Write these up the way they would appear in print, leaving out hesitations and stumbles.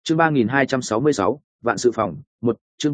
Chương 3266, vạn sự phòng, 1, chương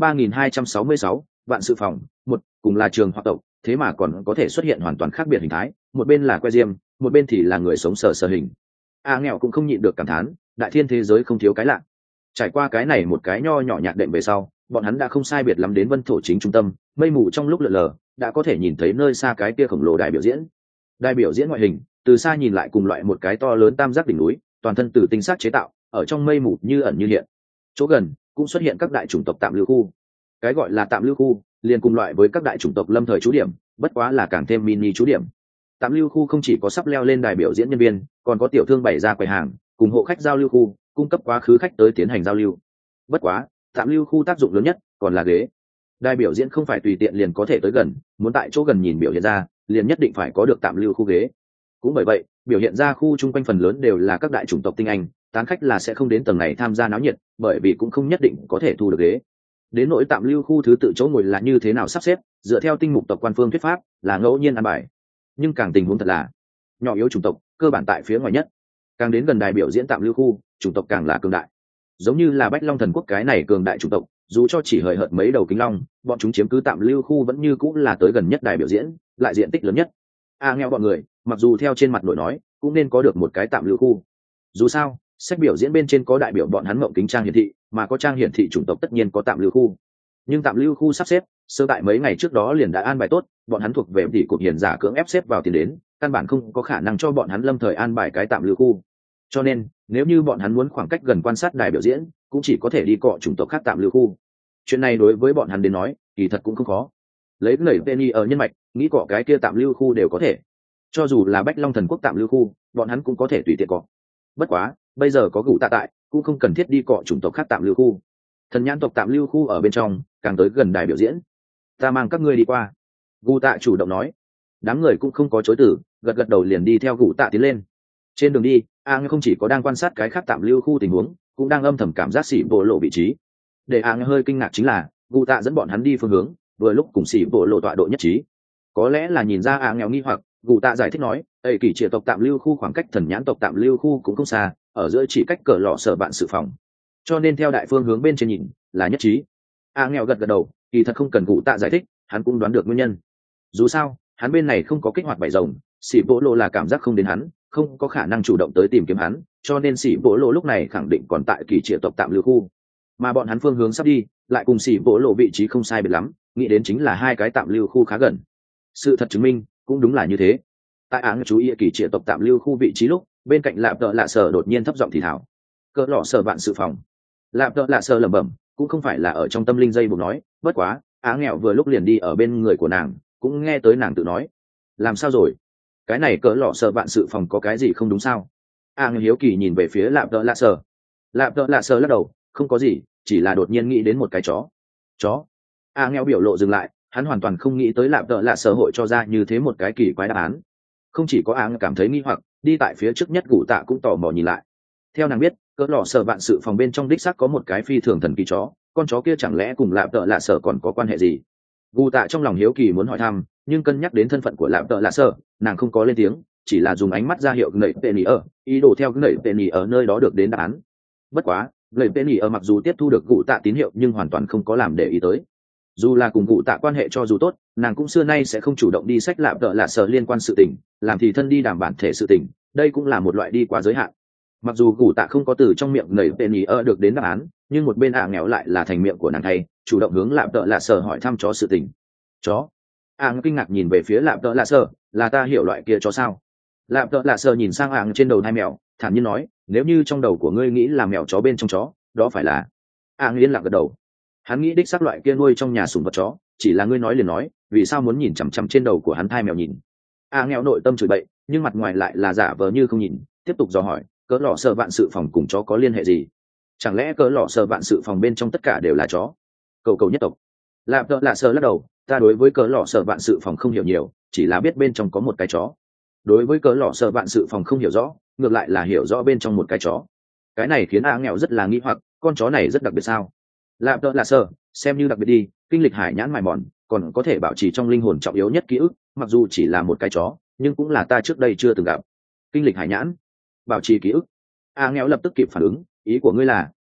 3266, vạn sự phòng, 1, cùng là trường hoặc tộc, thế mà còn có thể xuất hiện hoàn toàn khác biệt hình thái, một bên là que diêm, một bên thì là người sống sờ sờ hình. Nghèo cũng không nhịn được cảm thán, đại thiên thế giới không thiếu cái lạ. Trải qua cái này một cái nho nhỏ nhạc đệm về sau, bọn hắn đã không sai biệt lắm đến Vân Thổ chính trung tâm, mây mù trong lúc lượn lờ, đã có thể nhìn thấy nơi xa cái kia khổng lồ đài biểu diễn. Đài biểu diễn ngoại hình, từ xa nhìn lại cùng loại một cái to lớn tam giác đỉnh núi, toàn thân từ tinh sắt chế tạo, ở trong mây mù như ẩn như hiện. Chỗ gần cũng xuất hiện các đại chủng tộc tạm lưu khu. Cái gọi là tạm lưu khu liền cùng loại với các đại chủng tộc lâm thời trú điểm, bất quá là càng thêm mini trú điểm. Tạm lưu khu không chỉ có sắp leo lên đài biểu diễn nhân viên, còn có tiểu thương bày ra quầy hàng, cùng hộ khách giao lưu khu, cung cấp quá khứ khách tới tiến hành giao lưu. Bất quá, tạm lưu khu tác dụng lớn nhất còn là ghế. Đài biểu diễn không phải tùy tiện liền có thể tới gần, muốn tại chỗ gần nhìn biểu hiện ra, liền nhất định phải có được tạm lưu khu ghế. Cũng bởi vậy, biểu hiện ra khu chung quanh phần lớn đều là các đại chủng tộc tinh anh, tán khách là sẽ không đến tầng này tham gia náo nhiệt, bởi vì cũng không nhất định có thể thu được ghế. Đến nỗi tạm lưu khu thứ tự chỗ ngồi là như thế nào sắp xếp, dựa theo tinh mục tộc quan phương thuyết pháp, là ngẫu nhiên ăn bài. Nhưng càng tình huống thật là nhỏ yếu chủng tộc, cơ bản tại phía ngoài nhất. Càng đến gần đài biểu diễn tạm lưu khu, chủng tộc càng là cường đại. Giống như là Bách Long thần quốc cái này cường đại chủng tộc, dù cho chỉ hời hợt mấy đầu kính long, bọn chúng chiếm cứ tạm lưu khu vẫn như cũng là tới gần nhất đài biểu diễn, lại diện tích lớn nhất. Nghèo bọn người, mặc dù theo trên mặt nổi nói, cũng nên có được một cái tạm lưu khu. Dù sao, sách biểu diễn bên trên có đại biểu bọn hắn mộng kính trang hiển thị, mà có trang hiển thị chủng tộc tất nhiên có tạm lưu khu. Nhưng tạm lưu khu sắp xếp, sơ tại mấy ngày trước đó liền đã an bài tốt, bọn hắn thuộc về tỷ cục hiền giả cưỡng ép xếp vào tiền đến, căn bản không có khả năng cho bọn hắn lâm thời an bài cái tạm lưu khu. Cho nên, nếu như bọn hắn muốn khoảng cách gần quan sát đài biểu diễn, cũng chỉ có thể đi cọ chủng tộc khác tạm lưu khu. Chuyện này đối với bọn hắn đến nói, kỳ thật cũng không khó. Lấy nảy penny ở nhân mạch, nghĩ cọ cái kia tạm lưu khu đều có thể. Cho dù là Bách Long thần quốc tạm lưu khu, bọn hắn cũng có thể tùy tiện cọ. Bất quá, bây giờ có Gù Tạ tại, cũng không cần thiết đi cọ chủng tộc khác tạm lưu khu. Thần nhãn tộc tạm lưu khu ở bên trong, càng tới gần đài biểu diễn. Ta mang các ngươi đi qua. Gù Tạ chủ động nói. Đám người cũng không có chối từ, gật gật đầu liền đi theo Gù Tạ tiến lên. Trên đường đi, không chỉ có đang quan sát cái khác tạm lưu khu tình huống, cũng đang âm thầm cảm giác xỉ bộ lộ vị trí. Để hơi kinh ngạc chính là, Gù Tạ dẫn bọn hắn đi phương hướng, vừa lúc cùng xỉ bộ lộ tọa độ nhất trí. Có lẽ là nhìn ra nghèo nghi hoặc, Gù Tạ giải thích nói, "Ê kỳ triệt tộc tạm lưu khu khoảng cách thần nhãn tộc tạm lưu khu cũng không xa, ở giữa chỉ cách cờ lọ sở bạn sự phòng. Cho nên theo đại phương hướng bên trên nhìn, là nhất trí." Nghèo gật gật đầu, kỳ thật không cần Gù Tạ giải thích, hắn cũng đoán được nguyên nhân. Dù sao, hắn bên này không có kích hoạt bảy rồng, xỉ bộ lộ là cảm giác không đến hắn, không có khả năng chủ động tới tìm kiếm hắn, cho nên xỉ bộ lộ lúc này khẳng định còn tại kỳ triệt tộc tạm lưu khu. Mà bọn hắn phương hướng sắp đi, lại cùng xỉ bộ lộ vị trí không sai biệt lắm, nghĩ đến chính là hai cái tạm lưu khu khá gần. Sự thật chứng minh, cũng đúng là như thế. Tại chú ý kỳ triệt tộc tạm lưu khu vị trí lúc, bên cạnh lạp tợ lạ sở đột nhiên thấp giọng thì thảo. Cỡ lọ sở bạn sự phòng. Lạp tợ lạ sở lẩm bẩm, cũng không phải là ở trong tâm linh dây buộc nói, bất quá, nghèo vừa lúc liền đi ở bên người của nàng, cũng nghe tới nàng tự nói. Làm sao rồi? Cái này cỡ lọ sở bạn sự phòng có cái gì không đúng sao? Nghèo hiếu kỳ nhìn về phía lạp tợ lạ sở. Lạp tợ lạ sở lắc đầu, không có gì, chỉ là đột nhiên nghĩ đến một cái chó. Chó? Nghèo biểu lộ dừng lại, hắn hoàn toàn không nghĩ tới lạp tợ lạ sở hội cho ra như thế một cái kỳ quái đáp án. Không chỉ có cảm thấy nghi hoặc, đi tại phía trước nhất Gù Tạ cũng tò mò nhìn lại. Theo nàng biết, cỡ lọ sở bạn sự phòng bên trong đích xác có một cái phi thường thần kỳ chó, con chó kia chẳng lẽ cùng lạp tợ lạ sở còn có quan hệ gì? Gù Tạ trong lòng hiếu kỳ muốn hỏi thăm, nhưng cân nhắc đến thân phận của lạp tợ lạ sở, nàng không có lên tiếng, chỉ là dùng ánh mắt ra hiệu nảy penny ở, ý đồ theo nảy penny ở nơi đó được đến đáp án. Bất quá, nảy penny ở mặc dù tiếp thu được Gù Tạ tín hiệu nhưng hoàn toàn không có làm để ý tới. Dù là cùng Gù Tạ quan hệ cho dù tốt, nàng cũng xưa nay sẽ không chủ động đi sách lạp tợ lạ sở liên quan sự tình, làm thì thân đi đảm bản thể sự tình, đây cũng là một loại đi quá giới hạn. Mặc dù Gù Tạ không có từ trong miệng nảy penny ở được đến đáp án, nhưng một bên nghèo lại là thành miệng của nàng thay, chủ động hướng lạp tợ lạ sở hỏi thăm chó sự tình. Chó? Kinh ngạc nhìn về phía lạp tợ lạ sở, là ta hiểu loại kia chó sao? Lạp tợ lạ sở nhìn sang trên đầu hai mèo, thản nhiên nói, nếu như trong đầu của ngươi nghĩ là mèo chó bên trong chó, đó phải là. Yên lặng gật đầu. Hắn nghĩ đích xác loại kia nuôi trong nhà sủng vật chó, chỉ là ngươi nói liền nói, vì sao muốn nhìn chằm chằm trên đầu của hắn thai mèo nhìn? Nghèo nội tâm chửi bậy, nhưng mặt ngoài lại là giả vờ như không nhìn, tiếp tục dò hỏi, cỡ lọ sở vạn sự phòng cùng chó có liên hệ gì? Chẳng lẽ cỡ lọ sở vạn sự phòng bên trong tất cả đều là chó? Cầu nhất tộc. Lạp tợ lạ sở lắc đầu, ta đối với cỡ lọ sở vạn sự phòng không hiểu nhiều, chỉ là biết bên trong có một cái chó. Đối với cỡ lọ sở vạn sự phòng không hiểu rõ, ngược lại là hiểu rõ bên trong một cái chó. Cái này khiến nghèo rất là nghi hoặc, con chó này rất đặc biệt sao? Lạp tợ lạ sở, xem như đặc biệt đi, kinh lịch hải nhãn mài mòn, còn có thể bảo trì trong linh hồn trọng yếu nhất ký ức, mặc dù chỉ là một cái chó, nhưng cũng là ta trước đây chưa từng gặp. Kinh lịch hải nhãn, bảo trì ký ức. Nghèo lập tức kịp phản ứng, ý của ngươi là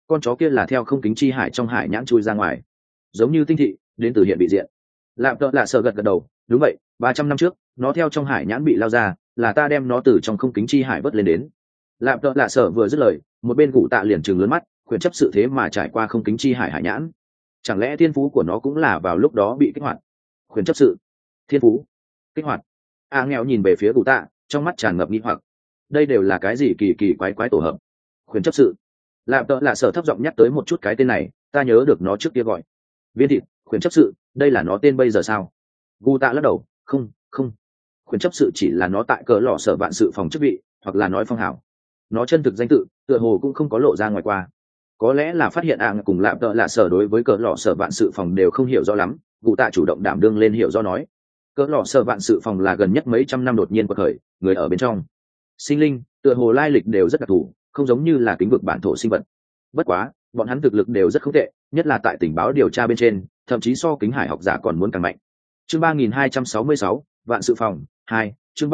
con chó kia là theo không kính chi hải trong hải nhãn chui ra ngoài, giống như tinh thị đến từ hiện bị diện. Lạp tợ lạ sở gật gật đầu, đúng vậy, 300 năm trước nó theo trong hải nhãn bị lao ra, là ta đem nó từ trong không kính chi hải vớt lên đến. Lạp tợ lạ sở vừa dứt lời, một bên cụ tạ liền trừng lớn mắt, quyền chấp sự thế mà trải qua không kính chi hải hải nhãn, chẳng lẽ thiên phú của nó cũng là vào lúc đó bị kích hoạt? Quyền chấp sự, thiên phú kích hoạt. Nghèo nhìn về phía cụ tạ, trong mắt tràn ngập nghi hoặc, đây đều là cái gì kỳ kỳ quái quái tổ hợp? Quyền chấp sự. Lạp tợ lạ sở thấp giọng nhắc tới một chút cái tên này, ta nhớ được nó trước kia gọi viên thịt. Quyền chấp sự, đây là nó tên bây giờ sao? Cụ tạ lắc đầu, không không, quyền chấp sự chỉ là nó tại cỡ lọ sở vạn sự phòng chức vị, hoặc là nói phong hào. Nó chân thực danh tự tựa hồ cũng không có lộ ra ngoài qua. Có lẽ là phát hiện cùng Lạp tợ lạ sở đối với cỡ lọ sở vạn sự phòng đều không hiểu rõ lắm, cụ tạ chủ động đảm đương lên hiểu do nói, cỡ lọ sở vạn sự phòng là gần nhất mấy trăm năm đột nhiên quật khởi, người ở bên trong sinh linh tựa hồ lai lịch đều rất đặc thù, không giống như là kính vực bản thổ sinh vật. Bất quá bọn hắn thực lực đều rất không tệ, nhất là tại tình báo điều tra bên trên, thậm chí so kính hải học giả còn muốn càng mạnh. Chương 3266, vạn sự phòng 2, chương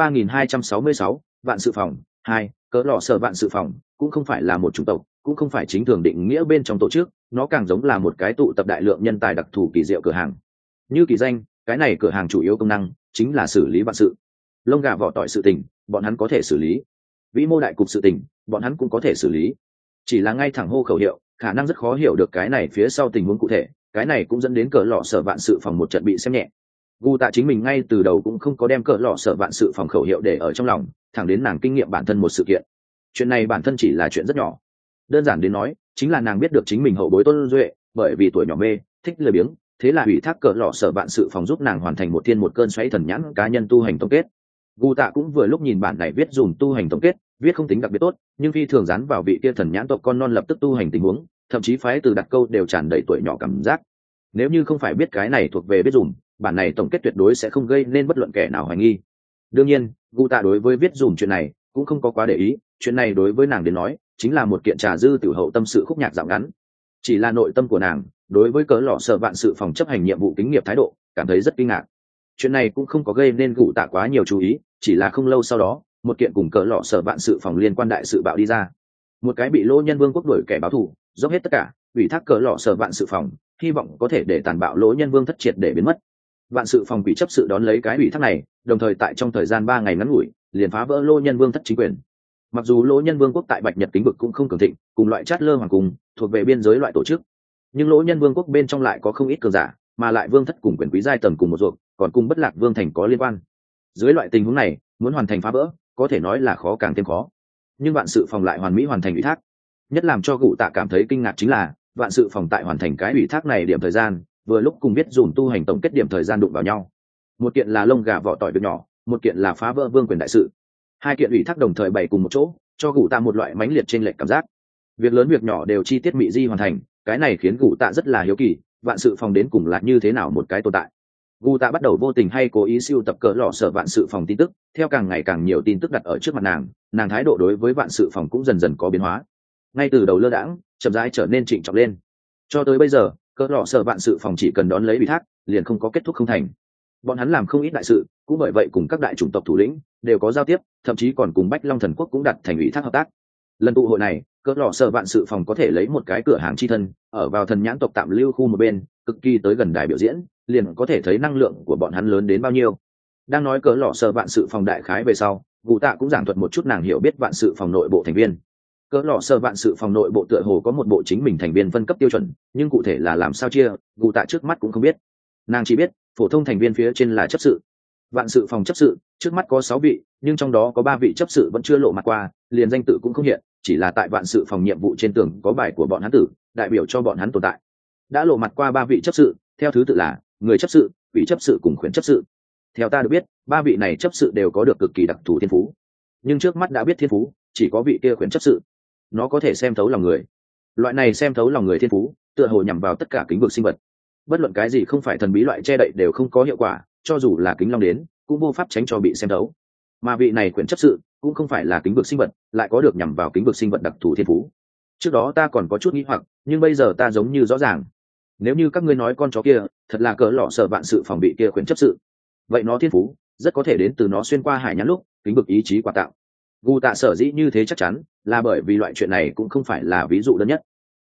3266, vạn sự phòng 2, cỡ lọ sở vạn sự phòng cũng không phải là một chủng tộc, cũng không phải chính thường định nghĩa bên trong tổ chức, nó càng giống là một cái tụ tập đại lượng nhân tài đặc thù kỳ diệu cửa hàng. Như kỳ danh, cái này cửa hàng chủ yếu công năng chính là xử lý vạn sự. Lông gà vỏ tỏi sự tình, bọn hắn có thể xử lý. Vĩ mô đại cục sự tình, bọn hắn cũng có thể xử lý. Chỉ là ngay thẳng hô khẩu hiệu, khả năng rất khó hiểu được cái này phía sau tình huống cụ thể, cái này cũng dẫn đến cỡ lọ sở vạn sự phòng một trận bị xem nhẹ. Gu Tạ chính mình ngay từ đầu cũng không có đem cỡ lọ sở vạn sự phòng khẩu hiệu để ở trong lòng, thẳng đến nàng kinh nghiệm bản thân một sự kiện. Chuyện này bản thân chỉ là chuyện rất nhỏ, đơn giản đến nói chính là nàng biết được chính mình hậu bối Tôn Duệ bởi vì tuổi nhỏ mê thích lười biếng, thế là ủy thác cỡ lọ sở vạn sự phòng giúp nàng hoàn thành một thiên một cơn xoáy thần nhãn cá nhân tu hành tổng kết. Gu Tạ cũng vừa lúc nhìn bản này viết dùm tu hành tổng kết, viết không tính đặc biệt tốt, nhưng phi thường dán vào vị kia thần nhãn tộc con non lập tức tu hành tình huống, thậm chí phái từ đặt câu đều tràn đầy tuổi nhỏ cảm giác. Nếu như không phải biết cái này thuộc về viết dùm, bản này tổng kết tuyệt đối sẽ không gây nên bất luận kẻ nào hoài nghi. Đương nhiên Gu Tạ đối với viết dùm chuyện này cũng không có quá để ý, chuyện này đối với nàng đến nói chính là một kiện trà dư tiểu hậu tâm sự khúc nhạc dạo ngắn. Chỉ là nội tâm của nàng đối với cỡ lọ sở vạn sự phòng chấp hành nhiệm vụ kính nghiệp thái độ cảm thấy rất kinh ngạc. Chuyện này cũng không có gây nên Gu Tạ quá nhiều chú ý, chỉ là không lâu sau đó một kiện cùng cỡ lọ sở vạn sự phòng liên quan đại sự bạo đi ra. Một cái bị Lỗ Nhân Vương quốc đuổi kẻ báo thù dốc hết tất cả ủy thác cỡ lọ sở vạn sự phòng, hy vọng có thể để tàn bạo Lỗ Nhân Vương thất triệt để biến mất. Vạn sự phòng quỷ chấp sự đón lấy cái ủy thác này, đồng thời tại trong thời gian 3 ngày ngắn ngủi liền phá vỡ Lỗ Nhân Vương thất chính quyền. Mặc dù Lỗ Nhân Vương quốc tại Bạch Nhật kính vực cũng không cường thịnh, cùng loại Chát Lơ hoàng cùng thuộc về biên giới loại tổ chức, nhưng Lỗ Nhân Vương quốc bên trong lại có không ít cường giả, mà lại vương thất cùng quyền quý giai tầng cùng một ruột, còn cùng Bất Lạc Vương thành có liên quan. Dưới loại tình huống này, muốn hoàn thành phá vỡ, có thể nói là khó càng thêm khó. Nhưng vạn sự phòng lại hoàn mỹ hoàn thành ủy thác. Nhất làm cho Gụ Tạ cảm thấy kinh ngạc chính là, vạn sự phòng tại hoàn thành cái ủy thác này điểm thời gian, vừa lúc cùng biết dùm tu hành tổng kết điểm thời gian đụng vào nhau. Một kiện là lông gà vỏ tỏi việc nhỏ, một kiện là phá vỡ vương quyền đại sự. Hai kiện ủy thác đồng thời bày cùng một chỗ, cho Gụ Tạ một loại mãnh liệt trên lệch cảm giác. Việc lớn việc nhỏ đều chi tiết mị di hoàn thành, cái này khiến Gụ Tạ rất là hiếu kỳ, vạn sự phòng đến cùng là như thế nào một cái tồn tại. Gụ Tạ bắt đầu vô tình hay cố ý siêu tập cỡ lọ sở vạn sự phòng tin tức, theo càng ngày càng nhiều tin tức đặt ở trước mặt nàng thái độ đối với vạn sự phòng cũng dần dần có biến hóa. Ngay từ đầu lơ đãng, chậm rãi trở nên trịnh trọng lên. Cho tới bây giờ, cỡ lọ sở vạn sự phòng chỉ cần đón lấy ủy thác, liền không có kết thúc không thành. Bọn hắn làm không ít đại sự, cũng bởi vậy cùng các đại chủng tộc thủ lĩnh đều có giao tiếp, thậm chí còn cùng Bách Long thần quốc cũng đặt thành ủy thác hợp tác. Lần tụ hội này, cỡ lọ sở vạn sự phòng có thể lấy một cái cửa hàng chi thân, ở vào thần nhãn tộc tạm lưu khu một bên, cực kỳ tới gần đài biểu diễn, liền có thể thấy năng lượng của bọn hắn lớn đến bao nhiêu. Đang nói cỡ lọ sở vạn sự phòng đại khái về sau, Gụ Tạ cũng giảng thuật một chút nàng hiểu biết vạn sự phòng nội bộ thành viên. Cỡ lọ sở vạn sự phòng nội bộ tựa hồ có một bộ chính mình thành viên phân cấp tiêu chuẩn, nhưng cụ thể là làm sao chia, Gụ Tạ trước mắt cũng không biết. Nàng chỉ biết phổ thông thành viên phía trên là chấp sự. Vạn sự phòng chấp sự trước mắt có 6 vị, nhưng trong đó có 3 vị chấp sự vẫn chưa lộ mặt qua, liền danh tự cũng không hiện, chỉ là tại vạn sự phòng nhiệm vụ trên tường có bài của bọn hắn tử, đại biểu cho bọn hắn tồn tại. Đã lộ mặt qua 3 vị chấp sự, theo thứ tự là người chấp sự, vị chấp sự cùng khuyển chấp sự. Theo ta được biết, 3 vị này chấp sự đều có được cực kỳ đặc thù thiên phú, nhưng trước mắt đã biết thiên phú chỉ có vị kia khuyển chấp sự. Nó có thể xem thấu lòng người. Loại này xem thấu lòng người thiên phú tựa hồ nhằm vào tất cả kính vực sinh vật, bất luận cái gì không phải thần bí loại che đậy đều không có hiệu quả, cho dù là kính long đến cũng vô pháp tránh cho bị xem thấu. Mà vị này khuyển chấp sự cũng không phải là kính vực sinh vật, lại có được nhằm vào kính vực sinh vật đặc thù thiên phú. Trước đó ta còn có chút nghi hoặc, nhưng bây giờ ta giống như rõ ràng. Nếu như các ngươi nói con chó kia thật là cỡ lọ sở vạn sự phòng bị kia khuyển chấp sự, vậy nó thiên phú rất có thể đến từ nó xuyên qua hải nhãn lúc kính vực ý chí quà tạo. Gụ Tạ sở dĩ như thế chắc chắn là bởi vì loại chuyện này cũng không phải là ví dụ đơn nhất.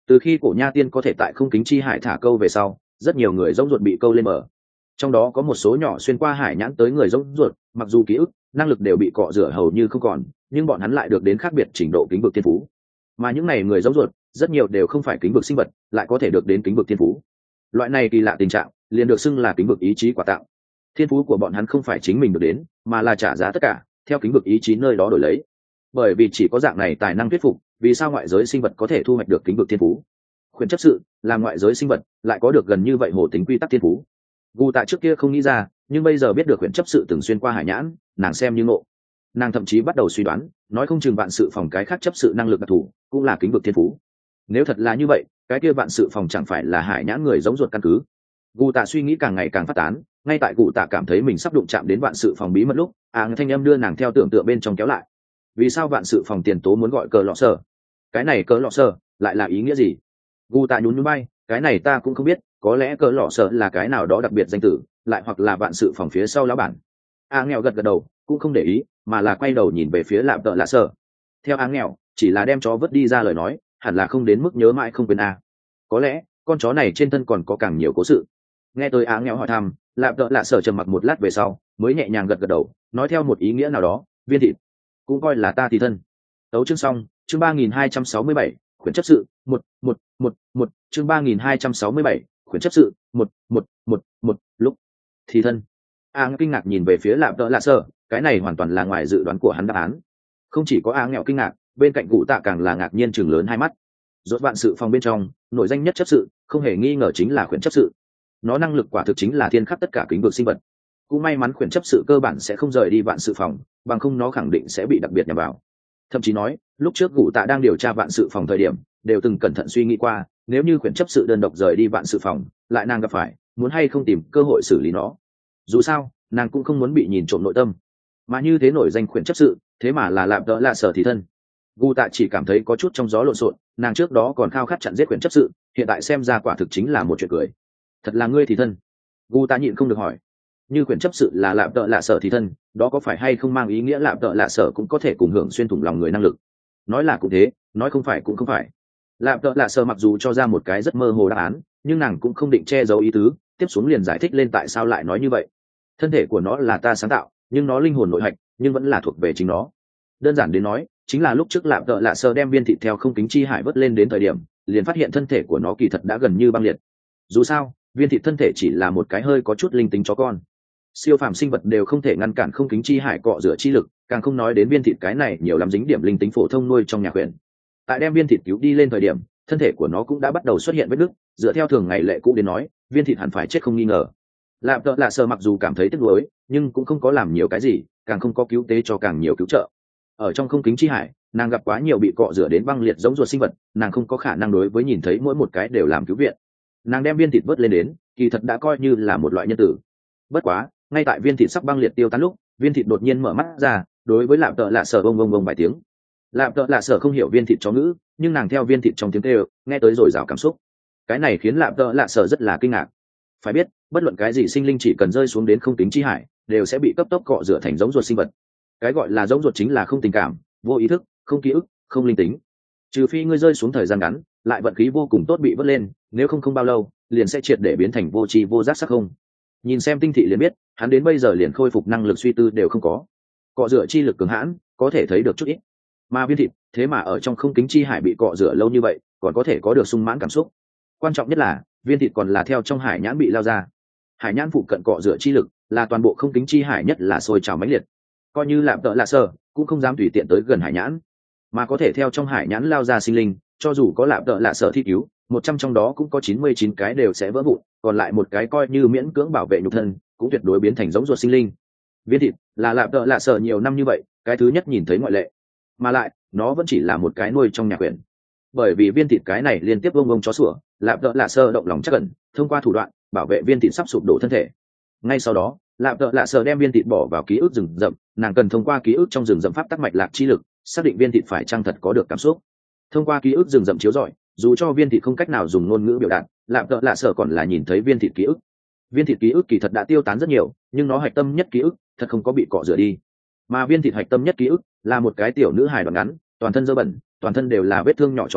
Từ khi cổ nha tiên có thể tại không kính chi hải thả câu về sau, rất nhiều người giống ruột bị câu lên bờ. Trong đó có một số nhỏ xuyên qua hải nhãn tới người giống ruột, mặc dù ký ức năng lực đều bị cọ rửa hầu như không còn, nhưng bọn hắn lại được đến khác biệt trình độ kính vực thiên phú. Mà những này người giống ruột rất nhiều đều không phải kính vực sinh vật, lại có thể được đến kính vực thiên phú. Loại này kỳ lạ tình trạng liền được xưng là kính vực ý chí quả tạo. Thiên phú của bọn hắn không phải chính mình được đến, mà là trả giá tất cả theo kính vực ý chí nơi đó đổi lấy. Bởi vì chỉ có dạng này tài năng thuyết phục vì sao ngoại giới sinh vật có thể thu hoạch được kính vực thiên phú. Khuyển chấp sự là ngoại giới sinh vật lại có được gần như vậy hồ tính quy tắc thiên phú. Gu Tạ trước kia không nghĩ ra, nhưng bây giờ biết được khuyển chấp sự từng xuyên qua hải nhãn, nàng xem như ngộ. Nàng thậm chí bắt đầu suy đoán, nói không chừng vạn sự phòng cái khác chấp sự năng lực đặc thù cũng là kính vực thiên phú. Nếu thật là như vậy, cái kia vạn sự phòng chẳng phải là hải nhãn người giống ruột căn cứ. Gu Tạ suy nghĩ càng ngày càng phát tán, ngay tại Gu Tạ cảm thấy mình sắp đụng chạm đến vạn sự phòng bí mật lúc, thanh âm đưa nàng theo tưởng tượng bên trong kéo lại. Vì sao vạn sự phòng tiền tố muốn gọi cờ lọ sở? Cái này cờ lọ sở lại là ý nghĩa gì? Gu Tạ nhún nhún bay, cái này ta cũng không biết, có lẽ cờ lọ sở là cái nào đó đặc biệt danh tử, lại hoặc là vạn sự phòng phía sau lão bản. Nghèo gật gật đầu, cũng không để ý, mà là quay đầu nhìn về phía Lạp Tợ Lạ Sở. Theo Nghèo, chỉ là đem chó vứt đi ra lời nói, hẳn là không đến mức nhớ mãi không quên có lẽ con chó này trên thân còn có càng nhiều cố sự. Nghe tôi Nghèo hỏi thăm, Lạp Tợ Lạ Sở trầm mặc một lát về sau, mới nhẹ nhàng gật gật đầu, nói theo một ý nghĩa nào đó, viên thịt cũng coi là ta thì thân. Tấu chương xong, chương 3267, khuyển chấp sự, một chương 3267, khuyển chấp sự, một lúc thì thân. Kinh ngạc nhìn về phía Lạp Tợ Lạ Sở, cái này hoàn toàn là ngoài dự đoán của hắn đáp án. Không chỉ có Nghèo kinh ngạc, bên cạnh Cụ Tạ càng là ngạc nhiên chừng lớn hai mắt. Rốt vạn sự phòng bên trong, nổi danh nhất chấp sự, không hề nghi ngờ chính là khuyển chấp sự. Nó năng lực quả thực chính là thiên khắc tất cả kính vực sinh vật. Cũng may mắn khuyển chấp sự cơ bản sẽ không rời đi vạn sự phòng, bằng không nó khẳng định sẽ bị đặc biệt nhằm vào. Thậm chí nói, lúc trước Cụ Tạ đang điều tra vạn sự phòng thời điểm, đều từng cẩn thận suy nghĩ qua, nếu như khuyển chấp sự đơn độc rời đi vạn sự phòng, lại nàng gặp phải, muốn hay không tìm cơ hội xử lý nó. Dù sao, nàng cũng không muốn bị nhìn trộm nội tâm. Mà như thế nổi danh khuyển chấp sự, thế mà là Lạp Tợ Lạ Sở thì thân. Gu Tạ chỉ cảm thấy có chút trong gió lộn xộn, nàng trước đó còn khao khát chặn giết khuyển chấp sự, hiện tại xem ra quả thực chính là một chuyện cười. Thật là ngươi thì thân. Gu Tạ nhịn không được hỏi, như khuyển chấp sự là Lạp Tợ Lạ Sở thì thân, đó có phải hay không mang ý nghĩa Lạp Tợ Lạ Sở cũng có thể cùng hưởng xuyên thủng lòng người năng lực? Nói là cũng thế, nói không phải cũng không phải. Lạp Tợ Lạ Sở mặc dù cho ra một cái rất mơ hồ đáp án, nhưng nàng cũng không định che giấu ý tứ, tiếp xuống liền giải thích lên tại sao lại nói như vậy. Thân thể của nó là ta sáng tạo, nhưng nó linh hồn nội hạch, nhưng vẫn là thuộc về chính nó. Đơn giản đến nói, chính là lúc trước Lạp Tợ Lạ Sở đem viên thịt theo không kính chi hải vớt lên đến thời điểm, liền phát hiện thân thể của nó kỳ thật đã gần như băng liệt. Dù sao, viên thịt thân thể chỉ là một cái hơi có chút linh tính chó con. Siêu phàm sinh vật đều không thể ngăn cản không kính chi hải cọ rửa chi lực, càng không nói đến viên thịt cái này nhiều lắm dính điểm linh tính phổ thông nuôi trong nhà khuyển. Tại đem viên thịt cứu đi lên thời điểm, thân thể của nó cũng đã bắt đầu xuất hiện vết nứt, dựa theo thường ngày lệ cũ đến nói, viên thịt hẳn phải chết không nghi ngờ. Lạp Tợ Lạ Sở mặc dù cảm thấy tiếc nuối, nhưng cũng không có làm nhiều cái gì, càng không có cứu tế cho càng nhiều cứu trợ. Ở trong không kính chi hải, nàng gặp quá nhiều bị cọ rửa đến băng liệt giống ruột sinh vật, nàng không có khả năng đối với nhìn thấy mỗi một cái đều làm cứu viện. Nàng đem viên thịt vớt lên đến, kỳ thật đã coi như là một loại nhân tử. Bất quá, ngay tại viên thịt sắp băng liệt tiêu tán lúc, viên thịt đột nhiên mở mắt ra, đối với Lạp Tợ Lạ Sở bông bông bông vài tiếng. Lạp Tợ Lạ Sở không hiểu viên thịt chó ngữ, nhưng nàng theo viên thịt trong tiếng kêu, nghe tới rồi rào cảm xúc. Cái này khiến Lạp Tợ Lạ Sở rất là kinh ngạc. Phải biết, bất luận cái gì sinh linh chỉ cần rơi xuống đến không kính chi hải, đều sẽ bị cấp tốc cọ rửa thành giống ruột sinh vật. Cái gọi là giống ruột chính là không tình cảm, vô ý thức, không ký ức, không linh tính. Trừ phi ngươi rơi xuống thời gian ngắn, lại vận khí vô cùng tốt bị vớt lên, nếu không bao lâu, liền sẽ triệt để biến thành vô tri vô giác sắc không. Nhìn xem Tinh Thị liền biết, hắn đến bây giờ liền khôi phục năng lực suy tư đều không có. Cọ rửa chi lực cường hãn, có thể thấy được chút ít. Mà viên thịt, thế mà ở trong không kính chi hải bị cọ rửa lâu như vậy, còn có thể có được sung mãn cảm xúc. Quan trọng nhất là, viên thịt còn là theo trong hải nhãn bị lao ra. Hải nhãn phụ cận cọ rửa chi lực, là toàn bộ không kính chi hải nhất là sôi trào mãnh liệt. Coi như Lạp Tợ Lạ Sở, cũng không dám tùy tiện tới gần hải nhãn, mà có thể theo trong hải nhãn lao ra sinh linh, cho dù có Lạp Tợ Lạ Sở thi cứu, 100 trong đó cũng có 99 cái đều sẽ vỡ vụn, còn lại một cái coi như miễn cưỡng bảo vệ nhục thân, cũng tuyệt đối biến thành giống ruột sinh linh. Viên thịt là Lạp Tợ Lạ Sở nhiều năm như vậy, cái thứ nhất nhìn thấy ngoại lệ, mà lại nó vẫn chỉ là một cái nuôi trong nhà quyển. Bởi vì viên thịt cái này liên tiếp vông vông chó sủa, Lạp Tợ Lạ Sở động lòng chắc ẩn, thông qua thủ đoạn bảo vệ viên thịt sắp sụp đổ thân thể. Ngay sau đó, Lạp Tợ Lạ Sở đem viên thịt bỏ vào ký ức rừng rậm, nàng cần thông qua ký ức trong rừng rậm pháp tắc mạch lạc chi lực, xác định viên thịt phải chăng thật có được cảm xúc. Thông qua ký ức rừng rậm chiếu rọi, dù cho viên thịt không cách nào dùng ngôn ngữ biểu đạt, Lạp Tợ Lạ Sở còn là nhìn thấy viên thịt ký ức. Viên thịt ký ức kỳ thật đã tiêu tán rất nhiều, nhưng nó hạch tâm nhất ký ức thật không có bị cọ rửa đi. Mà viên thịt hạch tâm nhất ký ức là một cái tiểu nữ hài đoạn ngắn, toàn thân dơ bẩn, toàn thân đều là vết thương nhỏ chó con,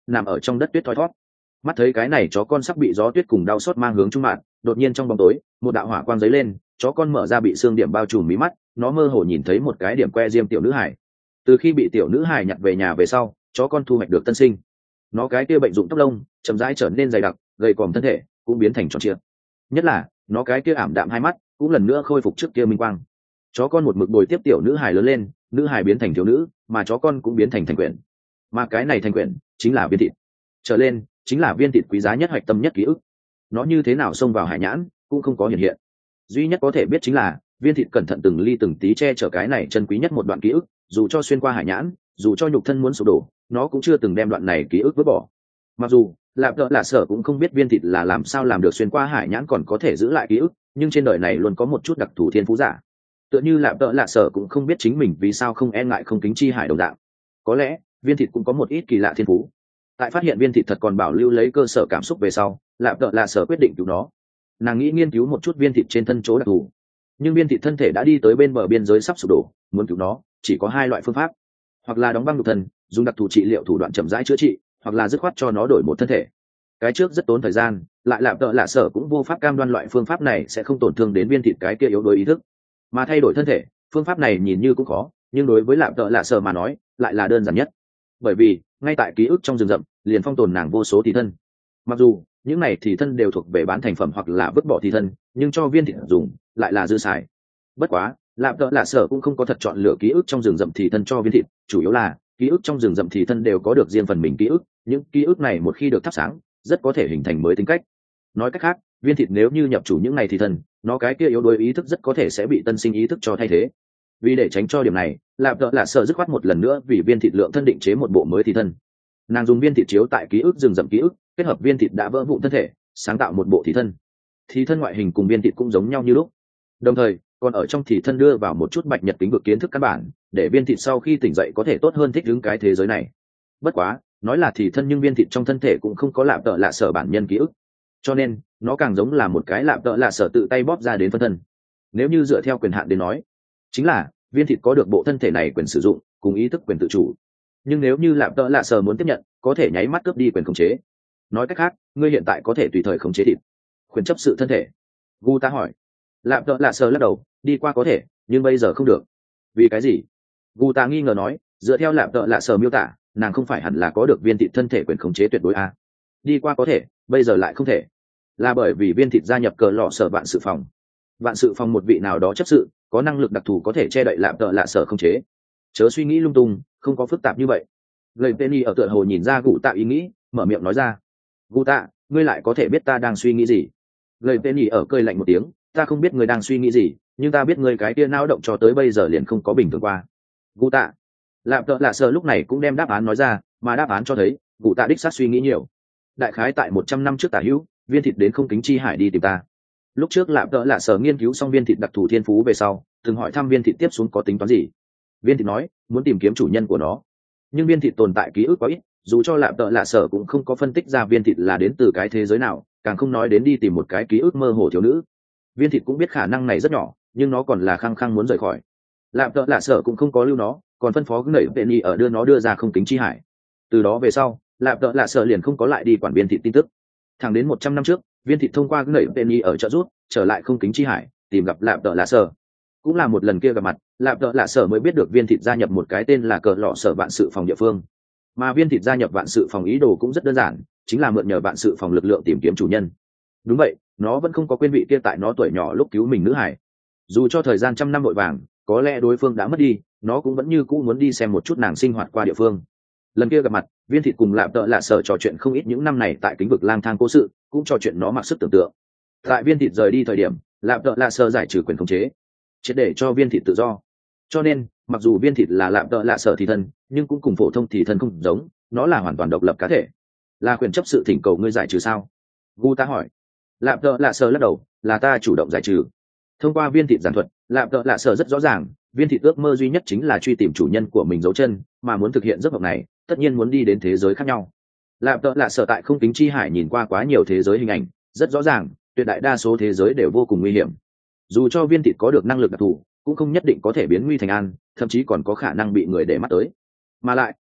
nằm ở trong đất tuyết thoi thót. Mắt thấy cái này chó con sắp bị gió tuyết cùng đau xót mang hướng trung mạng, đột nhiên trong bóng tối một đạo hỏa quang giấy lên, chó con mở ra bị xương điểm bao trùm mí mắt, nó mơ hồ nhìn thấy một cái điểm que diêm tiểu nữ hải. Từ khi bị tiểu nữ hải nhặt về nhà về sau, chó con thu hoạch được tân sinh. Nó cái kia bệnh dụng tóc lông chậm rãi trở nên dày đặc, gầy còm thân thể cũng biến thành tròn trịa. Nhất là nó cái kia ảm đạm hai mắt cũng lần nữa khôi phục trước kia minh quang. Chó con một mực bồi tiếp tiểu nữ hải lớn lên, nữ hải biến thành thiếu nữ, mà chó con cũng biến thành thành quyển. Mà cái này thành quyển chính là viên thịt. Trở lên chính là viên thịt quý giá nhất, hoạch tâm nhất ký ức. Nó như thế nào xông vào hải nhãn cũng không có hiện hiện. Duy nhất có thể biết chính là viên thịt cẩn thận từng ly từng tí che chở cái này chân quý nhất một đoạn ký ức, dù cho xuyên qua hải nhãn, dù cho nhục thân muốn sụp đổ, nó cũng chưa từng đem đoạn này ký ức vứt bỏ. Mặc dù lạp đỡ lạ sở cũng không biết viên thịt là làm sao làm được xuyên qua hải nhãn còn có thể giữ lại ký ức, nhưng trên đời này luôn có một chút đặc thù thiên phú giả. Tựa như lạp đỡ lạ sở cũng không biết chính mình vì sao không e ngại không kính chi hải đồng dạng. Có lẽ viên thịt cũng có một ít kỳ lạ thiên phú. Tại phát hiện viên thịt thật còn bảo lưu lấy cơ sở cảm xúc về sau, lạp đỡ lạ sở quyết định cứu nó. Nàng nghĩ nghiên cứu một chút viên thịt trên thân chỗ đặc thù, nhưng viên thịt thân thể đã đi tới bên bờ biên giới sắp sụp đổ, muốn cứu nó chỉ có hai loại phương pháp: hoặc là đóng băng nhục thân, dùng đặc thù trị liệu thủ đoạn chậm rãi chữa trị, hoặc là dứt khoát cho nó đổi một thân thể. Cái trước rất tốn thời gian, lại lạp đỡ lạ sở cũng vô pháp cam đoan loại phương pháp này sẽ không tổn thương đến viên thịt cái kia yếu đuối ý thức. Mà thay đổi thân thể, phương pháp này nhìn như cũng khó, nhưng đối với lạp đỡ lạ sở mà nói lại là đơn giản nhất, bởi vì ngay tại ký ức trong rừng rậm liền phong tồn nàng vô số thị thân. Mặc dù những này thị thân đều thuộc về bán thành phẩm hoặc là vứt bỏ thị thân, nhưng cho viên thịt dùng lại là dư xài. Bất quá lạp đỡ lạ sở cũng không có thật chọn lựa ký ức trong rừng rậm thị thân cho viên thịt, chủ yếu là ký ức trong rừng rậm thị thân đều có được riêng phần mình ký ức, những ký ức này một khi được thắp sáng rất có thể hình thành mới tính cách. Nói cách khác, viên thịt nếu như nhập chủ những này thị thân, nó cái kia yếu đuối ý thức rất có thể sẽ bị tân sinh ý thức cho thay thế. Vì để tránh cho điểm này, lạp đỡ lạ sở dứt khoát một lần nữa vì viên thịt lượng thân định chế một bộ mới thị thân. Nàng dùng viên thịt chiếu tại ký ức rừng rậm ký ức, kết hợp viên thịt đã vỡ vụn thân thể, sáng tạo một bộ thị thân. Thị thân ngoại hình cùng viên thịt cũng giống nhau như lúc, đồng thời còn ở trong thị thân đưa vào một chút bạch nhật kính vực kiến thức căn bản, để viên thịt sau khi tỉnh dậy có thể tốt hơn thích ứng cái thế giới này. Bất quá nói là thị thân nhưng viên thịt trong thân thể cũng không có lạp đỡ lạ sở bản nhân ký ức, cho nên nó càng giống là một cái lạp đỡ lạ sở tự tay bóp ra đến phân thân. Nếu như dựa theo quyền hạn đến nói, chính là viên thịt có được bộ thân thể này quyền sử dụng cùng ý thức quyền tự chủ, nhưng nếu như lạp đỡ lạ sở muốn tiếp nhận, có thể nháy mắt cướp đi quyền khống chế. Nói cách khác, ngươi hiện tại có thể tùy thời khống chế thịt, quyền chấp sự thân thể. Gu ta hỏi. Lạp đỡ lạ sở lắc đầu, đi qua có thể, nhưng bây giờ không được. Vì cái gì? Gu ta nghi ngờ nói, dựa theo lạp đỡ lạ sở miêu tả, nàng không phải hẳn là có được viên thịt thân thể quyền khống chế tuyệt đối à? Đi qua có thể, bây giờ lại không thể, là bởi vì viên thịt gia nhập cờ lọ sở vạn sự phòng. Vạn sự phòng một vị nào đó chấp sự có năng lực đặc thù có thể che đậy lạp đỡ lạ sở khống chế. Chớ suy nghĩ lung tung, không có phức tạp như vậy. Lời Penny ở tựa hồ nhìn ra Gù Tạ ý nghĩ, mở miệng nói ra. Gù Tạ, ngươi lại có thể biết ta đang suy nghĩ gì? Lời Penny ở cười lạnh một tiếng, ta không biết ngươi đang suy nghĩ gì, nhưng ta biết ngươi cái kia não động cho tới bây giờ liền không có bình thường qua. Gù Tạ. Lạp đỡ lạ sở lúc này cũng đem đáp án nói ra, mà đáp án cho thấy Gù Tạ đích xác suy nghĩ nhiều. Đại khái tại 100 năm trước tả hữu, viên thịt đến không kính chi hải đi tìm ta. Lúc trước lạp đỡ lạ sở nghiên cứu xong viên thịt đặc thù thiên phú về sau, từng hỏi thăm viên thịt tiếp xuống có tính toán gì. Viên thịt nói muốn tìm kiếm chủ nhân của nó, nhưng viên thịt tồn tại ký ức quá ít, dù cho lạp đỡ lạ sở cũng không có phân tích ra viên thịt là đến từ cái thế giới nào, càng không nói đến đi tìm một cái ký ức mơ hồ thiếu nữ. Viên thịt cũng biết khả năng này rất nhỏ, nhưng nó còn là khăng khăng muốn rời khỏi. Lạp đỡ lạ sở cũng không có lưu nó, còn phân phó nảy Penny ở đưa nó đưa ra không kính chi hải. Từ đó về sau, lạp đỡ lạ sở liền không có lại đi quản viên thịt tin tức. Thẳng đến 100 năm trước, viên thịt thông qua nảy Penny ở trợ rút trở lại không kính chi hải, tìm gặp lạp đỡ lạ sở. Cũng là một lần kia gặp mặt, lạp đỡ lạ sở mới biết được viên thịt gia nhập một cái tên là cờ lọ sở vạn sự phòng địa phương. Mà viên thịt gia nhập vạn sự phòng ý đồ cũng rất đơn giản, chính là mượn nhờ vạn sự phòng lực lượng tìm kiếm chủ nhân. Đúng vậy, nó vẫn không có quên vị kia tại nó tuổi nhỏ lúc cứu mình nữ hải. Dù cho thời gian trăm năm vội vàng, có lẽ đối phương đã mất đi, nó cũng vẫn như cũ muốn đi xem một chút nàng sinh hoạt qua địa phương. Lần kia gặp mặt, viên thịt cùng lạp đỡ lạ sở trò chuyện không ít những năm này tại kính vực lang thang cố sự, cũng trò chuyện nó mặc sức tưởng tượng. Tại viên thịt rời đi thời điểm, lạp đỡ lạ sở giải trừ quyền khống chế, triệt để cho viên thịt tự do. Cho nên mặc dù viên thịt là lạp đỡ lạ sở thì thân, nhưng cũng cùng phổ thông thì thân không giống, nó là hoàn toàn độc lập cá thể. Là quyền chấp sự thỉnh cầu ngươi giải trừ sao? Gu ta hỏi. Lạp đỡ lạ sở lắc đầu, là ta chủ động giải trừ. Thông qua viên thịt giảng thuật, lạp đỡ lạ sở rất rõ ràng, viên thịt ước mơ duy nhất chính là truy tìm chủ nhân của mình dấu chân, mà muốn thực hiện giấc mộng này tất nhiên muốn đi đến thế giới khác nhau. Lạp đỡ lạ sở tại không kính chi hải nhìn qua quá nhiều thế giới hình ảnh, rất rõ ràng tuyệt đại đa số thế giới đều vô cùng nguy hiểm. Dù cho viên thịt có được năng lực đặc thù, cũng không nhất định có thể biến nguy thành an, thậm chí còn có khả năng bị người để mắt tới. Mà lại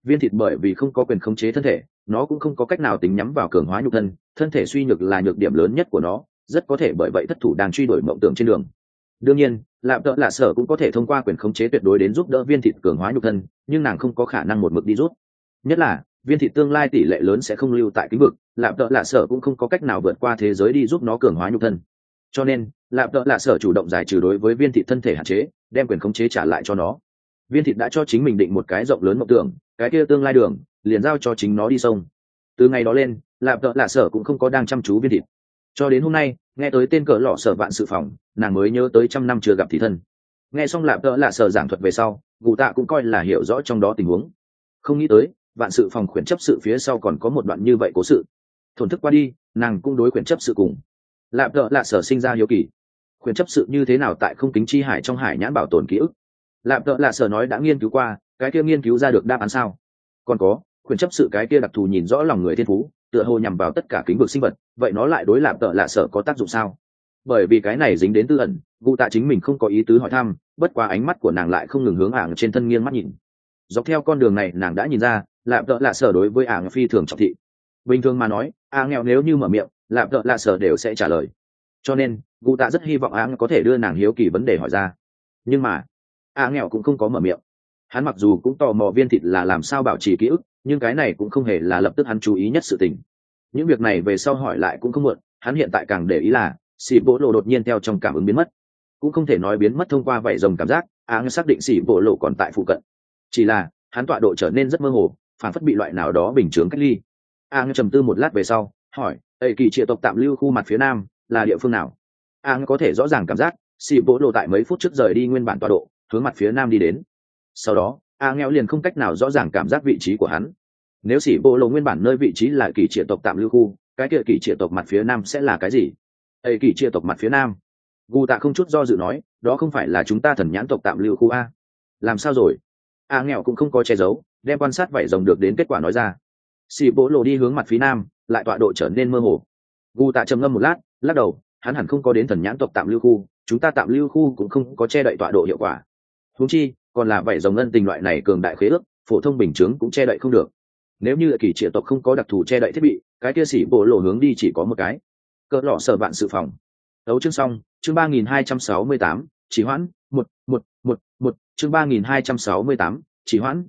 viên thịt bởi vì không có quyền khống chế thân thể, nó cũng không có cách nào tính nhắm vào cường hóa nhục thân thể suy nhược là nhược điểm lớn nhất của nó, rất có thể bởi vậy thất thủ đang truy đuổi mộng tưởng trên đường. Đương nhiên lạm tợ lạ sở cũng có thể thông qua quyền khống chế tuyệt đối đến giúp đỡ viên thịt cường hóa nhục thân, nhưng nàng không có khả năng một mực đi rút. Nhất là viên thịt tương lai tỷ lệ lớn sẽ không lưu tại kính vực, lạm tợ lạ sở cũng không có cách nào vượt qua thế giới đi giúp nó cường hóa nhục thân. Cho nên lạm tợ lạ sở chủ động giải trừ đối với viên thịt thân thể hạn chế, đem quyền khống chế trả lại cho nó. Viên thịt đã cho chính mình định một cái rộng lớn mộng tưởng, cái kia tương lai đường liền giao cho chính nó đi sông. Từ ngày đó lên lạm tợ lạ sở cũng không có đang chăm chú viên thịt, cho đến hôm nay nghe tới tên cỡ lọ sở vạn sự phòng, nàng mới nhớ tới 100 năm chưa gặp thị thân. Nghe xong lạm tợ lạ sở giảng thuật về sau, Gù Tạ cũng coi là hiểu rõ trong đó tình huống. Không nghĩ tới vạn sự phòng khuyển chấp sự phía sau còn có một đoạn như vậy cố sự. Thổn thức qua đi, nàng cũng đối khuyển chấp sự cùng lạm tợ lạ sở sinh ra hiếu kỳ. Khuyển chấp sự như thế nào tại không kính chi hải trong hải nhãn bảo tồn ký ức? Lạm tợ lạ sở nói đã nghiên cứu qua, cái kia nghiên cứu ra được đáp án sao? Còn có khuyển chấp sự cái kia đặc thù nhìn rõ lòng người thiên phú, tựa hồ nhằm vào tất cả kính vực sinh vật, vậy nó lại đối lạm tợ lạ sở có tác dụng sao? Bởi vì cái này dính đến tư ẩn, Gù Tạ chính mình không có ý tứ hỏi thăm, bất quá ánh mắt của nàng lại không ngừng hướng ảng trên thân nghiêng mắt nhìn. Dọc theo con đường này nàng đã nhìn ra lạm tợ lạ sở đối với ảng phi thường trọng thị. Bình thường mà nói nghèo nếu như mở miệng lạm tợ lạ sở đều sẽ trả lời, cho nên Gù Tạ rất hy vọng ảng có thể đưa nàng hiếu kỳ vấn đề hỏi ra. Nhưng mà nghèo cũng không có mở miệng. Hắn mặc dù cũng tò mò viên thịt là làm sao bảo trì ký ức, nhưng cái này cũng không hề là lập tức hắn chú ý nhất sự tình. Những việc này về sau hỏi lại cũng không muộn, hắn hiện tại càng để ý là xỉ bộ lộ đột nhiên theo trong cảm ứng biến mất. Cũng không thể nói biến mất thông qua vảy rồng cảm giác, xác định xỉ bộ lộ còn tại phụ cận. Chỉ là hắn tọa độ trở nên rất mơ hồ, phản phất bị loại nào đó bình chướng cách ly. Trầm tư một lát về sau hỏi, ấy kỳ triệt tộc tạm lưu khu mặt phía nam là địa phương nào? Có thể rõ ràng cảm giác xỉ bộ lộ tại mấy phút trước rời đi nguyên bản tọa độ, hướng mặt phía nam đi đến. Sau đó nghèo liền không cách nào rõ ràng cảm giác vị trí của hắn. Nếu xỉ bộ lộ nguyên bản nơi vị trí là kỳ triệt tộc tạm lưu khu, cái kia kỳ triệt tộc mặt phía nam sẽ là cái gì? Ấy kỳ triệt tộc mặt phía nam? Gù Tạ không chút do dự nói, đó không phải là chúng ta thần nhãn tộc tạm lưu khu a? Làm sao rồi? Nghèo cũng không có che giấu, đem quan sát vảy rồng được đến kết quả nói ra. Xỉ bộ lộ đi hướng mặt phía nam, lại tọa độ trở nên mơ hồ. Gù Tạ trầm ngâm một lát, lắc đầu, hắn hẳn không có đến thần nhãn tộc tạm lưu khu, chúng ta tạm lưu khu cũng không có che đậy tọa độ hiệu quả. Huống chi còn là vảy rồng ngân tình loại này cường đại khế ước, phổ thông bình chướng cũng che đậy không được. Nếu như kỳ triệt tộc không có đặc thù che đậy thiết bị, cái kia xỉ bộ lộ hướng đi chỉ có một cái. Cỡ lọ sở vạn sự phòng. Đấu chương xong, chương 3268, chỉ hoãn, một, chương 3268, chỉ hoãn,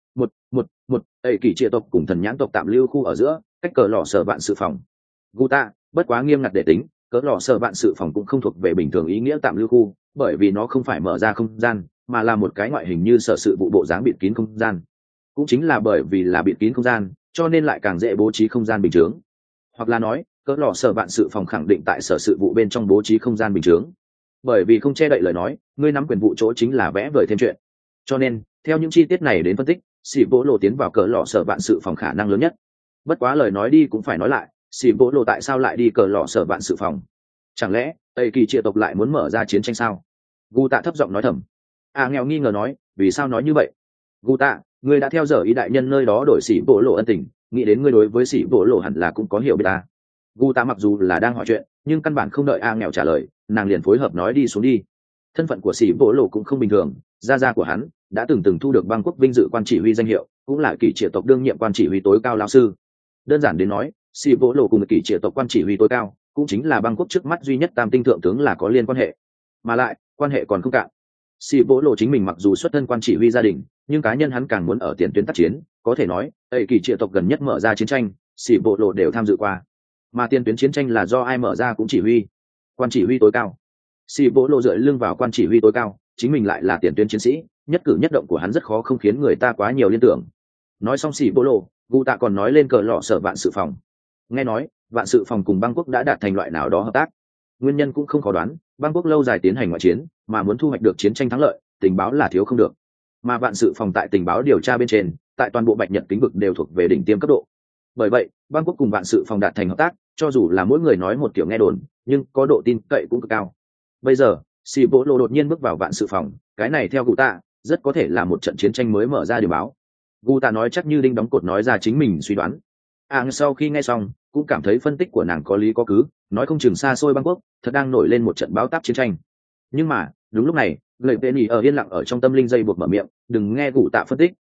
một, ấy kỳ triệt tộc cùng thần nhãn tộc tạm lưu khu ở giữa, cách cỡ lọ sở vạn sự phòng. Gù Tạ, bất quá nghiêm ngặt để tính, cỡ lọ sở vạn sự phòng cũng không thuộc về bình thường ý nghĩa tạm lưu khu, bởi vì nó không phải mở ra không gian, mà là một cái ngoại hình như sở sự vụ bộ dáng bịt kín không gian. Cũng chính là bởi vì là bịt kín không gian, cho nên lại càng dễ bố trí không gian bình chướng. Hoặc là nói cỡ lọ sở vạn sự phòng khẳng định tại sở sự vụ bên trong bố trí không gian bình chướng. Bởi vì không che đậy lời nói, ngươi nắm quyền vụ chỗ chính là vẽ vời thêm chuyện. Cho nên theo những chi tiết này đến phân tích, xỉ bộ lộ tiến vào cỡ lọ sở vạn sự phòng khả năng lớn nhất. Bất quá lời nói đi cũng phải nói lại, xỉ bộ lộ tại sao lại đi cỡ lọ sở vạn sự phòng? Chẳng lẽ tây kỳ triệt tộc lại muốn mở ra chiến tranh sao? Gù Tạ thấp giọng nói thầm. Nghèo nghi ngờ nói, vì sao nói như vậy? Gù Tạ, ngươi đã theo dõi ý đại nhân nơi đó đổi xỉ bộ lộ ân tình, nghĩ đến ngươi đối với xỉ bộ lộ hẳn là cũng có hiểu biết ta. Gù Tạ mặc dù là đang hỏi chuyện, nhưng căn bản không đợi nghèo trả lời, nàng liền phối hợp nói đi xuống đi. Thân phận của xỉ bộ lộ cũng không bình thường, gia của hắn đã từng thu được băng quốc vinh dự quan chỉ huy danh hiệu, cũng là kỳ triệt tộc đương nhiệm quan chỉ huy tối cao lão sư. Đơn giản đến nói, xỉ bộ lộ cùng kỳ triệt tộc quan chỉ huy tối cao cũng chính là băng quốc trước mắt duy nhất tam tinh thượng tướng là có liên quan hệ, mà lại quan hệ còn không cạn. Xỉ bộ lộ chính mình mặc dù xuất thân quan chỉ huy gia đình, nhưng cá nhân hắn càng muốn ở tiền tuyến tác chiến, có thể nói ấy kỳ triệt tộc gần nhất mở ra chiến tranh, xỉ bộ lộ đều tham dự qua. Mà tiền tuyến chiến tranh là do ai mở ra cũng chỉ huy, quan chỉ huy tối cao. Xỉ bộ lộ dựa lưng vào quan chỉ huy tối cao, chính mình lại là tiền tuyến chiến sĩ, nhất cử nhất động của hắn rất khó không khiến người ta quá nhiều liên tưởng. Nói xong xỉ bộ lộ, Gù Tạ còn nói lên cỡ lọ sở vạn sự phòng. Nghe nói vạn sự phòng cùng băng quốc đã đạt thành loại nào đó hợp tác, nguyên nhân cũng không khó đoán, băng quốc lâu dài tiến hành ngoại chiến, mà muốn thu hoạch được chiến tranh thắng lợi, tình báo là thiếu không được. Mà vạn sự phòng tại tình báo điều tra bên trên, tại toàn bộ bạch nhật lĩnh vực đều thuộc về đỉnh tiêm cấp độ. Bởi vậy băng quốc cùng vạn sự phòng đạt thành hợp tác, cho dù là mỗi người nói một kiểu nghe đồn, nhưng có độ tin cậy cũng cực cao. Bây giờ xỉ bộ lộ đột nhiên bước vào vạn sự phòng, cái này theo Gù Tạ rất có thể là một trận chiến tranh mới mở ra điều báo. Gù Tạ nói chắc như đinh đóng cột nói ra chính mình suy đoán. Sau khi nghe xong cũng cảm thấy phân tích của nàng có lý có cứ, nói không chừng xa xôi băng quốc thật đang nổi lên một trận báo táp chiến tranh. Nhưng mà đúng lúc này lời tên nhỉ ở yên lặng ở trong tâm linh dây buộc mở miệng, đừng nghe Gù Tạ phân tích,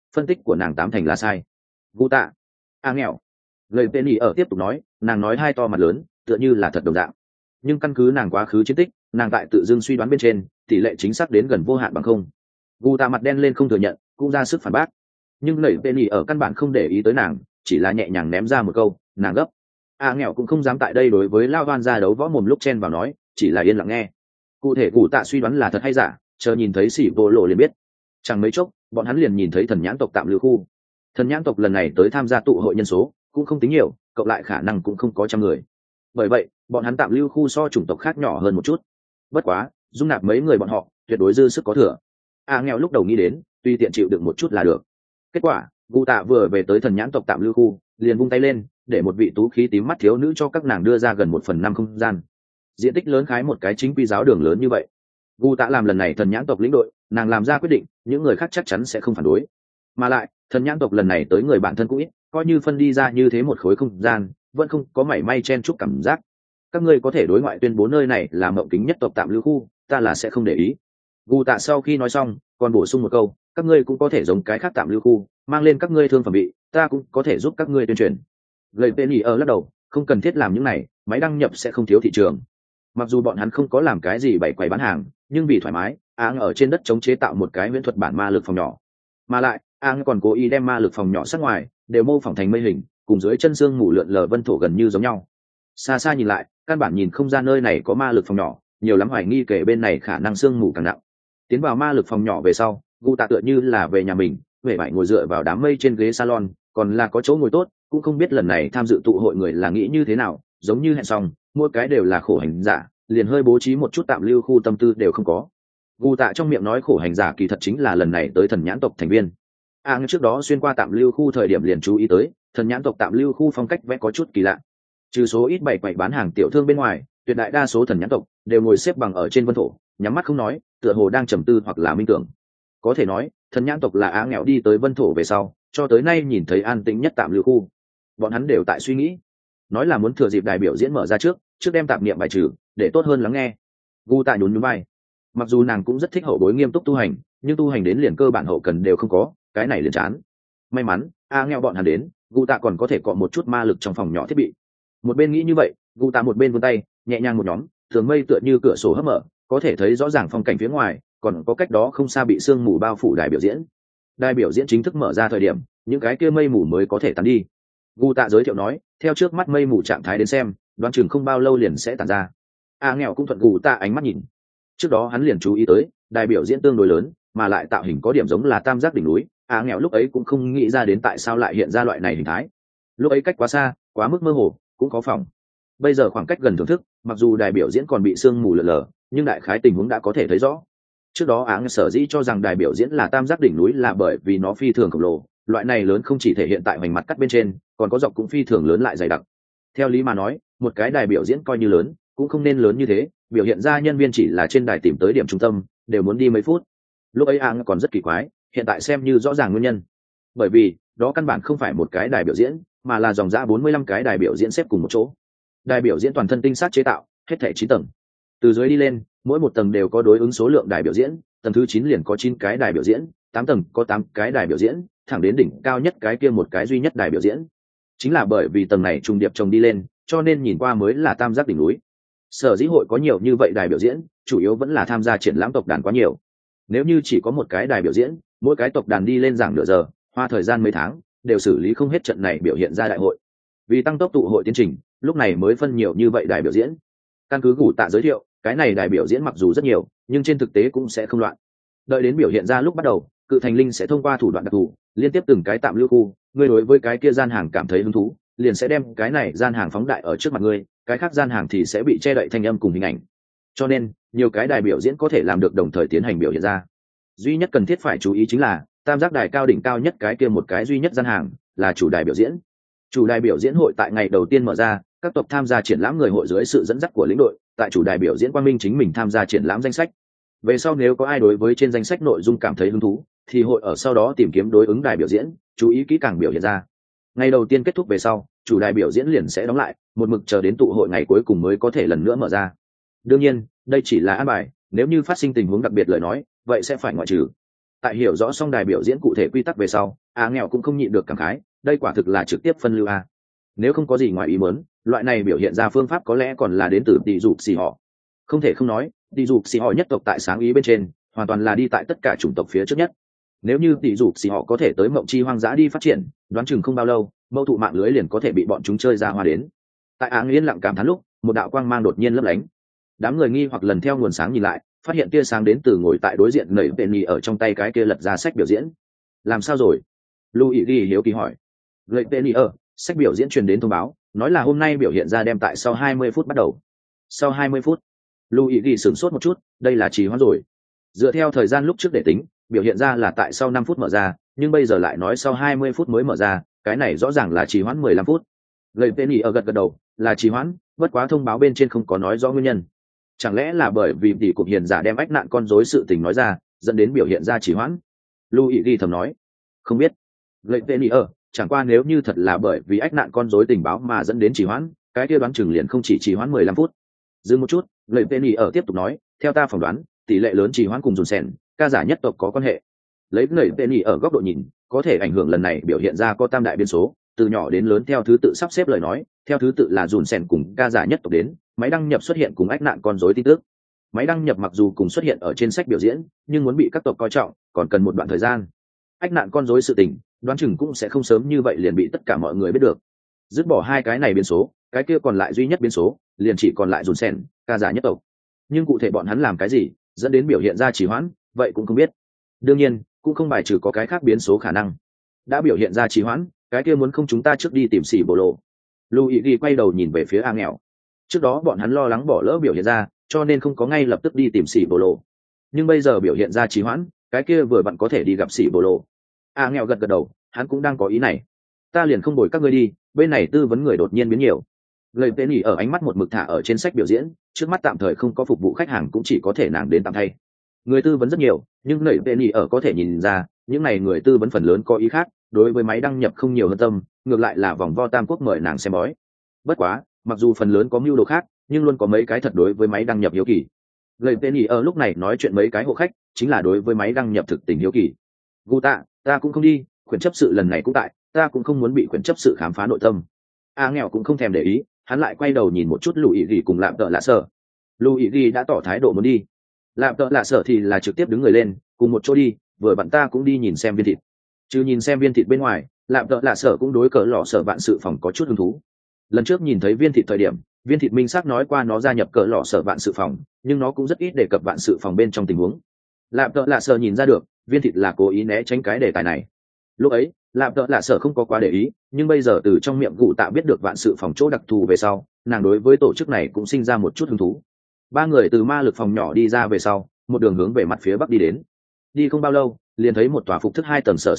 phân tích của nàng 8 thành là sai. Gu tạ, nghèo. Lời Penny ở tiếp tục nói, nàng nói hai to mặt lớn, tựa như là thật đồng dạng. Nhưng căn cứ nàng quá khứ chiến tích, nàng tại tự dưng suy đoán bên trên, tỷ lệ chính xác đến gần vô hạn bằng không. Gu tạ mặt đen lên không thừa nhận, cũng ra sức phản bác. Nhưng lời Penny ở căn bản không để ý tới nàng, chỉ là nhẹ nhàng ném ra một câu, nàng gấp. Nghèo cũng không dám tại đây đối với Lao Đoan ra đấu võ mồm lúc chen vào nói, chỉ là yên lặng nghe. Cụ thể Gu tạ suy đoán là thật hay giả, chờ nhìn thấy xỉ vô lộ liền biết. Chẳng mấy chốc, bọn hắn liền nhìn thấy thần nhãn tộc tạm lưu khu. Thần nhãn tộc lần này tới tham gia tụ hội nhân số cũng không tính nhiều, cộng lại khả năng cũng không có trăm người. Bởi vậy bọn hắn tạm lưu khu so chủng tộc khác nhỏ hơn một chút. Bất quá dung nạp mấy người bọn họ tuyệt đối dư sức có thừa. Nghèo lúc đầu nghĩ đến tùy tiện chịu đựng một chút là được. Kết quả Gu tạ vừa về tới thần nhãn tộc tạm lưu khu liền vung tay lên, để một vị tú khí tím mắt thiếu nữ cho các nàng đưa ra gần 1/5 không gian. Diện tích lớn khái một cái chính quy giáo đường lớn như vậy. Gu tạ làm lần này thần nhãn tộc lĩnh đội, nàng làm ra quyết định, những người khác chắc chắn sẽ không phản đối. Mà lại thần nhãn tộc lần này tới người bạn thân cũng ít, coi như phân đi ra như thế một khối không gian vẫn không có mảy may chen chúc cảm giác. Các ngươi có thể đối ngoại tuyên bố nơi này là mộng kính nhất tộc tạm lưu khu, ta là sẽ không để ý. Gu tạ sau khi nói xong còn bổ sung một câu, các ngươi cũng có thể giống cái khác tạm lưu khu mang lên các ngươi thương phẩm bị, ta cũng có thể giúp các ngươi tuyên truyền. Lời Penny ở lắc đầu, không cần thiết làm những này, máy đăng nhập sẽ không thiếu thị trường. Mặc dù bọn hắn không có làm cái gì bày quầy bán hàng, nhưng vì thoải mái, ở trên đất chống chế tạo một cái huyễn thuật bản ma lực phòng nhỏ. Mà lại còn cố ý đem ma lực phòng nhỏ sát ngoài đều mô phỏng thành mây hình, cùng dưới chân xương mù lượn lờ vân thổ gần như giống nhau. Xa xa nhìn lại căn bản nhìn không ra nơi này có ma lực phòng nhỏ, nhiều lắm hoài nghi kể bên này khả năng xương mù càng nặng. Tiến vào ma lực phòng nhỏ về sau, Gu tạ tựa như là về nhà mình, về vải ngồi dựa vào đám mây trên ghế salon, còn là có chỗ ngồi tốt, cũng không biết lần này tham dự tụ hội người là nghĩ như thế nào, giống như hẹn xong mỗi cái đều là khổ hành giả, liền hơi bố trí một chút tạm lưu khu tâm tư đều không có. Gu tạ trong miệng nói khổ hành giả kỳ thật chính là lần này tới thần nhãn tộc thành viên. Trước đó xuyên qua tạm lưu khu thời điểm liền chú ý tới thần nhãn tộc tạm lưu khu phong cách vẽ có chút kỳ lạ. Trừ số ít bày quầy bán hàng tiểu thương bên ngoài, tuyệt đại đa số thần nhãn tộc đều ngồi xếp bằng ở trên vân thổ, nhắm mắt không nói, tựa hồ đang trầm tư hoặc là minh tưởng. Có thể nói thần nhãn tộc là nghèo đi tới vân thổ về sau cho tới nay nhìn thấy an tĩnh nhất tạm lưu khu. Bọn hắn đều tại suy nghĩ, nói là muốn thừa dịp đài biểu diễn mở ra trước đem tạp niệm bài trừ để tốt hơn lắng nghe. Gu tạ nhún nhún vai, mặc dù nàng cũng rất thích hậu bối nghiêm túc tu hành, nhưng tu hành đến liền cơ bản hậu cần đều không có, cái này liền chán. May mắn nghèo bọn hắn đến, Gu tạ còn có thể cọ một chút ma lực trong phòng nhỏ thiết bị. Một bên nghĩ như vậy, Gu tạ một bên vươn tay nhẹ nhàng một nhóm, thường mây tựa như cửa sổ hấp mở, có thể thấy rõ ràng phong cảnh phía ngoài, còn có cách đó không xa bị sương mù bao phủ đài biểu diễn. Đài biểu diễn chính thức mở ra thời điểm, những cái kia mây mù mới có thể tán đi. Gu tạ giới thiệu nói, theo trước mắt mây mù trạng thái đến xem, đoán chừng không bao lâu liền sẽ tản ra. Nghèo cũng thuận Gu tạ ánh mắt nhìn. Trước đó hắn liền chú ý tới đài biểu diễn tương đối lớn, mà lại tạo hình có điểm giống là tam giác đỉnh núi. Nghèo lúc ấy cũng không nghĩ ra đến tại sao lại hiện ra loại này hình thái. Lúc ấy cách quá xa, quá mức mơ hồ, cũng có phòng. Bây giờ khoảng cách gần thưởng thức, mặc dù đài biểu diễn còn bị sương mù lờ lờ, nhưng đại khái tình huống đã có thể thấy rõ. Trước đó sở dĩ cho rằng đài biểu diễn là tam giác đỉnh núi là bởi vì nó phi thường khổng lồ, loại này lớn không chỉ thể hiện tại hoành mặt cắt bên trên, còn có dọc cũng phi thường lớn lại dày đặc. Theo lý mà nói, một cái đài biểu diễn coi như lớn cũng không nên lớn như thế, biểu hiện ra nhân viên chỉ là trên đài tìm tới điểm trung tâm đều muốn đi mấy phút. Lúc ấy còn rất kỳ quái, hiện tại xem như rõ ràng nguyên nhân. Bởi vì đó căn bản không phải một cái đài biểu diễn, mà là dòng dã 45 cái đài biểu diễn xếp cùng một chỗ. Đài biểu diễn toàn thân tinh sát chế tạo, hết thảy 9 tầng. Từ dưới đi lên, mỗi một tầng đều có đối ứng số lượng đài biểu diễn, tầng thứ 9 liền có 9 cái đài biểu diễn, 8 tầng có 8 cái đài biểu diễn, thẳng đến đỉnh cao nhất cái kia một cái duy nhất đài biểu diễn. Chính là bởi vì tầng này trùng điệp chồng đi lên, cho nên nhìn qua mới là tam giác đỉnh núi. Sở dĩ hội có nhiều như vậy đài biểu diễn, chủ yếu vẫn là tham gia triển lãm tộc đàn quá nhiều. Nếu như chỉ có một cái đài biểu diễn, mỗi cái tộc đàn đi lên giảng nửa giờ, hoa thời gian mấy tháng, đều xử lý không hết trận này biểu hiện ra đại hội. Vì tăng tốc tụ hội tiến trình, lúc này mới phân nhiều như vậy đài biểu diễn. Căn cứ Gu tạ giới thiệu, cái này đài biểu diễn mặc dù rất nhiều, nhưng trên thực tế cũng sẽ không loạn. Đợi đến biểu hiện ra lúc bắt đầu, cự thành linh sẽ thông qua thủ đoạn đặc thù, liên tiếp từng cái tạm lưu khu, ngươi đối với cái kia gian hàng cảm thấy hứng thú, liền sẽ đem cái này gian hàng phóng đại ở trước mặt ngươi, cái khác gian hàng thì sẽ bị che đậy thanh âm cùng hình ảnh. Cho nên, nhiều cái đài biểu diễn có thể làm được đồng thời tiến hành biểu hiện ra. Duy nhất cần thiết phải chú ý chính là, tam giác đài cao đỉnh cao nhất cái kia một cái duy nhất gian hàng, là chủ đài biểu diễn. Chủ đài biểu diễn hội tại ngày đầu tiên mở ra, các tộc tham gia triển lãm người hội dưới sự dẫn dắt của lĩnh đội, tại chủ đài biểu diễn quang minh chính mình tham gia triển lãm danh sách. Về sau nếu có ai đối với trên danh sách nội dung cảm thấy hứng thú, thì hội ở sau đó tìm kiếm đối ứng đài biểu diễn, chú ý kỹ càng biểu hiện ra. Ngày đầu tiên kết thúc về sau, chủ đài biểu diễn liền sẽ đóng lại, một mực chờ đến tụ hội ngày cuối cùng mới có thể lần nữa mở ra. Đương nhiên, đây chỉ là an bài, nếu như phát sinh tình huống đặc biệt lời nói, vậy sẽ phải ngoại trừ. Tại hiểu rõ xong đài biểu diễn cụ thể quy tắc về sau, nghèo cũng không nhịn được cảm khái, đây quả thực là trực tiếp phân lưu a. Nếu không có gì ngoài ý muốn, loại này biểu hiện ra phương pháp có lẽ còn là đến từ tỷ dục xì họ. Không thể không nói, tỷ dục xì họ nhất tộc tại sáng ý bên trên hoàn toàn là đi tại tất cả chủng tộc phía trước nhất. Nếu như tỷ dục xì họ có thể tới mộng chi hoang dã đi phát triển, đoán chừng không bao lâu mâu thụ mạng lưới liền có thể bị bọn chúng chơi ra hoa đến. Tại yên lặng cảm thán lúc, một đạo quang mang đột nhiên lấp lánh. Đám người nghi hoặc lần theo nguồn sáng nhìn lại, phát hiện tia sáng đến từ ngồi tại đối diện nẩy penny ở trong tay cái kia lật ra sách biểu diễn. Làm sao rồi? Luigi hiếu kỳ hỏi. Nẩy penny sách biểu diễn truyền đến thông báo, nói là hôm nay biểu hiện ra đem tại sau 20 phút bắt đầu. Sau 20 phút? Luigi sửng sốt một chút, đây là trì hoãn rồi. Dựa theo thời gian lúc trước để tính, biểu hiện ra là tại sau 5 phút mở ra, nhưng bây giờ lại nói sau 20 phút mới mở ra, cái này rõ ràng là trì hoãn 15 phút. Nẩy penny gật gật đầu, là trì hoãn, bất quá thông báo bên trên không có nói rõ nguyên nhân. Chẳng lẽ là bởi vì tỷ cục hiền giả đem ách nạn con rối sự tình nói ra, dẫn đến biểu hiện ra trì hoãn? Luigi thầm nói. Không biết. Lệnh tên chẳng qua nếu như thật là bởi vì ách nạn con rối tình báo mà dẫn đến trì hoãn, cái kia đoán chừng liền không chỉ trì hoãn 15 phút. Dừng một chút, lệnh tên tiếp tục nói, theo ta phỏng đoán, tỷ lệ lớn trì hoãn cùng dùn sèn, ca giả nhất tộc có quan hệ. Lấy lệnh tên ở góc độ nhìn, có thể ảnh hưởng lần này biểu hiện ra có tam đại biến số, từ nhỏ đến lớn theo thứ tự sắp xếp lời nói, theo thứ tự là dùn sèn cùng ca giả nhất tộc đến, máy đăng nhập xuất hiện cùng ách nạn con rối tin tức. Máy đăng nhập mặc dù cùng xuất hiện ở trên sách biểu diễn, nhưng muốn bị các tộc coi trọng còn cần một đoạn thời gian. Ách nạn con rối sự tình, đoán chừng cũng sẽ không sớm như vậy liền bị tất cả mọi người biết được. Dứt bỏ hai cái này biến số, cái kia còn lại duy nhất biến số liền chỉ còn lại dùn sèn, ca giả nhất tộc. Nhưng cụ thể bọn hắn làm cái gì dẫn đến biểu hiện ra trì hoãn, vậy cũng không biết. Đương nhiên cũng không bài trừ có cái khác biến số khả năng. Đã biểu hiện ra trì hoãn, cái kia muốn không chúng ta trước đi tìm xỉ bộ lộ. Luigi quay đầu nhìn về phía nghèo. Trước đó bọn hắn lo lắng bỏ lỡ biểu hiện ra, cho nên không có ngay lập tức đi tìm xỉ bộ lộ. Nhưng bây giờ biểu hiện ra trì hoãn, cái kia vừa bạn có thể đi gặp xỉ bộ lộ. Nghèo gật gật đầu, hắn cũng đang có ý này. Ta liền không bồi các ngươi đi, bên này tư vấn người đột nhiên biến nhiều. Lời tên nhỉ ở ánh mắt một mực thả ở trên sách biểu diễn, trước mắt tạm thời không có phục vụ khách hàng cũng chỉ có thể nàng đến tạm thay. Người tư vấn rất nhiều, nhưng lời tên nhỉ ở có thể nhìn ra, những này người tư vấn phần lớn có ý khác, đối với máy đăng nhập không nhiều hơn tâm, ngược lại là vòng vo tam quốc mời nàng xem bói. Bất quá, mặc dù phần lớn có mưu đồ khác, nhưng luôn có mấy cái thật đối với máy đăng nhập hiếu kỳ. Lời tên nhỉ ở lúc này nói chuyện mấy cái hộ khách, chính là đối với máy đăng nhập thực tình hiếu kỳ. Guta, ta cũng không đi, quyển chấp sự lần này cũng tại, ta cũng không muốn bị quyển chấp sự khám phá nội tâm. Nghèo cũng không thèm để ý, hắn lại quay đầu nhìn một chút Luigi cùng Lạm Tợ Lạ Sở. Luigi đã tỏ thái độ muốn đi. Lạm Tợ Lạ Sở thì là trực tiếp đứng người lên, cùng một chỗ đi, vừa bạn ta cũng đi nhìn xem viên thịt. Chứ nhìn xem viên thịt bên ngoài, Lạm Tợ Lạ Sở cũng đối cỡ lọ sở vạn sự phòng có chút hứng thú. Lần trước nhìn thấy viên thịt thời điểm, viên thịt minh xác nói qua nó gia nhập cỡ lọ sở vạn sự phòng, nhưng nó cũng rất ít đề cập vạn sự phòng bên trong tình huống. Lạm Tợ Lạ Sở nhìn ra được, viên thịt là cố ý né tránh cái đề tài này. Lúc ấy, Lạm Tợ Lạ Sở không có quá để ý, nhưng bây giờ từ trong miệng Gụ Tạ biết được vạn sự phòng chỗ đặc thù về sau, nàng đối với tổ chức này cũng sinh ra một chút hứng thú. Ba người từ ma lực phòng nhỏ đi ra về sau, một đường hướng về mặt phía bắc đi đến. Đi không bao lâu, liền thấy một tòa phục thức 2 tầng sở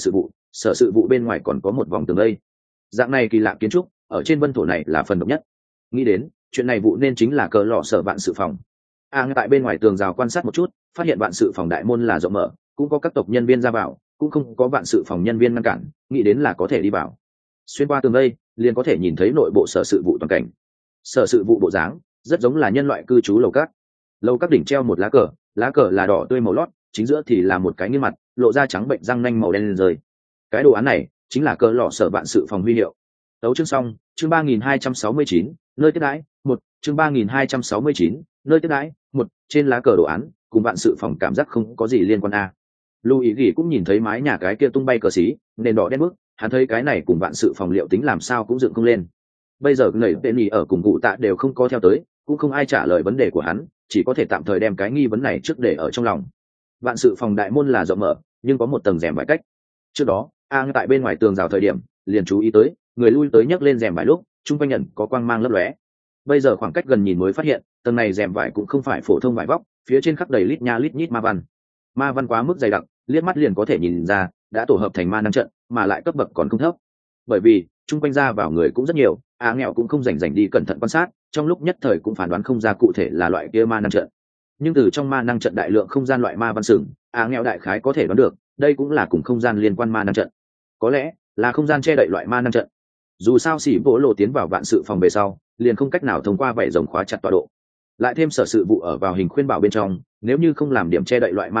sự vụ bên ngoài còn có một vòng tường lây. Dạng này kỳ lạ kiến trúc, ở trên vân thổ này là phần độc nhất. Nghĩ đến, chuyện này vụ nên chính là cờ lọ sở vạn sự phòng. Tại bên ngoài tường rào quan sát một chút, phát hiện vạn sự phòng đại môn là rộng mở, cũng có các tộc nhân viên ra vào, cũng không có vạn sự phòng nhân viên ngăn cản, nghĩ đến là có thể đi vào. Xuyên qua tường đây, liền có thể nhìn thấy nội bộ sở sự vụ toàn cảnh. Sở sự vụ bộ dáng rất giống là nhân loại cư trú lầu các. Lầu các đỉnh treo một lá cờ là đỏ tươi màu lót, chính giữa thì là một cái nghiêng mặt, lộ ra trắng bệnh răng nanh màu đen lên rời. Cái đồ án này chính là cờ lọ sở vạn sự phòng huy hiệu. Tấu chương xong, chương 3269, nơi tiếp đãi, chương 3269, nơi tiếp đãi, trên lá cờ đồ án, cùng vạn sự phòng cảm giác không có gì liên quan a. Luigi cũng nhìn thấy mái nhà cái kia tung bay cờ xí, nền đỏ đen bức, hắn thấy cái này cùng vạn sự phòng liệu tính làm sao cũng dựng không lên. Bây giờ nảy tên nhì ở cùng Gụ Tạ đều không có theo tới, cũng không ai trả lời vấn đề của hắn, chỉ có thể tạm thời đem cái nghi vấn này trước để ở trong lòng. Vạn sự phòng đại môn là rộng mở, nhưng có một tầng rèm vải cách. Trước đó, tại bên ngoài tường rào thời điểm, liền chú ý tới, người lui tới nhấc lên rèm vải lúc, trung quanh nhận có quang mang lấp lóe. Bây giờ khoảng cách gần nhìn mới phát hiện, tầng này rèm vải cũng không phải phổ thông vải vóc, phía trên khắc đầy lít nha lít nhít ma văn. Ma văn quá mức dày đặc, liếc mắt liền có thể nhìn ra, đã tổ hợp thành ma năng trận, mà lại cấp bậc còn không thấp. Bởi vì, trung quanh ra vào người cũng rất nhiều, nghèo cũng không rảnh đi cẩn thận quan sát, trong lúc nhất thời cũng phán đoán không ra cụ thể là loại kia ma năng trận. Nhưng từ trong ma năng trận đại lượng không gian loại ma văn sừng, nghèo đại khái có thể đoán được, đây cũng là cùng không gian liên quan ma năng trận. Có lẽ là không gian che đậy loại ma năng trận. Dù sao xỉ bố lộ tiến vào vạn sự phòng về sau, liền không cách nào thông qua vảy rồng khóa chặt tọa độ. Lại thêm sở sự vụ ở vào hình khuyên bảo bên trong, nếu như không làm điểm che đậy loại ma năng trận,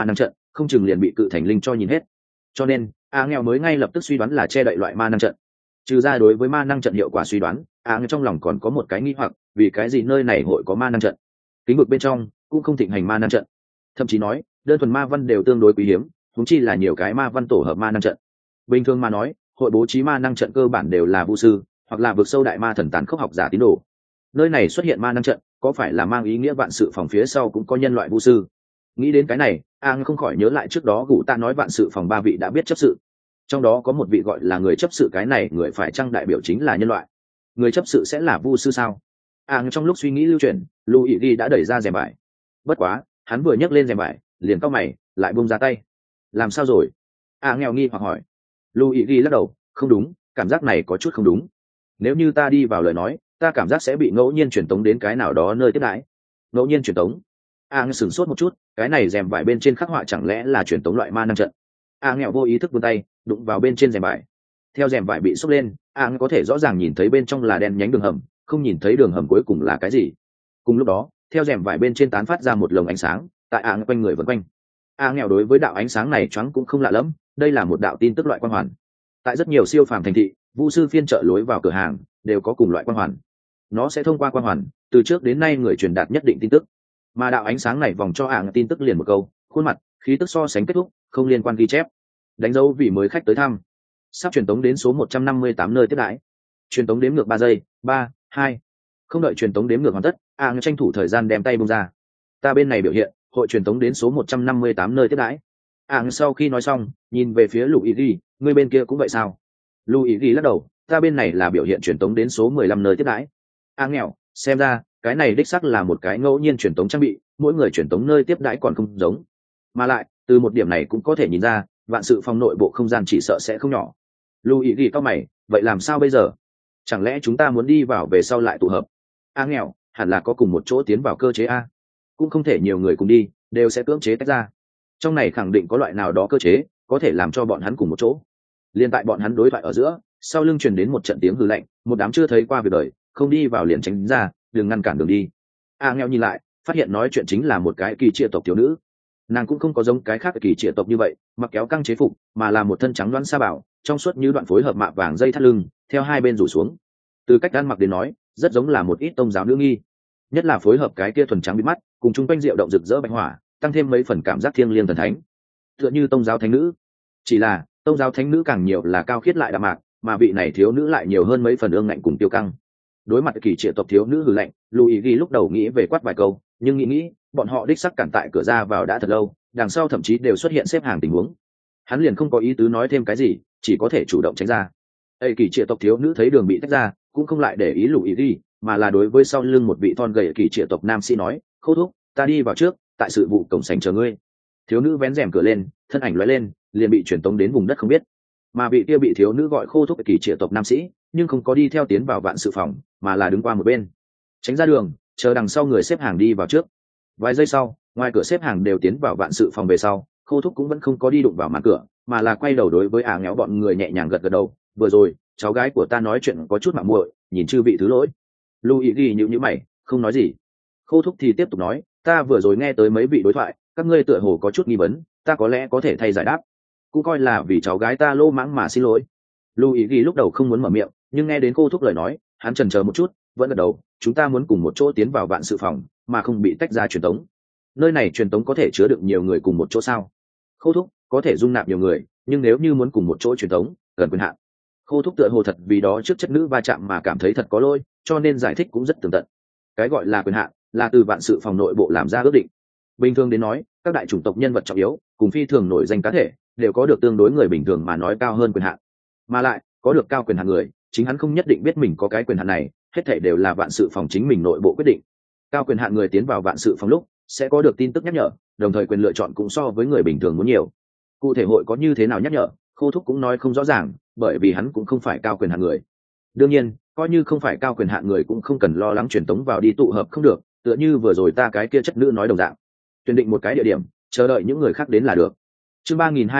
không chừng liền bị cự thành linh cho nhìn hết. Cho nên nghèo mới ngay lập tức suy đoán là che đậy loại ma năng trận. Trừ ra đối với ma năng trận hiệu quả suy đoán, nghèo trong lòng còn có một cái nghi hoặc, vì cái gì nơi này hội có ma năng trận? Kính vực bên trong cũng không thịnh hành ma năng trận, thậm chí nói đơn thuần ma văn đều tương đối quý hiếm, huống chi là nhiều cái ma văn tổ hợp ma năng trận. Bình thường mà nói, hội bố trí ma năng trận cơ bản đều là vu sư hoặc là vực sâu đại ma thần tàn khốc học giả tín đồ. Nơi này xuất hiện ma năng trận có phải là mang ý nghĩa vạn sự phòng phía sau cũng có nhân loại vu sư? Nghĩ đến cái này, không khỏi nhớ lại trước đó Gụ ta nói vạn sự phòng 3 vị đã biết chấp sự, trong đó có một vị gọi là người chấp sự, cái này người phải chăng đại biểu chính là nhân loại? Người chấp sự sẽ là vu sư sao? Trong lúc suy nghĩ lưu chuyển, Luigi đã đẩy ra rèm vải. Bất quá hắn vừa nhấc lên rèm vải liền cau mày lại buông ra tay. Làm sao rồi? Nghèo nghi hoặc hỏi. Luigi lắc đầu, không đúng, cảm giác này có chút không đúng. Nếu như ta đi vào lời nói, ta cảm giác sẽ bị ngẫu nhiên truyền tống đến cái nào đó nơi tiếp đãi. Ngẫu nhiên truyền tống? Sửng sốt một chút, cái này rèm vải bên trên khắc họa chẳng lẽ là truyền tống loại ma năng trận? Nghèo vô ý thức vươn tay đụng vào bên trên rèm vải. Theo rèm vải bị xốc lên, có thể rõ ràng nhìn thấy bên trong là đen nhánh đường hầm, không nhìn thấy đường hầm cuối cùng là cái gì. Cùng lúc đó, theo rèm vải bên trên tán phát ra một lồng ánh sáng, tại quanh người vần quanh. Nghèo đối với đạo ánh sáng này choáng cũng không lạ lẫm, đây là một đạo tin tức loại quang hoàn. Tại rất nhiều siêu phàm thành thị, vu sư phiên chợ lối vào cửa hàng đều có cùng loại quang hoàn. Nó sẽ thông qua quang hoàn, từ trước đến nay người truyền đạt nhất định tin tức. Mà đạo ánh sáng này vòng cho tin tức liền một câu, khuôn mặt, khí tức so sánh kết thúc, không liên quan ghi chép. Đánh dấu vì mới khách tới thăm. Sắp truyền tống đến số 158 nơi tiếp đãi. Truyền tống đếm ngược 3 giây, 3, 2. Không đợi truyền tống đếm ngược hoàn tất, tranh thủ thời gian đem tay buông ra. Ta bên này biểu hiện, hội truyền tống đến số 158 nơi tiếp đãi. Sau khi nói xong, nhìn về phía Luigi, người bên kia cũng vậy sao? Luigi lắc đầu, ta bên này là biểu hiện truyền tống đến số 15 nơi tiếp đãi. Nghèo, xem ra cái này đích xác là một cái ngẫu nhiên truyền tống trang bị, mỗi người truyền tống nơi tiếp đãi còn không giống. Mà lại, từ một điểm này cũng có thể nhìn ra, vạn sự phòng nội bộ không gian chỉ sợ sẽ không nhỏ. Luigi cao mày, vậy làm sao bây giờ? Chẳng lẽ chúng ta muốn đi vào về sau lại tụ hợp? Nghèo, hẳn là có cùng một chỗ tiến vào cơ chế a. Cũng không thể nhiều người cùng đi, đều sẽ cưỡng chế tách ra. Trong này khẳng định có loại nào đó cơ chế có thể làm cho bọn hắn cùng một chỗ. Liên tại bọn hắn đối thoại ở giữa, sau lưng truyền đến một trận tiếng hừ lạnh, một đám chưa thấy qua việc đời, không đi vào liền tránh ra, đừng ngăn cản đường đi. Nghèo nhìn lại, phát hiện nói chuyện chính là một cái kỳ triệt tộc thiếu nữ. Nàng cũng không có giống cái khác kỳ triệt tộc như vậy, mặc kéo căng chế phục, mà là một thân trắng đoán sa bảo, trong suốt như đoạn phối hợp mạ vàng dây thắt lưng, theo hai bên rủ xuống. Từ cách ăn mặc đến nói, rất giống là một ít tông giáo nữ nghi, nhất là phối hợp cái kia thuần trắng bít mắt, cùng chung quanh rượu động rực rỡ bạch hỏa, tăng thêm mấy phần cảm giác thiêng liêng thần thánh, tựa như tông giáo thánh nữ. Chỉ là tông giáo thánh nữ càng nhiều là cao khiết lại đạm mạc, mà vị này thiếu nữ lại nhiều hơn mấy phần ương ngạnh cùng tiêu căng. Đối mặt kỳ triệt tộc thiếu nữ hừ lạnh, Luigi lúc đầu nghĩ về quát vài câu, nhưng nghĩ bọn họ đích sắc cản tại cửa ra vào đã thật lâu, đằng sau thậm chí đều xuất hiện xếp hàng tình huống, hắn liền không có ý tứ nói thêm cái gì, chỉ có thể chủ động tránh ra. Kỳ triệt tộc thiếu nữ thấy đường bị tách ra, cũng không lại để ý Luigi, mà là đối với sau lưng một vị thon gầy kỳ triệt tộc nam sĩ nói, Khâu thúc, ta đi vào trước, tại sự vụ cổng sảnh chờ ngươi. Thiếu nữ vén rèm cửa lên, thân ảnh lóe lên, liền bị chuyển tống đến vùng đất không biết. Mà vị kia bị thiếu nữ gọi Khâu thúc kỳ triệt tộc nam sĩ, nhưng không có đi theo tiến vào vạn sự phòng, mà là đứng qua một bên, tránh ra đường, chờ đằng sau người xếp hàng đi vào trước. Vài giây sau, ngoài cửa xếp hàng đều tiến vào vạn sự phòng về sau, Khâu thúc cũng vẫn không có đi đụng vào màn cửa, mà là quay đầu đối với nghèo bọn người nhẹ nhàng gật gật đầu. Vừa rồi cháu gái của ta nói chuyện có chút mạo muội, nhìn chư vị thứ lỗi. Luigi nhíu mày, không nói gì. Khâu thúc thì tiếp tục nói, ta vừa rồi nghe tới mấy vị đối thoại, các ngươi tựa hồ có chút nghi vấn, ta có lẽ có thể thay giải đáp, cũng coi là vì cháu gái ta lô mãng mà xin lỗi. Luigi lúc đầu không muốn mở miệng, nhưng nghe đến Khâu thúc lời nói, hắn chần chờ một chút, vẫn gật đầu. Chúng ta muốn cùng một chỗ tiến vào vạn sự phòng, mà không bị tách ra truyền tống. Nơi này truyền tống có thể chứa đựng nhiều người cùng một chỗ sao? Khâu thúc, có thể dung nạp nhiều người, nhưng nếu như muốn cùng một chỗ truyền tống, cần quyền hạn. Khâu thúc tựa hồ thật vì đó trước chất nữ va chạm mà cảm thấy thật có lỗi, cho nên giải thích cũng rất tường tận. Cái gọi là quyền hạn là từ vạn sự phòng nội bộ làm ra ước định. Bình thường đến nói, các đại chủng tộc nhân vật trọng yếu cùng phi thường nổi danh cá thể đều có được tương đối người bình thường mà nói cao hơn quyền hạn. Mà lại có được cao quyền hạn người, chính hắn không nhất định biết mình có cái quyền hạn này, hết thảy đều là vạn sự phòng chính mình nội bộ quyết định. Cao quyền hạn người tiến vào vạn sự phòng lúc sẽ có được tin tức nhắc nhở, đồng thời quyền lựa chọn cũng so với người bình thường muốn nhiều. Cụ thể hội có như thế nào nhắc nhở, Khâu thúc cũng nói không rõ ràng, bởi vì hắn cũng không phải cao quyền hạn người. Đương nhiên, coi như không phải cao quyền hạn người cũng không cần lo lắng truyền tống vào đi tụ hợp không được, tựa như vừa rồi ta cái kia chất nữ nói đồng dạng. Tuyển định một cái địa điểm, chờ đợi những người khác đến là được. Chương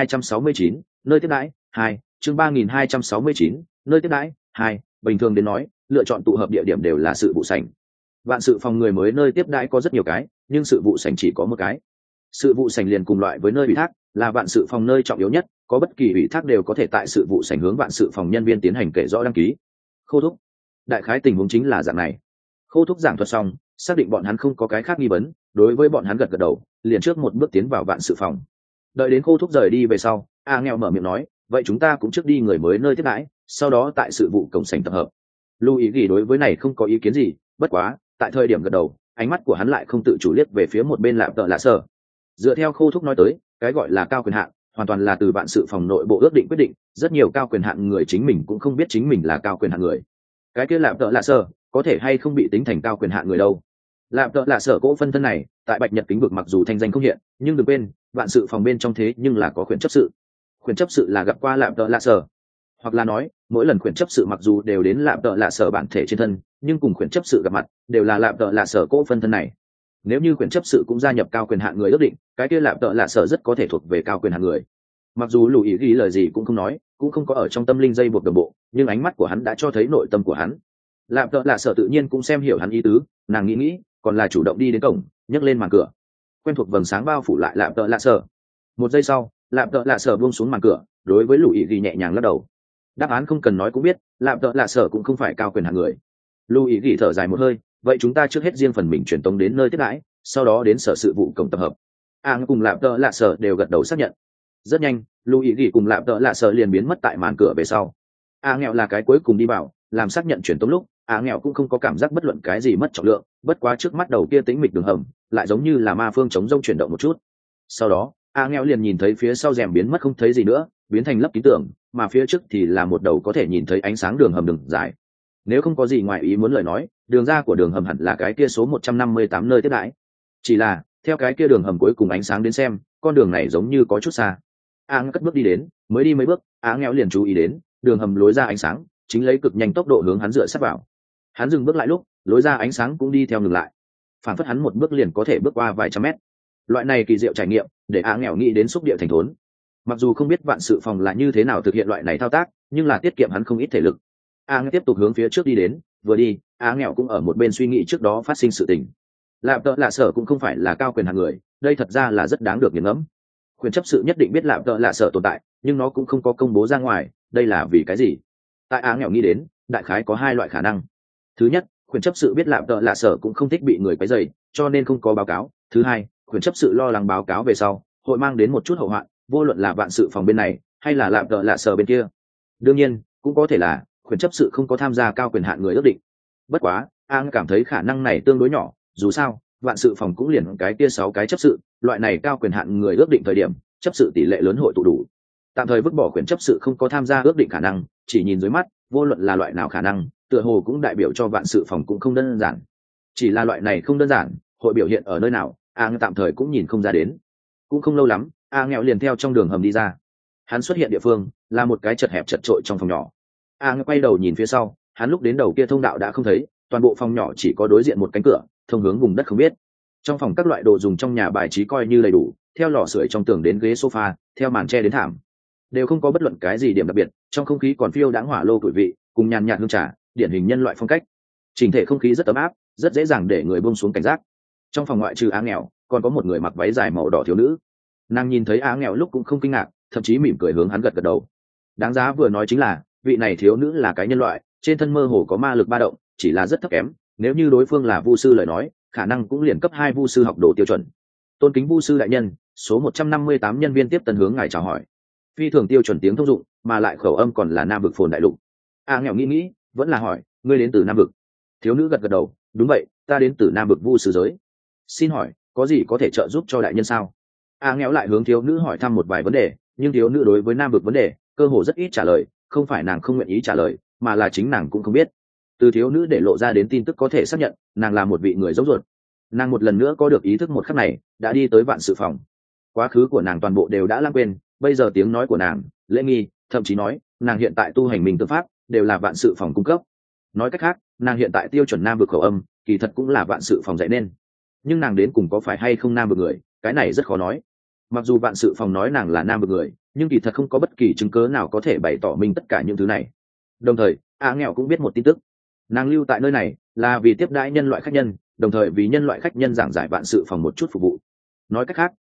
3269, nơi tiếp đãi 2, chương 3269, nơi tiếp đãi 2, bình thường đến nói, lựa chọn tụ hợp địa điểm đều là sự vụ sảnh. Vạn sự phòng người mới nơi tiếp đãi có rất nhiều cái, nhưng sự vụ sảnh chỉ có một cái. Sự vụ sảnh liền cùng loại với nơi ủy thác, là vạn sự phòng nơi trọng yếu nhất, có bất kỳ ủy thác đều có thể tại sự vụ sảnh hướng vạn sự phòng nhân viên tiến hành kể rõ đăng ký. Khô thúc, đại khái tình huống chính là dạng này. Khô thúc giảng thuật xong, xác định bọn hắn không có cái khác nghi vấn, đối với bọn hắn gật gật đầu, liền trước một bước tiến vào vạn sự phòng. Đợi đến Khô thúc rời đi về sau, nghèo mở miệng nói, vậy chúng ta cũng trước đi người mới nơi tiếp đãi, sau đó tại sự vụ cổng sảnh tập hợp. Lưu ý ghi đối với này không có ý kiến gì, bất quá tại thời điểm gật đầu, ánh mắt của hắn lại không tự chủ liếc về phía một bên Lạp Tợ Lạ Sở. Dựa theo Khô thúc nói tới, cái gọi là cao quyền hạn hoàn toàn là từ vạn sự phòng nội bộ ước định quyết định, rất nhiều cao quyền hạn người chính mình cũng không biết chính mình là cao quyền hạn người. Cái kia Lạp Tợ Lạ Sở có thể hay không bị tính thành cao quyền hạn người đâu? Lạp Tợ Lạ Sở cỗ phân thân này tại Bạch Nhật Kính vực mặc dù thanh danh không hiện, nhưng đừng quên vạn sự phòng bên trong thế nhưng là có quyền chấp sự. Quyền chấp sự là gặp qua Lạp Tợ Lạ Sở, hoặc là nói mỗi lần quyền chấp sự mặc dù đều đến Lạp Tợ Lạ Sở bản thể trên thân, nhưng cùng quyền chấp sự gặp mặt đều là Lạp Tợ Lạ Sở cỗ phân thân này. Nếu như quyền chấp sự cũng gia nhập cao quyền hạn người ước định, cái kia Lạp Tợ Lạ Sở rất có thể thuộc về cao quyền hạn người. Mặc dù Lù Ý ghi lời gì cũng không nói, cũng không có ở trong tâm linh dây buộc đồng bộ, nhưng ánh mắt của hắn đã cho thấy nội tâm của hắn. Lạp Tợ Lạ Sở tự nhiên cũng xem hiểu hắn ý tứ, nàng nghĩ còn là chủ động đi đến cổng, nhấc lên màn cửa. Quen thuộc vầng sáng bao phủ lại Lạp Tợ Lạ Sở. Một giây sau, Lạp Tợ Lạ Sở buông xuống màn cửa, đối với Lù Ý ghi nhẹ nhàng lắc đầu. Đáp án không cần nói cũng biết, Lạp Tợ Lạ Sở cũng không phải cao quyền hạn người. Lù Ý ghi thở dài một hơi, vậy chúng ta trước hết riêng phần mình truyền tống đến nơi tiếp đãi, sau đó đến sở sự vụ cổng tập hợp. Cùng Lạp Tợ Lạ Sở đều gật đầu xác nhận. Rất nhanh, Lù Ý ghi cùng Lạp Tợ Lạ Sở liền biến mất tại màn cửa về sau. Nghèo là cái cuối cùng đi vào, làm xác nhận truyền tống lúc, nghèo cũng không có cảm giác bất luận cái gì mất trọng lượng, bất quá trước mắt đầu kia tĩnh mịch đường hầm lại giống như là ma phương chống rông chuyển động một chút. Sau đó nghèo liền nhìn thấy phía sau rèm biến mất không thấy gì nữa, biến thành lấp kín tường, mà phía trước thì là một đầu có thể nhìn thấy ánh sáng đường hầm đường dài. Nếu không có gì ngoài ý muốn lời nói, đường ra của đường hầm hẳn là cái kia số 158 nơi tiếp đãi. Chỉ là theo cái kia đường hầm cuối cùng ánh sáng đến xem, con đường này giống như có chút xa. Cất bước đi đến, mới đi mấy bước, nghèo liền chú ý đến đường hầm lối ra ánh sáng chính lấy cực nhanh tốc độ hướng hắn dựa sát vào. Hắn dừng bước lại lúc, lối ra ánh sáng cũng đi theo ngừng lại, phản phất hắn một bước liền có thể bước qua vài trăm mét. Loại này kỳ diệu trải nghiệm để nghèo nghĩ đến xúc địa thành thốn. Mặc dù không biết vạn sự phòng là như thế nào thực hiện loại này thao tác, nhưng là tiết kiệm hắn không ít thể lực. Nghèo tiếp tục hướng phía trước đi đến, vừa đi nghèo cũng ở một bên suy nghĩ trước đó phát sinh sự tình. Lạp Tợ Lạ Sở cũng không phải là cao quyền hạn người, đây thật ra là rất đáng được nghiền ngẫm. Quyền chấp sự nhất định biết Lạp Tợ Lạ Sở tồn tại, nhưng nó cũng không có công bố ra ngoài, đây là vì cái gì? Tại nghèo nghĩ đến đại khái có hai loại khả năng. Thứ nhất, quyền chấp sự biết Lạp Tợ Lạ Sở cũng không thích bị người quấy rầy, cho nên không có báo cáo. Thứ hai, quyền chấp sự lo lắng báo cáo về sau hội mang đến một chút hậu hoạn, vô luận là vạn sự phòng bên này hay là Lạp Tợ Lạ Sở bên kia. Đương nhiên cũng có thể là quyền chấp sự không có tham gia cao quyền hạn người ước định. Bất quá cảm thấy khả năng này tương đối nhỏ, dù sao vạn sự phòng cũng liền cái kia 6 cái chấp sự, loại này cao quyền hạn người ước định thời điểm chấp sự tỷ lệ lớn hội tụ đủ. Tạm thời vứt bỏ quyền chấp sự không có tham gia ước định khả năng, chỉ nhìn dưới mắt vô luận là loại nào khả năng tựa hồ cũng đại biểu cho vạn sự phòng cũng không đơn giản. Chỉ là loại này không đơn giản hội biểu hiện ở nơi nào tạm thời cũng nhìn không ra đến. Cũng không lâu lắm nghèo liền theo trong đường hầm đi ra. Hắn xuất hiện địa phương là một cái chật hẹp chật trội trong phòng nhỏ. Quay đầu nhìn phía sau, hắn lúc đến đầu kia thông đạo đã không thấy, toàn bộ phòng nhỏ chỉ có đối diện một cánh cửa thông hướng vùng đất không biết. Trong phòng các loại đồ dùng trong nhà bài trí coi như đầy đủ, theo lò sưởi trong tường đến ghế sofa, theo màn tre đến thảm, đều không có bất luận cái gì điểm đặc biệt. Trong không khí còn phiêu đãng hỏa lô tuổi vị cùng nhàn nhạt hương trà, điển hình nhân loại phong cách. Chỉnh thể không khí rất ấm áp, rất dễ dàng để người buông xuống cảnh giác. Trong phòng ngoại trừ nghèo còn có một người mặc váy dài màu đỏ thiếu nữ. Nàng nhìn thấy nghèo lúc cũng không kinh ngạc, thậm chí mỉm cười hướng hắn gật gật đầu. Đáng giá vừa nói chính là vị này thiếu nữ là cái nhân loại, trên thân mơ hồ có ma lực ba động, chỉ là rất thấp kém. Nếu như đối phương là vu sư lời nói, khả năng cũng liền cấp 2 vu sư học đồ tiêu chuẩn. Tôn kính vu sư đại nhân, số 158 nhân viên tiếp tân hướng ngài chào hỏi. Phi thường tiêu chuẩn tiếng thông dụng, mà lại khẩu âm còn là nam vực phồn đại lục. Nghèo nghĩ vẫn là hỏi, ngươi đến từ nam vực? Thiếu nữ gật gật đầu, đúng vậy, ta đến từ nam vực vu sư giới. Xin hỏi có gì có thể trợ giúp cho đại nhân sao? Nghèo lại hướng thiếu nữ hỏi thăm một vài vấn đề, nhưng thiếu nữ đối với nam vực vấn đề cơ hồ rất ít trả lời, không phải nàng không nguyện ý trả lời, mà là chính nàng cũng không biết. Từ thiếu nữ để lộ ra đến tin tức có thể xác nhận nàng là một vị người giống ruột. Nàng một lần nữa có được ý thức một khắc này đã đi tới vạn sự phòng. Quá khứ của nàng toàn bộ đều đã lãng quên, bây giờ tiếng nói của nàng, lễ nghi, thậm chí nói nàng hiện tại tu hành mình tư pháp đều là vạn sự phòng cung cấp. Nói cách khác, nàng hiện tại tiêu chuẩn nam vực khẩu âm kỳ thật cũng là vạn sự phòng dạy nên. Nhưng nàng đến cùng có phải hay không nam vực người, cái này rất khó nói. Mặc dù vạn sự phòng nói nàng là nam vực người, nhưng kỳ thật không có bất kỳ chứng cớ nào có thể bày tỏ mình tất cả những thứ này. Đồng thời nghèo cũng biết một tin tức, nàng lưu tại nơi này là vì tiếp đãi nhân loại khách nhân, đồng thời vì nhân loại khách nhân giảng giải vạn sự phòng một chút phục vụ. Nói cách khác,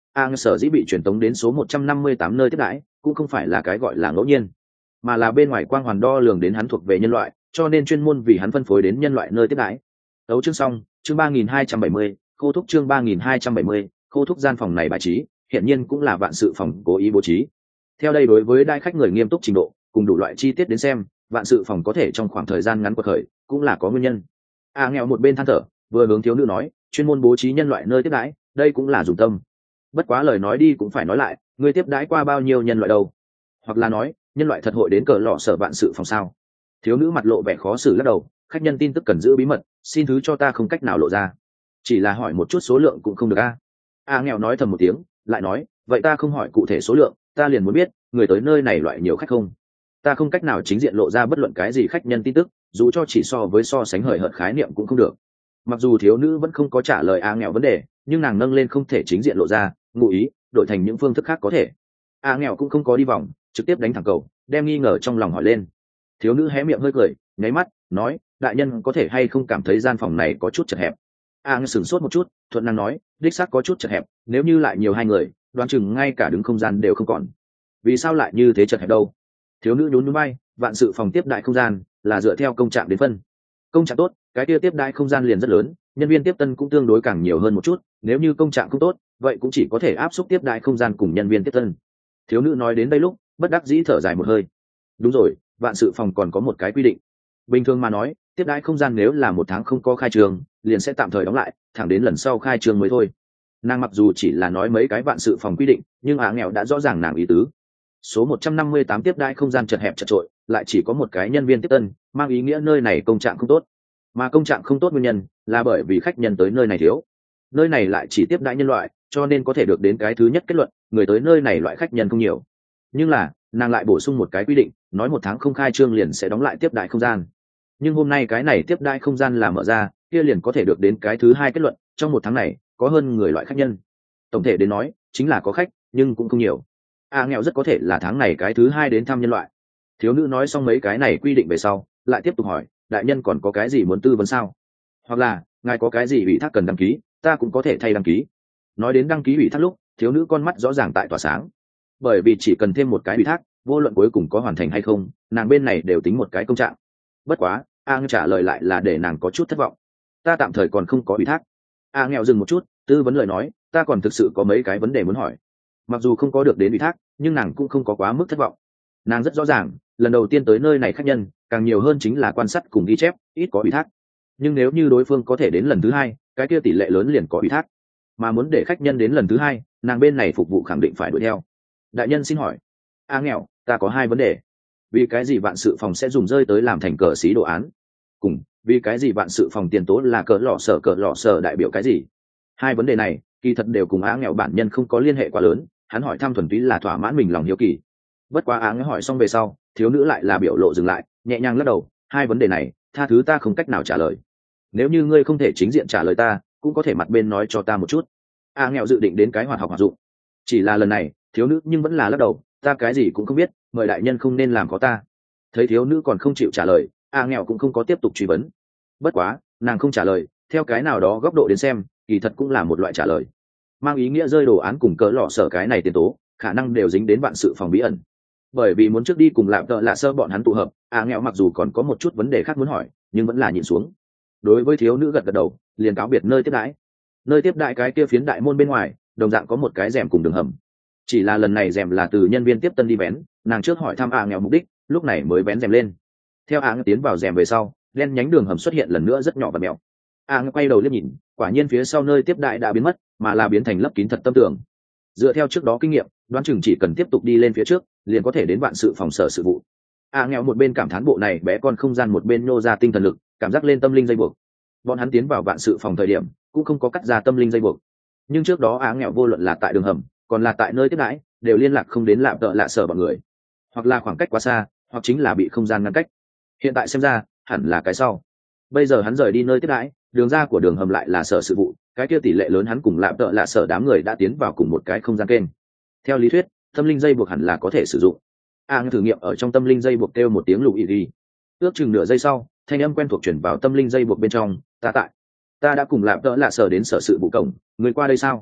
sở dĩ bị truyền tống đến số 158 nơi tiếp đãi cũng không phải là cái gọi là ngẫu nhiên, mà là bên ngoài quang hoàn đo lường đến hắn thuộc về nhân loại, cho nên chuyên môn vì hắn phân phối đến nhân loại nơi tiếp đãi. Đấu chương xong, chương 3270, khô thúc chương 3270, khô thúc gian phòng này bài trí, hiện nhiên cũng là vạn sự phòng cố ý bố trí. Theo đây đối với đai khách người nghiêm túc trình độ, cùng đủ loại chi tiết đến xem, vạn sự phòng có thể trong khoảng thời gian ngắn quật khởi, cũng là có nguyên nhân. Nghèo một bên than thở, vừa hướng thiếu nữ nói, chuyên môn bố trí nhân loại nơi tiếp đãi, đây cũng là dùng tâm. Bất quá lời nói đi cũng phải nói lại, người tiếp đãi qua bao nhiêu nhân loại đâu? Hoặc là nói, nhân loại thật hội đến cờ lọ sở vạn sự phòng sao? Thiếu nữ mặt lộ vẻ khó xử lắc đầu, khách nhân tin tức cần giữ bí mật, xin thứ cho ta không cách nào lộ ra. Chỉ là hỏi một chút số lượng cũng không được a. Nghèo nói thầm một tiếng, lại nói, vậy ta không hỏi cụ thể số lượng, ta liền muốn biết người tới nơi này loại nhiều khách không. Ta không cách nào chính diện lộ ra bất luận cái gì khách nhân tin tức, dù cho chỉ so sánh hời hợt khái niệm cũng không được. Mặc dù thiếu nữ vẫn không có trả lời nghèo vấn đề, nhưng nàng nâng lên không thể chính diện lộ ra, ngụ ý đổi thành những phương thức khác có thể. Nghèo cũng không có đi vòng, trực tiếp đánh thẳng cầu, đem nghi ngờ trong lòng hỏi lên. Thiếu nữ hé miệng hơi cười, nháy mắt nói, đại nhân có thể hay không cảm thấy gian phòng này có chút chật hẹp? Sửng sốt một chút, thuận năng nói, đích xác có chút chật hẹp, nếu như lại nhiều hai người, đoán chừng ngay cả đứng không gian đều không còn. Vì sao lại như thế chật hẹp đâu? Thiếu nữ nhún nhún vai, vạn sự phòng tiếp đại không gian là dựa theo công trạng đến phân. Công trạng tốt, cái kia tiếp đại không gian liền rất lớn, nhân viên tiếp tân cũng tương đối càng nhiều hơn một chút, nếu như công trạng không tốt, vậy cũng chỉ có thể áp suất tiếp đại không gian cùng nhân viên tiếp tân. Thiếu nữ nói đến đây lúc, bất đắc dĩ thở dài một hơi. Đúng rồi, vạn sự phòng còn có một cái quy định. Bình thường mà nói, tiếp đãi không gian nếu là 1 tháng không có khai trường, liền sẽ tạm thời đóng lại, thẳng đến lần sau khai trường mới thôi. Nàng mặc dù chỉ là nói mấy cái vạn sự phòng quy định, nhưng nghèo đã rõ ràng nàng ý tứ. Số 158 tiếp đãi không gian chật hẹp chật trội, lại chỉ có một cái nhân viên tiếp tân, mang ý nghĩa nơi này công trạng không tốt. Mà công trạng không tốt nguyên nhân là bởi vì khách nhân tới nơi này thiếu. Nơi này lại chỉ tiếp đãi nhân loại, cho nên có thể được đến cái thứ nhất kết luận, người tới nơi này loại khách nhân không nhiều. Nhưng là, nàng lại bổ sung một cái quy định, nói 1 tháng không khai trương liền sẽ đóng lại tiếp đãi không gian. Nhưng hôm nay cái này tiếp đãi không gian là mở ra, kia liền có thể được đến cái thứ hai kết luận, trong 1 tháng này có hơn người loại khách nhân. Tổng thể đến nói, chính là có khách, nhưng cũng không nhiều. Nghèo rất có thể là tháng này cái thứ hai đến thăm nhân loại. Thiếu nữ nói xong mấy cái này quy định về sau, lại tiếp tục hỏi, đại nhân còn có cái gì muốn tư vấn sao? Hoặc là, ngài có cái gì ủy thác cần đăng ký, ta cũng có thể thay đăng ký. Nói đến đăng ký ủy thác lúc, thiếu nữ con mắt rõ ràng tại tỏa sáng. Bởi vì chỉ cần thêm một cái ủy thác, vô luận cuối cùng có hoàn thành hay không, nàng bên này đều tính một cái công trạng. Bất quá, trả lời lại là để nàng có chút thất vọng. Ta tạm thời còn không có ủy thác. Nghèo dừng một chút, tư vấn lời nói, ta còn thực sự có mấy cái vấn đề muốn hỏi. Mặc dù không có được đến ủy thác, nhưng nàng cũng không có quá mức thất vọng. Nàng rất rõ ràng, lần đầu tiên tới nơi này khách nhân càng nhiều hơn chính là quan sát cùng ghi chép, ít có ủy thác. Nhưng nếu như đối phương có thể đến lần thứ hai, cái kia tỷ lệ lớn liền có ủy thác. Mà muốn để khách nhân đến lần thứ hai, nàng bên này phục vụ khẳng định phải đuổi theo. Đại nhân xin hỏi. Nghèo, ta có 2 vấn đề. Vì cái gì vạn sự phòng sẽ dùng rơi tới làm thành cờ xí đồ án? Cùng, vì cái gì vạn sự phòng tiền tố là cờ lọ sở đại biểu cái gì? 2 vấn đề này, kỳ thật đều cùng nghèo bản nhân không có liên hệ quá lớn, hắn hỏi thăm thuần túy là thỏa mãn mình lòng hiếu kỳ. Bất quá nghèo hỏi xong về sau, thiếu nữ lại là biểu lộ dừng lại, nhẹ nhàng lắc đầu, 2 vấn đề này, tha thứ ta không cách nào trả lời. Nếu như ngươi không thể chính diện trả lời ta, cũng có thể mặt bên nói cho ta một chút. Nghèo dự định đến cái hoạt học hoạt dụng. Chỉ là lần này, thiếu nữ nhưng vẫn là lắc đầu, ta cái gì cũng không biết, mời đại nhân không nên làm có ta. Thấy thiếu nữ còn không chịu trả lời, nghèo cũng không có tiếp tục truy vấn. Bất quá, nàng không trả lời, theo cái nào đó góc độ đến xem, kỳ thật cũng là một loại trả lời. Mang ý nghĩa rơi đồ án cùng cỡ lọ sở cái này tiền tố, khả năng đều dính đến vạn sự phòng bí ẩn. Bởi vì muốn trước đi cùng lạm tợ lạ sơ bọn hắn tụ hợp, nghèo mặc dù còn có một chút vấn đề khác muốn hỏi, nhưng vẫn là nhịn xuống. Đối với thiếu nữ gật gật đầu, liền cáo biệt nơi tiếp đãi. Nơi tiếp đãi cái kia phiến đại môn bên ngoài, đồng dạng có một cái rèm cùng đường hầm. Chỉ là lần này rèm là từ nhân viên tiếp tân đi vén, nàng trước hỏi thăm nghèo mục đích, lúc này mới vén rèm lên. Theo nghèo tiến vào rèm về sau, đen nhánh đường hầm xuất hiện lần nữa rất nhỏ và mèo. nghèo quay đầu liếc nhìn, quả nhiên phía sau nơi tiếp đại đã biến mất, mà là biến thành lấp kín thật tâm tường. Dựa theo trước đó kinh nghiệm, đoán chừng chỉ cần tiếp tục đi lên phía trước, liền có thể đến vạn sự phòng sở sự vụ. Nghèo một bên cảm thán bộ này bé con không gian, một bên nô ra tinh thần lực, cảm giác lên tâm linh dây buộc. Bọn hắn tiến vào vạn sự phòng thời điểm, cũng không có cắt ra tâm linh dây buộc. Nhưng trước đó nghèo vô luận là tại đường hầm, còn là tại nơi tiếp đãi, đều liên lạc không đến lạm tợ lạ sở bọn người, hoặc là khoảng cách quá xa, hoặc chính là bị không gian ngăn cách. Hiện tại xem ra, hẳn là cái sau. Bây giờ hắn rời đi nơi tiếp đãi, đường ra của đường hầm lại là sở sự vụ, cái kia tỷ lệ lớn hắn cùng lạm tợ lạ sở đám người đã tiến vào cùng một cái không gian kênh. Theo lý thuyết, tâm linh dây buộc hẳn là có thể sử dụng. Thử nghiệm ở trong tâm linh dây buộc kêu một tiếng lục ý đi. Ước chừng nửa giây sau, thanh âm quen thuộc chuyển vào tâm linh dây buộc bên trong, ta đã cùng lạm tợ lạ sở đến sở sự vụ cổng, người qua đây sao?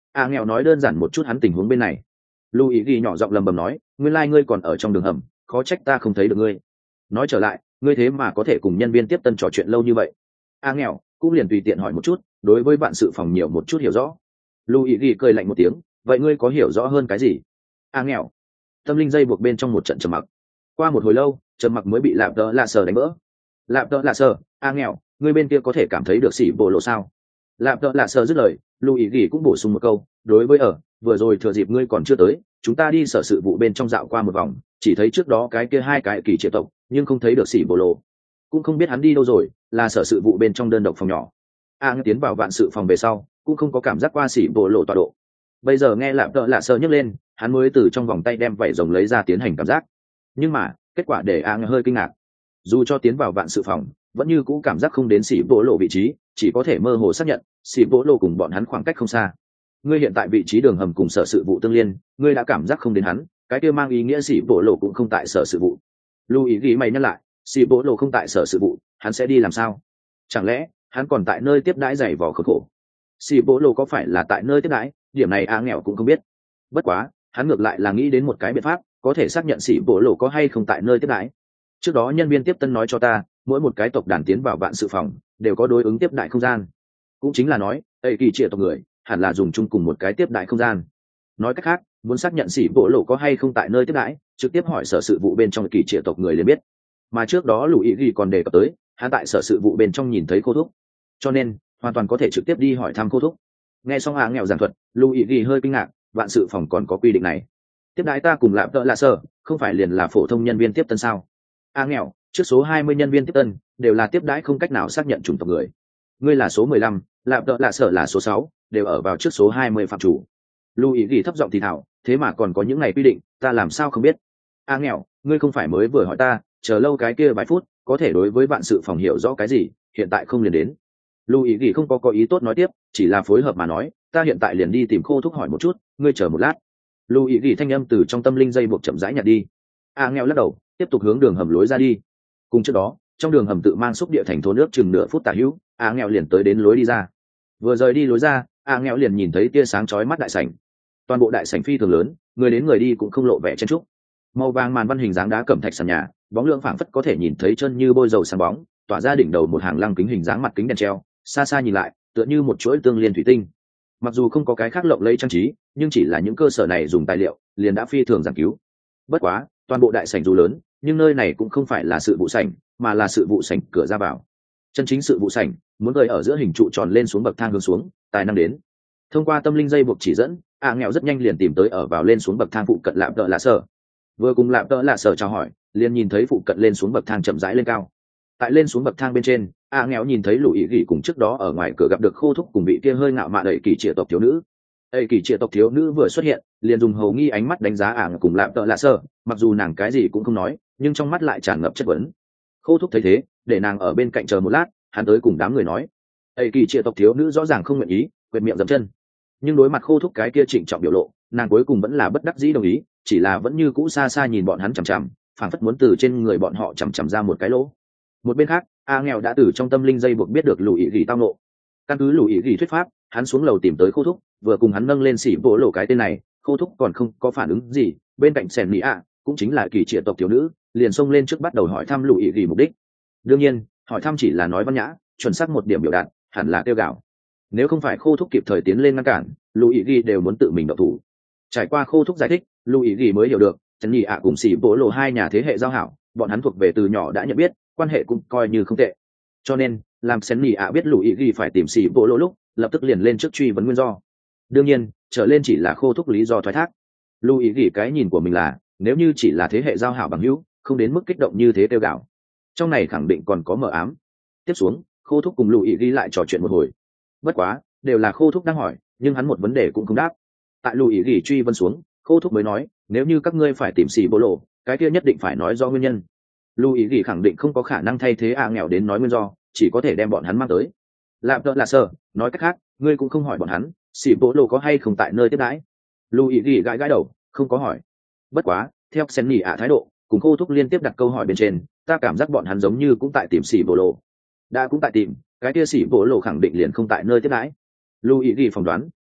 nghèo nói đơn giản một chút hắn tình huống bên này. Lưu ý ghi nhỏ giọng lầm bầm nói, nguyên lai、ngươi còn ở trong đường hầm, khó trách ta không thấy được ngươi. Nói trở lại, ngươi thế mà có thể cùng nhân viên tiếp tân trò chuyện lâu như vậy. Nghèo cũng liền tùy tiện hỏi một chút, đối với bạn sự phòng nhiều một chút hiểu rõ. Lưu ý ghi cười lạnh một tiếng, vậy ngươi có hiểu rõ hơn cái gì? Nghèo tâm linh dây buộc bên trong một trận trầm mặc. Qua một hồi lâu, trầm mặc mới bị lạp đỡ lạ sờ đánh vỡ. Lạp đỡ lạ sờ, nghèo ngươi bên kia có thể cảm thấy được xỉ bộ lộ sao? Lạp đỡ lạ sờ dứt lời, Lưu ý ghi cũng bổ sung một câu, đối với vừa rồi thừa dịp ngươi còn chưa tới, chúng ta đi sở sự vụ bên trong dạo qua một vòng, chỉ thấy trước đó cái kia hai cái kỳ triệu tộc, nhưng không thấy được xỉ bộ lộ, cũng không biết hắn đi đâu rồi, là sở sự vụ bên trong đơn độc phòng nhỏ. Tiến vào vạn sự phòng về sau, cũng không có cảm giác qua xỉ bộ lộ tọa độ. Bây giờ nghe lạp đỡ lạ sờ nhấc lên, hắn mới từ trong vòng tay đem vảy rồng lấy ra tiến hành cảm giác. Nhưng mà kết quả để hơi kinh ngạc. Dù cho tiến vào vạn sự phòng, vẫn như cũ cảm giác không đến xỉ bộ lộ vị trí, chỉ có thể mơ hồ xác nhận xỉ bộ lộ cùng bọn hắn khoảng cách không xa. Ngươi hiện tại vị trí đường hầm cùng sở sự vụ tương liên, ngươi đã cảm giác không đến hắn, cái kia mang ý nghĩa xỉ bộ lộ cũng không tại sở sự vụ. Lưu ý ghi mày nhắc lại, xỉ bộ lộ không tại sở sự vụ, hắn sẽ đi làm sao? Chẳng lẽ hắn còn tại nơi tiếp đãi giày vò khốn khổ? Xỉ bộ lộ có phải là tại nơi tiếp đãi? Điểm này nghèo cũng không biết. Bất quá hắn ngược lại là nghĩ đến một cái biện pháp có thể xác nhận xỉ bộ lộ có hay không tại nơi tiếp đãi. Trước đó nhân viên tiếp tân nói cho ta, mỗi một cái tộc đàn tiến vào vạn sự phòng đều có đối ứng tiếp đại không gian, cũng chính là nói ấy kỳ triệu tộc người hẳn là dùng chung cùng một cái tiếp đại không gian. Nói cách khác, muốn xác nhận xỉ bộ lộ có hay không tại nơi tiếp đãi, trực tiếp hỏi sở sự vụ bên trong kỳ triệu tộc người liền biết. Mà trước đó Lũ ý ghi còn đề cập tới hắn tại sở sự vụ bên trong nhìn thấy Khô Thúc, cho nên hoàn toàn có thể trực tiếp đi hỏi thăm Khô Thúc. Nghe xong nghèo giảng thuật, Lũ ý ghi hơi kinh ngạc, vạn sự phòng còn có quy định này? Tiếp đãi ta cùng lạp đỡ lạ sơ không phải liền là phổ thông nhân viên tiếp tân sao? Nghèo trước số 20 nhân viên tiếp tân đều là tiếp đãi không cách nào xác nhận chủng tộc người. Ngươi là số 15, lạp đỡ lạ sơ là số 6, đều ở vào trước số 20 phạm chủ. Lưu ý ghi thấp giọng thì thảo, thế mà còn có những ngày quy định, ta làm sao không biết? Nghèo ngươi không phải mới vừa hỏi ta, chờ lâu cái kia vài phút, có thể đối với vạn sự phòng hiểu rõ cái gì, hiện tại không liền đến. Lưu ý ghi không có ý tốt nói tiếp, chỉ là phối hợp mà nói, ta hiện tại liền đi tìm Khô Thúc hỏi một chút, ngươi chờ một lát. Lưu ý ghi thanh âm từ trong tâm linh dây buộc chậm rãi nhặt đi. Nghèo lắc đầu, tiếp tục hướng đường hầm lối ra đi. Cùng trước đó, trong đường hầm tự mang xúc địa thành thố nước chừng nửa phút tả hữu, nghèo liền tới đến lối đi ra. Vừa rời đi lối ra, nghèo liền nhìn thấy tia sáng chói mắt đại sảnh. Toàn bộ đại sảnh phi thường lớn, người đến người đi cũng không lộ vẻ chen trúc. Màu vàng màn văn hình dáng đá cẩm thạch sàn nhà, bóng lượng phảng phất có thể nhìn thấy chân như bôi dầu sáng bóng, tỏa ra đỉnh đầu một hàng lăng kính hình dáng mặt kính đèn treo, xa xa nhìn lại, tựa như một chuỗi tương liên thủy tinh. Mặc dù không có cái khác lộng lẫy trang trí, nhưng chỉ là những cơ sở này dùng tài liệu liền đã phi thường giảng cứu. Bất quá toàn bộ đại sảnh dù lớn, nhưng nơi này cũng không phải là sự vụ sảnh, mà là sự vụ sảnh cửa ra vào. Chân chính sự vụ sảnh muốn gợi ở giữa hình trụ tròn lên xuống bậc thang hướng xuống, tài năng đến. Thông qua tâm linh dây buộc chỉ dẫn, nghèo rất nhanh liền tìm tới ở vào lên xuống bậc thang phụ cận lạp đỡ lạ sở. Vừa cùng lạp đỡ lạ sở chào hỏi, liền nhìn thấy phụ cận lên xuống bậc thang chậm rãi lên cao. Tại lên xuống bậc thang bên trên, nghèo nhìn thấy Lũ ý gỉ cùng trước đó ở ngoài cửa gặp được Khô Thúc cùng vị kia hơi ngạo mạn đẩy kỳ triệu tộc thiếu nữ. Ây kỳ triệu tộc thiếu nữ vừa xuất hiện, liền dùng hầu nghi ánh mắt đánh giá cùng lạp đỡ lạ sở, mặc dù nàng cái gì cũng không nói, nhưng trong mắt lại tràn ngập chất vấn. Khô Thúc thấy thế, để nàng ở bên cạnh chờ một lát, hắn tới cùng đám người nói. Ây kỳ triệu tộc thiếu nữ rõ ràng không nguyện ý, quệt miệng dậm chân, nhưng đối mặt Khô Thúc cái kia trịnh trọng biểu lộ, nàng cuối cùng vẫn là bất đắc dĩ đồng ý, chỉ là vẫn như cũ xa xa nhìn bọn hắn chằm chằm, phảng phất muốn từ trên người bọn họ chằm chằm ra một cái lỗ. Một bên khác, nghèo đã từ trong tâm linh dây buộc biết được Lũ ý gỉ tao nộ. Căn cứ Lũ ý gỉ thuyết pháp, hắn xuống lầu tìm tới Khô Thúc, vừa cùng hắn nâng lên xỉ vỗ lộ cái tên này, Khô Thúc còn không có phản ứng gì, bên cạnh sèn mỹ cũng chính là kỳ triệu tộc thiếu nữ, liền xông lên trước bắt đầu hỏi thăm Lũ ý gỉ mục đích. Đương nhiên, hỏi thăm chỉ là nói văn nhã, chuẩn xác một điểm biểu đạt, hẳn là kêu gào. Nếu không phải Khô Thúc kịp thời tiến lên ngăn cản, Lũ ý gỉ đều muốn tự mình động thủ. Trải qua Khô Thúc giải thích, Lũ ý gỉ mới hiểu được, sèn mỹ cùng xỉ vỗ lộ hai nhà thế hệ giao hảo, bọn hắn thuộc về từ nhỏ đã nhận biết, quan hệ cũng coi như không tệ. Cho nên làm sèn mỹ biết Lũ ý gỉ phải tìm xỉ vỗ lộ lúc, lập tức liền lên trước truy vấn nguyên do. Đương nhiên trở lên chỉ là Khô Thúc lý do thoái thác. Lũ ý gỉ cái nhìn của mình là, nếu như chỉ là thế hệ giao hảo bằng hữu, không đến mức kích động như thế kêu gào. Trong này khẳng định còn có mờ ám. Tiếp xuống, Khô Thúc cùng Lũ ý gỉ lại trò chuyện một hồi. Bất quá đều là Khô Thúc đang hỏi, nhưng hắn một vấn đề cũng không đáp. Tại Lũ ý gỉ truy vấn xuống, Khô Thúc mới nói, nếu như các ngươi phải tìm xỉ bố lộ, cái kia nhất định phải nói do nguyên nhân. Lũ ý gỉ khẳng định không có khả năng thay thế nghèo đến nói nguyên do, chỉ có thể đem bọn hắn mang tới. Lạp đỡ là sơ, nói cách khác, ngươi cũng không hỏi bọn hắn xỉ bố lộ có hay không tại nơi tiếp đãi. Lũ ý gỉ gãi gãi đầu, không có hỏi. Bất quá theo sen nỉ thái độ cùng Khô Thúc liên tiếp đặt câu hỏi bên trên, ta cảm giác bọn hắn giống như cũng tại tìm xỉ bố lộ. Đã cũng tại tìm, cái kia xỉ bố lộ khẳng định liền không tại nơi tiếp đãi. Lũ ý gỉ phỏng đoán,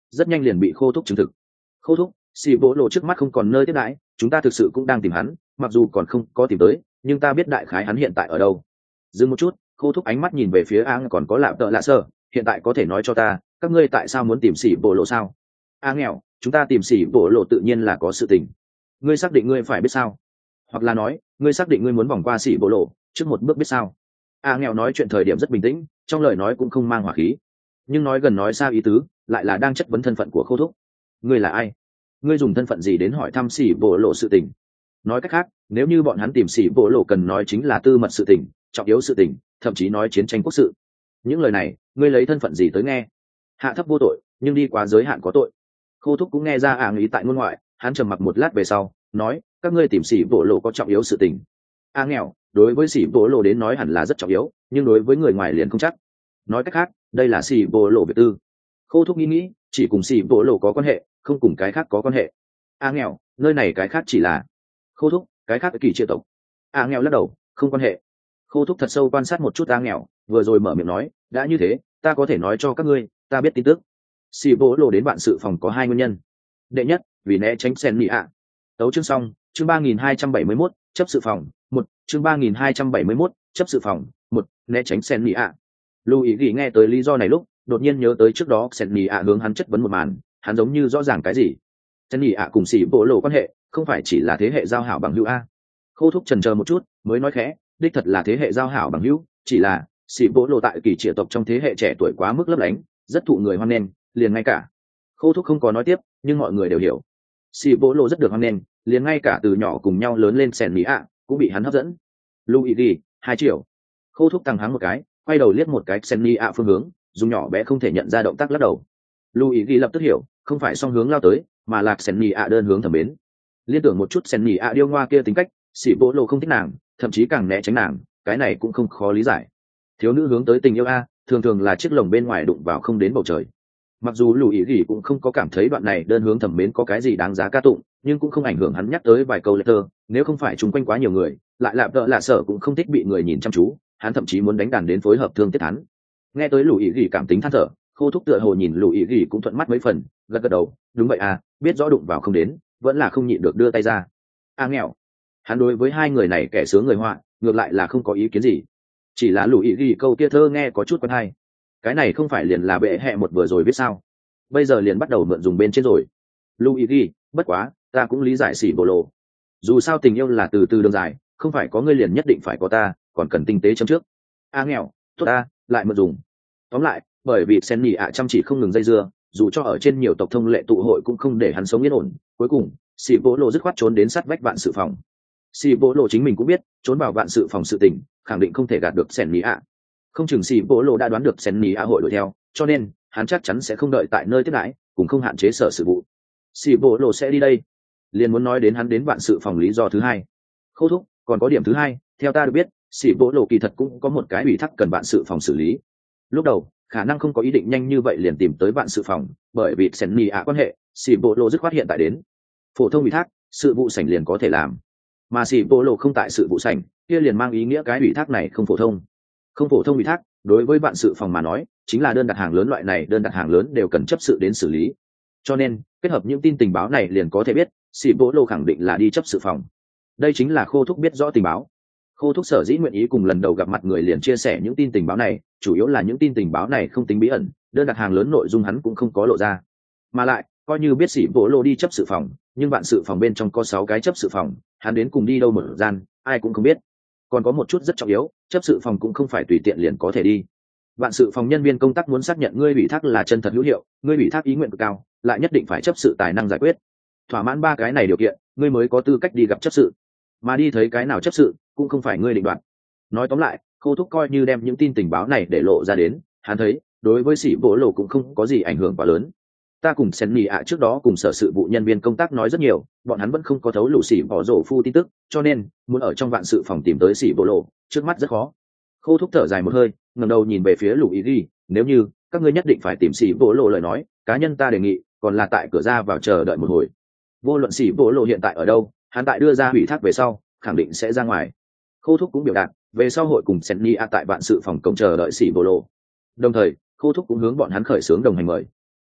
rất nhanh liền bị khô thúc chứng thực. Khô thúc, xì bộ lộ trước mắt không còn nơi tiếp đãi, chúng ta thực sự cũng đang tìm hắn, mặc dù còn không có tìm tới, nhưng ta biết đại khái hắn hiện tại ở đâu. Dừng một chút, khô thúc ánh mắt nhìn về phía A còn có lạm tợ lạ sơ, hiện tại có thể nói cho ta, các ngươi tại sao muốn tìm xì bộ lộ sao? A nghèo, chúng ta tìm xì bộ lộ tự nhiên là có sự tình. Ngươi xác định ngươi phải biết sao? Hoặc là nói, ngươi xác định ngươi muốn vòng qua xì bộ lộ, trước một bước biết sao? A nghèo nói chuyện thời điểm rất bình tĩnh, trong lời nói cũng không mang hỏa khí, nhưng nói gần nói xa ý tứ lại là đang chất vấn thân phận của khô thúc. Ngươi là ai? Ngươi dùng thân phận gì đến hỏi thăm xỉ bộ lộ sự tình? Nói cách khác, nếu như bọn hắn tìm xỉ bộ lộ cần nói chính là tư mật sự tình, trọng yếu sự tình, thậm chí nói chiến tranh quốc sự. Những lời này, ngươi lấy thân phận gì tới nghe? Hạ thấp vô tội, nhưng đi quá giới hạn có tội. Khô thúc cũng nghe ra ảng ý tại ngôn ngoại, hắn trầm mặc một lát về sau, nói, các ngươi tìm xỉ bộ lộ có trọng yếu sự tình. A nghèo, đối với xỉ bộ lộ đến nói hẳn là rất trọng yếu, nhưng đối với người ngoài liền không chắc. Nói cách khác, đây là xỉ bộ lộ việc tư. Khô thúc nghĩ, chỉ cùng xỉ bộ lộ có quan hệ, không cùng cái khác có quan hệ. A nghèo, nơi này cái khác chỉ là khô thúc, cái khác kỳ chia tộc. A nghèo lắc đầu, không quan hệ. Khô thúc thật sâu quan sát một chút A nghèo, vừa rồi mở miệng nói, đã như thế, ta có thể nói cho các ngươi, ta biết tin tức. Xỉ bộ lộ đến bạn sự phòng có hai nguyên nhân. Đệ nhất, vì né tránh sen mị ạ. Tấu chương xong, chương 3271, chấp sự phòng, 1, chương 3271, chấp sự phòng, 1, né tránh sen mị ạ. Lưu ý ghi nghe tới lý do này lúc, đột nhiên nhớ tới trước đó sen mị ạ hướng hắn chất vấn một màn, hắn giống như rõ ràng cái gì. Sen mị ạ cùng xỉ bộ lộ quan hệ, không phải chỉ là thế hệ giao hảo bằng hữu a. Khô thúc chần chờ một chút, mới nói khẽ, đích thật là thế hệ giao hảo bằng hữu, chỉ là xỉ bộ lộ tại kỳ triệt tộc trong thế hệ trẻ tuổi quá mức lấp lánh, rất thụ người hoan nghênh, liền ngay cả khô thúc không có nói tiếp, nhưng mọi người đều hiểu xỉ bộ lộ rất được hoan nghênh, liền ngay cả từ nhỏ cùng nhau lớn lên sen mỹ ạ cũng bị hắn hấp dẫn. Luigi, 2 triệu. Khô thúc tăng hắng một cái, quay đầu liếc một cái sen mỹ ạ phương hướng, dùng nhỏ bé không thể nhận ra động tác lắc đầu. Luigi lập tức hiểu, không phải song hướng lao tới, mà là sen mỹ ạ đơn hướng thẩm mến. Liên tưởng một chút sen mỹ ạ điêu ngoa kia tính cách, xỉ bộ lộ không thích nàng, thậm chí càng né tránh nàng, cái này cũng không khó lý giải. Thiếu nữ hướng tới tình yêu a, thường thường là chiếc lồng bên ngoài đụng vào không đến bầu trời. Mặc dù lù ý gỉ cũng không có cảm thấy đoạn này đơn hướng thẩm mến có cái gì đáng giá ca tụng, nhưng cũng không ảnh hưởng hắn nhắc tới vài câu lệ tơ. Nếu không phải chung quanh quá nhiều người, lại lạp đỡ lạ sợ cũng không thích bị người nhìn chăm chú, hắn thậm chí muốn đánh đàn đến phối hợp thương tiết hắn. Nghe tới lù ý gỉ cảm tính than thở, khô thúc tựa hồ nhìn lù ý gỉ cũng thuận mắt mấy phần, gật gật đầu, đúng vậy à, biết rõ đụng vào không đến, vẫn là không nhịn được đưa tay ra. A nghèo, hắn đối với hai người này kẻ sướng người họa, ngược lại là không có ý kiến gì, chỉ là lù ý gỉ câu kia thơ nghe có chút quen hay. Cái này không phải liền là bệ hẹ một vừa rồi biết sao, bây giờ liền bắt đầu mượn dùng bên trên rồi. Luigi, bất quá ta cũng lý giải xỉ bộ lộ, dù sao tình yêu là từ từ đường dài, không phải có ngươi liền nhất định phải có ta, còn cần tinh tế chấm trước. A nghèo, tốt ta, lại mượn dùng. Tóm lại, bởi vì sen nhì ạ chăm chỉ không ngừng dây dưa, dù cho ở trên nhiều tộc thông lệ tụ hội cũng không để hắn sống yên ổn, cuối cùng xỉ bộ lộ dứt khoát trốn đến sát vách vạn sự phòng. Xỉ bộ lộ chính mình cũng biết, trốn vào vạn sự phòng sự tình khẳng định không thể gạt được sen nhì ạ. Không chừng xỉ bộ lộ đã đoán được sen nhì ạ hội đuổi theo, cho nên hắn chắc chắn sẽ không đợi tại nơi tiếp đãi, cũng không hạn chế sở sự vụ. Xỉ bộ lộ sẽ đi đây, liền muốn nói đến hắn đến vạn sự phòng lý do thứ hai. Khâu thúc, còn có điểm thứ hai, theo ta được biết, xỉ bộ lộ kỳ thật cũng có một cái ủy thác cần vạn sự phòng xử lý. Lúc đầu khả năng không có ý định nhanh như vậy liền tìm tới vạn sự phòng, bởi vì sen nhì ạ quan hệ, xỉ bộ lộ dứt khoát hiện tại đến. Phổ thông ủy thác, sự vụ sảnh liền có thể làm, mà xỉ bộ lộ không tại sự vụ sảnh, kia liền mang ý nghĩa cái ủy thác này không phổ thông. Không phổ thông ủy thác, đối với vạn sự phòng mà nói, chính là đơn đặt hàng lớn, loại này đơn đặt hàng lớn đều cần chấp sự đến xử lý. Cho nên kết hợp những tin tình báo này liền có thể biết, xỉ bộ lộ khẳng định là đi chấp sự phòng. Đây chính là khô thúc biết rõ tình báo. Khô thúc sở dĩ nguyện ý cùng lần đầu gặp mặt người liền chia sẻ những tin tình báo này, chủ yếu là những tin tình báo này không tính bí ẩn, đơn đặt hàng lớn nội dung hắn cũng không có lộ ra. Mà lại coi như biết xỉ bộ lộ đi chấp sự phòng, nhưng vạn sự phòng bên trong có 6 cái chấp sự phòng, hắn đến cùng đi đâu một gian ai cũng không biết. Còn có một chút rất trọng yếu, chấp sự phòng cũng không phải tùy tiện liền có thể đi. Vạn sự phòng nhân viên công tác muốn xác nhận ngươi ủy thác là chân thật hữu hiệu, ngươi ủy thác ý nguyện cực cao, lại nhất định phải chấp sự tài năng giải quyết. Thỏa mãn 3 cái này điều kiện, ngươi mới có tư cách đi gặp chấp sự. Mà đi thấy cái nào chấp sự, cũng không phải ngươi định đoạt. Nói tóm lại, Khô thúc coi như đem những tin tình báo này để lộ ra đến, hắn thấy, đối với xỉ bộ lộ cũng không có gì ảnh hưởng quá lớn. Ta cùng sen nhì ạ trước đó cùng sở sự vụ nhân viên công tác nói rất nhiều, bọn hắn vẫn không có thấu lũ xỉ bỏ rổ phu tin tức, cho nên muốn ở trong vạn sự phòng tìm tới xỉ bộ lộ, trước mắt rất khó. Khô thúc thở dài một hơi, ngẩng đầu nhìn về phía lũ ý ghi, nếu như các ngươi nhất định phải tìm xỉ bộ lộ lời nói, cá nhân ta đề nghị còn là tại cửa ra vào chờ đợi một hồi. Vô luận xỉ bộ lộ hiện tại ở đâu, hắn tại đưa ra ủy thác về sau khẳng định sẽ ra ngoài. Khô thúc cũng biểu đạt về sau hội cùng sen nhì ạ tại vạn sự phòng cổng chờ đợi xỉ bộ lộ. Đồng thời Khô thúc cũng hướng bọn hắn khởi xướng đồng hành mời.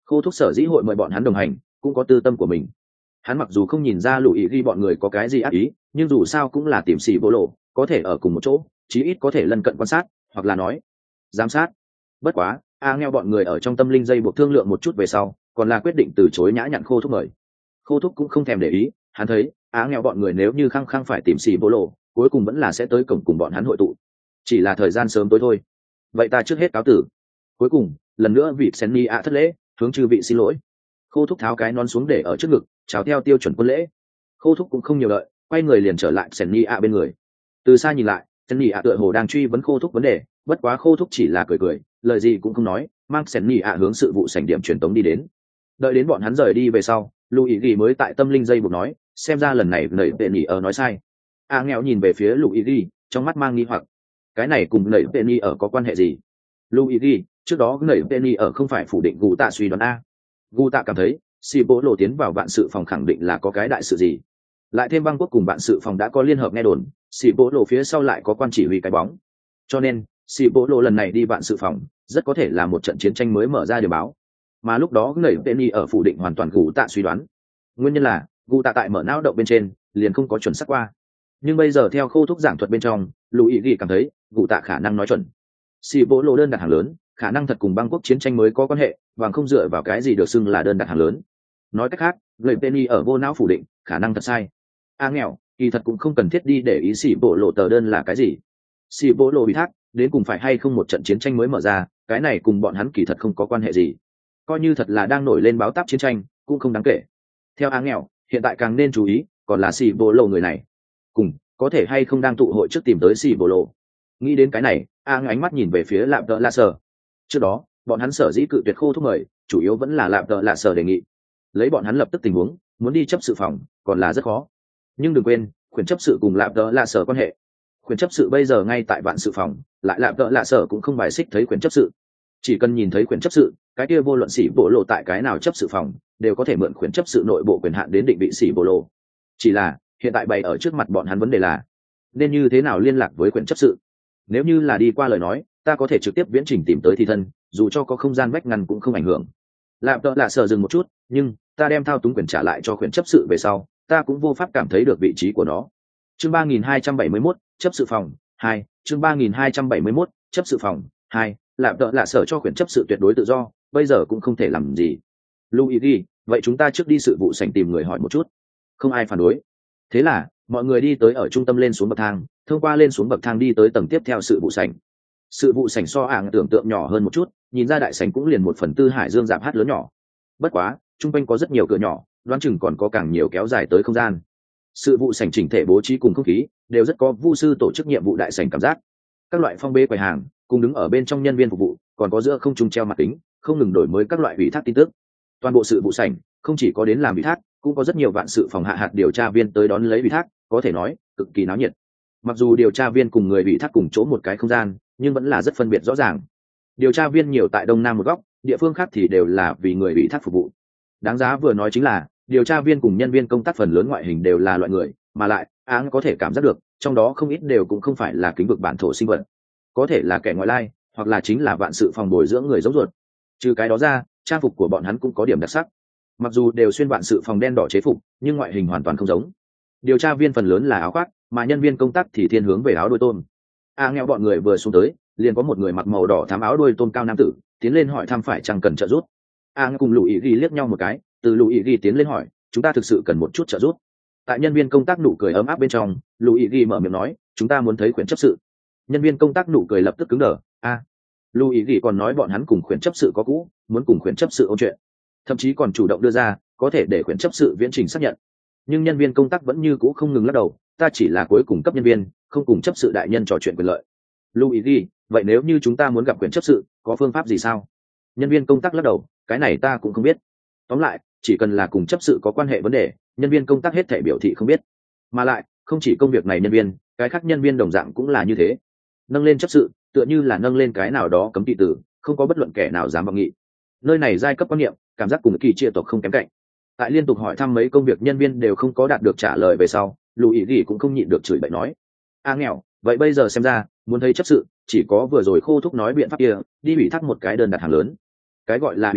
Khô thúc sở dĩ hội mời bọn hắn đồng hành cũng có tư tâm của mình. Hắn mặc dù không nhìn ra lũ ý ghi bọn người có cái gì ác ý, nhưng dù sao cũng là tìm xỉ bố lộ, có thể ở cùng một chỗ, chí ít có thể lân cận quan sát, hoặc là nói giám sát. Bất quá nghèo bọn người ở trong tâm linh dây buộc thương lượng một chút về sau, còn là quyết định từ chối nhã nhặn khô thúc mời. Khô thúc cũng không thèm để ý, hắn thấy nghèo bọn người nếu như khăng khăng phải tìm xỉ bố lộ, cuối cùng vẫn là sẽ tới cổng cùng bọn hắn hội tụ, chỉ là thời gian sớm tối thôi. Vậy ta trước hết cáo tử. Cuối cùng lần nữa vị Senni ạ thất lễ, hướng chư vị xin lỗi. Khô thúc tháo cái nón xuống để ở trước ngực, chào theo tiêu chuẩn quân lễ. Khô thúc cũng không nhiều đợi, quay người liền trở lại Senni ạ bên người. Từ xa nhìn lại, Senni ạ tựa hồ đang truy vấn khô thúc vấn đề, bất quá khô thúc chỉ là cười cười, lời gì cũng không nói, mang Senni ạ hướng sự vụ sảnh điểm truyền tống đi đến. Đợi đến bọn hắn rời đi về sau, Lũ Ý Ghi mới tại tâm linh dây buộc nói, xem ra lần này nảy tệ nhỉ ở nói sai. Nghèo nhìn về phía Lũ Ý Ghi, trong mắt mang nghi hoặc, cái này cùng nảy tệ nhỉ ở có quan hệ gì? Lũ Ý Ghi, trước đó nảy tệ nhỉ ở không phải phủ định Gù Tạ suy đoán a? Gù Tạ cảm thấy xì bố lộ tiến vào vạn sự phòng khẳng định là có cái đại sự gì, lại thêm băng quốc cùng vạn sự phòng đã có liên hợp nghe đồn, xì bố lộ phía sau lại có quan chỉ huy cái bóng, cho nên xì bố lộ lần này đi vạn sự phòng rất có thể là một trận chiến tranh mới mở ra điều báo. Mà lúc đó nảy penny ở phủ định hoàn toàn Gù Tạ suy đoán, nguyên nhân là Gù Tạ tại mở não động bên trên liền không có chuẩn xác qua, nhưng bây giờ theo khô thúc giảng thuật bên trong, Lũ Ý Ghi cảm thấy Gù Tạ khả năng nói chuẩn. Xì bố lộ đơn đặt hàng lớn khả năng thật cùng băng quốc chiến tranh mới có quan hệ, và không dựa vào cái gì được xưng là đơn đặt hàng lớn. Nói cách khác, người penny ở vô não phủ định khả năng thật sai. Nghèo kỳ thật cũng không cần thiết đi để ý xì bố lộ tờ đơn là cái gì. Xì bố lộ bị thác đến cùng phải hay không một trận chiến tranh mới mở ra, cái này cùng bọn hắn kỳ thật không có quan hệ gì. Coi như thật là đang nổi lên báo táp chiến tranh cũng không đáng kể. Theo nghèo, hiện tại càng nên chú ý còn là xì bố lộ người này, cùng có thể hay không đang tụ hội trước tìm tới xì bố lộ. Nghĩ đến cái này, ánh mắt nhìn về phía Lạp Tợ Lạ Sở. Trước đó bọn hắn sở dĩ cự tuyệt khô thúc mời chủ yếu vẫn là Lạp Tợ Lạ Sở đề nghị, lấy bọn hắn lập tức tình huống muốn đi chấp sự phòng còn là rất khó. Nhưng đừng quên quyền chấp sự cùng Lạp Tợ Lạ Sở quan hệ, quyền chấp sự bây giờ ngay tại vạn sự phòng, lại Lạp Tợ Lạ Sở cũng không bài xích thấy quyền chấp sự. Chỉ cần nhìn thấy quyền chấp sự, cái kia vô luận sĩ bộ lộ tại cái nào chấp sự phòng đều có thể mượn quyền chấp sự nội bộ quyền hạn đến định vị sĩ bộ lộ. Chỉ là hiện tại bày ở trước mặt bọn hắn vấn đề là nên như thế nào liên lạc với quyền chấp sự. Nếu như là đi qua lời nói, ta có thể trực tiếp viễn trình tìm tới thi thân, dù cho có không gian vách ngăn cũng không ảnh hưởng. Lạp Tợ Lạ Sở dừng một chút, nhưng ta đem thao túng quyền trả lại cho quyền chấp sự về sau, ta cũng vô pháp cảm thấy được vị trí của nó. Chương 3271, chấp sự phòng 2, chương 3271, chấp sự phòng 2, Lạp Tợ Lạ Sở cho quyền chấp sự tuyệt đối tự do, bây giờ cũng không thể làm gì. Luigi, vậy chúng ta trước đi sự vụ sảnh tìm người hỏi một chút. Không ai phản đối. Thế là mọi người đi tới ở trung tâm lên xuống bậc thang, thông qua lên xuống bậc thang đi tới tầng tiếp theo sự vụ sảnh. Sự vụ sảnh so tưởng tượng nhỏ hơn một chút, nhìn ra đại sảnh cũng liền 1/4 hải dương giảm hát lớn nhỏ. Bất quá trung quanh có rất nhiều cửa nhỏ, đoán chừng còn có càng nhiều kéo dài tới không gian. Sự vụ sảnh chỉnh thể bố trí cùng không khí đều rất có vu sư tổ chức nhiệm vụ đại sảnh cảm giác. Các loại phong bê quầy hàng cùng đứng ở bên trong nhân viên phục vụ, còn có giữa không trung treo mặt kính không ngừng đổi mới các loại ủy thác tin tức. Toàn bộ sự vụ sảnh không chỉ có đến làm ủy thác, cũng có rất nhiều vạn sự phòng hạ hạt điều tra viên tới đón lấy ủy thác, có thể nói cực kỳ náo nhiệt. Mặc dù điều tra viên cùng người ủy thác cùng chỗ một cái không gian, nhưng vẫn là rất phân biệt rõ ràng. Điều tra viên nhiều tại đông nam một góc, địa phương khác thì đều là vì người ủy thác phục vụ. Đáng giá vừa nói chính là điều tra viên cùng nhân viên công tác phần lớn ngoại hình đều là loại người, mà lại có thể cảm giác được trong đó không ít đều cũng không phải là kính vực bản thổ sinh vật, có thể là kẻ ngoại lai, hoặc là chính là vạn sự phòng bồi dưỡng người giống ruột. Trừ cái đó ra, trang phục của bọn hắn cũng có điểm đặc sắc. Mặc dù đều xuyên vạn sự phòng đen đỏ chế phục, nhưng ngoại hình hoàn toàn không giống. Điều tra viên phần lớn là áo khoác, mà nhân viên công tác thì thiên hướng về áo đuôi tôm. Nghèo bọn người vừa xuống tới, liền có một người mặc màu đỏ thám áo đuôi tôm cao nam tử tiến lên hỏi thăm phải chăng cần trợ giúp. Cùng Lũ Ý Ghi liếc nhau một cái, từ Lũ Ý Ghi tiến lên hỏi, chúng ta thực sự cần một chút trợ giúp. Tại nhân viên công tác nụ cười ấm áp bên trong, Lũ Ý Ghi mở miệng nói, chúng ta muốn thấy quyền chấp sự. Nhân viên công tác nụ cười lập tức cứng đờ. Lũ Ý Ghi còn nói bọn hắn cùng quyền chấp sự có cũ, muốn cùng quyền chấp sự ôn chuyện, thậm chí còn chủ động đưa ra có thể để quyền chấp sự viễn trình xác nhận. Nhưng nhân viên công tác vẫn như cũ không ngừng lắc đầu, ta chỉ là cuối cùng cấp nhân viên, không cùng chấp sự đại nhân trò chuyện quyền lợi. Lũ Ý Ghi, vậy nếu như chúng ta muốn gặp quyền chấp sự, có phương pháp gì sao? Nhân viên công tác lắc đầu, cái này ta cũng không biết. Tóm lại, chỉ cần là cùng chấp sự có quan hệ vấn đề, nhân viên công tác hết thể biểu thị không biết. Mà lại không chỉ công việc này nhân viên, cái khác nhân viên đồng dạng cũng là như thế. Nâng lên chấp sự tựa như là nâng lên cái nào đó cấm kỵ tử, không có bất luận kẻ nào dám vọng nghị. Nơi này giai cấp quan niệm, cảm giác cùng kỳ chia tộc không kém cạnh. Tại liên tục hỏi thăm mấy công việc nhân viên đều không có đạt được trả lời về sau, Lũ Ý Ghi cũng không nhịn được chửi bậy nói, nghèo, vậy bây giờ xem ra muốn thấy chấp sự chỉ có vừa rồi khô thúc nói biện pháp kia, đi ủy thác một cái đơn đặt hàng lớn. Cái gọi là ủy thác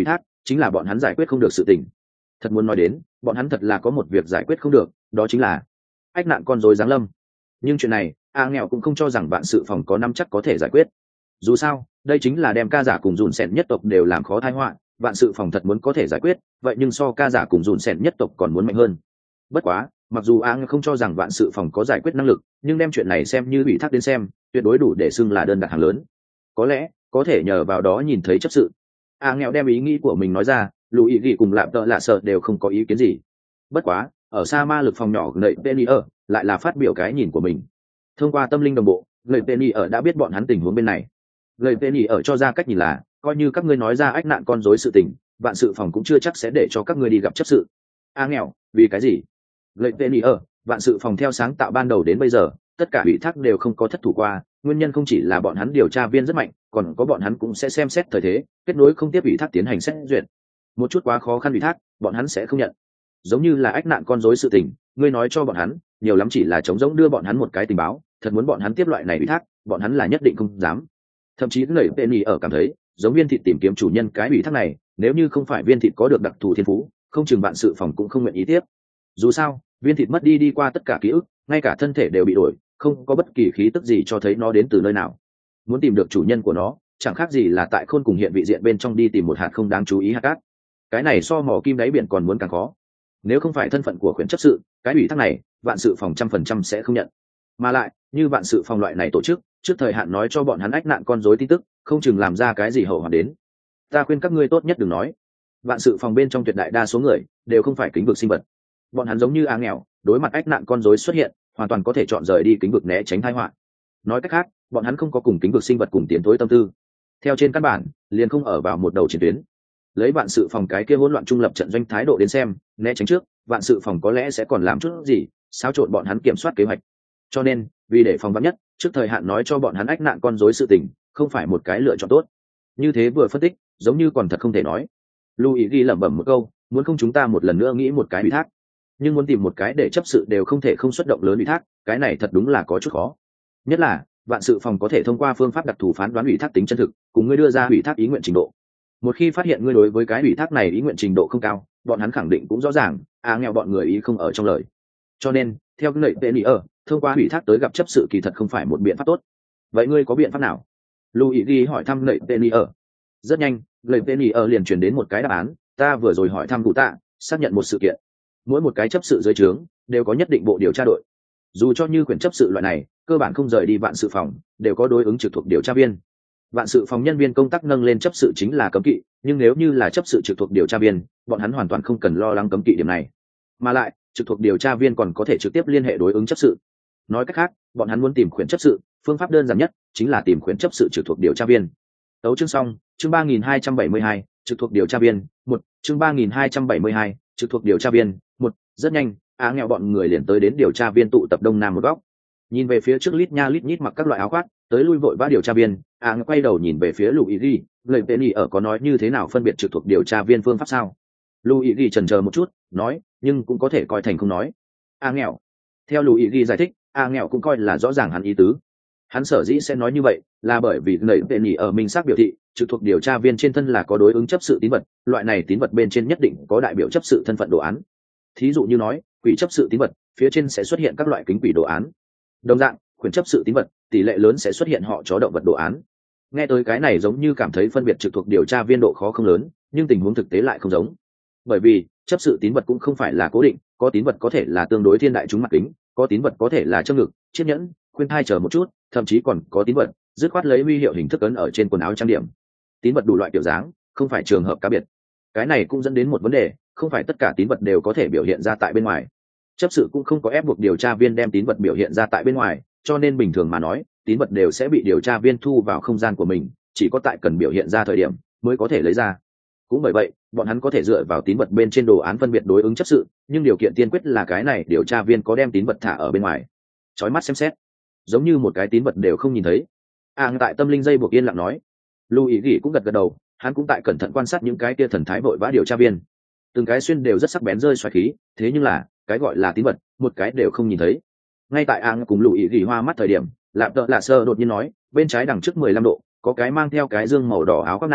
chính là bọn hắn giải quyết không được sự tình. Thật muốn nói đến, bọn hắn thật là có một việc giải quyết không được, đó chính là ách nạn con rối giáng lâm. Nhưng chuyện này a nghèo cũng không cho rằng vạn sự phòng có năm chắc có thể giải quyết. Dù sao đây chính là đem ca giả cùng dùn sẹn nhất tộc đều làm khó tai họa, vạn sự phòng thật muốn có thể giải quyết vậy nhưng so ca giả cùng dùn sẹn nhất tộc còn muốn mạnh hơn. Bất quá mặc dù a nghèo không cho rằng vạn sự phòng có giải quyết năng lực, nhưng đem chuyện này xem như ủy thác đến xem, tuyệt đối đủ để xưng là đơn đặt hàng lớn. Có lẽ có thể nhờ vào đó nhìn thấy chấp sự. A nghèo đem ý nghĩ của mình nói ra, lù ý ghi cùng lạm tợ lạ sợ đều không có ý kiến gì. Bất quá ở sa ma lực phòng nhỏ nậy penny ở lại là phát biểu cái nhìn của mình. Thông qua tâm linh đồng bộ, người penny ở đã biết bọn hắn tình huống bên này. Người penny ở cho ra cách nhìn là coi như các ngươi nói ra ách nạn con rối sự tình, vạn sự phòng cũng chưa chắc sẽ để cho các ngươi đi gặp chấp sự. A nghèo vì cái gì? Người penny ở vạn sự phòng theo sáng tạo ban đầu đến bây giờ tất cả ủy thác đều không có thất thủ qua, nguyên nhân không chỉ là bọn hắn điều tra viên rất mạnh, còn có bọn hắn cũng sẽ xem xét thời thế, kết nối không tiếp ủy thác tiến hành xét duyệt. Một chút quá khó khăn ủy thác bọn hắn sẽ không nhận, giống như là ách nạn con rối sự tình, ngươi nói cho bọn hắn nhiều lắm chỉ là trống rỗng đưa bọn hắn một cái tình báo, thật muốn bọn hắn tiếp loại này ủy thác bọn hắn là nhất định không dám. Thậm chí người penny ở cảm thấy giống viên thịt tìm kiếm chủ nhân cái ủy thác này, nếu như không phải viên thịt có được đặc thù thiên phú, không chừng vạn sự phòng cũng không nguyện ý tiếp. Dù sao viên thịt mất đi qua tất cả ký ức, ngay cả thân thể đều bị đổi, không có bất kỳ khí tức gì cho thấy nó đến từ nơi nào. Muốn tìm được chủ nhân của nó chẳng khác gì là tại khôn cùng hiện vị diện bên trong đi tìm một hạt không đáng chú ý hạt cát. Cái này so mỏ kim đáy biển còn muốn càng khó. Nếu không phải thân phận của khuyển chấp sự, cái ủy thác này vạn sự phòng 100% sẽ không nhận. Mà lại như vạn sự phòng loại này tổ chức trước thời hạn nói cho bọn hắn ách nạn con rối tin tức, không chừng làm ra cái gì hậu hoạn đến. Ta khuyên các ngươi tốt nhất đừng nói. Vạn sự phòng bên trong tuyệt đại đa số người đều không phải kính vực sinh vật, bọn hắn giống như a nghèo, đối mặt ách nạn con rối xuất hiện hoàn toàn có thể chọn rời đi kính vực né tránh tai họa. Nói cách khác bọn hắn không có cùng kính vực sinh vật cùng tiến tối tâm tư, theo trên căn bản liền không ở vào một đầu chiến tuyến. Lấy vạn sự phòng cái kia hỗn loạn trung lập trận doanh thái độ đến xem, né tránh trước vạn sự phòng có lẽ sẽ còn làm chút gì xáo trộn bọn hắn kiểm soát kế hoạch. Cho nên vì để phòng vắn nhất, trước thời hạn nói cho bọn hắn ách nạn con rối sự tình không phải một cái lựa chọn tốt. Như thế vừa phân tích giống như còn thật không thể nói. Louis ghi lẩm bẩm một câu, muốn không chúng ta một lần nữa nghĩ một cái ủy thác, nhưng muốn tìm một cái để chấp sự đều không thể không xuất động lớn ủy thác, cái này thật đúng là có chút khó. Nhất là vạn sự phòng có thể thông qua phương pháp đặc thù phán đoán ủy thác tính chân thực, cùng ngươi đưa ra ủy thác ý nguyện trình độ. Một khi phát hiện ngươi đối với cái ủy thác này ý nguyện trình độ không cao, bọn hắn khẳng định cũng rõ ràng nghèo bọn người ý không ở trong lời. Cho nên theo cái lợi penny ở thông qua ủy thác tới gặp chấp sự kỳ thật không phải một biện pháp tốt. Vậy ngươi có biện pháp nào? Luigi hỏi thăm lợi penny ở. Rất nhanh lợi penny ở liền truyền đến một cái đáp án. Ta vừa rồi hỏi thăm cụ tạ, xác nhận một sự kiện. Mỗi một cái chấp sự dưới trướng đều có nhất định bộ điều tra đội. Dù cho như quyền chấp sự loại này cơ bản không rời đi vạn sự phòng, đều có đối ứng trực thuộc điều tra viên. Vạn sự phòng nhân viên công tác nâng lên chấp sự chính là cấm kỵ, nhưng nếu như là chấp sự trực thuộc điều tra viên, bọn hắn hoàn toàn không cần lo lắng cấm kỵ điểm này. Mà lại trực thuộc điều tra viên còn có thể trực tiếp liên hệ đối ứng chấp sự. Nói cách khác bọn hắn muốn tìm khuyển chấp sự, phương pháp đơn giản nhất chính là tìm khuyển chấp sự trực thuộc điều tra viên. Tấu chương xong. Chương 3272, trực thuộc điều tra viên 1. Chương 3272, trực thuộc điều tra viên 1. Rất nhanh nghèo bọn người liền tới đến điều tra viên tụ tập đông nam một góc. Nhìn về phía trước lít nha lít nhít mặc các loại áo khoác tới lui vội vã điều tra viên, quay đầu nhìn về phía Luigi, lời penny ở có nói như thế nào phân biệt trực thuộc điều tra viên phương pháp sao? Luigi chần chờ một chút nói, nhưng cũng có thể coi thành không nói. Nghèo theo Luigi giải thích, nghèo cũng coi là rõ ràng hắn ý tứ. Hắn sở dĩ sẽ nói như vậy là bởi vì lời penny ở minh xác biểu thị trực thuộc điều tra viên trên thân là có đối ứng chấp sự tín vật, loại này tín vật bên trên nhất định có đại biểu chấp sự thân phận đồ án. Thí dụ như nói quỷ chấp sự tín vật phía trên sẽ xuất hiện các loại kính quỷ đồ án, đồng dạng khuyển chấp sự tín vật tỷ lệ lớn sẽ xuất hiện họ chó động vật đồ án. Nghe tới cái này giống như cảm thấy phân biệt trực thuộc điều tra viên độ khó không lớn, nhưng tình huống thực tế lại không giống. Bởi vì chấp sự tín vật cũng không phải là cố định, có tín vật có thể là tương đối thiên đại chúng mặt kính, có tín vật có thể là châm ngực, chiếc nhẫn, khuyên thai chờ một chút, thậm chí còn có tín vật dứt khoát lấy huy hiệu hình thức ấn ở trên quần áo trang điểm. Tín vật đủ loại kiểu dáng, không phải trường hợp cá biệt. Cái này cũng dẫn đến một vấn đề, không phải tất cả tín vật đều có thể biểu hiện ra tại bên ngoài. Chấp sự cũng không có ép buộc điều tra viên đem tín vật biểu hiện ra tại bên ngoài, cho nên bình thường mà nói tín vật đều sẽ bị điều tra viên thu vào không gian của mình, chỉ có tại cần biểu hiện ra thời điểm mới có thể lấy ra. Cũng bởi vậy bọn hắn có thể dựa vào tín vật bên trên đồ án phân biệt đối ứng chấp sự, nhưng điều kiện tiên quyết là cái này điều tra viên có đem tín vật thả ở bên ngoài. Chói mắt xem xét giống như một cái tín vật đều không nhìn thấy. Tại tâm linh dây buộc yên lặng nói. Louis gỉ cũng gật gật đầu, hắn cũng tại cẩn thận quan sát những cái kia thần thái vội vã điều tra viên, từng cái xuyên đều rất sắc bén rơi xoáy khí, thế nhưng là cái gọi là tín vật một cái đều không nhìn thấy. Ngay tại cùng Louis gỉ hoa mắt thời điểm, lạp tợ lạ sơ đột nhiên nói, bên trái đằng trước 15 độ có cái mang theo cái dương màu đỏ áo khoác nam,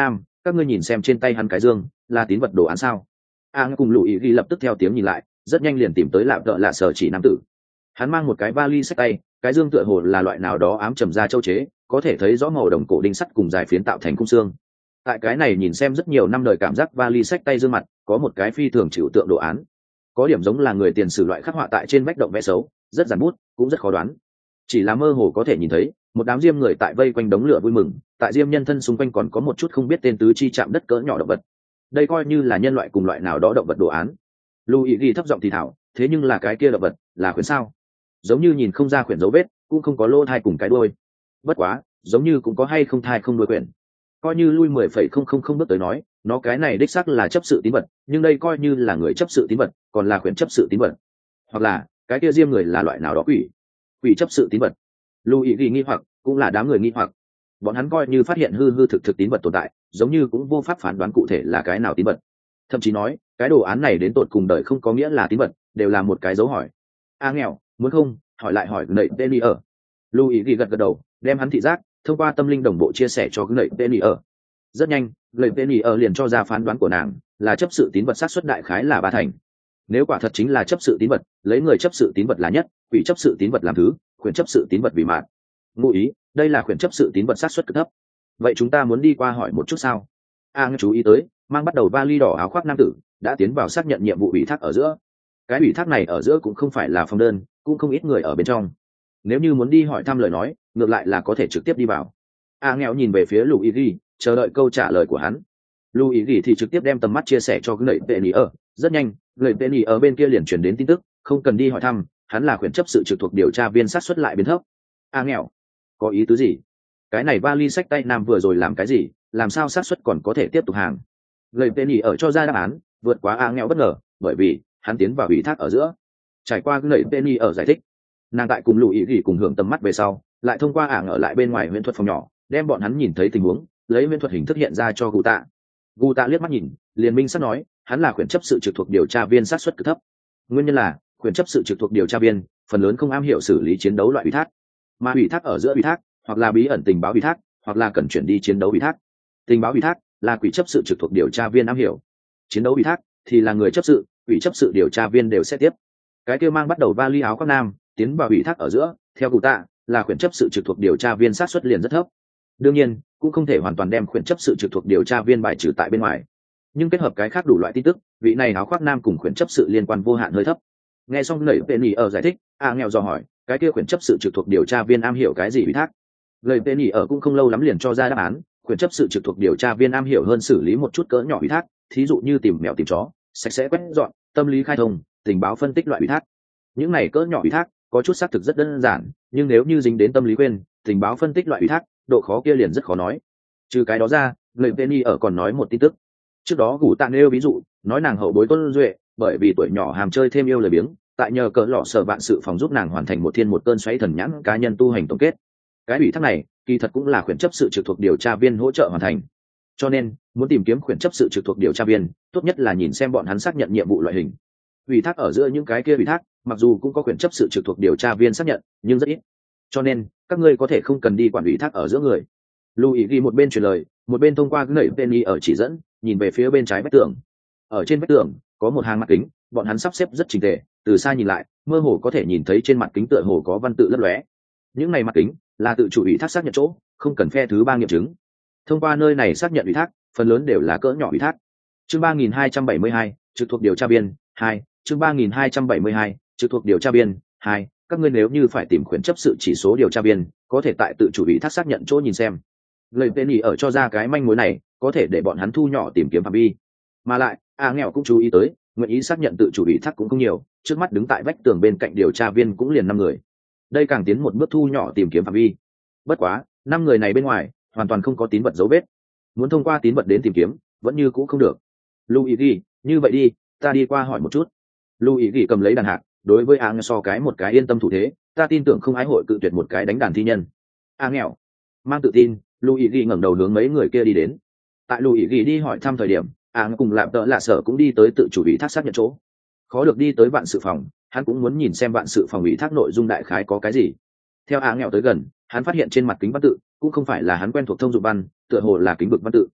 các ngươi nhìn xem trên tay hắn cái dương là tín vật đồ án sao? Cùng lù ý ghi lập tức theo tiếng nhìn lại, rất nhanh liền tìm tới lạp đợ lạ sở chỉ nam tử. Hắn mang một cái vali xách tay, cái dương tựa hồ là loại nào đó ám trầm da châu chế, có thể thấy rõ màu đồng cổ đinh sắt cùng dài phiến tạo thành khung xương. Tại cái này nhìn xem rất nhiều năm đời cảm giác vali xách tay dương mặt, có một cái phi thường chịu tượng đồ án, có điểm giống là người tiền sử loại khắc họa tại trên vách động vẽ xấu, rất giản bút, cũng rất khó đoán. Chỉ là mơ hồ có thể nhìn thấy một đám diêm người tại vây quanh đống lửa vui mừng, tại diêm nhân thân xung quanh còn có một chút không biết tên tứ chi chạm đất cỡ nhỏ động vật. Đây coi như là nhân loại cùng loại nào đó động vật đồ án. Louis ghi thấp giọng thì thảo, thế nhưng là cái kia động vật là khuyển sao? Giống như nhìn không ra khuyển dấu vết, cũng không có lỗ thai cùng cái đuôi. Bất quá, giống như cũng có hay không thai không đuôi khuyển. Coi như lui 10,000 bước tới nói, nó cái này đích xác là chấp sự tín vật, nhưng đây coi như là người chấp sự tín vật, còn là khuyển chấp sự tín vật. Hoặc là, cái kia diêm người là loại nào đó quỷ chấp sự tín vật. Louis ghi nghi hoặc, cũng là đám người nghi hoặc. Bọn hắn coi như phát hiện hư thực tín vật tồn tại, giống như cũng vô pháp phán đoán cụ thể là cái nào tín vật. Thậm chí nói, cái đồ án này đến tột cùng đời không có nghĩa là tín vật, đều là một cái dấu hỏi. Nghèo, muốn không hỏi lại hỏi nậy tên ở. Louis ghi gật đầu, đem hắn thị giác thông qua tâm linh đồng bộ chia sẻ cho nậy tên ở. Rất nhanh, nậy tên ở liền cho ra phán đoán của nàng, là chấp sự tín vật xác suất đại khái là 3 thành. Nếu quả thật chính là chấp sự tín vật, lấy người chấp sự tín vật là nhất, quỷ chấp sự tín vật làm thứ, quyền chấp sự tín vật vì mạn. Ngụ ý, đây là quyền chấp sự tín vật xác suất cực thấp. Vậy chúng ta muốn đi qua hỏi một chút sao? Chú ý tới, mang bắt đầu vali đỏ áo khoác nam tử đã tiến vào xác nhận nhiệm vụ ủy thác ở giữa. Cái ủy thác này ở giữa cũng không phải là phòng đơn, cũng không ít người ở bên trong. Nếu như muốn đi hỏi thăm lời nói, ngược lại là có thể trực tiếp đi vào. Nghèo nhìn về phía Luigi, chờ đợi câu trả lời của hắn. Luigi thì trực tiếp đem tầm mắt chia sẻ cho người tên ở. Rất nhanh, người tên ở bên kia liền truyền đến tin tức, không cần đi hỏi thăm, hắn là quyền chấp sự trực thuộc điều tra viên sát xuất lại biến thấp. Nghèo, có ý tứ gì? Cái này vali sách tay nam vừa rồi làm cái gì, làm sao sát xuất còn có thể tiếp tục hàng? Người tên ở cho ra đáp án, vượt quá nghèo bất ngờ, bởi vì hắn tiến vào ủy thác ở giữa. Trải qua người tên ở giải thích, nàng tại cùng Luigi cùng hưởng tầm mắt về sau, lại thông qua ở lại bên ngoài huyễn thuật phòng nhỏ, đem bọn hắn nhìn thấy tình huống, lấy huyễn thuật hình thức hiện ra cho Guta. Guta liếc mắt nhìn, liền minh sắp nói, hắn là quyền chấp sự trực thuộc điều tra viên sát xuất cực thấp. Nguyên nhân là quyền chấp sự trực thuộc điều tra viên phần lớn không am hiểu xử lý chiến đấu loại ủy thác, mà ủy thác ở giữa ủy thác, hoặc là bí ẩn tình báo ủy thác, hoặc là cần chuyển đi chiến đấu ủy thác. Tình báo ủy thác là quỷ chấp sự trực thuộc điều tra viên am hiểu, chiến đấu ủy thác thì là người chấp sự, quỷ chấp sự điều tra viên đều sẽ tiếp. Cái kia mang bắt đầu vali áo khoác nam tiến vào ủy thác ở giữa, theo Guta là quyền chấp sự trực thuộc điều tra viên sát xuất liền rất thấp. Đương nhiên, cũng không thể hoàn toàn đem quyền chấp sự trực thuộc điều tra viên bài trừ tại bên ngoài, nhưng kết hợp cái khác đủ loại tin tức, vị này áo khoác nam cùng quyền chấp sự liên quan vô hạn hơi thấp. Nghe xong lời Penny ở giải thích, nghèo dò hỏi, cái kia quyền chấp sự trực thuộc điều tra viên am hiểu cái gì ủy thác? Lời Penny ở cũng không lâu lắm liền cho ra đáp án, quyền chấp sự trực thuộc điều tra viên am hiểu hơn xử lý một chút cỡ nhỏ ủy thác, thí dụ như tìm mèo tìm chó, sạch sẽ quét dọn, tâm lý khai thông, tình báo phân tích loại ủy thác. Những này cỡ nhỏ ủy thác có chút xác thực rất đơn giản, nhưng nếu như dính đến tâm lý quên, tình báo phân tích loại ủy thác, độ khó kia liền rất khó nói. Trừ cái đó ra, người Penny ở còn nói một tin tức. Trước đó Gủ Tạ nêu ví dụ, nói nàng hậu bối Tôn Duệ, bởi vì tuổi nhỏ hàm chơi thêm yêu lời biếng, tại nhờ cỡ lọ sở vạn sự phòng giúp nàng hoàn thành một thiên một cơn xoáy thần nhãn cá nhân tu hành tổng kết. Cái ủy thác này, kỳ thật cũng là khuyển chấp sự trực thuộc điều tra viên hỗ trợ hoàn thành. Cho nên, muốn tìm kiếm khuyển chấp sự trực thuộc điều tra viên, tốt nhất là nhìn xem bọn hắn xác nhận nhiệm vụ loại hình. Ủy thác ở giữa những cái kia ủy thác, mặc dù cũng có khuyển chấp sự trực thuộc điều tra viên xác nhận, nhưng rất ít. Cho nên, các ngươi có thể không cần đi quản ủy thác ở giữa người. Louis ghi một bên truyền lời, một bên thông qua nảy Penny ở chỉ dẫn, nhìn về phía bên trái vách tường. Ở trên vách tường có một hàng mặt kính, bọn hắn sắp xếp rất chỉnh tề, từ xa nhìn lại, mơ hồ có thể nhìn thấy trên mặt kính tựa hồ có văn tự lấp lóe. Những này mặt kính là tự chủ ủy thác xác nhận chỗ, không cần phe thứ ba nghiệm chứng. Thông qua nơi này xác nhận ủy thác, phần lớn đều là cỡ nhỏ ủy thác. Chương 3272, trực thuộc điều tra viên 2, chương 3272, trực thuộc điều tra viên 2, các ngươi nếu như phải tìm khuyển chấp sự chỉ số điều tra viên, có thể tại tự chủ ủy thác xác nhận chỗ nhìn xem. Lời Penny ở cho ra cái manh mối này, có thể để bọn hắn thu nhỏ tìm kiếm phạm vi. Mà lại, nghèo cũng chú ý tới, nguyện ý xác nhận tự chủ ủy thác cũng không nhiều, trước mắt đứng tại vách tường bên cạnh điều tra viên cũng liền 5 người. Đây càng tiến một bước thu nhỏ tìm kiếm phạm vi. Bất quá, 5 người này bên ngoài, hoàn toàn không có tín vật dấu vết. Muốn thông qua tín vật đến tìm kiếm, vẫn như cũ không được. Luigi, như vậy đi, ta đi qua hỏi một chút. Luigi cầm lấy đàn hạc, đối với so cái một cái yên tâm thủ thế, ta tin tưởng không ái hội cự tuyệt một cái đánh đàn thi nhân. Nghèo mang tự tin, Luigi ngẩng đầu hướng mấy người kia đi đến. Tại Luigi đi hỏi thăm thời điểm, cùng làm tợ lạ sở cũng đi tới tự chủ ủy thác xác nhận chỗ. Khó được đi tới vạn sự phòng, hắn cũng muốn nhìn xem vạn sự phòng ủy thác nội dung đại khái có cái gì. Theo nghèo tới gần, hắn phát hiện trên mặt kính văn tự cũng không phải là hắn quen thuộc thông dụng văn, tựa hồ là kính vực văn tự.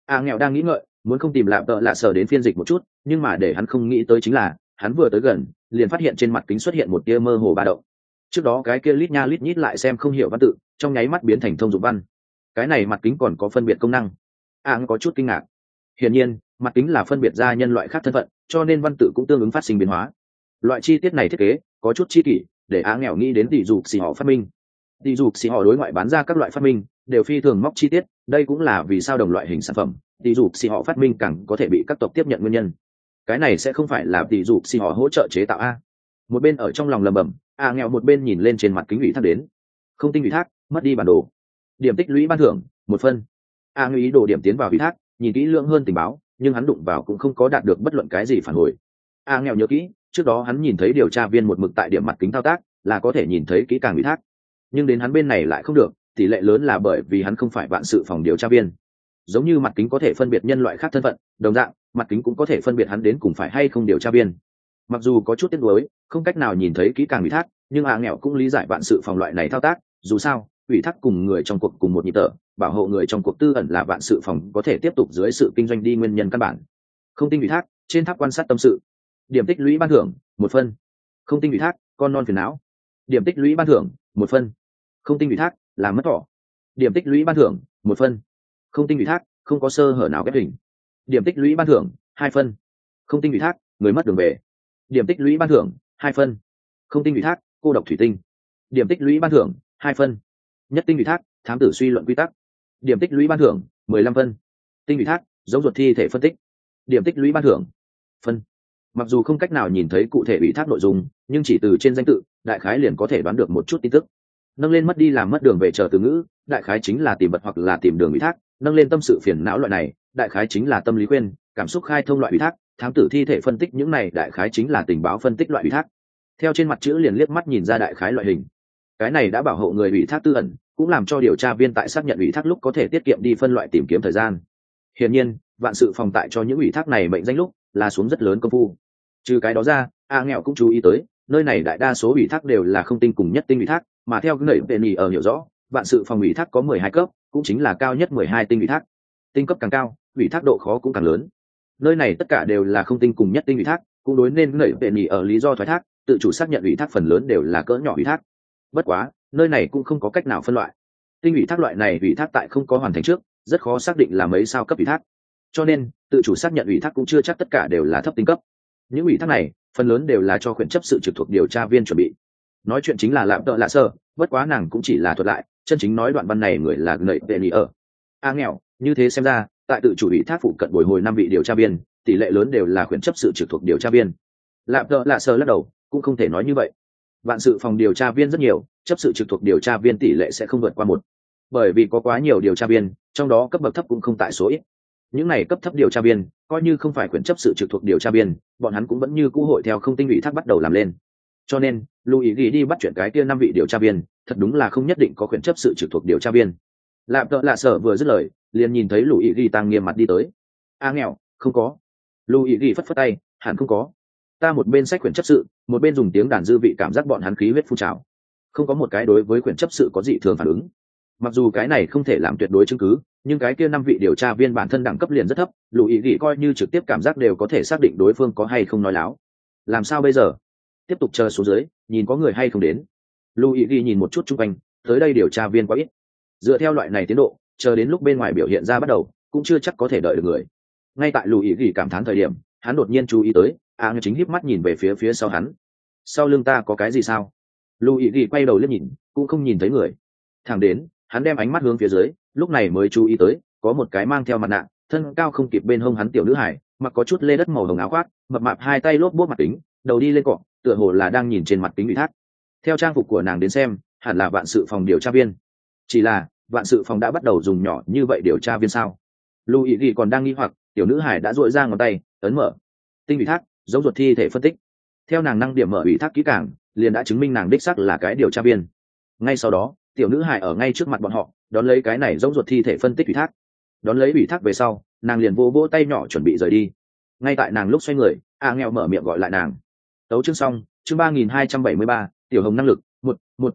Nghèo đang nghĩ ngợi muốn không tìm lạp tợ lạ sở đến phiên dịch một chút, nhưng mà để hắn không nghĩ tới chính là hắn vừa tới gần liền phát hiện trên mặt kính xuất hiện một tia mơ hồ ba động. Trước đó cái kia lít nha lít nhít lại xem không hiểu văn tự, trong nháy mắt biến thành thông dụng văn. Cái này mặt kính còn có phân biệt công năng. Có chút kinh ngạc. Hiển nhiên mặt kính là phân biệt ra nhân loại khác thân phận, cho nên văn tự cũng tương ứng phát sinh biến hóa. Loại chi tiết này thiết kế có chút chi kỷ, để nghèo nghĩ đến tỷ dục xì họ phát minh. Tỷ dục xì họ đối ngoại bán ra các loại phát minh đều phi thường móc chi tiết, đây cũng là vì sao đồng loại hình sản phẩm tỷ dục xì họ phát minh càng có thể bị các tộc tiếp nhận nguyên nhân. Cái này sẽ không phải là tỷ dục xì họ hỗ trợ chế tạo a? Một bên ở trong lòng lầm bầm, nghèo một bên nhìn lên trên mặt kính ủy thác đến. Không tinh ủy thác, mất đi bản đồ. Điểm tích lũy ban thưởng 1 phân. Ngưu ý đồ điểm tiến vào ủy thác, nhìn kỹ lưỡng hơn tình báo, nhưng hắn đụng vào cũng không có đạt được bất luận cái gì phản hồi. Nghèo nhớ kỹ, trước đó hắn nhìn thấy điều tra viên một mực tại điểm mặt kính thao tác, là có thể nhìn thấy kỹ càng ủy thác. Nhưng đến hắn bên này lại không được, tỷ lệ lớn là bởi vì hắn không phải vạn sự phòng điều tra viên. Giống như mặt kính có thể phân biệt nhân loại khác thân phận, đồng dạng, mặt kính cũng có thể phân biệt hắn đến cùng phải hay không điều tra viên. Mặc dù có chút tiếc nuối, không cách nào nhìn thấy kỹ càng ủy thác, nhưng nghèo cũng lý giải vạn sự phòng loại này thao tác, dù sao, ủy thác cùng người trong cuộc cùng một nhịp thở, bảo hộ người trong cuộc tư ẩn là vạn sự phòng có thể tiếp tục dưới sự kinh doanh đi nguyên nhân căn bản. Không tinh ủy thác, trên tháp quan sát tâm sự. Điểm tích lũy ban thưởng 1 phân. Không tinh ủy thác, con non phiền não. Điểm tích lũy ban thưởng 1 phân. Không tinh ủy thác, làm mất thỏ. Điểm tích lũy ban thưởng 1 phân. Không tinh ủy thác, không có sơ hở nào ghép hình. Điểm tích lũy ban thưởng 2 phân. Không tinh ủy thác, người mất đường về. Điểm tích lũy ban thưởng 2 phân. Không tinh ủy thác, cô độc thủy tinh. Điểm tích lũy ban thưởng 2 phân. Nhất tinh ủy thác, thám tử suy luận quy tắc. Điểm tích lũy ban thưởng 15 phân. Tinh ủy thác, giống ruột thi thể phân tích. Điểm tích lũy ban thưởng phân. Mặc dù không cách nào nhìn thấy cụ thể ủy thác nội dung, nhưng chỉ từ trên danh tự, đại khái liền có thể đoán được một chút tin tức. Nâng lên mất đi làm mất đường về chờ từ ngữ, đại khái chính là tìm vật hoặc là tìm đường ủy thác. Nâng lên tâm sự phiền não loại này, đại khái chính là tâm lý khuyên, cảm xúc khai thông loại ủy thác. Thám tử thi thể phân tích những này đại khái chính là tình báo phân tích loại ủy thác. Theo trên mặt chữ liền liếc mắt nhìn ra đại khái loại hình. Cái này đã bảo hộ người ủy thác tư ẩn, cũng làm cho điều tra viên tại xác nhận ủy thác lúc có thể tiết kiệm đi phân loại tìm kiếm thời gian. Hiển nhiên, vạn sự phòng tại cho những ủy thác này mệnh danh lúc là xuống rất lớn công phu. Trừ cái đó ra, nghèo cũng chú ý tới, nơi này đại đa số ủy thác đều là không tinh cùng nhất tinh ủy thác, mà theo cái nảy ở hiểu rõ, vạn sự phòng ủy thác có 12 cấp, cũng chính là cao nhất 12 tinh ủy thác. Tinh cấp càng cao, ủy thác độ khó cũng càng lớn. Nơi này tất cả đều là không tinh cùng nhất tinh ủy thác, cũng đối nên nảy ở lý do thoái thác, tự chủ xác nhận ủy thác phần lớn đều là cỡ nhỏ ủy thác. Bất quá, nơi này cũng không có cách nào phân loại. Tinh ủy thác loại này ủy thác tại không có hoàn thành trước, rất khó xác định là mấy sao cấp ủy thác. Cho nên, tự chủ xác nhận ủy thác cũng chưa chắc tất cả đều là thấp tinh cấp. Những ủy thác này, phần lớn đều là cho khuyển chấp sự trực thuộc điều tra viên chuẩn bị. Nói chuyện chính là lạm tợ lạ sơ, bất quá nàng cũng chỉ là thuật lại, chân chính nói đoạn văn này người là nảy tệ ở. Nghèo, như thế xem ra, tại tự chủ ủy thác phụ cận bồi hồi 5 vị điều tra viên, tỷ lệ lớn đều là khuyển chấp sự trực thuộc điều tra viên. Lạm tợ lạ sơ lắc đầu, cũng không thể nói như vậy. Vạn sự phòng điều tra viên rất nhiều, chấp sự trực thuộc điều tra viên tỷ lệ sẽ không vượt qua 1. Bởi vì có quá nhiều điều tra viên, trong đó cấp bậc thấp cũng không tại số ít. Những này cấp thấp điều tra viên, coi như không phải quyển chấp sự trực thuộc điều tra viên, bọn hắn cũng vẫn như cũ hội theo không tinh ủy thác bắt đầu làm lên. Cho nên, Louis ghi đi bắt chuyện cái kia 5 vị điều tra viên, thật đúng là không nhất định có quyển chấp sự trực thuộc điều tra viên. Lạm tợ lạ sở vừa dứt lời, liền nhìn thấy Louis ghi tăng nghiêm mặt đi tới. Nghèo, không có. Louis ghi phất phất tay, hẳn không có. Ta một bên sách quyển chấp sự, một bên dùng tiếng đàn dư vị cảm giác bọn hắn khí huyết phun trào. Không có một cái đối với quyển chấp sự có dị thường phản ứng. Mặc dù cái này không thể làm tuyệt đối chứng cứ, nhưng cái kia 5 vị điều tra viên bản thân đẳng cấp liền rất thấp, Louis ghi coi như trực tiếp cảm giác đều có thể xác định đối phương có hay không nói láo. Làm sao bây giờ? Tiếp tục chờ xuống dưới, nhìn có người hay không đến. Louis ghi nhìn một chút xung quanh, tới đây điều tra viên quá ít. Dựa theo loại này tiến độ, chờ đến lúc bên ngoài biểu hiện ra bắt đầu, cũng chưa chắc có thể đợi được người. Ngay tại Louis ghi cảm thán thời điểm, hắn đột nhiên chú ý tới, chính híp mắt nhìn về phía sau hắn. Sau lưng ta có cái gì sao? Louis ghi quay đầu liếc nhìn, cũng không nhìn thấy người. Thẳng đến, hắn đem ánh mắt hướng phía dưới, lúc này mới chú ý tới, có một cái mang theo mặt nạ, thân cao không kịp bên hông hắn tiểu nữ hải, mặc có chút lê đất màu hồng áo khoác, mập mạp hai tay lốp bốp mặt kính, đầu đi lên cọ, tựa hồ là đang nhìn trên mặt kính ủy thác. Theo trang phục của nàng đến xem, hẳn là vạn sự phòng điều tra viên. Chỉ là, vạn sự phòng đã bắt đầu dùng nhỏ như vậy điều tra viên sao? Louis ghi còn đang nghi hoặc, tiểu nữ hải đã duỗi ra ngón tay, ấn mở. Tinh ủy thác, giống ruột thi thể phân tích. Theo nàng năng điểm mở ủy thác kỹ càng, liền đã chứng minh nàng đích xác là cái điều tra viên. Ngay sau đó, tiểu nữ hải ở ngay trước mặt bọn họ, đón lấy cái này giống ruột thi thể phân tích ủy thác. Đón lấy ủy thác về sau, nàng liền vô vỗ tay nhỏ chuẩn bị rời đi. Ngay tại nàng lúc xoay người, nghèo mở miệng gọi lại nàng. Tấu chương xong, chương 3273, tiểu hồng năng lực,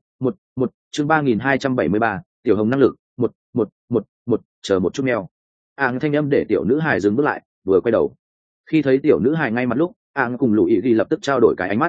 một chương 3273, tiểu hồng năng lực, một, chờ một chút mèo. thanh âm để tiểu nữ hài dừng bước lại, vừa quay đầu. Khi thấy tiểu nữ hài ngay mặt lúc, cùng lũ ý ghi lập tức trao đổi cái ánh mắt.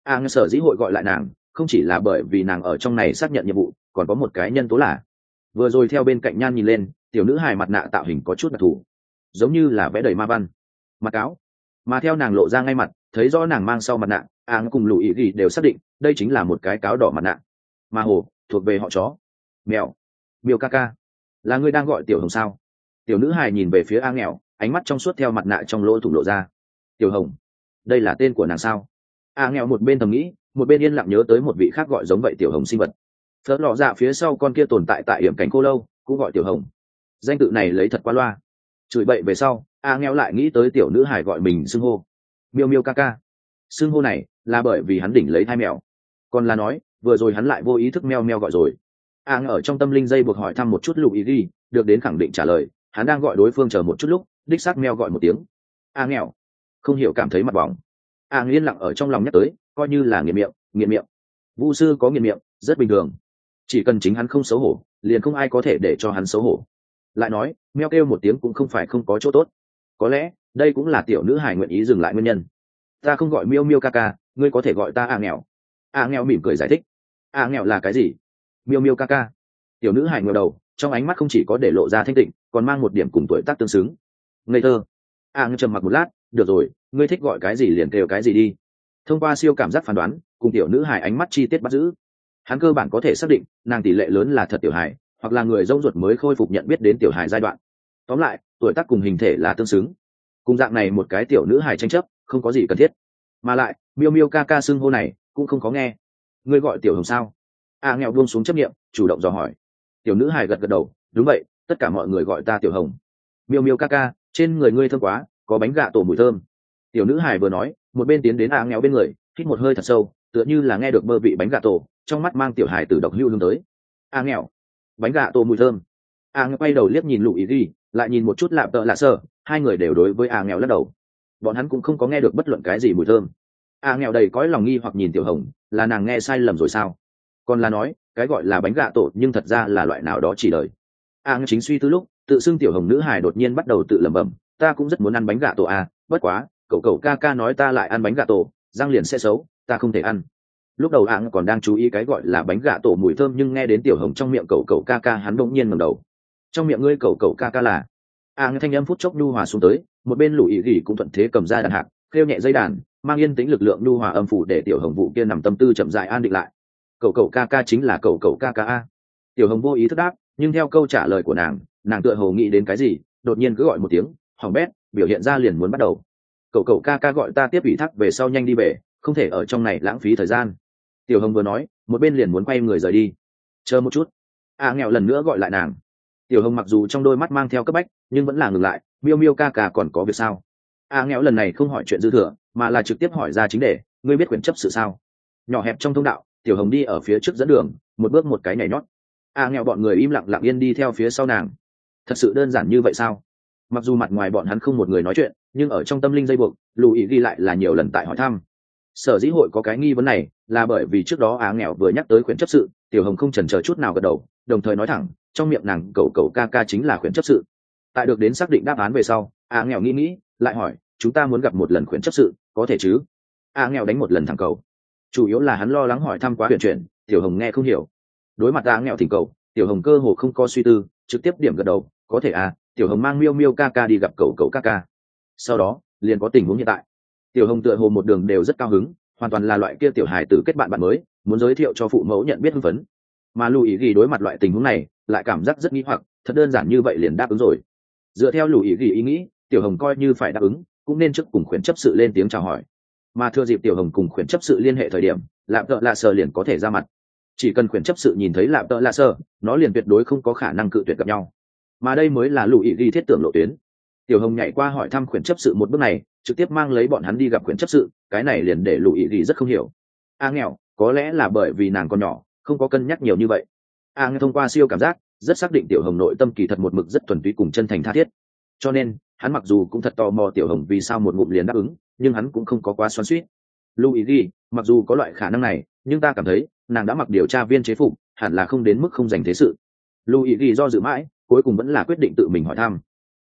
Sở dĩ hội gọi lại nàng không chỉ là bởi vì nàng ở trong này xác nhận nhiệm vụ, còn có một cái nhân tố là vừa rồi theo bên cạnh nhan nhìn lên, tiểu nữ hài mặt nạ tạo hình có chút đặc thù, giống như là vẽ đầy ma văn mặt cáo, mà theo nàng lộ ra ngay mặt, thấy rõ nàng mang sau mặt nạ, cùng lũ ý ghi đều xác định đây chính là một cái cáo đỏ mặt nạ. Ma hồ thuộc về họ chó mèo. Miêu ca ca, là ngươi đang gọi tiểu hồng sao? Tiểu nữ hài nhìn về phía nghèo, ánh mắt trong suốt theo mặt nạ trong lỗ thủng lộ ra. Tiểu hồng, đây là tên của nàng sao? Nghèo một bên thầm nghĩ, một bên yên lặng nhớ tới một vị khác gọi giống vậy tiểu hồng sinh vật. Phớt lọ dạ phía sau con kia tồn tại tại hiểm cảnh cô lâu cũng gọi tiểu hồng. Danh tự này lấy thật qua loa. Chửi bậy về sau, nghèo lại nghĩ tới tiểu nữ hài gọi mình xưng hô miêu miêu ca ca. Xưng hô này là bởi vì hắn đỉnh lấy thai mèo, còn là nói vừa rồi hắn lại vô ý thức meo meo gọi rồi. Ở trong tâm linh dây buộc hỏi thăm một chút lục ý đi, được đến khẳng định trả lời, hắn đang gọi đối phương chờ một chút lúc, đích xác meo gọi một tiếng. Nghèo không hiểu cảm thấy mặt bỏng. Yên lặng ở trong lòng nhắc tới, coi như là nghiện miệng. Vu sư có nghiện miệng rất bình thường, chỉ cần chính hắn không xấu hổ, liền không ai có thể để cho hắn xấu hổ. Lại nói meo kêu một tiếng cũng không phải không có chỗ tốt, có lẽ đây cũng là tiểu nữ hài nguyện ý dừng lại nguyên nhân. Ta không gọi miêu miêu ca ca, ngươi có thể gọi ta nghèo. Nghèo mỉm cười giải thích. Nghèo là cái gì? Miêu miêu ca ca. Tiểu nữ hài ngẩng đầu, trong ánh mắt không chỉ có để lộ ra thanh tịnh, còn mang một điểm cùng tuổi tác tương xứng. Ngây thơ. Nghèo trầm mặc một lát, được rồi, ngươi thích gọi cái gì liền kêu cái gì đi. Thông qua siêu cảm giác phán đoán, cùng tiểu nữ hài ánh mắt chi tiết bắt giữ, hắn cơ bản có thể xác định nàng tỷ lệ lớn là thật tiểu hài, hoặc là người rông ruột mới khôi phục nhận biết đến tiểu hài giai đoạn. Tóm lại, tuổi tác cùng hình thể là tương xứng. Cùng dạng này một cái tiểu nữ hài tranh chấp, không có gì cần thiết. Mà lại, miêu miêu ca ca xưng hô này cũng không có nghe. Ngươi gọi tiểu hồng sao? Nghèo buông xuống chấp niệm, chủ động dò hỏi. Tiểu nữ hài gật gật đầu, đúng vậy, tất cả mọi người gọi ta tiểu hồng. Miêu miêu ca ca, trên người ngươi thơm quá, có bánh gạ tổ mùi thơm. Tiểu nữ hài vừa nói, một bên tiến đến nghèo bên người, hít một hơi thật sâu, tựa như là nghe được mơ vị bánh gạ tổ, trong mắt mang tiểu hài từ độc hưu hướng tới. Nghèo, bánh gạ tổ mùi thơm. Nghèo quay đầu liếc nhìn lũ ý đi, lại nhìn một chút lạp tợ lạ sơ, hai người đều đối với nghèo lắc đầu. Bọn hắn cũng không có nghe được bất luận cái gì mùi thơm. Nghèo đầy cõi lòng nghi hoặc nhìn tiểu hồng, là nàng nghe sai lầm rồi sao? Còn là nói cái gọi là bánh gạ tổ nhưng thật ra là loại nào đó chỉ đời. Chính suy tư lúc, tự xưng tiểu hồng nữ hài đột nhiên bắt đầu tự lẩm bẩm, ta cũng rất muốn ăn bánh gạ tổ bất quá cậu ca ca nói ta lại ăn bánh gạ tổ răng liền sẽ xấu, ta không thể ăn. Lúc đầu còn đang chú ý cái gọi là bánh gạ tổ mùi thơm, nhưng nghe đến tiểu hồng trong miệng cậu ca ca, hắn đột nhiên ngẩng đầu. Trong miệng ngươi cậu ca ca là? Thanh âm phút chốc nhu hòa xuống tới, một bên lũ ý gỉ cũng thuận thế cầm ra đàn hạc, kêu nhẹ dây đàn, mang yên tĩnh lực lượng nhu hòa âm phủ để tiểu hồng vụ kia nằm tâm tư chậm rãi an định lại. Cậu ca ca chính là cậu ca ca. Tiểu hồng vô ý thức đáp, nhưng theo câu trả lời của nàng tựa hồ nghĩ đến cái gì, đột nhiên cứ gọi một tiếng hỏng bét, biểu hiện ra liền muốn bắt đầu. Cậu ca ca gọi ta tiếp ủy thác về sau nhanh đi về, không thể ở trong này lãng phí thời gian. Tiểu hồng vừa nói, một bên liền muốn quay người rời đi. Chờ một chút. Nghèo lần nữa gọi lại nàng. Tiểu hồng mặc dù trong đôi mắt mang theo cấp bách, nhưng vẫn là ngừng lại. Miêu miêu ca ca còn có việc sao? Nghèo lần này không hỏi chuyện dư thừa, mà là trực tiếp hỏi ra chính đề, ngươi biết quyển chấp sự sao? Nhỏ hẹp trong thông đạo, tiểu hồng đi ở phía trước dẫn đường, một bước một cái nhảy nhót. Nghèo bọn người im lặng lặng yên đi theo phía sau nàng. Thật sự đơn giản như vậy sao? Mặc dù mặt ngoài bọn hắn không một người nói chuyện, nhưng ở trong tâm linh dây buộc, lù ý ghi lại là nhiều lần tại hỏi thăm. Sở dĩ hội có cái nghi vấn này là bởi vì trước đó nghèo vừa nhắc tới quyển chấp sự, tiểu hồng không chần chờ chút nào gật đầu, đồng thời nói thẳng trong miệng nàng cậu ca ca chính là quyển chấp sự. Tại được đến xác định đáp án về sau, nghèo nghĩ lại hỏi, chúng ta muốn gặp một lần quyển chấp sự, có thể chứ? Nghèo đánh một lần thẳng cầu. Chủ yếu là hắn lo lắng hỏi thăm quá huyền chuyển, tiểu hồng nghe không hiểu. Đối mặt nghèo thỉnh cầu, tiểu hồng cơ hồ không có suy tư, trực tiếp điểm gật đầu, có thể tiểu hồng mang miêu miêu ca ca đi gặp cậu ca ca. Sau đó liền có tình huống hiện tại. Tiểu hồng tựa hồ một đường đều rất cao hứng, hoàn toàn là loại kia tiểu hài tử kết bạn mới, muốn giới thiệu cho phụ mẫu nhận biết hưng phấn. Mà lù ý ghi đối mặt loại tình huống này lại cảm giác rất nghi hoặc, thật đơn giản như vậy liền đáp ứng rồi. Dựa theo lù ý ghi ý nghĩ, tiểu hồng coi như phải đáp ứng, cũng nên trước cùng khuyển chấp sự lên tiếng chào hỏi. Mà thừa dịp tiểu hồng cùng khuyển chấp sự liên hệ thời điểm, lạp tợ lạ sờ liền có thể ra mặt. Chỉ cần khuyển chấp sự nhìn thấy lạp tợ lạ sờ, nó liền tuyệt đối không có khả năng cự tuyệt gặp nhau. Mà đây mới là lù ý ghi thiết tưởng lộ tuyến. Tiểu hồng nhảy qua hỏi thăm khuyển chấp sự một bước này, trực tiếp mang lấy bọn hắn đi gặp khuyển chấp sự, cái này liền để lù ý ghi rất không hiểu. Nghèo, có lẽ là bởi vì nàng còn nhỏ, không có cân nhắc nhiều như vậy. Nghèo thông qua siêu cảm giác rất xác định tiểu hồng nội tâm kỳ thật một mực rất thuần túy cùng chân thành tha thiết, cho nên hắn mặc dù cũng thật tò mò tiểu hồng vì sao một ngụm liền đáp ứng, nhưng hắn cũng không có quá xoắn xuýt. Lù ý ghi, mặc dù có loại khả năng này, nhưng ta cảm thấy nàng đã mặc điều tra viên chế phục, hẳn là không đến mức không dành thế sự. Lù ý ghi do dự mãi, cuối cùng vẫn là quyết định tự mình hỏi thăm.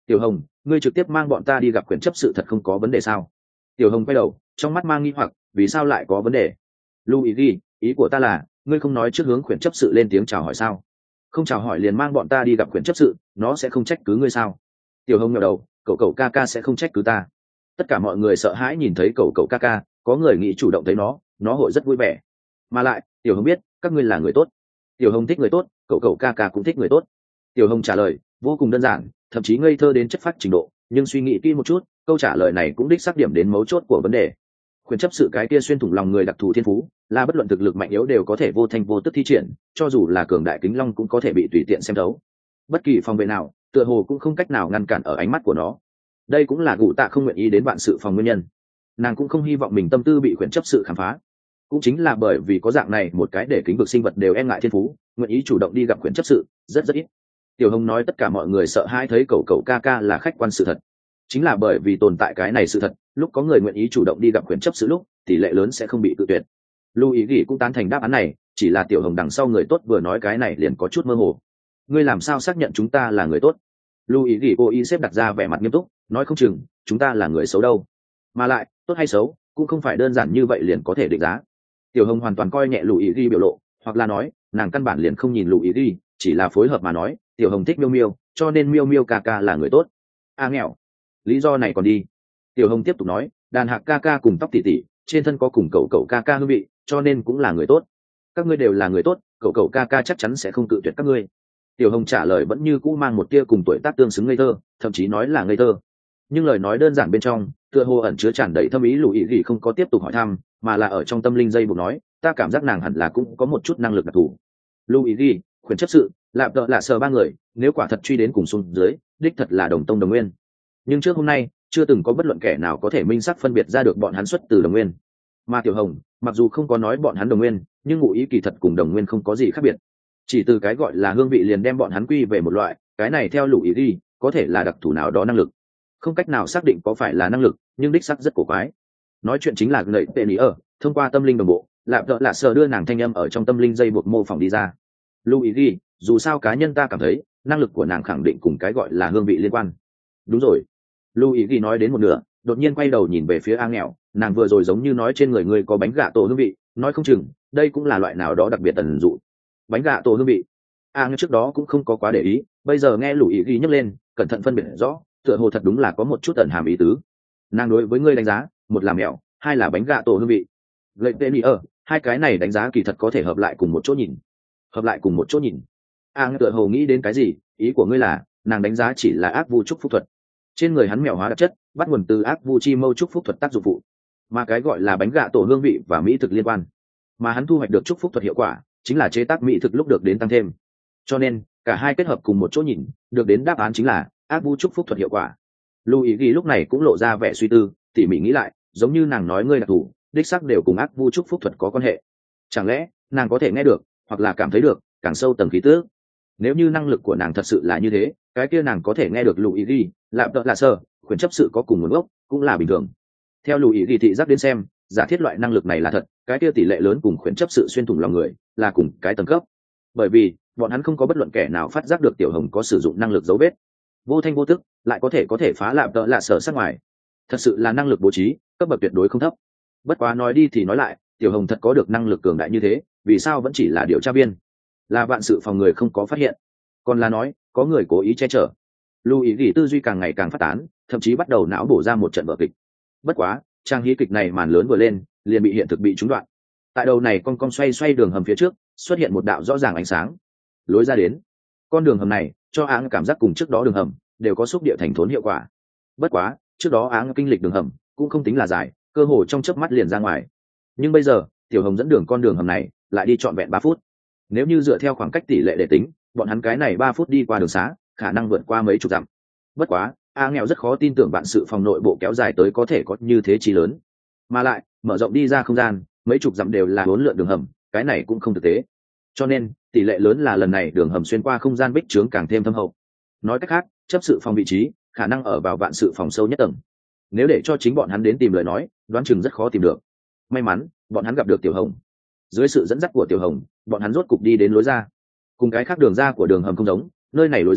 Tiểu Hồng, ngươi trực tiếp mang bọn ta đi gặp quyển chấp sự thật không có vấn đề sao? Tiểu Hồng quay đầu, trong mắt mang nghi hoặc, vì sao lại có vấn đề? Luigi, ý của ta là, ngươi không nói trước hướng quyển chấp sự lên tiếng chào hỏi sao? Không chào hỏi liền mang bọn ta đi gặp quyển chấp sự, nó sẽ không trách cứ ngươi sao? Tiểu Hồng ngẩng đầu, cậu ca ca sẽ không trách cứ ta. Tất cả mọi người sợ hãi nhìn thấy cậu ca ca, có người nghĩ chủ động thấy nó hội rất vui vẻ. Mà lại, Tiểu Hồng biết, các ngươi là người tốt. Tiểu Hồng thích người tốt, cậu ca ca cũng thích người tốt. Tiểu Hồng trả lời vô cùng đơn giản, thậm chí ngây thơ đến chất phác trình độ, nhưng suy nghĩ kỹ một chút, câu trả lời này cũng đích xác điểm đến mấu chốt của vấn đề. Quyền chấp sự cái kia xuyên thủng lòng người đặc thù thiên phú, là bất luận thực lực mạnh yếu đều có thể vô thanh vô tức thi triển, cho dù là cường đại kính long cũng có thể bị tùy tiện xem thấu. Bất kỳ phòng vệ nào, tựa hồ cũng không cách nào ngăn cản ở ánh mắt của nó. Đây cũng là Gù Tạ không nguyện ý đến vạn sự phòng nguyên nhân. Nàng cũng không hy vọng mình tâm tư bị quyền chấp sự khám phá. Cũng chính là bởi vì có dạng này một cái để kính vực sinh vật đều e ngại thiên phú, nguyện ý chủ động đi gặp quyền chấp sự, rất ít. Tiểu Hồng nói tất cả mọi người sợ hãi thấy cậu ca ca là khách quan sự thật. Chính là bởi vì tồn tại cái này sự thật, lúc có người nguyện ý chủ động đi gặp quyền chấp sự lúc, tỷ lệ lớn sẽ không bị tự tuyệt. Luigi cũng tán thành đáp án này, chỉ là Tiểu Hồng đằng sau người tốt vừa nói cái này liền có chút mơ hồ. Ngươi làm sao xác nhận chúng ta là người tốt? Luigi cố ý xếp đặt ra vẻ mặt nghiêm túc, nói không chừng chúng ta là người xấu đâu. Mà lại, tốt hay xấu, cũng không phải đơn giản như vậy liền có thể định giá. Tiểu Hồng hoàn toàn coi nhẹ Luigi biểu lộ, hoặc là nói, nàng căn bản liền không nhìn Luigi, chỉ là phối hợp mà nói, Tiểu Hồng thích Miêu Miêu, cho nên Miêu Miêu ca ca là người tốt. Nghèo. Lý do này còn đi. Tiểu Hồng tiếp tục nói, đàn hạc ca ca cùng tóc tỉ tỉ, trên thân có cùng cậu ca ca hương vị, cho nên cũng là người tốt. Các ngươi đều là người tốt, cậu ca ca chắc chắn sẽ không cự tuyệt các ngươi. Tiểu Hồng trả lời vẫn như cũ mang một tia cùng tuổi tác tương xứng ngây thơ, thậm chí nói là ngây thơ. Nhưng lời nói đơn giản bên trong, tựa hồ ẩn chứa tràn đầy thâm ý. Luigi không có tiếp tục hỏi thăm, mà là ở trong tâm linh dây buộc nói, ta cảm giác nàng hẳn là cũng có một chút năng lực đặc thù. Luigi, quyền chấp sự, lạp đợ lạ sờ ba người, nếu quả thật truy đến cùng xuống dưới, đích thật là đồng tông đồng nguyên. Nhưng trước hôm nay, chưa từng có bất luận kẻ nào có thể minh xác phân biệt ra được bọn hắn xuất từ đồng nguyên. Mà Tiểu Hồng, mặc dù không có nói bọn hắn đồng nguyên, nhưng ngụ ý kỳ thật cùng đồng nguyên không có gì khác biệt. Chỉ từ cái gọi là hương vị liền đem bọn hắn quy về một loại, cái này theo Luigi, có thể là đặc thù nào đó năng lực. Không cách nào xác định có phải là năng lực, nhưng đích xác rất cổ quái. Nói chuyện chính là lợi tệ lý ở, thông qua tâm linh đồng bộ, lạp đợ lạ sờ đưa nàng thanh âm ở trong tâm linh dây buộc mô phỏng đi ra. Luigi, dù sao cá nhân ta cảm thấy, năng lực của nàng khẳng định cùng cái gọi là hương vị liên quan. Đúng rồi. Luigi nói đến một nửa, đột nhiên quay đầu nhìn về phía nghèo, nàng vừa rồi giống như nói trên người ngươi có bánh gà tổ hương vị, nói không chừng, đây cũng là loại nào đó đặc biệt tần dụ. Bánh gà tổ hương vị. Trước đó cũng không có quá để ý, bây giờ nghe Luigi nhắc lên, cẩn thận phân biệt rõ, tựa hồ thật đúng là có một chút ẩn hàm ý tứ. Nàng đối với ngươi đánh giá, một là mèo, hai là bánh gà tổ hương vị. Lệnh tên hai cái này đánh giá kỳ thật có thể hợp lại cùng một chỗ nhìn. Hợp lại cùng một chỗ nhìn. Tựa hồ nghĩ đến cái gì, ý của ngươi là, nàng đánh giá chỉ là ác vu trúc phúc thuật. Trên người hắn mèo hóa đặc chất, bắt nguồn từ ác vu chi mâu trúc phúc thuật tác dụng phụ. Mà cái gọi là bánh gà tổ hương vị và mỹ thực liên quan. Mà hắn thu hoạch được trúc phúc thuật hiệu quả, chính là chế tác mỹ thực lúc được đến tăng thêm. Cho nên, cả hai kết hợp cùng một chỗ nhìn, được đến đáp án chính là ác vu trúc phúc thuật hiệu quả. Luigi lúc này cũng lộ ra vẻ suy tư, tỉ mỉ nghĩ lại, giống như nàng nói ngươi đặc thù, đích xác đều cùng ác vu trúc phúc thuật có quan hệ. Chẳng lẽ nàng có thể nghe được, hoặc là cảm thấy được, càng sâu tầng khí tước? Nếu như năng lực của nàng thật sự là như thế, cái kia nàng có thể nghe được Luigi, lạp đợ lạ sơ, quyền chấp sự có cùng nguồn gốc, cũng là bình thường. Theo Luigi thị giác đến xem, giả thiết loại năng lực này là thật, cái kia tỷ lệ lớn cùng quyền chấp sự xuyên thủng lòng người, là cùng cái tầng cấp. Bởi vì bọn hắn không có bất luận kẻ nào phát giác được Tiểu Hồng có sử dụng năng lực dấu vết, vô thanh vô tức, lại có thể phá lạp đợ lạ sơ sát ngoài. Thật sự là năng lực bố trí, cấp bậc tuyệt đối không thấp. Bất quá nói đi thì nói lại, Tiểu Hồng thật có được năng lực cường đại như thế, vì sao vẫn chỉ là điều tra viên? Là vạn sự phòng người không có phát hiện, còn là nói có người cố ý che chở? Luigi tư duy càng ngày càng phát tán, thậm chí bắt đầu não bổ ra một trận vở kịch. Bất quá, trang hí kịch này màn lớn vừa lên, liền bị hiện thực bị trúng đoạn. Tại đầu này con xoay đường hầm phía trước, xuất hiện một đạo rõ ràng ánh sáng, lối ra đến. Con đường hầm này cho áng cảm giác cùng trước đó đường hầm đều có xúc địa thành thốn hiệu quả. Bất quá, trước đó áng kinh lịch đường hầm cũng không tính là dài, cơ hồ trong chớp mắt liền ra ngoài. Nhưng bây giờ, Tiểu Hồng dẫn đường con đường hầm này lại đi trọn vẹn 3 phút. Nếu như dựa theo khoảng cách tỷ lệ để tính, bọn hắn cái này 3 phút đi qua đường xá, khả năng vượt qua mấy chục dặm. Bất quá, nghèo rất khó tin tưởng vạn sự phòng nội bộ kéo dài tới có thể có như thế chi lớn. Mà lại, mở rộng đi ra không gian, mấy chục dặm đều là huấn lượn đường hầm, cái này cũng không thực tế. Cho nên, tỷ lệ lớn là lần này đường hầm xuyên qua không gian bích trướng càng thêm thâm hậu. Nói cách khác, chấp sự phòng vị trí, khả năng ở vào vạn sự phòng sâu nhất tầng. Nếu để cho chính bọn hắn đến tìm lời nói, đoán chừng rất khó tìm được. May mắn, bọn hắn gặp được Tiểu Hồng. Dưới sự dẫn dắt của Tiểu Hồng, bọn hắn rốt cục đi đến lối ra. Cùng cái khác đường ra của đường hầm không giống, nơi này lối ra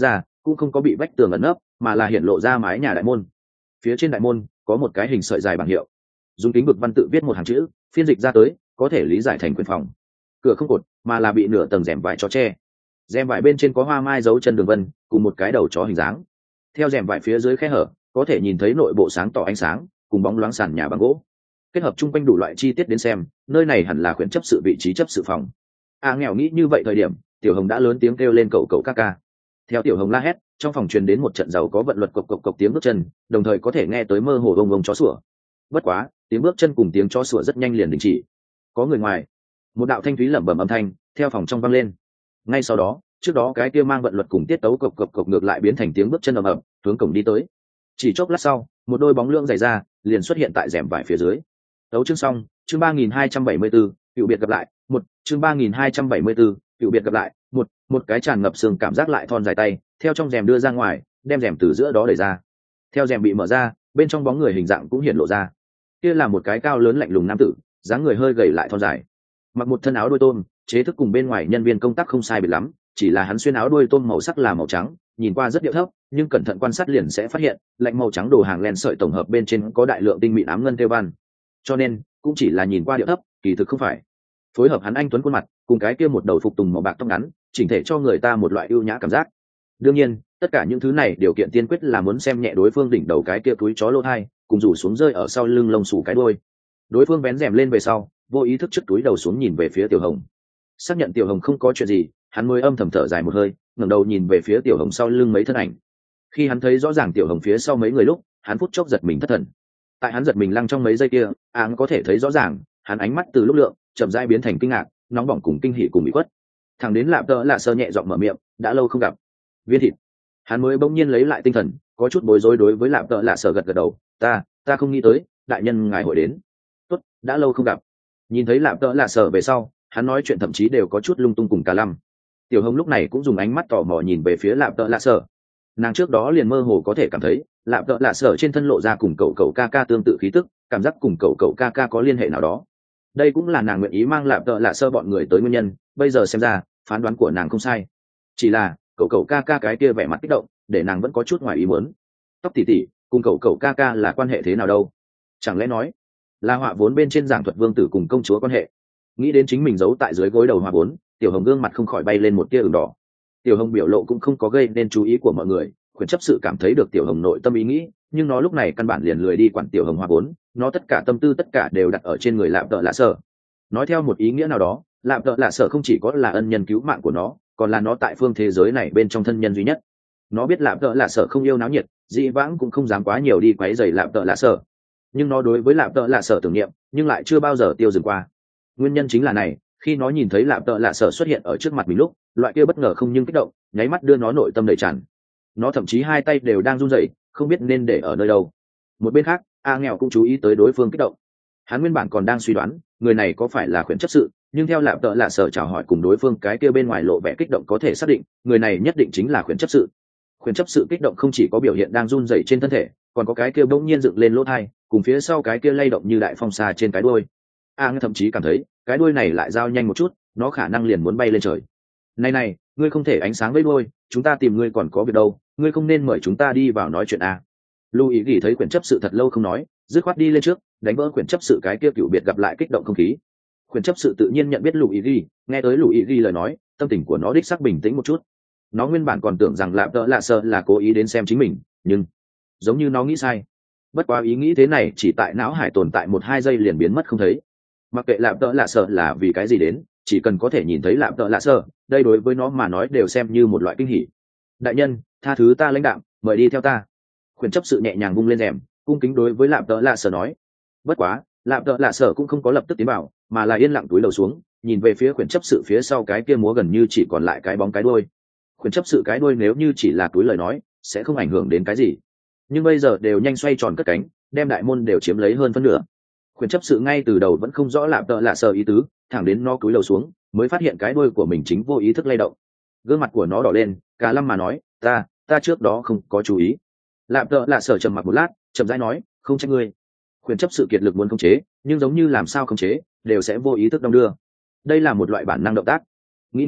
cũng không có bị vách tường ẩn nấp, mà là hiện lộ ra mái nhà đại môn. Phía trên đại môn có một cái hình sợi dài bảng hiệu, dùng kính vực văn tự viết một hàng chữ, phiên dịch ra tới có thể lý giải thành quyền phòng. Cửa không cột, mà là bị nửa tầng rèm vải cho che. Rèm vải bên trên có hoa mai dấu chân đường vân cùng một cái đầu chó hình dáng. Theo rèm vải phía dưới khe hở có thể nhìn thấy nội bộ sáng tỏ ánh sáng cùng bóng loáng sàn nhà bằng gỗ. Kết hợp chung quanh đủ loại chi tiết đến xem, nơi này hẳn là khuyển chấp sự vị trí chấp sự phòng. Nghèo nghĩ như vậy thời điểm, Tiểu Hồng đã lớn tiếng kêu lên cậu cậu ca ca. Theo Tiểu Hồng la hét, trong phòng truyền đến một trận giàu có vận luật cộc cộc cộc tiếng bước chân, đồng thời có thể nghe tới mơ hồ vông vông chó sủa. Bất quá, tiếng bước chân cùng tiếng chó sủa rất nhanh liền đình chỉ. Có người ngoài. Một đạo thanh thúy lẩm bẩm âm thanh theo phòng trong vang lên. Ngay sau đó, trước đó cái kia mang vận luật cùng tiết tấu cộc cộc cộc ngược lại biến thành tiếng bước chân ầm ầm, hướng cổng đi tới. Chỉ chốc lát sau, một đôi bóng lưỡng dày ra, liền xuất hiện tại rèm vải phía dưới. Tấu chương xong, chương 3274, cựu biệt gặp lại, chương 3274, cựu biệt gặp lại, một cái tràn ngập xương cảm giác lại thon dài tay, theo trong rèm đưa ra ngoài, đem rèm từ giữa đó đẩy ra. Theo rèm bị mở ra, bên trong bóng người hình dạng cũng hiện lộ ra. Kia là một cái cao lớn lạnh lùng nam tử, dáng người hơi gầy lại thon dài, mặc một thân áo đuôi tôm, chế thức cùng bên ngoài nhân viên công tác không sai biệt lắm, chỉ là hắn xuyên áo đuôi tôm màu sắc là màu trắng, nhìn qua rất điệu thấp, nhưng cẩn thận quan sát liền sẽ phát hiện, lạnh màu trắng đồ hàng len sợi tổng hợp bên trên có đại lượng tinh mịn ám ngân thêu văn. Cho nên, cũng chỉ là nhìn qua điệu thấp, kỳ thực không phải. Phối hợp hắn anh tuấn khuôn mặt, cùng cái kia một đầu phục tùng màu bạc tóc ngắn, chỉnh thể cho người ta một loại ưu nhã cảm giác. Đương nhiên, tất cả những thứ này điều kiện tiên quyết là muốn xem nhẹ đối phương đỉnh đầu cái kia túi chó lỗ thai, cùng rủ xuống rơi ở sau lưng lông xù cái đuôi. Đối phương vén rèm lên về sau, vô ý thức trước túi đầu xuống nhìn về phía Tiểu Hồng. Xác nhận Tiểu Hồng không có chuyện gì, hắn mới âm thầm thở dài một hơi, ngẩng đầu nhìn về phía Tiểu Hồng sau lưng mấy thân ảnh. Khi hắn thấy rõ ràng Tiểu Hồng phía sau mấy người lúc, hắn phút chốc giật mình thất thần. Tại hắn giật mình lăng trong mấy giây kia, có thể thấy rõ ràng, hắn ánh mắt từ lúc lượng chậm rãi biến thành kinh ngạc, nóng bỏng cùng kinh hỉ cùng bị khuất. Thằng đến Lạp Tợ Lạ Sơ nhẹ giọng mở miệng, đã lâu không gặp. Viên thịt. Hắn mới bỗng nhiên lấy lại tinh thần, có chút bối rối đối với Lạp Tợ Lạ Sơ gật gật đầu, ta không nghĩ tới, đại nhân ngài hội đến. Tốt, đã lâu không gặp. Nhìn thấy Lạp Tợ Lạ Sơ về sau, hắn nói chuyện thậm chí đều có chút lung tung cùng cả lăm. Tiểu Hồng lúc này cũng dùng ánh mắt tò mò nhìn về phía Lạp Tợ Lạ Sơ. Nàng trước đó liền mơ hồ có thể cảm thấy, Lạp Tợ Lạ Sơ trên thân lộ ra cùng cậu cậu ca ca tương tự khí tức, cảm giác cùng cậu cậu ca ca có liên hệ nào đó. Đây cũng là nàng nguyện ý mang Lạp Tợ Lạ Sơ bọn người tới nguyên nhân, bây giờ xem ra, phán đoán của nàng không sai. Chỉ là, cậu cậu ca ca cái kia vẻ mặt kích động, để nàng vẫn có chút ngoài ý muốn. Tóc tỉ tỉ, cùng cậu cậu ca ca là quan hệ thế nào đâu? Chẳng lẽ nói, là họa vốn bên trên giảng thuật vương tử cùng công chúa quan hệ? Nghĩ đến chính mình giấu tại dưới gối đầu họa vốn, Tiểu Hồng gương mặt không khỏi bay lên một tia ửng đỏ. Tiểu Hồng biểu lộ cũng không có gây nên chú ý của mọi người, khuyển chấp sự cảm thấy được Tiểu Hồng nội tâm ý nghĩ, nhưng nó lúc này căn bản liền lười đi quản Tiểu Hồng họa vốn, nó tất cả tâm tư tất cả đều đặt ở trên người Lạp Tợ Lạ Sơ. Nói theo một ý nghĩa nào đó, Lạp Tợ Lạ Sơ không chỉ có là ân nhân cứu mạng của nó, còn là nó tại phương thế giới này bên trong thân nhân duy nhất. Nó biết Lạp Tợ Lạ Sơ không yêu náo nhiệt, dĩ vãng cũng không dám quá nhiều đi quấy rầy Lạp Tợ Lạ Sơ, nhưng nó đối với Lạp Tợ Lạ Sơ tưởng niệm nhưng lại chưa bao giờ tiêu dừng qua. Nguyên nhân chính là này, khi nó nhìn thấy Lạp Tợ Lạ Sơ xuất hiện ở trước mặt mình lúc, loại kia bất ngờ không nhưng kích động nháy mắt đưa nó nội tâm đầy tràn. Nó thậm chí hai tay đều đang run rẩy, không biết nên để ở nơi đâu. Một bên khác, nghèo cũng chú ý tới đối phương kích động. Hắn nguyên bản còn đang suy đoán người này có phải là khuyển chấp sự, nhưng theo Lạp Tợ Lạ Sơ chào hỏi cùng đối phương cái kia bên ngoài lộ vẻ kích động có thể xác định người này nhất định chính là khuyển chấp sự. Khuyển chấp sự kích động không chỉ có biểu hiện đang run rẩy trên thân thể, còn có cái kia bỗng nhiên dựng lên lỗ tai, cùng phía sau cái kia lay động như đại phong xa trên cái đuôi. Thậm chí cảm thấy cái đuôi này lại giao nhanh một chút, nó khả năng liền muốn bay lên trời. Này, ngươi không thể ánh sáng với đuôi, chúng ta tìm ngươi còn có việc đâu, ngươi không nên mời chúng ta đi vào nói chuyện à? Lưu Ý Ghi thấy quyển chấp sự thật lâu không nói, dứt khoát đi lên trước, đánh vỡ quyển chấp sự cái kia cựu biệt gặp lại kích động không khí. Quyển chấp sự tự nhiên nhận biết Lưu Ý Ghi, nghe tới Lưu Ý Ghi lời nói, tâm tình của nó đích xác bình tĩnh một chút. Nó nguyên bản còn tưởng rằng Lạp Tợ Lạ Sơ là cố ý đến xem chính mình, nhưng giống như nó nghĩ sai. Bất quá ý nghĩ thế này chỉ tại não hải tồn tại 1-2 giây liền biến mất không thấy. Mặc kệ Lạp Tợ Lạ Sơ là vì cái gì đến, chỉ cần có thể nhìn thấy Lạp Tợ Lạ Sơ, đây đối với nó mà nói đều xem như một loại kinh hỉ. Đại nhân, tha thứ ta lãnh đạm, mời đi theo ta. Khuyển chấp sự nhẹ nhàng vung lên rèm, cung kính đối với Lạp Tợ Lạ Sơ nói. Bất quá, Lạp Tợ Lạ Sơ cũng không có lập tức tiến vào, mà là yên lặng túi đầu xuống, nhìn về phía khuyển chấp sự phía sau cái kia múa gần như chỉ còn lại cái bóng cái đuôi. Khuyển chấp sự cái đuôi nếu như chỉ là túi lời nói, sẽ không ảnh hưởng đến cái gì. Nhưng bây giờ đều nhanh xoay tròn cất cánh, đem đại môn đều chiếm lấy hơn phân nửa. Khuyển chấp sự ngay từ đầu vẫn không rõ Lạp Tợ Lạ Sơ ý tứ, thẳng đến nó cúi đầu xuống, mới phát hiện cái đuôi của mình chính vô ý thức lay động. Gương mặt của nó đỏ lên, cả lâm mà nói, ta trước đó không có chú ý. Lạp Tợ Lạ Sơ trầm mặc một lát, chậm rãi nói, không trách ngươi. Khuyển chấp sự kiệt lực muốn khống chế, nhưng giống như làm sao khống chế, đều sẽ vô ý thức đong đưa. Đây là một loại bản năng động tác. Nghĩ,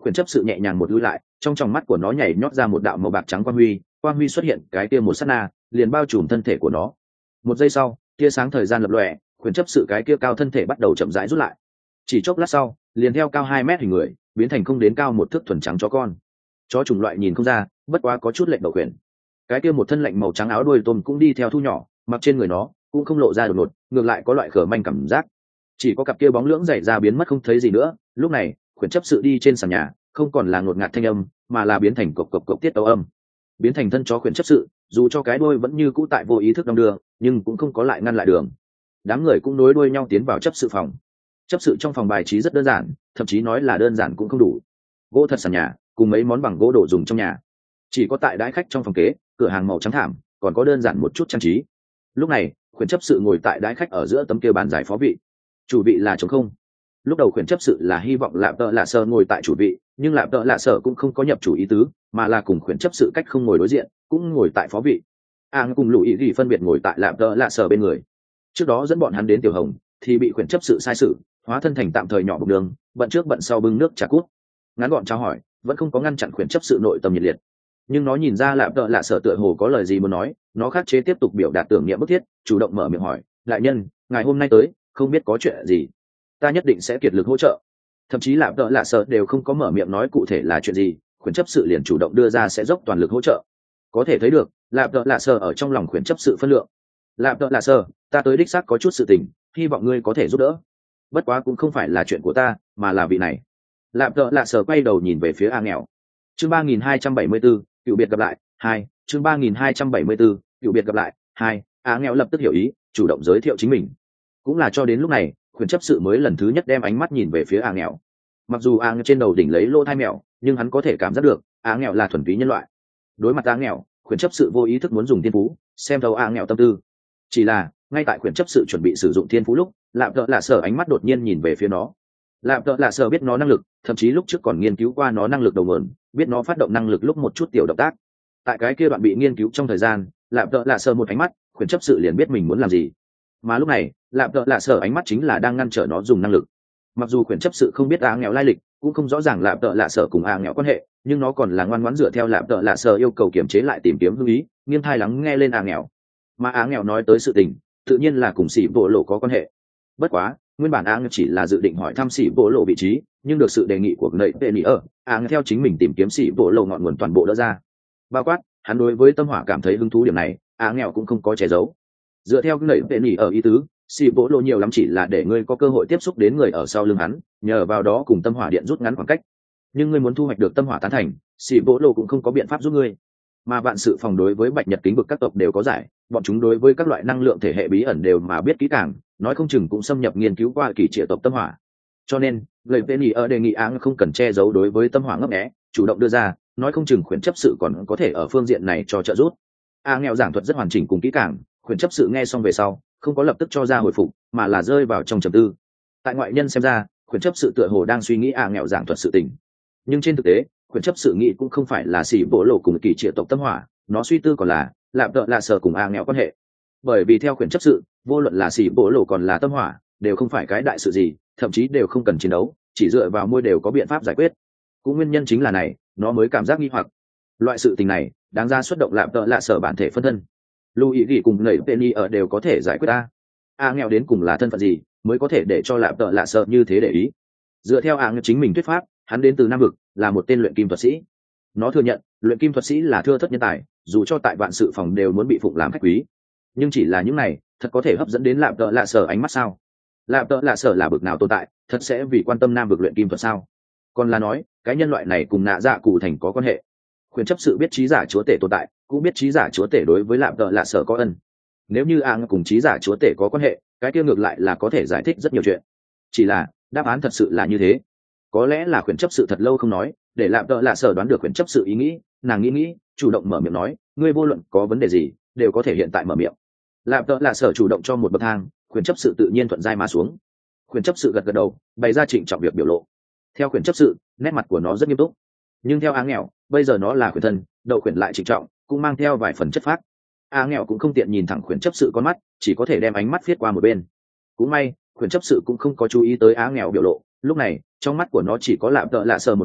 khuyển chấp sự nhẹ nhàng một lui lại, trong tròng mắt của nó nhảy nhót ra một đạo màu bạc trắng quang huy xuất hiện cái kia một sát na liền bao trùm thân thể của nó. Một giây sau, tia sáng thời gian lập lòe, khuyển chấp sự cái kia cao thân thể bắt đầu chậm rãi rút lại. Chỉ chốc lát sau, liền theo cao 2 mét hình người biến thành không đến cao một thước thuần trắng chó con. Chó chủng loại nhìn không ra, bất quá có chút lệnh đầu khuyển. Cái kia một thân lạnh màu trắng áo đuôi tôm cũng đi theo thu nhỏ, mặc trên người nó cũng không lộ ra đột ngột, ngược lại có loại khở manh cảm giác. Chỉ có cặp kia bóng lưỡng dày ra biến mất không thấy gì nữa. Lúc này khuyển chấp sự đi trên sàn nhà không còn là ngột ngạt thanh âm, mà là biến thành cộc cộc cộc tiết tấu âm. Biến thành thân chó khuyển chấp sự, dù cho cái đuôi vẫn như cũ tại vô ý thức đong đưa, nhưng cũng không có lại ngăn lại đường. Đám người cũng nối đuôi nhau tiến vào chấp sự phòng. Chấp sự trong phòng bài trí rất đơn giản, thậm chí nói là đơn giản cũng không đủ. Gỗ thật sàn nhà cùng mấy món bằng gỗ đồ dùng trong nhà, chỉ có tại đãi khách trong phòng kế cửa hàng màu trắng thảm còn có đơn giản một chút trang trí. Lúc này khuyển chấp sự ngồi tại đãi khách ở giữa tấm kia bàn dài phó vị, chủ vị là trống không. Lúc đầu khuyển chấp sự là hy vọng lạp tợ lạ sơ ngồi tại chủ vị, nhưng lạp tợ lạ sơ cũng không có nhập chủ ý tứ, mà là cùng khuyển chấp sự cách không ngồi đối diện, cũng ngồi tại phó vị. Cùng lũ ý ghi phân biệt ngồi tại lạp tợ lạ sơ bên người. Trước đó dẫn bọn hắn đến tiểu hồng thì bị khuyển chấp sự sai sự, hóa thân thành tạm thời nhỏ bụng đường, bận trước bận sau bưng nước trà cút. Ngắn gọn trao hỏi vẫn không có ngăn chặn khuyển chấp sự nội tâm nhiệt liệt, nhưng nó nhìn ra lạp tợ lạ sơ tựa hồ có lời gì muốn nói, nó khắc chế tiếp tục biểu đạt tưởng niệm bức thiết, chủ động mở miệng hỏi: đại nhân, ngài hôm nay tới không biết có chuyện gì, ta nhất định sẽ kiệt lực hỗ trợ. Thậm chí lạp tợ lạ sơ đều không có mở miệng nói cụ thể là chuyện gì, khuyển chấp sự liền chủ động đưa ra sẽ dốc toàn lực hỗ trợ. Có thể thấy được lạp tợ lạ sơ ở trong lòng khuyển chấp sự phân lượng. Lạp tợ lạ sơ, ta tới đích xác có chút sự tình, hy vọng ngươi có thể giúp đỡ, bất quá cũng không phải là chuyện của ta mà là vị này. Lạp tợ lạ sơ quay đầu nhìn về phía A nghèo. Chương 3274, cựu biệt gặp lại 2. Chương 3274, cựu biệt gặp lại 2. A nghèo lập tức hiểu ý, chủ động giới thiệu chính mình. Cũng là cho đến lúc này khuyển chấp sự mới lần thứ nhất đem ánh mắt nhìn về phía A nghèo. Mặc dù A nghèo trên đầu đỉnh lấy lỗ thai mèo, nhưng hắn có thể cảm giác được A nghèo là thuần túy nhân loại. Đối mặt A nghèo, khuyển chấp sự vô ý thức muốn dùng thiên phú xem thấu A nghèo tâm tư. Chỉ là ngay tại khuyển chấp sự chuẩn bị sử dụng thiên phú lúc, lạp tợ lạ sở ánh mắt đột nhiên nhìn về phía nó. Lạp tợ lạ sở biết nó năng lực, thậm chí lúc trước còn nghiên cứu qua nó năng lực đầu nguồn, biết nó phát động năng lực lúc một chút tiểu động tác. Tại cái kia đoạn bị nghiên cứu trong thời gian, lạp tợ lạ sở một ánh mắt, khuyển chấp sự liền biết mình muốn làm gì. Mà lúc này lạp tợ lạ sở ánh mắt chính là đang ngăn trở nó dùng năng lực. Mặc dù khuyển chấp sự không biết A nghèo lai lịch, cũng không rõ ràng lạp tợ lạ sở cùng A nghèo quan hệ, nhưng nó còn là ngoan ngoãn dựa theo lạp tợ lạ sở yêu cầu kiểm chế lại tìm kiếm hương ý, nghiêng thai lắng nghe lên A nghèo. Mà A nghèo nói tới sự tình tự nhiên là cùng xỉ bộ lộ có quan hệ. Bất quá nguyên bản A nghèo chỉ là dự định hỏi thăm xỉ bộ lộ vị trí, nhưng được sự đề nghị của nậy tệ nỉ ở, A nghèo theo chính mình tìm kiếm xỉ bộ lộ ngọn nguồn toàn bộ đỡ ra. Bao quát hắn đối với tâm hỏa cảm thấy hứng thú điểm này, A nghèo cũng không có che giấu. Dựa theo nậy tệ nỉ ở ý tứ, xỉ bộ lộ nhiều lắm chỉ là để ngươi có cơ hội tiếp xúc đến người ở sau lưng hắn, nhờ vào đó cùng tâm hỏa điện rút ngắn khoảng cách. Nhưng ngươi muốn thu hoạch được tâm hỏa tán thành, xỉ bộ lộ cũng không có biện pháp giúp ngươi. Mà vạn sự phòng đối với bạch nhật kính vực các tộc đều có giải, bọn chúng đối với các loại năng lượng thể hệ bí ẩn đều mà biết kỹ càng, nói không chừng cũng xâm nhập nghiên cứu qua kỳ triệu tộc tâm hỏa. Cho nên người tên ý ở đề nghị áng không cần che giấu đối với tâm hỏa ngấp nghé, chủ động đưa ra, nói không chừng khuyển chấp sự còn có thể ở phương diện này cho trợ giúp. Nghèo giảng thuật rất hoàn chỉnh cùng kỹ càng, khuyển chấp sự nghe xong về sau không có lập tức cho ra hồi phục, mà là rơi vào trong trầm tư. Tại ngoại nhân xem ra khuyển chấp sự tựa hồ đang suy nghĩ nghèo giảng thuật sự tình, nhưng trên thực tế khuyển chấp sự nghĩ cũng không phải là xỉ bộ lộ cùng kỳ triệu tộc tâm hỏa, nó suy tư còn là lạp tợ lạ sở cùng nghèo quan hệ. Bởi vì theo khuyển chấp sự, vô luận là xỉ bộ lộ còn là tâm hỏa đều không phải cái đại sự gì, thậm chí đều không cần chiến đấu, chỉ dựa vào môi đều có biện pháp giải quyết. Cũng nguyên nhân chính là này, nó mới cảm giác nghi hoặc. Loại sự tình này đáng ra xuất động lạp tợ lạ sở bản thể phân thân. Lưu ý ghi cùng nảy penny ở đều có thể giải quyết nghèo đến cùng là thân phận gì mới có thể để cho lạp tợ lạ sở như thế để ý. Dựa theo nghèo chính mình thuyết pháp, hắn đến từ Nam vực, là một tên luyện kim thuật sĩ. Nó thừa nhận luyện kim thuật sĩ là thưa thất nhân tài, dù cho tại vạn sự phòng đều muốn bị phụng làm khách quý. Nhưng chỉ là những này thật có thể hấp dẫn đến lạp tợ lạ sở ánh mắt sao? Lạp tợ lạ sở là bực nào tồn tại, thật sẽ vì quan tâm Nam vực luyện kim thuật sao? Còn là nói cái nhân loại này cùng nạ dạ cụ thành có quan hệ? Khuyển chấp sự biết trí giả chúa tể tồn tại, cũng biết trí giả chúa tể đối với lạp tợ lạ sở có ân. Nếu như cùng trí giả chúa tể có quan hệ, cái kia ngược lại là có thể giải thích rất nhiều chuyện. Chỉ là đáp án thật sự là như thế? Có lẽ là khuyển chấp sự thật lâu không nói, để lạp tợ lạ sở đoán được khuyển chấp sự ý nghĩ, nàng nghĩ chủ động mở miệng nói, ngươi vô luận có vấn đề gì đều có thể hiện tại mở miệng. Lạp tợ lạ sở chủ động cho một bậc thang, khuyển chấp sự tự nhiên thuận giai mà xuống. Khuyển chấp sự gật gật đầu, bày ra trịnh trọng việc biểu lộ. Theo khuyển chấp sự, nét mặt của nó rất nghiêm túc, nhưng theo nghèo, bây giờ nó là khuyển thân, đậu khuyển lại trịnh trọng, cũng mang theo vài phần chất phác. nghèo cũng không tiện nhìn thẳng khuyển chấp sự con mắt, chỉ có thể đem ánh mắt viết qua một bên. Cũng may khuyển chấp sự cũng không có chú ý tới nghèo biểu lộ, lúc này trong mắt của nó chỉ có lạp tợ lạ sở một người,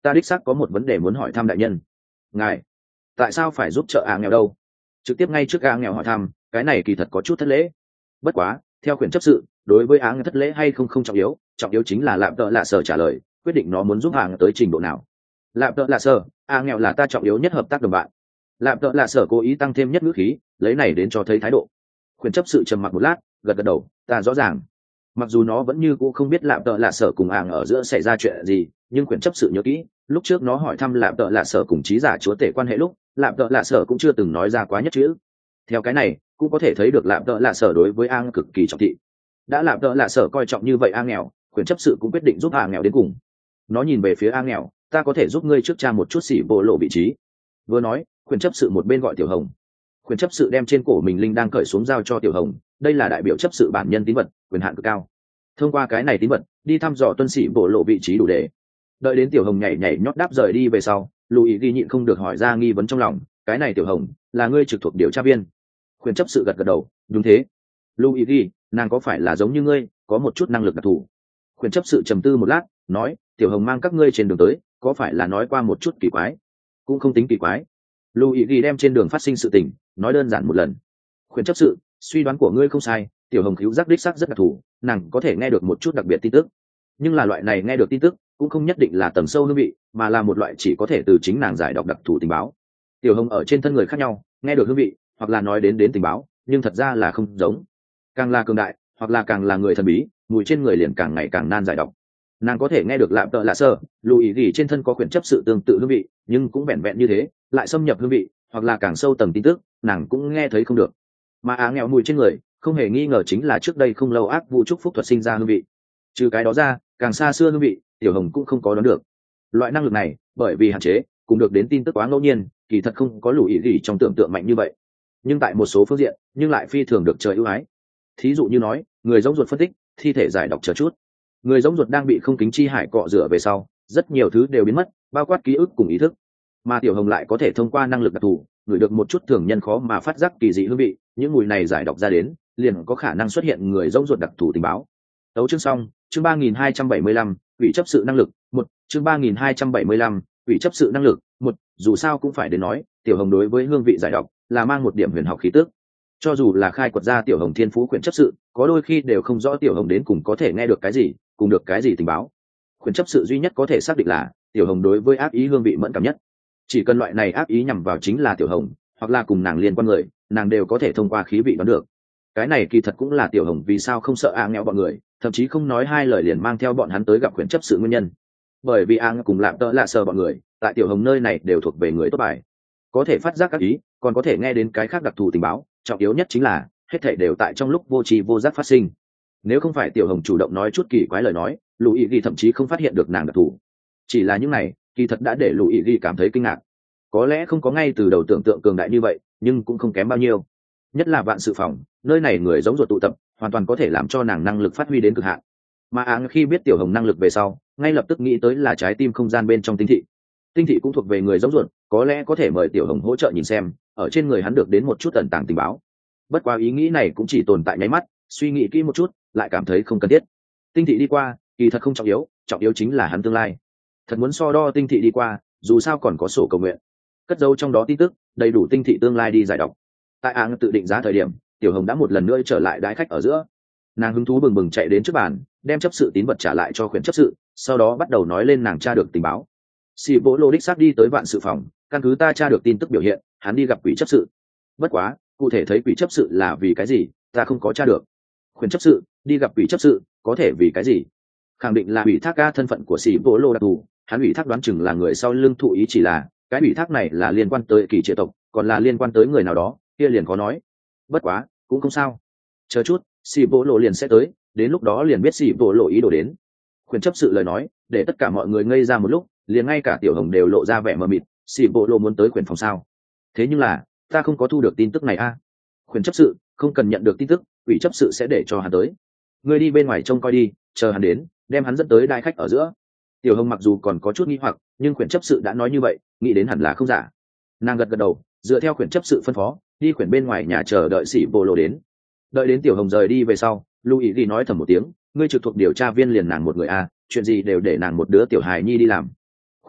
ta đích xác có một vấn đề muốn hỏi thăm đại nhân. Ngài tại sao phải giúp trợ nghèo đâu? Trực tiếp ngay trước nghèo hỏi thăm, cái này kỳ thật có chút thất lễ. Bất quá theo quyền chấp sự, đối với nghèo thất lễ hay không trọng yếu chính là lạm tợ lạ sở trả lời quyết định nó muốn giúp tới trình độ nào. Lạm tợ lạ sở, nghèo là ta trọng yếu nhất hợp tác đồng bạn. Lạm tợ lạ sở cố ý tăng thêm nhất ngữ khí, lấy này đến cho thấy thái độ. Quyền chấp sự trầm mặc một lát, gật gật đầu, ta rõ ràng. Mặc dù nó vẫn như cũ không biết lạm tợ lạ sở cùng ở giữa xảy ra chuyện gì, nhưng quyền chấp sự nhớ kỹ, lúc trước nó hỏi thăm lạm tợ lạ sở cùng trí giả chúa tể quan hệ lúc, lạm tợ lạ sở cũng chưa từng nói ra quá nhất chữ. Theo cái này cũng có thể thấy được lạm tợ lạ sở đối với cực kỳ trọng thị. Đã lạm tợ lạ sở coi trọng như vậy nghèo, quyền chấp sự cũng quyết định giúp nghèo đến cùng. Nó nhìn về phía nghèo, ta có thể giúp ngươi trước tra một chút xỉ bộ lộ vị trí. Vừa nói, quyền chấp sự một bên gọi Tiểu Hồng. Quyền chấp sự đem trên cổ mình linh đang cởi xuống giao cho Tiểu Hồng, đây là đại biểu chấp sự bản nhân tín vật, quyền hạn cực cao. Thông qua cái này tín vật, đi thăm dò tuân sĩ bộ lộ vị trí đủ để. Đợi đến Tiểu Hồng nhảy nhót đáp rời đi về sau, Lùi ghi nhịn không được hỏi ra nghi vấn trong lòng, cái này Tiểu Hồng là ngươi trực thuộc điều tra viên? Quyền chấp sự gật gật đầu, đúng thế. Lùi ghi, nàng có phải là giống như ngươi, có một chút năng lực đặc thù? Quyền chấp sự trầm tư một lát, nói, Tiểu Hồng mang các ngươi trên đường tới, có phải là nói qua một chút kỳ quái? Cũng không tính kỳ quái. Lùi ghi đem trên đường phát sinh sự tình nói đơn giản một lần. Quyền chấp sự, suy đoán của ngươi không sai, Tiểu Hồng cứu giác đích xác rất đặc thù, nàng có thể nghe được một chút đặc biệt tin tức. Nhưng là loại này nghe được tin tức cũng không nhất định là tầng sâu hương vị, mà là một loại chỉ có thể từ chính nàng giải đọc đặc thù tình báo. Tiểu Hồng ở trên thân người khác nhau nghe được hương vị, hoặc là nói đến tình báo, nhưng thật ra là không giống. Càng là cường đại, hoặc là càng là người thần bí, mùi trên người liền càng ngày càng nan giải đọc. Nàng có thể nghe được lạm tợ lạ sơ, lùi gỉ trên thân có quyền chấp sự tương tự hương vị, nhưng cũng vẹn vẹn như thế, lại xâm nhập hương vị, hoặc là càng sâu tầng tin tức, nàng cũng nghe thấy không được. Mà nghèo mùi trên người không hề nghi ngờ chính là trước đây không lâu ác vụ trúc phúc thuật sinh ra hương vị. Trừ cái đó ra, càng xa xưa hương vị, Tiểu Hồng cũng không có đoán được. Loại năng lực này bởi vì hạn chế cùng được đến tin tức quá ngẫu nhiên, kỳ thật không có lùi gỉ trong tưởng tượng mạnh như vậy, nhưng tại một số phương diện nhưng lại phi thường được trời ưu ái. Thí dụ như nói người giống ruột phân tích, thi thể giải đọc chờ chút. Người giống ruột đang bị không kính chi hải cọ rửa về sau, rất nhiều thứ đều biến mất, bao quát ký ức cùng ý thức. Mà Tiểu Hồng lại có thể thông qua năng lực đặc thù ngửi được một chút thường nhân khó mà phát giác kỳ dị hương vị, những mùi này giải đọc ra đến liền có khả năng xuất hiện người giống ruột đặc thù tình báo. Tấu chương xong, chương 3275, ủy chấp sự năng lực, một, chương 3275, ủy chấp sự năng lực, một, dù sao cũng phải đến nói, Tiểu Hồng đối với hương vị giải đọc là mang một điểm huyền học khí tức. Cho dù là khai quật ra Tiểu Hồng thiên phú quyển chấp sự, có đôi khi đều không rõ Tiểu Hồng đến cùng có thể nghe được cái gì, cùng được cái gì tình báo. Quyển chấp sự duy nhất có thể xác định là Tiểu Hồng đối với ác ý hương vị mẫn cảm nhất. Chỉ cần loại này ác ý nhằm vào chính là Tiểu Hồng, hoặc là cùng nàng liên quan người, nàng đều có thể thông qua khí vị đoán được. Cái này kỳ thật cũng là Tiểu Hồng vì sao không sợ nghèo bọn người, thậm chí không nói hai lời liền mang theo bọn hắn tới gặp quyển chấp sự nguyên nhân. Bởi vì cùng lạm tợ lạ sờ bọn người tại Tiểu Hồng nơi này đều thuộc về người tốt bài, có thể phát giác ác ý, còn có thể nghe đến cái khác đặc thù tình báo, trọng yếu nhất chính là hết thảy đều tại trong lúc vô tri vô giác phát sinh. Nếu không phải Tiểu Hồng chủ động nói chút kỳ quái lời nói, Lũ Ý Ghi thậm chí không phát hiện được nàng đặc thù. Chỉ là những này kỳ thật đã để Lũ Ý Ghi cảm thấy kinh ngạc. Có lẽ không có ngay từ đầu tưởng tượng cường đại như vậy, nhưng cũng không kém bao nhiêu. Nhất là vạn sự phòng, nơi này người giống ruột tụ tập, hoàn toàn có thể làm cho nàng năng lực phát huy đến cực hạn. Mà khi biết Tiểu Hồng năng lực về sau, ngay lập tức nghĩ tới là trái tim không gian bên trong tinh thị. Tinh thị cũng thuộc về người giống ruột, có lẽ có thể mời Tiểu Hồng hỗ trợ nhìn xem, ở trên người hắn được đến một chút ẩn tàng tình báo. Bất quá ý nghĩ này cũng chỉ tồn tại nháy mắt, suy nghĩ kỹ một chút, lại cảm thấy không cần thiết. Tinh thị đi qua, kỳ thật không trọng yếu chính là hắn tương lai. Thật muốn so đo tinh thị đi qua, dù sao còn có sổ cầu nguyện, cất dấu trong đó tin tức, đầy đủ tinh thị tương lai đi giải đọc. Tại tự định giá thời điểm, Tiểu Hồng đã một lần nữa trở lại đái khách ở giữa. Nàng hứng thú bừng bừng chạy đến trước bàn, đem chấp sự tín vật trả lại cho khuyển chấp sự, sau đó bắt đầu nói lên nàng tra được tình báo. Sĩ Bố Lô đích xác đi tới vạn sự phòng, căn cứ ta tra được tin tức biểu hiện, hắn đi gặp quỷ chấp sự. Bất quá, cụ thể thấy quỷ chấp sự là vì cái gì, ta không có tra được. Khuyển chấp sự đi gặp quỷ chấp sự, có thể vì cái gì? Khẳng định là ủy thác ca thân phận của Sĩ Bố Lô đặc thù, hắn ủy thác đoán chừng là người sau lưng thụ ý, chỉ là cái ủy thác này là liên quan tới kỳ triệt tộc, còn là liên quan tới người nào đó, kia liền có nói. Bất quá, cũng không sao. Chờ chút, Sĩ Bố Lô liền sẽ tới, đến lúc đó liền biết Sĩ Bố Lô ý đồ đến. Khuyển chấp sự lời nói, để tất cả mọi người ngây ra một lúc, liền ngay cả Tiểu Hồng đều lộ ra vẻ mờ mịt. Sĩ Bố Lô muốn tới khuyển phòng sao? Thế nhưng là, ta không có thu được tin tức này a. Khuyển chấp sự không cần nhận được tin tức, ủy chấp sự sẽ để cho hắn tới. Ngươi đi bên ngoài trông coi đi, chờ hắn đến, đem hắn dẫn tới đại khách ở giữa. Tiểu Hồng mặc dù còn có chút nghi hoặc, nhưng khuyển chấp sự đã nói như vậy, nghĩ đến hẳn là không giả. Nàng gật gật đầu, dựa theo khuyển chấp sự phân phó, đi khuyển bên ngoài nhà chờ đợi Sĩ Bố Lô đến. Đợi đến Tiểu Hồng rời đi về sau, Louis ghi nói thầm một tiếng, ngươi trực thuộc điều tra viên liền nàng một người a, chuyện gì đều để nàng một đứa tiểu hài nhi đi làm.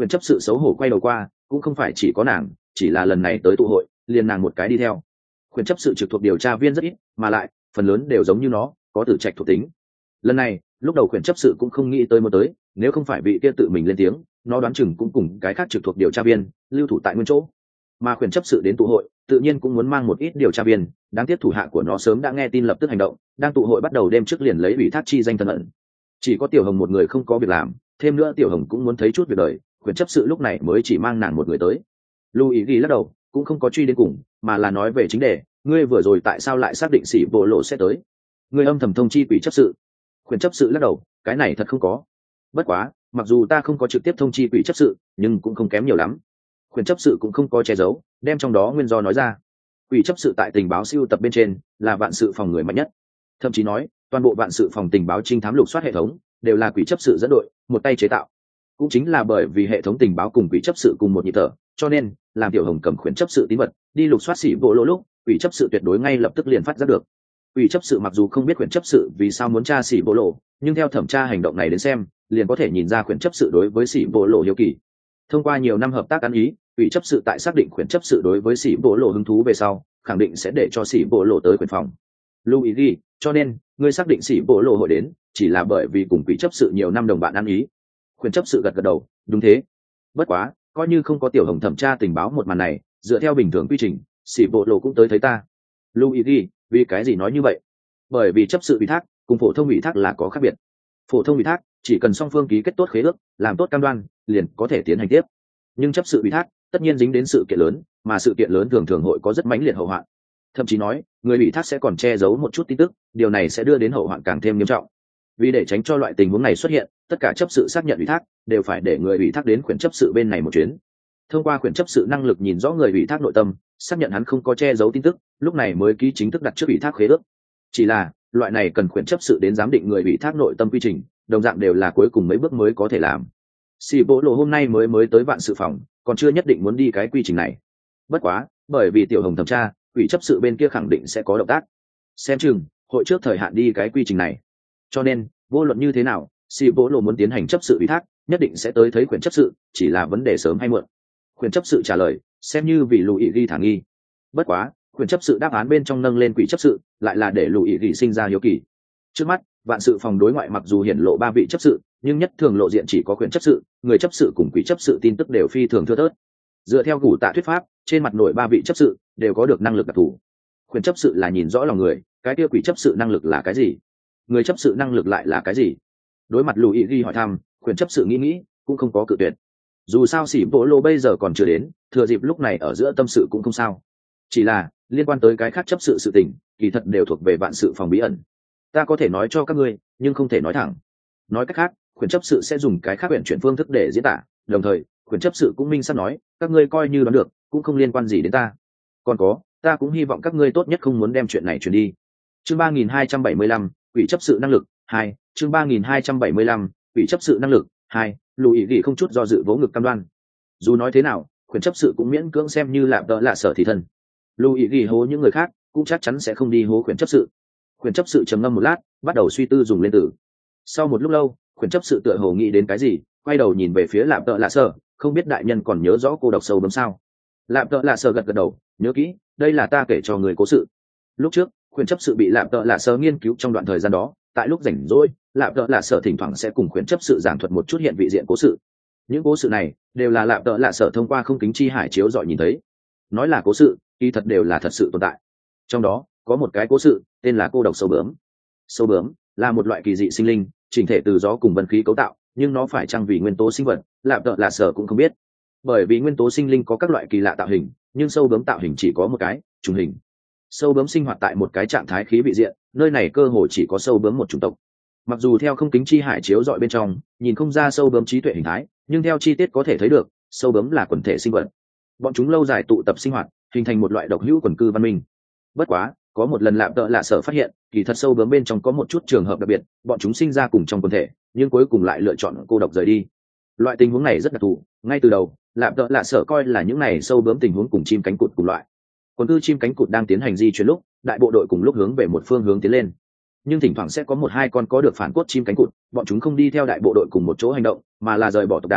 Quyền chấp sự xấu hổ quay đầu qua, cũng không phải chỉ có nàng, chỉ là lần này tới tụ hội liền nàng một cái đi theo. Quyền chấp sự trực thuộc điều tra viên rất ít, mà lại phần lớn đều giống như nó, có tử trạch thuộc tính. Lần này lúc đầu quyền chấp sự cũng không nghĩ tới một tới, nếu không phải vị kia tự mình lên tiếng, nó đoán chừng cũng cùng cái khác trực thuộc điều tra viên lưu thủ tại nguyên chỗ. Mà quyền chấp sự đến tụ hội tự nhiên cũng muốn mang một ít điều tra viên, đáng tiếc thủ hạ của nó sớm đã nghe tin lập tức hành động, đang tụ hội bắt đầu đêm trước liền lấy ủy thác chi danh thân ẩn. Chỉ có Tiểu Hồng một người không có việc làm, thêm nữa Tiểu Hồng cũng muốn thấy chút việc đời, quyền chấp sự lúc này mới chỉ mang nàng một người tới. Louis ghi lắc đầu, cũng không có truy đến cùng, mà là nói về chính đề, ngươi vừa rồi tại sao lại xác định sĩ bộ lộ sẽ tới? Ngươi âm thầm thông chi quỷ chấp sự. Quyền chấp sự lắc đầu, cái này thật không có. Bất quá, mặc dù ta không có trực tiếp thông chi quỷ chấp sự, nhưng cũng không kém nhiều lắm. Quyền chấp sự cũng không có che giấu, đem trong đó nguyên do nói ra. Quỷ chấp sự tại tình báo siêu tập bên trên là vạn sự phòng người mạnh nhất, thậm chí nói toàn bộ vạn sự phòng tình báo trinh thám lục soát hệ thống đều là quỷ chấp sự dẫn đội một tay chế tạo. Cũng chính là bởi vì hệ thống tình báo cùng quỷ chấp sự cùng một nhịp thở, cho nên làm Tiểu Hồng cầm khuyển chấp sự tín vật đi lục soát xỉ bộ lỗ lúc, quỷ chấp sự tuyệt đối ngay lập tức liền phát giác được. Quỷ chấp sự mặc dù không biết khuyển chấp sự vì sao muốn tra xỉ bộ lỗ, nhưng theo thẩm tra hành động này đến xem, liền có thể nhìn ra khuyển chấp sự đối với xỉ bộ lỗ hiếu kỳ. Thông qua nhiều năm hợp tác ăn ý, quỷ chấp sự tại xác định khuyển chấp sự đối với xỉ bộ lỗ hứng thú về sau, khẳng định sẽ để cho xỉ bộ lỗ tới quyền phòng. Louis ghi, cho nên ngươi xác định xỉ bộ lỗ hội đến chỉ là bởi vì cùng quỷ chấp sự nhiều năm đồng bạn ăn ý. Khuyển chấp sự gật gật đầu, đúng thế. Bất quá coi như không có Tiểu Hồng thẩm tra tình báo một màn này, dựa theo bình thường quy trình, xỉ bộ lỗ cũng tới thấy ta. Louis ghi, vì cái gì nói như vậy? Bởi vì chấp sự ủy thác cùng phổ thông ủy thác là có khác biệt. Phổ thông ủy thác chỉ cần song phương ký kết tốt khế ước, làm tốt cam đoan, liền có thể tiến hành tiếp. Nhưng chấp sự ủy thác tất nhiên dính đến sự kiện lớn, mà sự kiện lớn thường thường hội có rất mãnh liệt hậu hoạn. Thậm chí nói người ủy thác sẽ còn che giấu một chút tin tức, điều này sẽ đưa đến hậu hoạn càng thêm nghiêm trọng. Vì để tránh cho loại tình huống này xuất hiện, tất cả chấp sự xác nhận ủy thác đều phải để người ủy thác đến khuyển chấp sự bên này một chuyến. Thông qua khuyển chấp sự năng lực nhìn rõ người ủy thác nội tâm, xác nhận hắn không có che giấu tin tức, lúc này mới ký chính thức đặt trước ủy thác khế ước. Chỉ là loại này cần khuyển chấp sự đến giám định người ủy thác nội tâm quy trình, đồng dạng đều là cuối cùng mấy bước mới có thể làm. Xì bộ lộ hôm nay mới tới vạn sự phòng, còn chưa nhất định muốn đi cái quy trình này. Bất quá bởi vì Tiểu Hồng thẩm tra, ủy chấp sự bên kia khẳng định sẽ có động tác, xem chừng hội trước thời hạn đi cái quy trình này. Cho nên vô luận như thế nào, xì bộ lộ muốn tiến hành chấp sự ủy thác nhất định sẽ tới thấy quyền chấp sự, chỉ là vấn đề sớm hay muộn. Quyền chấp sự trả lời xem như vì Louis ghi thả nghi. Bất quá quyền chấp sự đáp án bên trong nâng lên quỷ chấp sự, lại là để Louis ghi sinh ra hiếu kỳ. Trước mắt vạn sự phòng đối ngoại mặc dù hiển lộ 3 vị chấp sự, nhưng nhất thường lộ diện chỉ có quyền chấp sự, người chấp sự cùng quỷ chấp sự tin tức đều phi thường thưa thớt. Dựa theo Gủ Tạ thuyết pháp, trên mặt nổi 3 vị chấp sự đều có được năng lực đặc thù. Quyền chấp sự là nhìn rõ lòng người, cái kia quỷ chấp sự năng lực là cái gì? Người chấp sự năng lực lại là cái gì? Đối mặt Louis ghi hỏi thăm, quyền chấp sự nghĩ cũng không có cự tuyệt. Dù sao xỉ bộ lô bây giờ còn chưa đến, thừa dịp lúc này ở giữa tâm sự cũng không sao. Chỉ là liên quan tới cái khác chấp sự sự tình, kỳ thật đều thuộc về vạn sự phòng bí ẩn. Ta có thể nói cho các ngươi, nhưng không thể nói thẳng. Nói cách khác, quyền chấp sự sẽ dùng cái khác quyền chuyển phương thức để diễn tả, đồng thời quyền chấp sự cũng minh xác nói, các ngươi coi như đoán được, cũng không liên quan gì đến ta. Còn có, ta cũng hy vọng các ngươi tốt nhất không muốn đem chuyện này truyền đi. Chương 3275, quỷ chấp sự năng lực 2, chương 3275, quỷ chấp sự năng lực 2, Louis ghi không chút do dự vỗ ngực cam đoan. Dù nói thế nào, quyền chấp sự cũng miễn cưỡng xem như là sở thị thân. Louis ghi hố những người khác, cũng chắc chắn sẽ không đi hố quyền chấp sự. Quyền chấp sự trầm ngâm một lát, bắt đầu suy tư dùng lên từ. Sau một lúc lâu, quyền chấp sự tựa hồ nghĩ đến cái gì, quay đầu nhìn về phía lạp tợ lạ sở, không biết đại nhân còn nhớ rõ cô độc sâu bấm sao? Lạp tợ lạ sở gật gật đầu, nhớ kỹ, đây là ta kể cho người cố sự. Lúc trước quyền chấp sự bị lạp tợ lạ sở nghiên cứu trong đoạn thời gian đó, tại lúc rảnh rỗi, lạp tợ lạ sở thỉnh thoảng sẽ cùng quyền chấp sự giảng thuật một chút hiện vị diện cố sự. Những cố sự này đều là lạp tợ lạ sở thông qua không kính chi hải chiếu dọi nhìn thấy. Nói là cố sự, kỳ thật đều là thật sự tồn tại. Trong đó có một cái cố sự tên là cô độc sâu bướm. Sâu bướm là một loại kỳ dị sinh linh, chỉnh thể từ gió cùng vân khí cấu tạo, nhưng nó phải chăng vì nguyên tố sinh vật, lạp tợ lạ sở cũng không biết. Bởi vì nguyên tố sinh linh có các loại kỳ lạ tạo hình, nhưng sâu bướm tạo hình chỉ có một cái, trùng hình. Sâu bướm sinh hoạt tại một cái trạng thái khí vị diện, nơi này cơ hồ chỉ có sâu bướm một chủng tộc. Mặc dù theo không kính chi hải chiếu dọi bên trong nhìn không ra sâu bướm trí tuệ hình thái, nhưng theo chi tiết có thể thấy được sâu bướm là quần thể sinh vật. Bọn chúng lâu dài tụ tập sinh hoạt, hình thành một loại độc hữu quần cư văn minh. Bất quá có một lần lạp tợ lạ sở phát hiện, kỳ thật sâu bướm bên trong có một chút trường hợp đặc biệt, bọn chúng sinh ra cùng trong quần thể, nhưng cuối cùng lại lựa chọn cô độc rời đi. Loại tình huống này rất đặc thù, ngay từ đầu lạp tợ lạ sở coi là những này sâu bướm tình huống cùng chim cánh cụt cùng loại. Quần cư chim cánh cụt đang tiến hành di chuyển lúc, đại bộ đội cùng lúc hướng về một phương hướng tiến lên, nhưng thỉnh thoảng sẽ có 1-2 con có được phản cốt chim cánh cụt, bọn chúng không đi theo đại bộ đội cùng một chỗ hành động, mà là rời bỏ tộc đàn,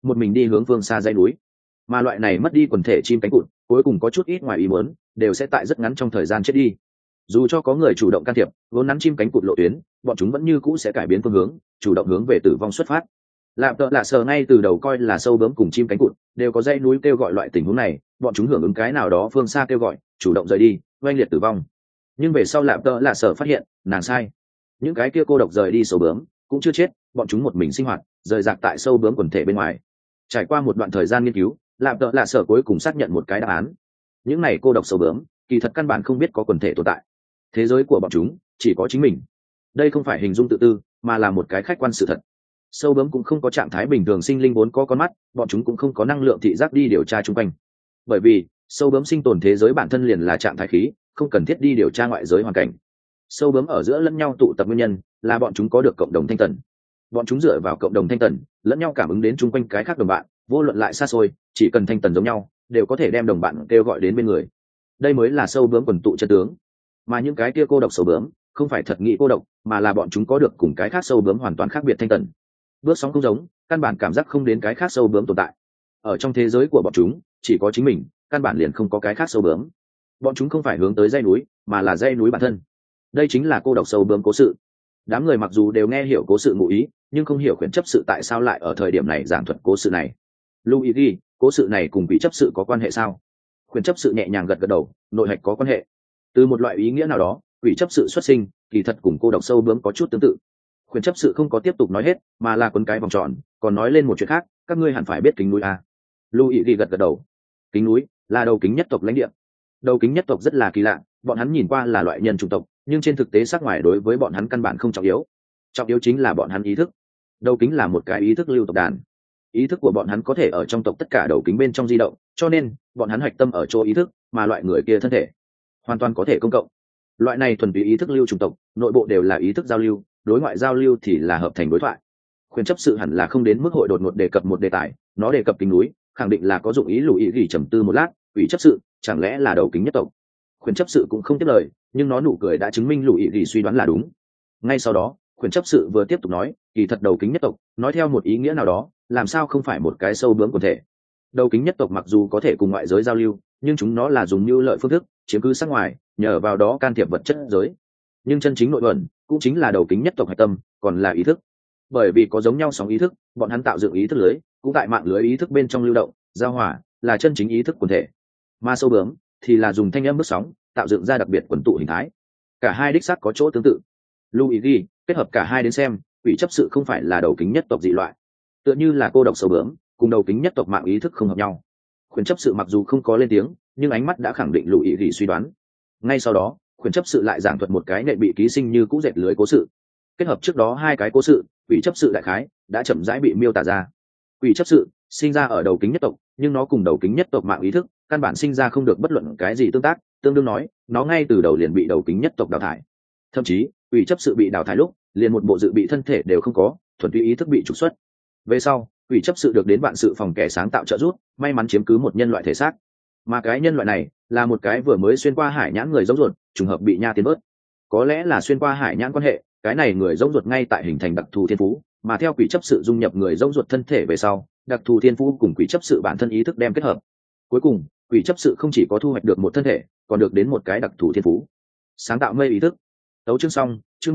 một mình đi hướng phương xa dãy núi. Mà loại này mất đi quần thể chim cánh cụt cuối cùng có chút ít ngoài ý muốn, đều sẽ tại rất ngắn trong thời gian chết đi. Dù cho có người chủ động can thiệp vốn nắn chim cánh cụt lộ tuyến, bọn chúng vẫn như cũ sẽ cải biến phương hướng, chủ động hướng về tử vong xuất phát. Lạm Tợ Lạ Sở ngay từ đầu coi là sâu bướm cùng chim cánh cụt đều có dãy núi kêu gọi loại tình huống này, bọn chúng hưởng ứng cái nào đó phương xa kêu gọi, chủ động rời đi, oanh liệt tử vong. Nhưng về sau Lạm Tợ Lạ Sở phát hiện, nàng sai. Những cái kia cô độc rời đi sâu bướm cũng chưa chết, bọn chúng một mình sinh hoạt, rời rạc tại sâu bướm quần thể bên ngoài. Trải qua một đoạn thời gian nghiên cứu, Lạm Tợ Lạ Sở cuối cùng xác nhận một cái đáp án. Những này cô độc sâu bướm, kỳ thật căn bản không biết có quần thể tồn tại. Thế giới của bọn chúng chỉ có chính mình. Đây không phải hình dung tự tư, mà là một cái khách quan sự thật. Sâu bướm cũng không có trạng thái bình thường sinh linh vốn có con mắt, bọn chúng cũng không có năng lượng thị giác đi điều tra chung quanh. Bởi vì sâu bướm sinh tồn thế giới bản thân liền là trạng thái khí, không cần thiết đi điều tra ngoại giới hoàn cảnh. Sâu bướm ở giữa lẫn nhau tụ tập nguyên nhân là bọn chúng có được cộng đồng thanh tần. Bọn chúng dựa vào cộng đồng thanh tần lẫn nhau cảm ứng đến chung quanh cái khác đồng bạn, vô luận lại xa xôi, chỉ cần thanh tần giống nhau đều có thể đem đồng bạn kêu gọi đến bên người. Đây mới là sâu bướm quần tụ chân tướng. Mà những cái kia cô độc sâu bướm không phải thật nghĩ cô độc, mà là bọn chúng có được cùng cái khác sâu bướm hoàn toàn khác biệt thanh tần. Bước sóng không giống, căn bản cảm giác không đến cái khác sâu bướm tồn tại. Ở trong thế giới của bọn chúng chỉ có chính mình, căn bản liền không có cái khác sâu bướm. Bọn chúng không phải hướng tới dãy núi, mà là dãy núi bản thân. Đây chính là cô độc sâu bướm cố sự. Đám người mặc dù đều nghe hiểu cố sự ngụ ý, nhưng không hiểu khuyển chấp sự tại sao lại ở thời điểm này giảng thuật cố sự này. Luigi, cố sự này cùng quỷ chấp sự có quan hệ sao? Khuyển chấp sự nhẹ nhàng gật gật đầu, nội hạch có quan hệ. Từ một loại ý nghĩa nào đó, quỷ chấp sự xuất sinh kỳ thật cùng cô độc sâu bướm có chút tương tự. Khuyển chấp sự không có tiếp tục nói hết, mà là quấn cái vòng tròn, còn nói lên một chuyện khác. Các ngươi hẳn phải biết kính núi à? Luigi gật gật đầu. Kính núi là đầu kính nhất tộc lãnh địa. Đầu kính nhất tộc rất là kỳ lạ, bọn hắn nhìn qua là loại nhân chủng tộc, nhưng trên thực tế sắc ngoài đối với bọn hắn căn bản không trọng yếu. Trọng yếu chính là bọn hắn ý thức. Đầu kính là một cái ý thức lưu tộc đàn. Ý thức của bọn hắn có thể ở trong tộc tất cả đầu kính bên trong di động, cho nên bọn hắn hạch tâm ở chỗ ý thức, mà loại người kia thân thể hoàn toàn có thể công cộng. Loại này thuần túy ý thức lưu chủng tộc, nội bộ đều là ý thức giao lưu, đối ngoại giao lưu thì là hợp thành đối thoại. Khuyên chấp sự hẳn là không đến mức hội đột ngột đề cập một đề tài, nó đề cập kính núi, khẳng định là có dụng ý. Lùi ý gỉ trầm tư một lát, ủy chấp sự chẳng lẽ là đầu kính nhất tộc? Khuyên chấp sự cũng không tiếp lời, nhưng nó nụ cười đã chứng minh Lùi ý gỉ suy đoán là đúng. Ngay sau đó, khuyên chấp sự vừa tiếp tục nói, kỳ thật đầu kính nhất tộc, nói theo một ý nghĩa nào đó, làm sao không phải một cái sâu bướm quần thể. Đầu kính nhất tộc mặc dù có thể cùng ngoại giới giao lưu, nhưng chúng nó là dùng mưu lợi phương thức chiếm cứ sắc ngoài, nhờ vào đó can thiệp vật chất giới. Nhưng chân chính nội ẩn cũng chính là đầu kính nhất tộc hạch tâm, còn là ý thức. Bởi vì có giống nhau sóng ý thức, bọn hắn tạo dựng ý thức lưới, cũng tại mạng lưới ý thức bên trong lưu động, giao hòa là chân chính ý thức quần thể. Mà sâu bướm thì là dùng thanh âm bước sóng tạo dựng ra đặc biệt quần tụ hình thái. Cả hai đích xác có chỗ tương tự. Luigi kết hợp cả hai đến xem, quỷ chấp sự không phải là đầu kính nhất tộc dị loại, tựa như là cô độc sâu bướm cùng đầu kính nhất tộc mạng ý thức không hợp nhau. Khuyển chấp sự mặc dù không có lên tiếng, nhưng ánh mắt đã khẳng định Luigi suy đoán. Ngay sau đó, khuyển chấp sự lại giảng thuật một cái nệ bị ký sinh như cũ dệt lưới cố sự. Kết hợp trước đó hai cái cố sự, quỷ chấp sự đại khái đã chậm rãi bị miêu tả ra. Quỷ chấp sự sinh ra ở đầu kính nhất tộc, nhưng nó cùng đầu kính nhất tộc mạng ý thức căn bản sinh ra không được bất luận cái gì tương tác, tương đương nói nó ngay từ đầu liền bị đầu kính nhất tộc đào thải. Thậm chí quỷ chấp sự bị đào thải lúc liền một bộ dự bị thân thể đều không có, thuần túy ý thức bị trục xuất. Về sau quỷ chấp sự được đến vạn sự phòng kẻ sáng tạo trợ giúp, may mắn chiếm cứ một nhân loại thể xác. Mà cái nhân loại này là một cái vừa mới xuyên qua hải nhãn người giống ruột, trùng hợp bị nha tiến bớt. Có lẽ là xuyên qua hải nhãn quan hệ, cái này người giống ruột ngay tại hình thành đặc thù thiên phú, mà theo quỷ chấp sự dung nhập người giống ruột thân thể về sau, đặc thù thiên phú cùng quỷ chấp sự bản thân ý thức đem kết hợp. Cuối cùng quỷ chấp sự không chỉ có thu hoạch được một thân thể, còn được đến một cái đặc thù thiên phú, sáng tạo mây ý thức. Tấu chương xong. Chương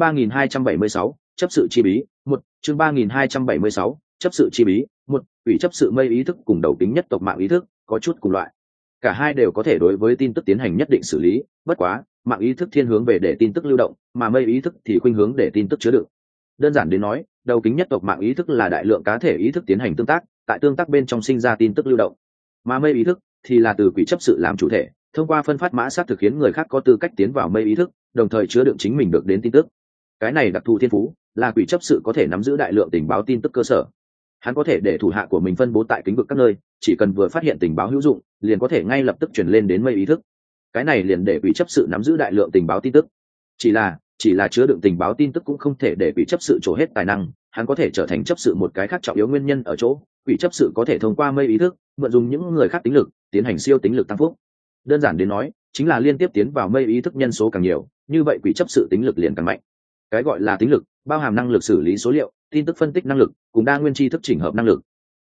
3276, chấp sự chi bí. Một chương 3276, chấp sự chi bí. Một quỷ chấp sự mây ý thức cùng đầu kính nhất tộc mạng ý thức có chút cùng loại, cả hai đều có thể đối với tin tức tiến hành nhất định xử lý, bất quá mạng ý thức thiên hướng về để tin tức lưu động, mà mây ý thức thì khuynh hướng để tin tức chứa đựng. Đơn giản đến nói, đầu kính nhất tộc mạng ý thức là đại lượng cá thể ý thức tiến hành tương tác, tại tương tác bên trong sinh ra tin tức lưu động, mà mây ý thức thì là từ quỷ chấp sự làm chủ thể, thông qua phân phát mã xác thực khiến người khác có tư cách tiến vào mây ý thức, đồng thời chứa đựng chính mình được đến tin tức. Cái này đặc thù thiên phú là quỷ chấp sự có thể nắm giữ đại lượng tình báo tin tức cơ sở. Hắn có thể để thủ hạ của mình phân bố tại kính vực các nơi, chỉ cần vừa phát hiện tình báo hữu dụng liền có thể ngay lập tức truyền lên đến mây ý thức. Cái này liền để quỷ chấp sự nắm giữ đại lượng tình báo tin tức. Chỉ là chứa đựng tình báo tin tức cũng không thể để quỷ chấp sự trổ hết tài năng, hắn có thể trở thành chấp sự một cái khác trọng yếu nguyên nhân ở chỗ quỷ chấp sự có thể thông qua mây ý thức mượn dùng những người khác tính lực tiến hành siêu tính lực tăng phúc. Đơn giản đến nói chính là liên tiếp tiến vào mây ý thức nhân số càng nhiều, như vậy quỷ chấp sự tính lực liền càng mạnh. Cái gọi là tính lực bao hàm năng lực xử lý số liệu, tin tức phân tích năng lực cùng đa nguyên tri thức chỉnh hợp năng lực.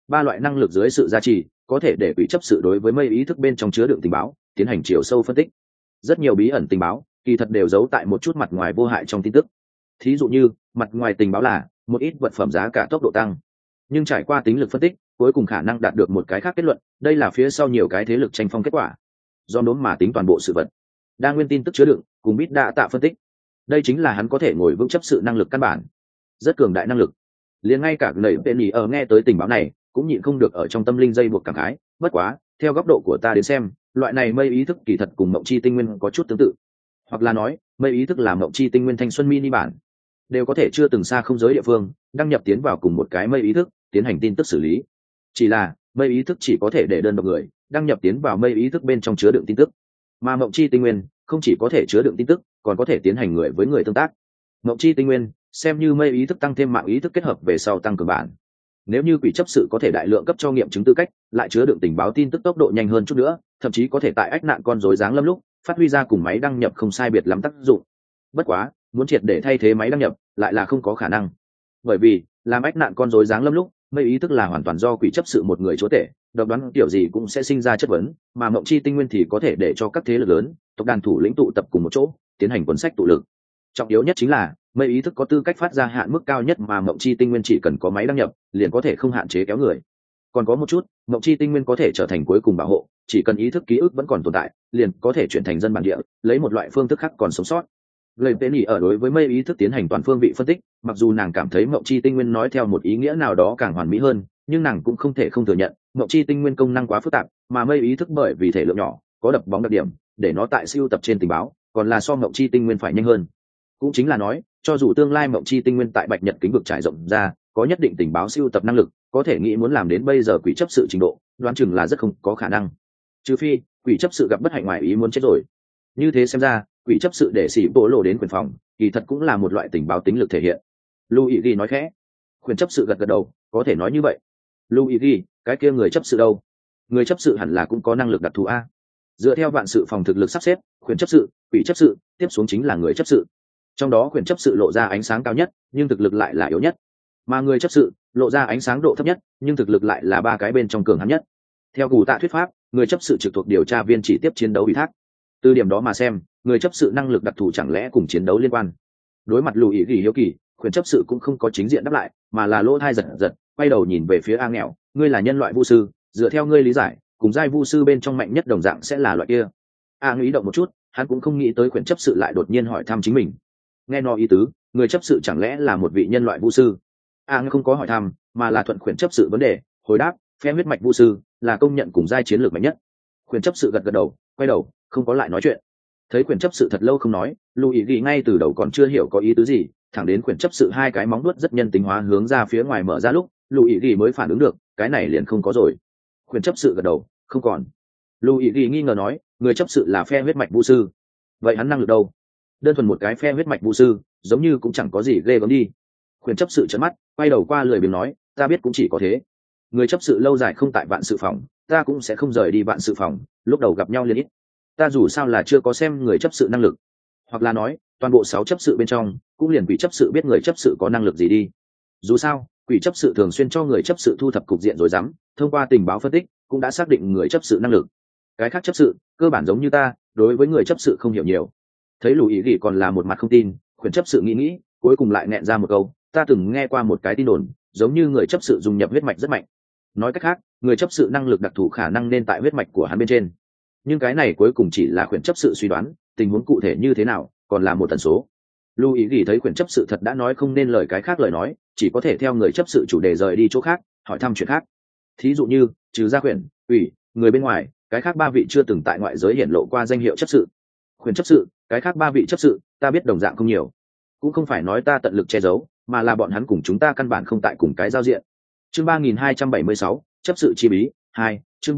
Ba loại năng lực dưới sự gia trì có thể để quỷ chấp sự đối với mây ý thức bên trong chứa đựng tình báo tiến hành chiều sâu phân tích. Rất nhiều bí ẩn tình báo kỳ thật đều giấu tại một chút mặt ngoài vô hại trong tin tức. Thí dụ như mặt ngoài tình báo là một ít vật phẩm giá cả tốc độ tăng, nhưng trải qua tính lực phân tích cuối cùng khả năng đạt được một cái khác kết luận, đây là phía sau nhiều cái thế lực tranh phong kết quả, do đốn mà tính toàn bộ sự vật. Đa nguyên tin tức chứa đựng cùng bit đa tạ phân tích, đây chính là hắn có thể ngồi vững chấp sự năng lực căn bản, rất cường đại năng lực. Liền ngay cả nầy tên nhì ở nghe tới tình báo này cũng nhịn không được ở trong tâm linh dây buộc cảm khái, bất quá theo góc độ của ta đến xem, loại này mây ý thức kỳ thật cùng mộng chi tinh nguyên có chút tương tự, hoặc là nói mây ý thức là mộng chi tinh nguyên thanh xuân mini bản, đều có thể chưa từng xa không giới địa phương đăng nhập tiến vào cùng một cái mây ý thức tiến hành tin tức xử lý. Chỉ là mây ý thức chỉ có thể để đơn độc người đăng nhập tiến vào mây ý thức bên trong chứa đựng tin tức, mà mộng chi tinh nguyên không chỉ có thể chứa đựng tin tức, còn có thể tiến hành người với người tương tác. Mộng chi tinh nguyên xem như mây ý thức tăng thêm mạng ý thức kết hợp về sau tăng cường bản. Nếu như quỷ chấp sự có thể đại lượng cấp cho nghiệm chứng tư cách, lại chứa đựng tình báo tin tức tốc độ nhanh hơn chút nữa, thậm chí có thể tại ách nạn con rối giáng lâm lúc phát huy ra cùng máy đăng nhập không sai biệt lắm tác dụng. Bất quá muốn triệt để thay thế máy đăng nhập lại là không có khả năng, bởi vì làm ách nạn con rối giáng lâm lúc mây ý thức là hoàn toàn do quỷ chấp sự một người chúa tể, độc đoán kiểu gì cũng sẽ sinh ra chất vấn, mà mộng chi tinh nguyên thì có thể để cho các thế lực lớn tộc đàn thủ lĩnh tụ tập cùng một chỗ tiến hành cuốn sách tụ lực. Trọng yếu nhất chính là mây ý thức có tư cách phát ra hạn mức cao nhất, mà mộng chi tinh nguyên chỉ cần có máy đăng nhập liền có thể không hạn chế kéo người. Còn có một chút, mộng chi tinh nguyên có thể trở thành cuối cùng bảo hộ, chỉ cần ý thức ký ức vẫn còn tồn tại liền có thể chuyển thành dân bản địa, lấy một loại phương thức khác còn sống sót. Lời tên nhỉ ở đối với mây ý thức tiến hành toàn phương vị phân tích, mặc dù nàng cảm thấy mộng chi tinh nguyên nói theo một ý nghĩa nào đó càng hoàn mỹ hơn, nhưng nàng cũng không thể không thừa nhận mộng chi tinh nguyên công năng quá phức tạp, mà mây ý thức bởi vì thể lượng nhỏ có đập bóng đặc điểm để nó tại siêu tập trên tình báo còn là so mộng chi tinh nguyên phải nhanh hơn. Cũng chính là nói, cho dù tương lai mộng chi tinh nguyên tại bạch nhật kính vực trải rộng ra có nhất định tình báo siêu tập năng lực, có thể nghĩ muốn làm đến bây giờ quỷ chấp sự trình độ đoán chừng là rất không có khả năng, trừ phi quỷ chấp sự gặp bất hạnh ngoài ý muốn chết rồi. Như thế xem ra quỷ chấp sự để xỉ bố lộ đến quyền phòng kỳ thật cũng là một loại tình báo tính lực thể hiện. Louis ghi nói khẽ. Quyền chấp sự gật gật đầu, có thể nói như vậy. Louis ghi, cái kia người chấp sự đâu? Người chấp sự hẳn là cũng có năng lực đặc thù a. Dựa theo vạn sự phòng thực lực sắp xếp, quyền chấp sự, quỷ chấp sự, tiếp xuống chính là người chấp sự. Trong đó quyền chấp sự lộ ra ánh sáng cao nhất nhưng thực lực lại là yếu nhất, mà người chấp sự lộ ra ánh sáng độ thấp nhất nhưng thực lực lại là ba cái bên trong cường hắn nhất. Theo Gù Tạ thuyết pháp, người chấp sự trực thuộc điều tra viên chỉ tiếp chiến đấu ủy thác. Từ điểm đó mà xem, người chấp sự năng lực đặc thù chẳng lẽ cùng chiến đấu liên quan? Đối mặt Lùi Ý hiếu kỳ, quyền chấp sự cũng không có chính diện đáp lại, mà là lỗ thai giật giật, quay đầu nhìn về phía A Nghèo, ngươi là nhân loại vu sư, dựa theo ngươi lý giải, cùng giai vu sư bên trong mạnh nhất đồng dạng sẽ là loại kia. A nghĩ động một chút, hắn cũng không nghĩ tới quyền chấp sự lại đột nhiên hỏi thăm chính mình. Nghe nó ý tứ, người chấp sự chẳng lẽ là một vị nhân loại vu sư? A không có hỏi thăm, mà là thuận quyền chấp sự vấn đề, hồi đáp, phe huyết mạch vu sư là công nhận cùng giai chiến lược mạnh nhất. Quyền chấp sự gật gật đầu, quay đầu, không có lại nói chuyện. Thấy quyền chấp sự thật lâu không nói, Louis ghi ngay từ đầu còn chưa hiểu có ý tứ gì, thẳng đến quyền chấp sự hai cái móng vuốt rất nhân tính hóa hướng ra phía ngoài mở ra lúc, Louis ghi mới phản ứng được, cái này liền không có rồi. Quyền chấp sự gật đầu, không còn. Louis ghi nghi ngờ nói, người chấp sự là phe huyết mạch vu sư, vậy hắn năng lực đâu? Đơn thuần một cái phe huyết mạch vu sư, giống như cũng chẳng có gì ghê gớm đi. Quyền chấp sự trợn mắt, quay đầu qua lười biếng nói, ta biết cũng chỉ có thế. Người chấp sự lâu dài không tại vạn sự phòng, ta cũng sẽ không rời đi vạn sự phòng, lúc đầu gặp nhau liền ít. Ta dù sao là chưa có xem người chấp sự năng lực, hoặc là nói toàn bộ 6 chấp sự bên trong cũng liền quỷ chấp sự biết người chấp sự có năng lực gì đi. Dù sao quỷ chấp sự thường xuyên cho người chấp sự thu thập cục diện rồi dám, thông qua tình báo phân tích cũng đã xác định người chấp sự năng lực. Cái khác chấp sự cơ bản giống như ta, đối với người chấp sự không hiểu nhiều. Thấy Lùi Ý Gỉ còn là một mặt không tin, quyền chấp sự nghĩ cuối cùng lại nẹn ra một câu, ta từng nghe qua một cái tin đồn, giống như người chấp sự dùng nhập huyết mạch rất mạnh. Nói cách khác, người chấp sự năng lực đặc thù khả năng nên tại huyết mạch của hắn bên trên. Nhưng cái này cuối cùng chỉ là quyền chấp sự suy đoán, tình huống cụ thể như thế nào còn là một tần số. Lưu Ý Gỉ thấy quyền chấp sự thật đã nói không nên lời cái khác lời nói, chỉ có thể theo người chấp sự chủ đề rời đi chỗ khác, hỏi thăm chuyện khác. Thí dụ như trừ ra quyền ủy người bên ngoài, cái khác 3 vị chưa từng tại ngoại giới hiển lộ qua danh hiệu chấp sự. Quyền chấp sự, cái khác 3 vị chấp sự ta biết đồng dạng không nhiều, cũng không phải nói ta tận lực che giấu, mà là bọn hắn cùng chúng ta căn bản không tại cùng cái giao diện. Chương 3276, chấp sự chi bí 2, chương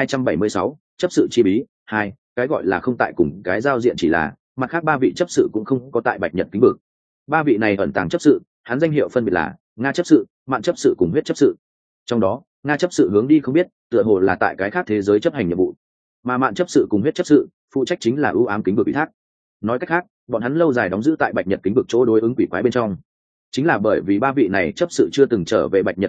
3276, chấp sự chi bí 2, cái gọi là không tại cùng cái giao diện chỉ là mặt khác 3 vị chấp sự cũng không có tại bạch nhật kính vực. 3 vị này ẩn tàng chấp sự, hắn danh hiệu phân biệt là Nga chấp sự, Mạn chấp sự cùng Huyết chấp sự. Trong đó Nga chấp sự hướng đi không biết, tựa hồ là tại cái khác thế giới chấp hành nhiệm vụ, mà Mạn chấp sự cùng Huyết chấp sự phụ trách chính là ưu ám kính vực ủy thác. Nói cách khác, bọn hắn lâu dài đóng giữ tại bạch nhật kính vực chỗ đối ứng quỷ quái bên trong. Chính là bởi vì 3 vị này chấp sự chưa từng trở về bạch nhật kính vực,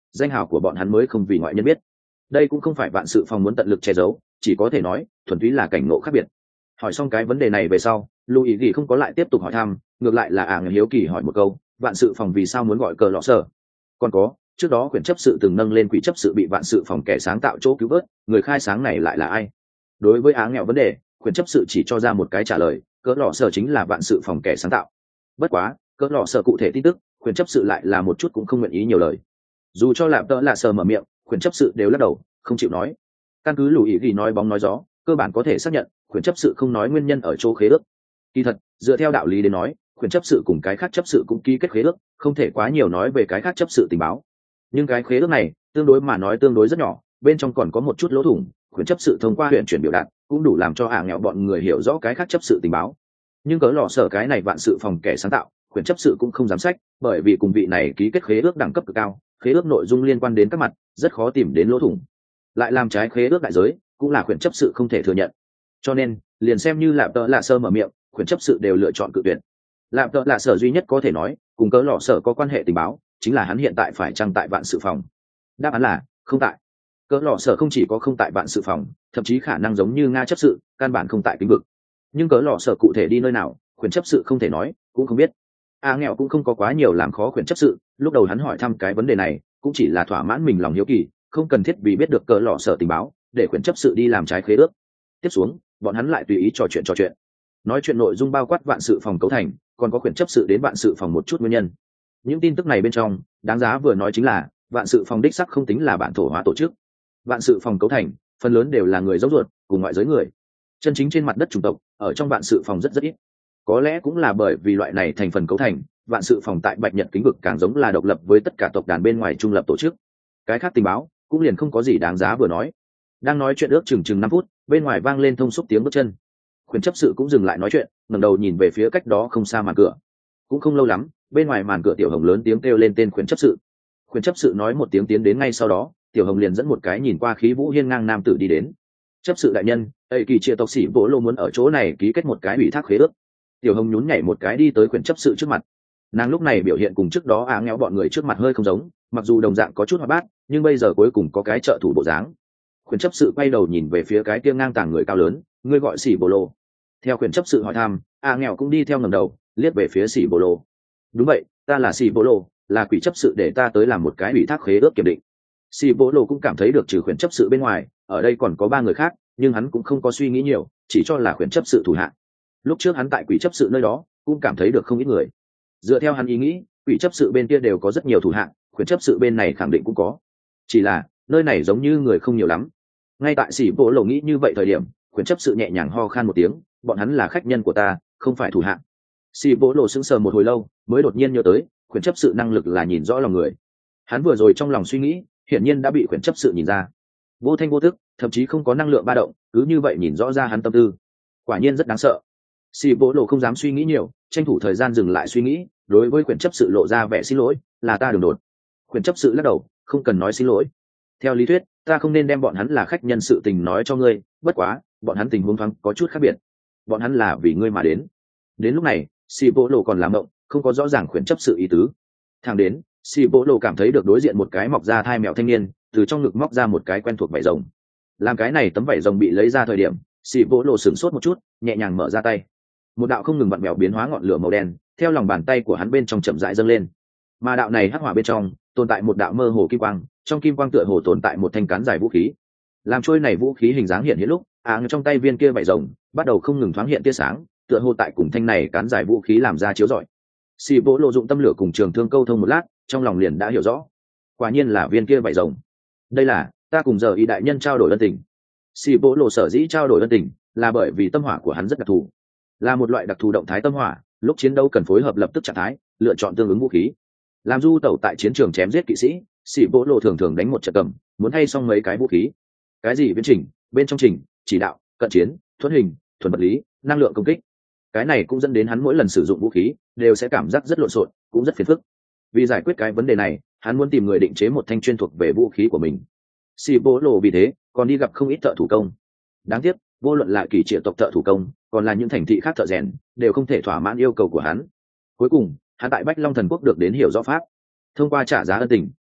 danh hào của bọn hắn mới không vì ngoại nhân biết. Đây cũng không phải vạn sự phòng muốn tận lực che giấu, chỉ có thể nói thuần túy là cảnh ngộ khác biệt. Hỏi xong cái vấn đề này về sau, Louis Gỉ không có lại tiếp tục hỏi thăm, ngược lại là hiếu kỳ hỏi một câu, vạn sự phòng vì sao muốn gọi cờ lọ sở? Còn có, trước đó quyển chấp sự từng nâng lên quỹ chấp sự bị vạn sự phòng kẻ sáng tạo chỗ cứu vớt, người khai sáng này lại là ai? Đối với nghèo vấn đề, quyển chấp sự chỉ cho ra một cái trả lời, cỡ lọ sở chính là vạn sự phòng kẻ sáng tạo. Bất quá, cỡ lọ sở cụ thể tin tức, quyển chấp sự lại là một chút cũng không nguyện ý nhiều lời. Dù cho lạp tợ lạ sở mở miệng, quyển chấp sự đều lắc đầu, không chịu nói. Căn cứ Louis Gỉ nói bóng nói gió, cơ bản có thể xác nhận quyển chấp sự không nói nguyên nhân ở chỗ khế ước. Kỳ thật, dựa theo đạo lý đến nói, quyển chấp sự cùng cái khác chấp sự cũng ký kết khế ước, không thể quá nhiều nói về cái khác chấp sự tình báo. Nhưng cái khế ước này tương đối mà nói tương đối rất nhỏ, bên trong còn có một chút lỗ thủng, quyển chấp sự thông qua huyện chuyển biểu đạt cũng đủ làm cho nghèo bọn người hiểu rõ cái khác chấp sự tình báo. Nhưng cớ lò sở cái này vạn sự phòng kẻ sáng tạo, quyển chấp sự cũng không dám sách, bởi vì cùng vị này ký kết khế ước đẳng cấp cực cao, khế ước nội dung liên quan đến các mặt rất khó tìm đến lỗ thủng, lại làm trái khế ước đại giới cũng là quyển chấp sự không thể thừa nhận. Cho nên liền xem như lạp tợ lạ sơ mở miệng, quyển chấp sự đều lựa chọn cự tuyệt. Lạp tợ lạ sở duy nhất có thể nói cùng cớ lò sở có quan hệ tình báo chính là hắn hiện tại phải chăng tại vạn sự phòng. Đáp án là không tại. Cớ lò sở không chỉ có không tại vạn sự phòng, thậm chí khả năng giống như nga chấp sự căn bản không tại lĩnh vực. Nhưng cớ lò sở cụ thể đi nơi nào, quyển chấp sự không thể nói, cũng không biết. Nghèo cũng không có quá nhiều làm khó quyển chấp sự, lúc đầu hắn hỏi thăm cái vấn đề này cũng chỉ là thỏa mãn mình lòng hiếu kỳ, không cần thiết vì biết được cớ lò sở tình báo để quyển chấp sự đi làm trái khế ước. Tiếp xuống bọn hắn lại tùy ý trò chuyện, nói chuyện nội dung bao quát vạn sự phòng cấu thành, còn có quyển chấp sự đến vạn sự phòng một chút nguyên nhân. Những tin tức này bên trong đáng giá vừa nói chính là vạn sự phòng đích sắc không tính là bản thổ hóa tổ chức. Vạn sự phòng cấu thành phần lớn đều là người dốc ruột cùng ngoại giới người, chân chính trên mặt đất chủng tộc ở trong vạn sự phòng rất ít. Có lẽ cũng là bởi vì loại này thành phần cấu thành, vạn sự phòng tại Bạch Nhật Kính vực càng giống là độc lập với tất cả tộc đàn bên ngoài trung lập tổ chức. Cái khác tình báo cũng liền không có gì đáng giá vừa nói. Đang nói chuyện ước chừng 5 phút, bên ngoài vang lên thông xúc tiếng bước chân. Quyển chấp sự cũng dừng lại nói chuyện, ngẩng đầu nhìn về phía cách đó không xa màn cửa. Cũng không lâu lắm, bên ngoài màn cửa Tiểu Hồng lớn tiếng kêu lên tên quyển chấp sự. Quyển chấp sự nói một tiếng tiến đến, ngay sau đó Tiểu Hồng liền dẫn một cái nhìn qua khí vũ hiên ngang nam tử đi đến. Chấp sự đại nhân, Ây Kỳ Triệt tộc sĩ Bố Lô muốn ở chỗ này ký kết một cái ủy thác khế ước. Tiểu Hồng nhún nhảy một cái đi tới quyển chấp sự trước mặt. Nàng lúc này biểu hiện cùng trước đó nghèo bọn người trước mặt hơi không giống, mặc dù đồng dạng có chút hoạt bát, nhưng bây giờ cuối cùng có cái trợ thủ bộ dáng. Quyển chấp sự quay đầu nhìn về phía cái kia ngang tàng người cao lớn, ngươi gọi Sĩ Bố Lô. Theo quyển chấp sự hỏi thăm, nghèo cũng đi theo ngẩng đầu liếc về phía Sĩ Bố Lô. Đúng vậy, ta là Sĩ Bố Lô, là quỷ chấp sự để ta tới làm một cái ủy thác khế ước kiểm định. Sĩ Bố Lô cũng cảm thấy được trừ quyển chấp sự bên ngoài, ở đây còn có 3 người khác, nhưng hắn cũng không có suy nghĩ nhiều, chỉ cho là quyển chấp sự thủ hạ. Lúc trước hắn tại quỷ chấp sự nơi đó cũng cảm thấy được không ít người. Dựa theo hắn ý nghĩ, quỷ chấp sự bên kia đều có rất nhiều thủ hạ, quyển chấp sự bên này khẳng định cũng có. Chỉ là nơi này giống như người không nhiều lắm. Ngay tại Sĩ Bố Lô nghĩ như vậy thời điểm, quyển chấp sự nhẹ nhàng ho khan một tiếng, bọn hắn là khách nhân của ta, không phải thủ hạ. Sĩ Bố Lô sững sờ một hồi lâu, mới đột nhiên nhớ tới, quyển chấp sự năng lực là nhìn rõ lòng người. Hắn vừa rồi trong lòng suy nghĩ, hiển nhiên đã bị quyển chấp sự nhìn ra. Vô thanh vô tức, thậm chí không có năng lượng ba động, cứ như vậy nhìn rõ ra hắn tâm tư. Quả nhiên rất đáng sợ. Sĩ Bố Lô không dám suy nghĩ nhiều, tranh thủ thời gian dừng lại suy nghĩ, đối với quyển chấp sự lộ ra vẻ xin lỗi, là ta đường đột. Quyển chấp sự lắc đầu, không cần nói xin lỗi. Theo lý thuyết, ta không nên đem bọn hắn là khách nhân sự tình nói cho ngươi, bất quá, bọn hắn tình huống thoáng có chút khác biệt. Bọn hắn là vì ngươi mà đến. Đến lúc này, Sĩ Bố Lô còn làm mộng, không có rõ ràng quyển chấp sự ý tứ. Thẳng đến, Sĩ Bố Lô cảm thấy được đối diện một cái mọc ra thai mèo thanh niên, từ trong ngực móc ra một cái quen thuộc vảy rồng. Làm cái này tấm vảy rồng bị lấy ra thời điểm, Sĩ Bố Lô sửng sốt một chút, nhẹ nhàng mở ra tay. Một đạo không ngừng vặn vẹo biến hóa ngọn lửa màu đen, theo lòng bàn tay của hắn bên trong chậm rãi dâng lên. Mà đạo này hắc hỏa bên trong, tồn tại một đạo mơ hồ kim quang, trong kim quang tựa hồ tồn tại một thanh cán dài vũ khí. Làm trôi này vũ khí hình dáng hiện hiện lúc, trong tay viên kia vảy rồng bắt đầu không ngừng thoáng hiện tia sáng, tựa hồ tại cùng thanh này cán dài vũ khí làm ra chiếu rọi. Sĩ Bố Lô dụng tâm lửa cùng trường thương câu thông một lát, trong lòng liền đã hiểu rõ, quả nhiên là viên kia vảy rồng. Đây là ta cùng giờ y đại nhân trao đổi ân tình. Sĩ Bố Lô sở dĩ trao đổi ân tình là bởi vì tâm hỏa của hắn rất đặc thù, là một loại đặc thù động thái tâm hỏa, lúc chiến đấu cần phối hợp lập tức trạng thái, lựa chọn tương ứng vũ khí. Làm du tẩu tại chiến trường chém giết kỵ sĩ, Sĩ Bố Lô thường thường đánh một trận cầm, muốn thay xong mấy cái vũ khí. Cái gì viễn trình, bên trong trình, chỉ đạo, cận chiến, thuẫn hình, thuần vật lý, năng lượng công kích. Cái này cũng dẫn đến hắn mỗi lần sử dụng vũ khí đều sẽ cảm giác rất lộn xộn, cũng rất phiền phức. Vì giải quyết cái vấn đề này, hắn muốn tìm người định chế một thanh chuyên thuộc về vũ khí của mình. Sĩ Bố Lô vì thế còn đi gặp không ít thợ thủ công. Đáng tiếc, vô luận là Kỳ Triệt tộc thợ thủ công, còn là những thành thị khác thợ rèn, đều không thể thỏa mãn yêu cầu của hắn. Cuối cùng, hắn tại Bách Long Thần Quốc được đến hiểu rõ pháp. Thông qua trả giá ân tình,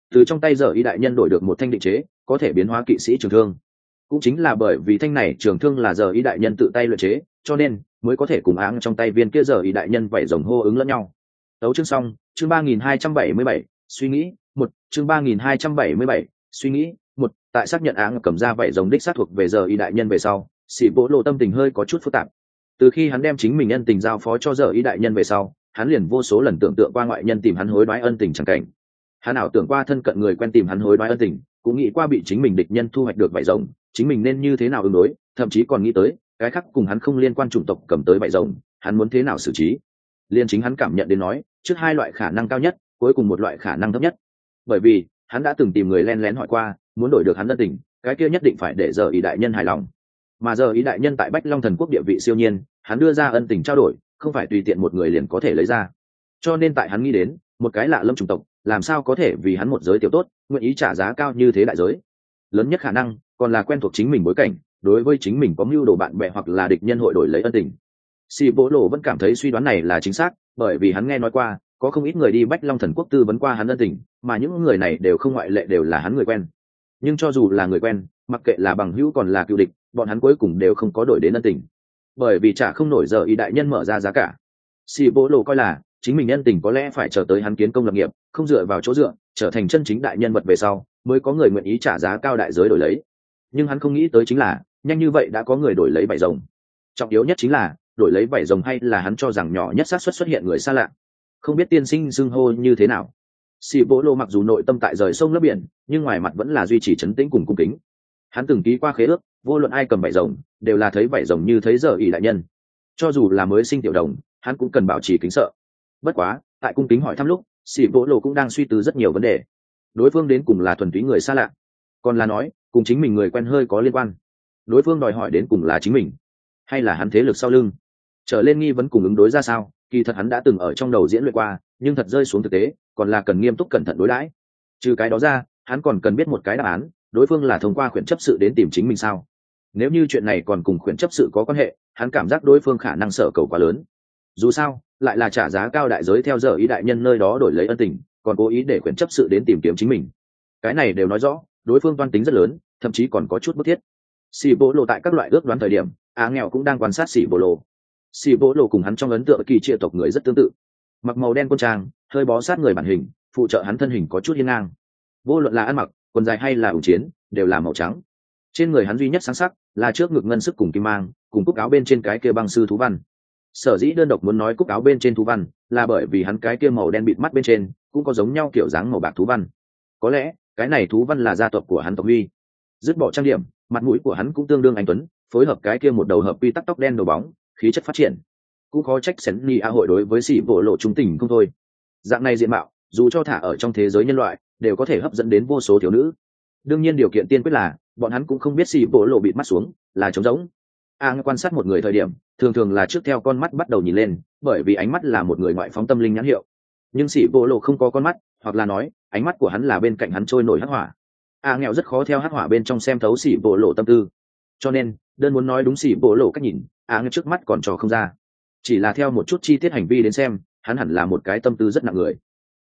từ trong tay giờ y đại nhân đổi được một thanh định chế có thể biến hóa kỵ sĩ trường thương. Cũng chính là bởi vì thanh này trường thương là giờ y đại nhân tự tay luyện chế, cho nên mới có thể cùng áng trong tay viên kia giờ y đại nhân vảy rồng hô ứng lẫn nhau. Tấu chương xong, chương 3277, suy nghĩ, một chương 3277, suy nghĩ, một tại xác nhận áng cầm ra vảy rồng đích xác thuộc về giờ y đại nhân về sau, Sĩ Bố Lộ tâm tình hơi có chút phức tạp. Từ khi hắn đem chính mình ân tình giao phó cho giờ y đại nhân về sau, hắn liền vô số lần tưởng tượng qua ngoại nhân tìm hắn hối đoái ân tình chẳng cảnh. Hắn ảo tưởng qua thân cận người quen tìm hắn hối đoái ân tình, cũng nghĩ qua bị chính mình địch nhân thu hoạch được vảy rồng, chính mình nên như thế nào ứng đối, thậm chí còn nghĩ tới cái khác cùng hắn không liên quan chủng tộc cầm tới vảy rồng, hắn muốn thế nào xử trí. Liên chính hắn cảm nhận đến nói, trước hai loại khả năng cao nhất, cuối cùng một loại khả năng thấp nhất. Bởi vì hắn đã từng tìm người len lén hỏi qua, muốn đổi được hắn ân tình, cái kia nhất định phải để giờ ý đại nhân hài lòng. Mà giờ ý đại nhân tại Bách Long thần quốc địa vị siêu nhiên, hắn đưa ra ân tình trao đổi, không phải tùy tiện một người liền có thể lấy ra. Cho nên tại hắn nghĩ đến, một cái lạ lâm chủng tộc, làm sao có thể vì hắn một giới tiểu tốt, nguyện ý trả giá cao như thế đại giới. Lớn nhất khả năng còn là quen thuộc chính mình bối cảnh, đối với chính mình có mưu đồ bạn bè hoặc là địch nhân hội đổi lấy ân tình. Sĩ Bố Lộ vẫn cảm thấy suy đoán này là chính xác, bởi vì hắn nghe nói qua, có không ít người đi Bách Long thần quốc tư vấn qua hắn ân tình, mà những người này đều không ngoại lệ đều là hắn người quen. Nhưng cho dù là người quen, mặc kệ là bằng hữu còn là cựu địch, bọn hắn cuối cùng đều không có đổi đến ân tình, bởi vì trả không nổi giờ ý đại nhân mở ra giá cả. Sĩ Bố Lộ coi là chính mình ân tình có lẽ phải chờ tới hắn kiến công lập nghiệp, không dựa vào chỗ dựa, trở thành chân chính đại nhân vật về sau, mới có người nguyện ý trả giá cao đại giới đổi lấy. Nhưng hắn không nghĩ tới chính là, nhanh như vậy đã có người đổi lấy vảy rồng. Trọng yếu nhất chính là, đổi lấy vảy rồng hay là hắn cho rằng nhỏ nhất xác suất xuất hiện người xa lạ. Không biết tiên sinh xưng hô như thế nào. Sĩ Bố Lộ mặc dù nội tâm tại rời sông lấp biển, nhưng ngoài mặt vẫn là duy trì trấn tĩnh cùng cung kính. Hắn từng ký qua khế ước, vô luận ai cầm vảy rồng, đều là thấy vảy rồng như thấy giờ ỷ đại nhân. Cho dù là mới sinh tiểu đồng, hắn cũng cần bảo trì kính sợ. Bất quá, tại cung kính hỏi thăm lúc, Sĩ Bố Lộ cũng đang suy tư rất nhiều vấn đề. Đối phương đến cùng là thuần túy người xa lạ, còn là nói cùng chính mình người quen hơi có liên quan. Đối phương đòi hỏi đến cùng là chính mình, hay là hắn thế lực sau lưng. Trở lên nghi vấn cùng ứng đối ra sao, kỳ thật hắn đã từng ở trong đầu diễn luyện qua, nhưng thật rơi xuống thực tế, còn là cần nghiêm túc cẩn thận đối đãi. Trừ cái đó ra, hắn còn cần biết một cái đáp án, đối phương là thông qua khuyển chấp sự đến tìm chính mình sao? Nếu như chuyện này còn cùng khuyển chấp sự có quan hệ, hắn cảm giác đối phương khả năng sợ cầu quá lớn. Dù sao, lại là trả giá cao đại giới theo giờ ý đại nhân nơi đó đổi lấy ân tình, còn cố ý để khuyển chấp sự đến tìm kiếm chính mình. Cái này đều nói rõ, đối phương toan tính rất lớn, thậm chí còn có chút bức thiết. Sĩ Bố Lộ tại các loại ước đoán thời điểm, Á Nghèo cũng đang quan sát Sĩ Bố Lộ. Sĩ Bố Lộ cùng hắn trong ấn tượng kỳ triệu tộc người rất tương tự, mặc màu đen quân trang, hơi bó sát người bản hình, phụ trợ hắn thân hình có chút hiên ngang. Vô luận là ăn mặc, quần dài hay là ủng chiến, đều là màu trắng. Trên người hắn duy nhất sáng sắc là trước ngực ngân sức cùng kim mang, cùng cúc áo bên trên cái kia băng sư thú văn. Sở dĩ đơn độc muốn nói cúc áo bên trên thú văn, là bởi vì hắn cái kia màu đen bịt mắt bên trên cũng có giống nhau kiểu dáng màu bạc thú văn. Có lẽ cái này thú văn là gia tộc của hắn tộc huy. Dứt bỏ trang điểm, mặt mũi của hắn cũng tương đương anh tuấn, phối hợp cái kia một đầu hợp quy tắc tóc đen đầu bóng, khí chất phát triển. Cũng khó trách Sến Ni A hội đối với Sĩ Bố Lộ trung tình không thôi. Dạng này diện mạo, dù cho thả ở trong thế giới nhân loại, đều có thể hấp dẫn đến vô số thiếu nữ. Đương nhiên điều kiện tiên quyết là bọn hắn cũng không biết Sĩ Bố Lộ bịt mắt xuống là trống rỗng. Quan sát một người thời điểm, thường là trước theo con mắt bắt đầu nhìn lên, bởi vì ánh mắt là một người ngoại phóng tâm linh nhãn hiệu. Nhưng Sĩ Bố Lộ không có con mắt, hoặc là nói ánh mắt của hắn là bên cạnh hắn trôi nổi hắc hỏa. Nghèo rất khó theo hắc hỏa bên trong xem thấu Sĩ Bố Lộ tâm tư, cho nên đơn muốn nói đúng Sĩ Bố Lộ cách nhìn, Nghèo trước mắt còn trò không ra. Chỉ là theo một chút chi tiết hành vi đến xem, hắn hẳn là một cái tâm tư rất nặng người.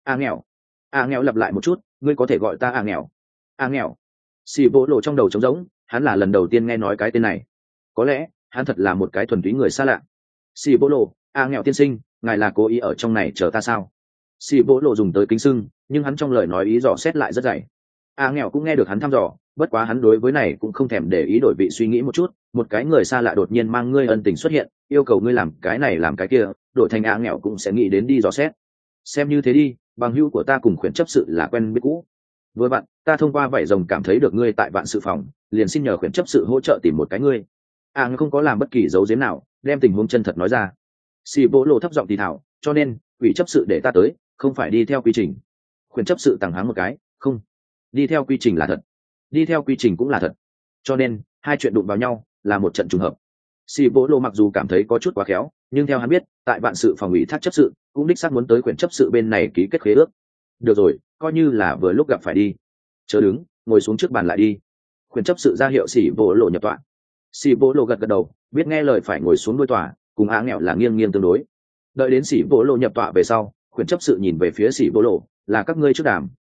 Nghèo lặp lại một chút, ngươi có thể gọi ta nghèo. Sĩ Bố Lộ trong đầu trống rỗng, hắn là lần đầu tiên nghe nói cái tên này. Có lẽ hắn thật là một cái thuần túy người xa lạ. Sĩ Bố Lộ, nghèo tiên sinh, ngài là cố ý ở trong này chờ ta sao? Sĩ Bố Lộ dùng tới kính sưng, nhưng hắn trong lời nói ý dò xét lại rất dày. Nghèo cũng nghe được hắn thăm dò, bất quá hắn đối với này cũng không thèm để ý, đổi vị suy nghĩ một chút. Một cái người xa lạ đột nhiên mang ngươi ân tình xuất hiện, yêu cầu ngươi làm cái này làm cái kia, đổi thành nghèo cũng sẽ nghĩ đến đi dò xét. Xem như thế đi, bằng hữu của ta cùng khuyển chấp sự là quen biết cũ. Với bạn, ta thông qua vảy rồng cảm thấy được ngươi tại vạn sự phòng, liền xin nhờ khuyển chấp sự hỗ trợ tìm một cái ngươi. Không có làm bất kỳ dấu giếm nào, đem tình huống chân thật nói ra. Sĩ Bố Lộ thấp giọng thì thảo, cho nên ủy chấp sự để ta tới, không phải đi theo quy trình. Khuyển chấp sự tàng háng một cái, không, đi theo quy trình là thật, đi theo quy trình cũng là thật, cho nên hai chuyện đụng vào nhau là một trận trùng hợp. Sĩ Bố Lộ mặc dù cảm thấy có chút quá khéo, nhưng theo hắn biết, tại vạn sự phòng ủy thác chấp sự cũng đích xác muốn tới khuyển chấp sự bên này ký kết khế ước. Được rồi, coi như là vừa lúc gặp phải đi. Chớ đứng, ngồi xuống trước bàn lại đi. Khuyển chấp sự ra hiệu Sĩ Bố Lộ nhập tọa. Sĩ Bố Lộ gật gật đầu, biết nghe lời phải ngồi xuống đuôi tòa, cùng nghèo là nghiêng nghiêng tương đối. Đợi đến Sĩ Bố Lộ nhập tọa về sau, khuyển chấp sự nhìn về phía Sĩ Bố Lộ, là các ngươi trước đàm,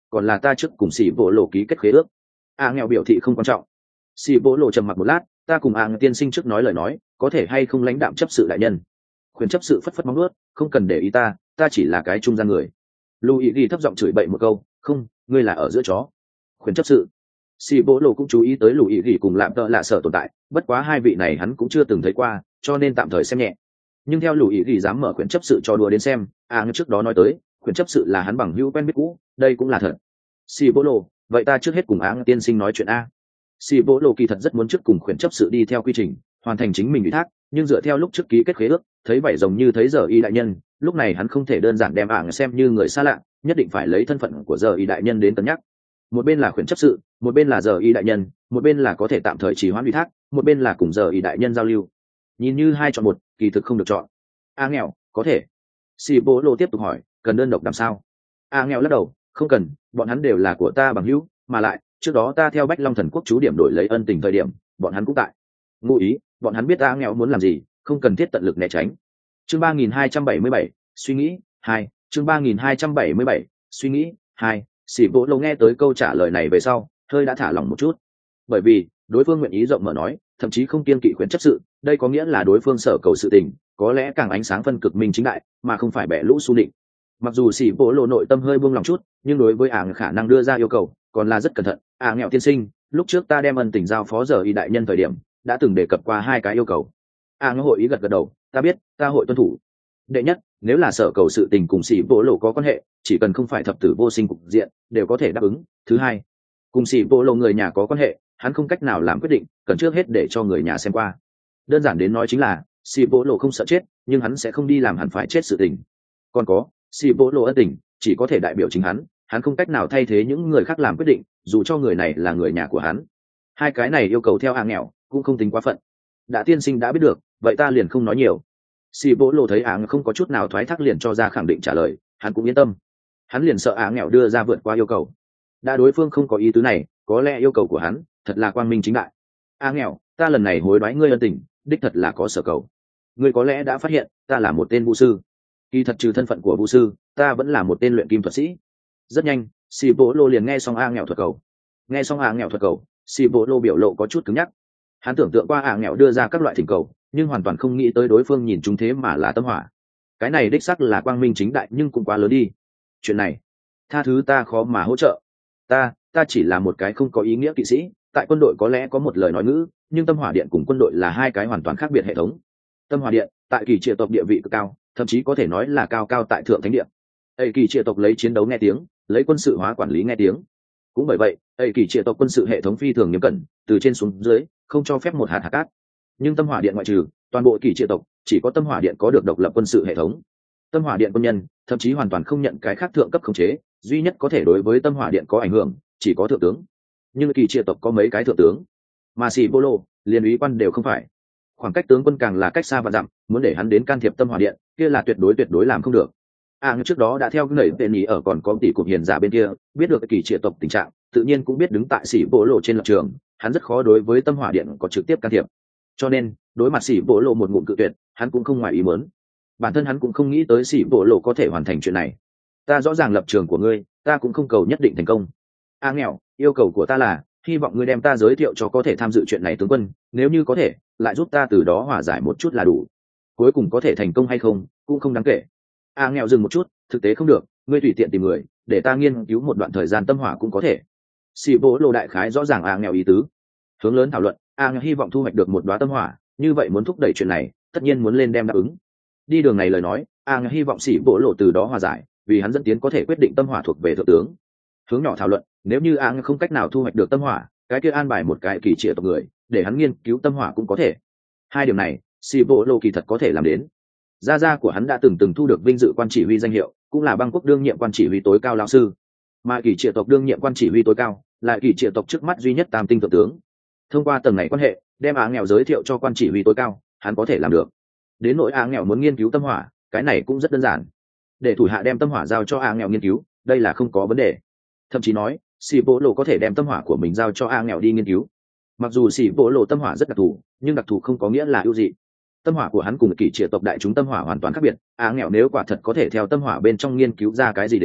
còn là ta trước cùng xì bộ lộ ký kết khế ước. Nghèo biểu thị không quan trọng. Xì bộ lộ trầm mặc một lát, ta cùng tiên sinh trước nói lời nói, có thể hay không lãnh đạm chấp sự đại nhân. Khuyển chấp sự phất phất móng nuốt, không cần để ý ta chỉ là cái trung gian người. Louis ghi thấp giọng chửi bậy một câu, không, ngươi là ở giữa chó. Khuyển chấp sự. Xì bộ lộ cũng chú ý tới Louis ghi cùng làm tợ lạ sở tồn tại, bất quá hai vị này hắn cũng chưa từng thấy qua, cho nên tạm thời xem nhẹ. Nhưng theo Louis ghi dám mở khuyển chấp sự cho đùa đến xem, trước đó nói tới, khuyển chấp sự là hắn bằng hữu quen biết cũ, đây cũng là thật. Xì bộ lộ, vậy ta trước hết cùng tiên sinh nói chuyện a. Xì bộ lộ kỳ thật rất muốn trước cùng khuyển chấp sự đi theo quy trình, hoàn thành chính mình ủy thác, nhưng dựa theo lúc trước ký kết khế ước, thấy vậy giống như thấy giờ y đại nhân, lúc này hắn không thể đơn giản đem xem như người xa lạ, nhất định phải lấy thân phận của giờ y đại nhân đến cân nhắc. Một bên là khuyển chấp sự, một bên là giờ y đại nhân, một bên là có thể tạm thời trì hoãn ủy thác, một bên là cùng giờ y đại nhân giao lưu. Nhìn như hai chọn một, kỳ thực không được chọn. Nghèo, có thể. Xì bộ lộ tiếp tục hỏi, cần đơn độc làm sao? Nghèo lắc đầu, không cần, bọn hắn đều là của ta bằng hữu, mà lại trước đó ta theo Bách Long Thần Quốc chú điểm đổi lấy ân tình thời điểm, bọn hắn cũng tại. Ngụ ý, bọn hắn biết nghèo muốn làm gì, không cần thiết tận lực né tránh. Chương 3277, suy nghĩ 2, chương 3277, suy nghĩ 2. Sĩ Bộ Lộ nghe tới câu trả lời này về sau, hơi đã thả lỏng một chút. Bởi vì, đối phương nguyện ý rộng mở nói, thậm chí không kiêng kỵ khuyến chấp sự, đây có nghĩa là đối phương sở cầu sự tình, có lẽ càng ánh sáng phân cực minh chính đại, mà không phải bẻ lũ xu định. Mặc dù Sĩ Bộ Lộ nội tâm hơi buông lòng chút, nhưng đối với khả năng đưa ra yêu cầu, còn là rất cẩn thận. Nghèo tiên sinh, lúc trước ta đem ân tình giao phó giờ y đại nhân thời điểm, đã từng đề cập qua hai cái yêu cầu. Hội ý gật gật đầu, ta biết, ta hội tuân thủ. Đệ nhất, nếu là sở cầu sự tình cùng Sĩ Bộ Lộ có quan hệ, chỉ cần không phải thập tử vô sinh cục diện, đều có thể đáp ứng. Thứ hai, cùng Sĩ Bộ Lộ người nhà có quan hệ, hắn không cách nào làm quyết định, cần trước hết để cho người nhà xem qua. Đơn giản đến nói chính là, Sĩ Bộ Lộ không sợ chết, nhưng hắn sẽ không đi làm hẳn phải chết sự tình. Còn có, Sĩ Bộ Lộ ân tình, chỉ có thể đại biểu chính hắn không cách nào thay thế những người khác làm quyết định, dù cho người này là người nhà của hắn. Hai cái này yêu cầu theo nghèo, cũng không tính quá phận. Đã tiên sinh đã biết được, vậy ta liền không nói nhiều. Sĩ Bộ Lộ thấy không có chút nào thoái thác liền cho ra khẳng định trả lời, hắn cũng yên tâm. Hắn liền sợ nghèo đưa ra vượt qua yêu cầu. Đã đối phương không có ý tứ này, có lẽ yêu cầu của hắn thật là quang minh chính đại. Nghèo, ta lần này hối đoái ngươi ân tình, đích thật là có sở cầu. Ngươi có lẽ đã phát hiện, ta là một tên vu sư. Kỳ thật trừ thân phận của vu sư, ta vẫn là một tên luyện kim thuật sĩ. Rất nhanh, Sĩ Bộ Lộ liền nghe xong nghèo thuật cầu. Nghe xong nghèo thuật cầu, Sĩ Bộ Lộ biểu lộ có chút cứng nhắc. Hắn tưởng tượng qua nghèo đưa ra các loại thỉnh cầu, nhưng hoàn toàn không nghĩ tới đối phương nhìn chúng thế mà là tâm hỏa. Cái này đích xác là quang minh chính đại, nhưng cũng quá lớn đi. Chuyện này, tha thứ ta khó mà hỗ trợ. Ta chỉ là một cái không có ý nghĩa kỵ sĩ, tại quân đội có lẽ có một lời nói ngữ, nhưng tâm hỏa điện cùng quân đội là hai cái hoàn toàn khác biệt hệ thống. Tâm hỏa điện tại kỳ triệt tộc địa vị cực cao, thậm chí có thể nói là cao tại thượng thánh địa. Kỳ triệt tộc lấy chiến đấu nghe tiếng, lấy quân sự hóa quản lý nghe tiếng. Cũng bởi vậy, kỳ triệt tộc quân sự hệ thống phi thường nghiêm cẩn, từ trên xuống dưới không cho phép một hạt cát. Nhưng tâm hỏa điện ngoại trừ, toàn bộ kỳ triệt tộc chỉ có tâm hỏa điện có được độc lập quân sự hệ thống. Tâm hỏa điện quân nhân thậm chí hoàn toàn không nhận cái khác thượng cấp khống chế, duy nhất có thể đối với tâm hỏa điện có ảnh hưởng chỉ có thượng tướng. Nhưng kỳ triệt tộc có mấy cái thượng tướng, mà Sĩ Bộ Lộ liên úy quan đều không phải. Khoảng cách tướng quân càng là cách xa và dặm, muốn để hắn đến can thiệp tâm hỏa điện, kia là tuyệt đối làm không được. Trước đó đã theo nảy tên ý ở còn có tỷ cục hiền giả bên kia, biết được kỳ triệt tộc tình trạng, tự nhiên cũng biết đứng tại Sĩ Bộ Lộ trên lập trường, hắn rất khó đối với tâm hỏa điện có trực tiếp can thiệp. Cho nên, đối mặt Sĩ Bộ Lộ một ngụm cự tuyệt, hắn cũng không ngoài ý muốn. Bản thân hắn cũng không nghĩ tới Sĩ Bộ Lộ có thể hoàn thành chuyện này. Ta rõ ràng lập trường của ngươi, ta cũng không cầu nhất định thành công. Nghèo, yêu cầu của ta là, hy vọng ngươi đem ta giới thiệu cho có thể tham dự chuyện này tướng quân, nếu như có thể, lại giúp ta từ đó hòa giải một chút là đủ. Cuối cùng có thể thành công hay không, cũng không đáng kể. Nghèo dừng một chút, thực tế không được, ngươi tùy tiện tìm người, để ta nghiên cứu một đoạn thời gian tâm hỏa cũng có thể. Sĩ Bộ Lộ đại khái rõ ràng nghèo ý tứ. Hướng lớn thảo luận, nghèo hy vọng thu hoạch được một đóa tâm hỏa, như vậy muốn thúc đẩy chuyện này, tất nhiên muốn lên đem đáp ứng. Đi đường này lời nói, nghèo hy vọng Sĩ Bộ Lộ từ đó hòa giải, vì hắn dẫn tiến có thể quyết định tâm hỏa thuộc về thượng tướng. Hướng nhỏ thảo luận, nếu như nghèo không cách nào thu hoạch được tâm hỏa, cái kia an bài một cái kỳ triệt tộc người, để hắn nghiên cứu tâm hỏa cũng có thể. Hai điểm này, Sĩ Bộ Lộ kỳ thật có thể làm đến. Gia của hắn đã từng thu được vinh dự quan chỉ huy danh hiệu, cũng là Bangkok đương nhiệm quan chỉ huy tối cao lão sư. Mà kỳ triệt tộc đương nhiệm quan chỉ huy tối cao, là kỳ triệt tộc trước mắt duy nhất tam tinh thượng tướng. Thông qua tầng này quan hệ, đem nghèo giới thiệu cho quan chỉ huy tối cao, hắn có thể làm được. Đến nỗi nghèo muốn nghiên cứu tâm hỏa, cái này cũng rất đơn giản. Để thủ hạ đem tâm hỏa giao cho nghèo nghiên cứu, đây là không có vấn đề. Thậm chí nói, Sĩ Bộ Lộ có thể đem tâm hỏa của mình giao cho nghèo đi nghiên cứu. Mặc dù Sĩ Bộ Lộ tâm hỏa rất đặc thù, nhưng đặc thù không có nghĩa là ưu dị. Tâm hỏa của hắn cùng kỳ triệt tộc đại chúng tâm hỏa hoàn toàn khác biệt. Nghèo nếu quả thật có thể theo tâm hỏa bên trong nghiên cứu ra cái gì đến,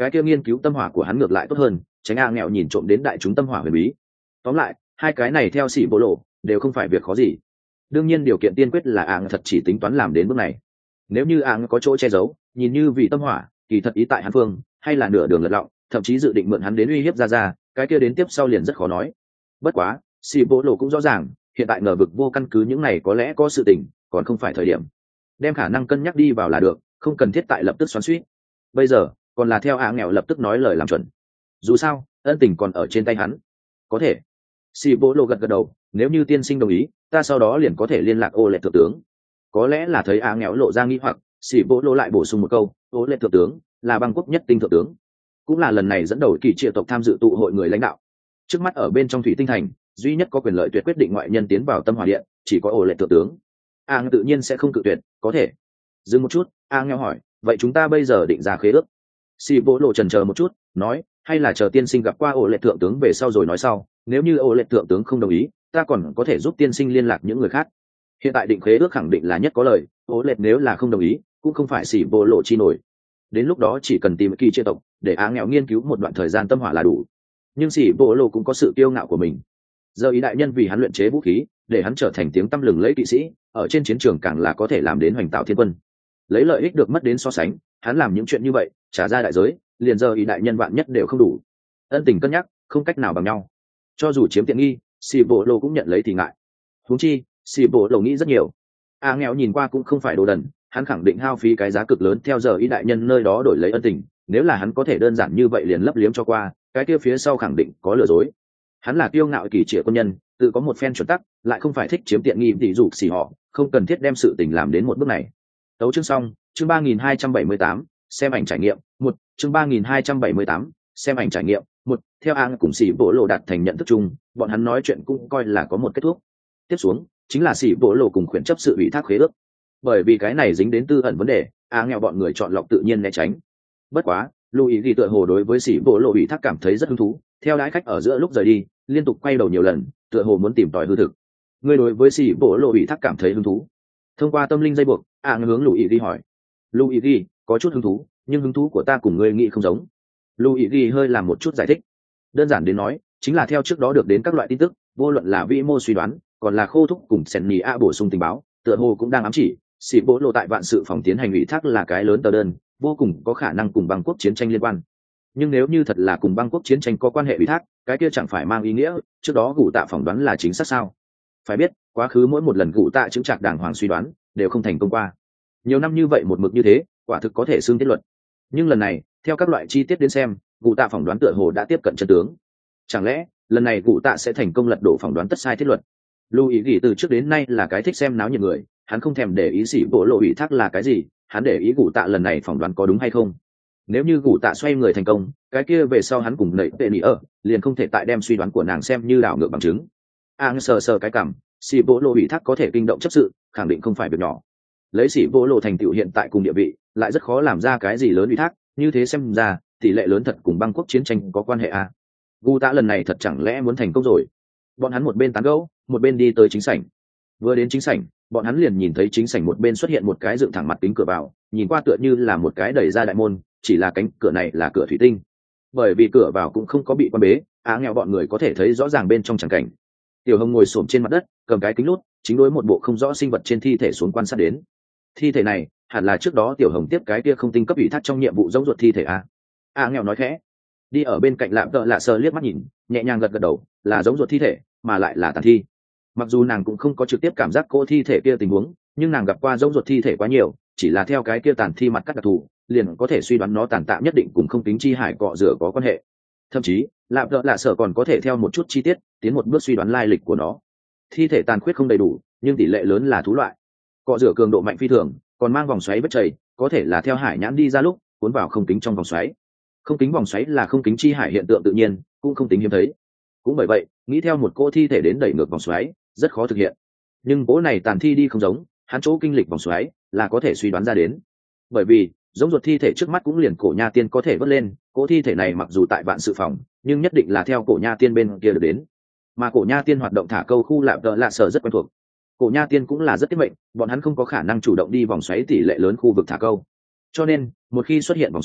cái kia nghiên cứu tâm hỏa của hắn ngược lại tốt hơn, tránh a nghèo nhìn trộm đến đại chúng tâm hỏa huyền bí. Tóm lại hai cái này theo sĩ bộ lộ đều không phải việc khó gì. Đương nhiên điều kiện tiên quyết là ạng thật chỉ tính toán làm đến bước này. Nếu như ạng có chỗ che giấu, nhìn như vì tâm hỏa kỳ thật ý tại hắn phương, hay là nửa đường lật lọng, thậm chí dự định mượn hắn đến uy hiếp ra, cái kia đến tiếp sau liền rất khó nói. Bất quá sĩ bộ lộ cũng rõ ràng hiện tại ngờ vực vô căn cứ những này có lẽ có sự tình, còn không phải thời điểm. Đem khả năng cân nhắc đi vào là được, không cần thiết tại lập tức xoắn xuýt. Bây giờ còn là theo ạng nghèo lập tức nói lời làm chuẩn. Dù sao ân tình còn ở trên tay hắn. Có thể. Sĩ bộ lộ gật gật đầu, nếu như tiên sinh đồng ý, ta sau đó liền có thể liên lạc ô lệ thượng tướng. Có lẽ là thấy ạng nghèo lộ ra nghi hoặc, sĩ bộ lộ lại bổ sung một câu, ô lệ thượng tướng là băng quốc nhất tinh thượng tướng, cũng là lần này dẫn đầu kỳ triệu tộc tham dự tụ hội người lãnh đạo. Trước mắt ở bên trong thủy tinh thành duy nhất có quyền lợi tuyệt quyết định ngoại nhân tiến vào tâm hỏa điện chỉ có ô lệ thượng tướng. Tự nhiên sẽ không cự tuyệt. Có thể. Dừng một chút, nghèo hỏi, vậy chúng ta bây giờ định ra khế ước? Sĩ bộ lộ chần chờ một chút, nói, hay là chờ tiên sinh gặp qua ô lệ thượng tướng về sau rồi nói sau, nếu như ô lệ thượng tướng không đồng ý, ta còn có thể giúp tiên sinh liên lạc những người khác. Hiện tại định khế ước khẳng định là nhất có lời, ô lệ nếu là không đồng ý cũng không phải sĩ bộ lộ chi nổi. Đến lúc đó chỉ cần tìm kỳ chia tộc để nghèo nghiên cứu một đoạn thời gian tâm hỏa là đủ. Nhưng sĩ bộ lộ cũng có sự kiêu ngạo của mình. Giờ ý đại nhân vì hắn luyện chế vũ khí để hắn trở thành tiếng tăm lừng lẫy kỵ sĩ, ở trên chiến trường càng là có thể làm đến hoành tạo thiên quân. Lấy lợi ích được mất đến so sánh, hắn làm những chuyện như vậy trả ra đại giới, liền giờ ý đại nhân vạn nhất đều không đủ. Ân tình cân nhắc không cách nào bằng nhau, cho dù chiếm tiện nghi sĩ bộ lộ cũng nhận lấy thì ngại. Huống chi sĩ bộ lộ nghĩ rất nhiều. Nghèo nhìn qua cũng không phải đồ đần, hắn khẳng định hao phí cái giá cực lớn theo giờ ý đại nhân nơi đó đổi lấy ân tình. Nếu là hắn có thể đơn giản như vậy liền lấp liếm cho qua, cái kia phía sau khẳng định có lừa dối. Hắn là kiêu ngạo kỳ triệu quân nhân, tự có một phen chuẩn tắc, lại không phải thích chiếm tiện nghi thì dù xỉ họ, không cần thiết đem sự tình làm đến một bước này. Tấu chương xong, chương 3278, xem ảnh trải nghiệm, chương 3278, xem ảnh trải nghiệm, theo cùng sĩ bộ lộ đạt thành nhận thức chung, bọn hắn nói chuyện cũng coi là có một kết thúc. Tiếp xuống chính là sĩ bộ lộ cùng khuyển chấp sự ủy thác khế ước. Bởi vì cái này dính đến tư ẩn vấn đề, nghèo bọn người chọn lọc tự nhiên né tránh. Bất quá Louis tựa hồ đối với sĩ bộ lộ ủy thác cảm thấy rất hứng thú, theo đái khách ở giữa lúc rời đi liên tục quay đầu nhiều lần, tựa hồ muốn tìm tòi hư thực. Người đối với sĩ bộ lộ ủy thác cảm thấy hứng thú? Thông qua tâm linh dây buộc, hướng Louis hỏi. Louis có chút hứng thú, nhưng hứng thú của ta cùng ngươi nghĩ không giống. Louis hơi làm một chút giải thích. Đơn giản đến nói chính là theo trước đó được đến các loại tin tức, vô luận là vĩ mô suy đoán còn là khô thúc cùng Senni bổ sung tình báo, tựa hồ cũng đang ám chỉ sĩ bộ lộ tại vạn sự phòng tiến hành ủy thác là cái lớn tờ đơn, vô cùng có khả năng cùng băng quốc chiến tranh liên quan. Nhưng nếu như thật là cùng băng quốc chiến tranh có quan hệ ủy thác, cái kia chẳng phải mang ý nghĩa trước đó Gủ Tạ phỏng đoán là chính xác sao? Phải biết quá khứ mỗi một lần Gủ Tạ chứng trạc đàng hoàng suy đoán đều không thành công qua. Nhiều năm như vậy một mực như thế, quả thực có thể xưng kết luận. Nhưng lần này theo các loại chi tiết đến xem, Gủ Tạ phỏng đoán tựa hồ đã tiếp cận chân tướng. Chẳng lẽ lần này Gủ Tạ sẽ thành công lật đổ phỏng đoán tất sai thiết luận? Louis từ trước đến nay là cái thích xem náo nhiệt người, hắn không thèm để ý sĩ bộ lộ ủy thác là cái gì, hắn để ý Gủ Tạ lần này phỏng đoán có đúng hay không. Nếu như Gủ Tạ xoay người thành công, cái kia về sau hắn cùng nảy tệ nỉ liền không thể tại đem suy đoán của nàng xem như đảo ngược bằng chứng. Sờ cái cảm, sĩ bộ lộ ủy thác có thể kinh động chấp sự, khẳng định không phải việc nhỏ. Lấy sĩ bộ lộ thành tựu hiện tại cùng địa vị, lại rất khó làm ra cái gì lớn ủy thác, như thế xem ra tỷ lệ lớn thật cùng băng quốc chiến tranh có quan hệ à? Gủ Tạ lần này thật chẳng lẽ muốn thành công rồi? Bọn hắn một bên tán gẫu, một bên đi tới chính sảnh. Vừa đến chính sảnh, bọn hắn liền nhìn thấy chính sảnh một bên xuất hiện một cái dựng thẳng mặt kính cửa vào, nhìn qua tựa như là một cái đẩy ra đại môn, chỉ là cánh cửa này là cửa thủy tinh. Bởi vì cửa vào cũng không có bị quan bế, nghèo bọn người có thể thấy rõ ràng bên trong tràng cảnh. Tiểu Hồng ngồi xổm trên mặt đất, cầm cái kính lút, chính đối một bộ không rõ sinh vật trên thi thể xuống quan sát đến. Thi thể này hẳn là trước đó Tiểu Hồng tiếp cái kia không tinh cấp ủy thác trong nhiệm vụ giống ruột thi thể a. Nghèo nói khẽ. Đi ở bên cạnh Lạm Tợ Lạ Sơ liếc mắt nhìn, nhẹ nhàng gật gật đầu, là giống ruột thi thể, mà lại là tàn thi. Mặc dù nàng cũng không có trực tiếp cảm giác cô thi thể kia tình huống, nhưng nàng gặp qua giống ruột thi thể quá nhiều, chỉ là theo cái kia tàn thi mặt cắt đặc thù, liền có thể suy đoán nó tàn tạ nhất định cùng không tính chi hải cọ rửa có quan hệ. Thậm chí Lạm Tợ Lạ Sơ còn có thể theo một chút chi tiết tiến một bước suy đoán lai lịch của nó. Thi thể tàn khuyết không đầy đủ, nhưng tỷ lệ lớn là thú loại. Cọ rửa cường độ mạnh phi thường, còn mang vòng xoáy vết chảy, có thể là theo hải nhãn đi ra lúc cuốn vào không tính trong vòng xoáy. Không tính vòng xoáy là không tính chi hải hiện tượng tự nhiên, cũng không tính hiếm thấy. Cũng bởi vậy nghĩ theo một cô thi thể đến đẩy ngược vòng xoáy rất khó thực hiện. Nhưng cỗ này tàn thi đi không giống, hắn chỗ kinh lịch vòng xoáy là có thể suy đoán ra đến. Bởi vì giống ruột thi thể trước mắt cũng liền cổ nha tiên có thể vớt lên, cỗ thi thể này mặc dù tại vạn sự phòng, nhưng nhất định là theo cổ nha tiên bên kia được đến. Mà cổ nha tiên hoạt động thả câu khu Lạm Tợ Lạ Sơ rất quen thuộc. Cổ nha tiên cũng là rất tiết mệnh, bọn hắn không có khả năng chủ động đi vòng xoáy tỷ lệ lớn khu vực thả câu. Cho nên một khi xuất hiện vòng xoáy,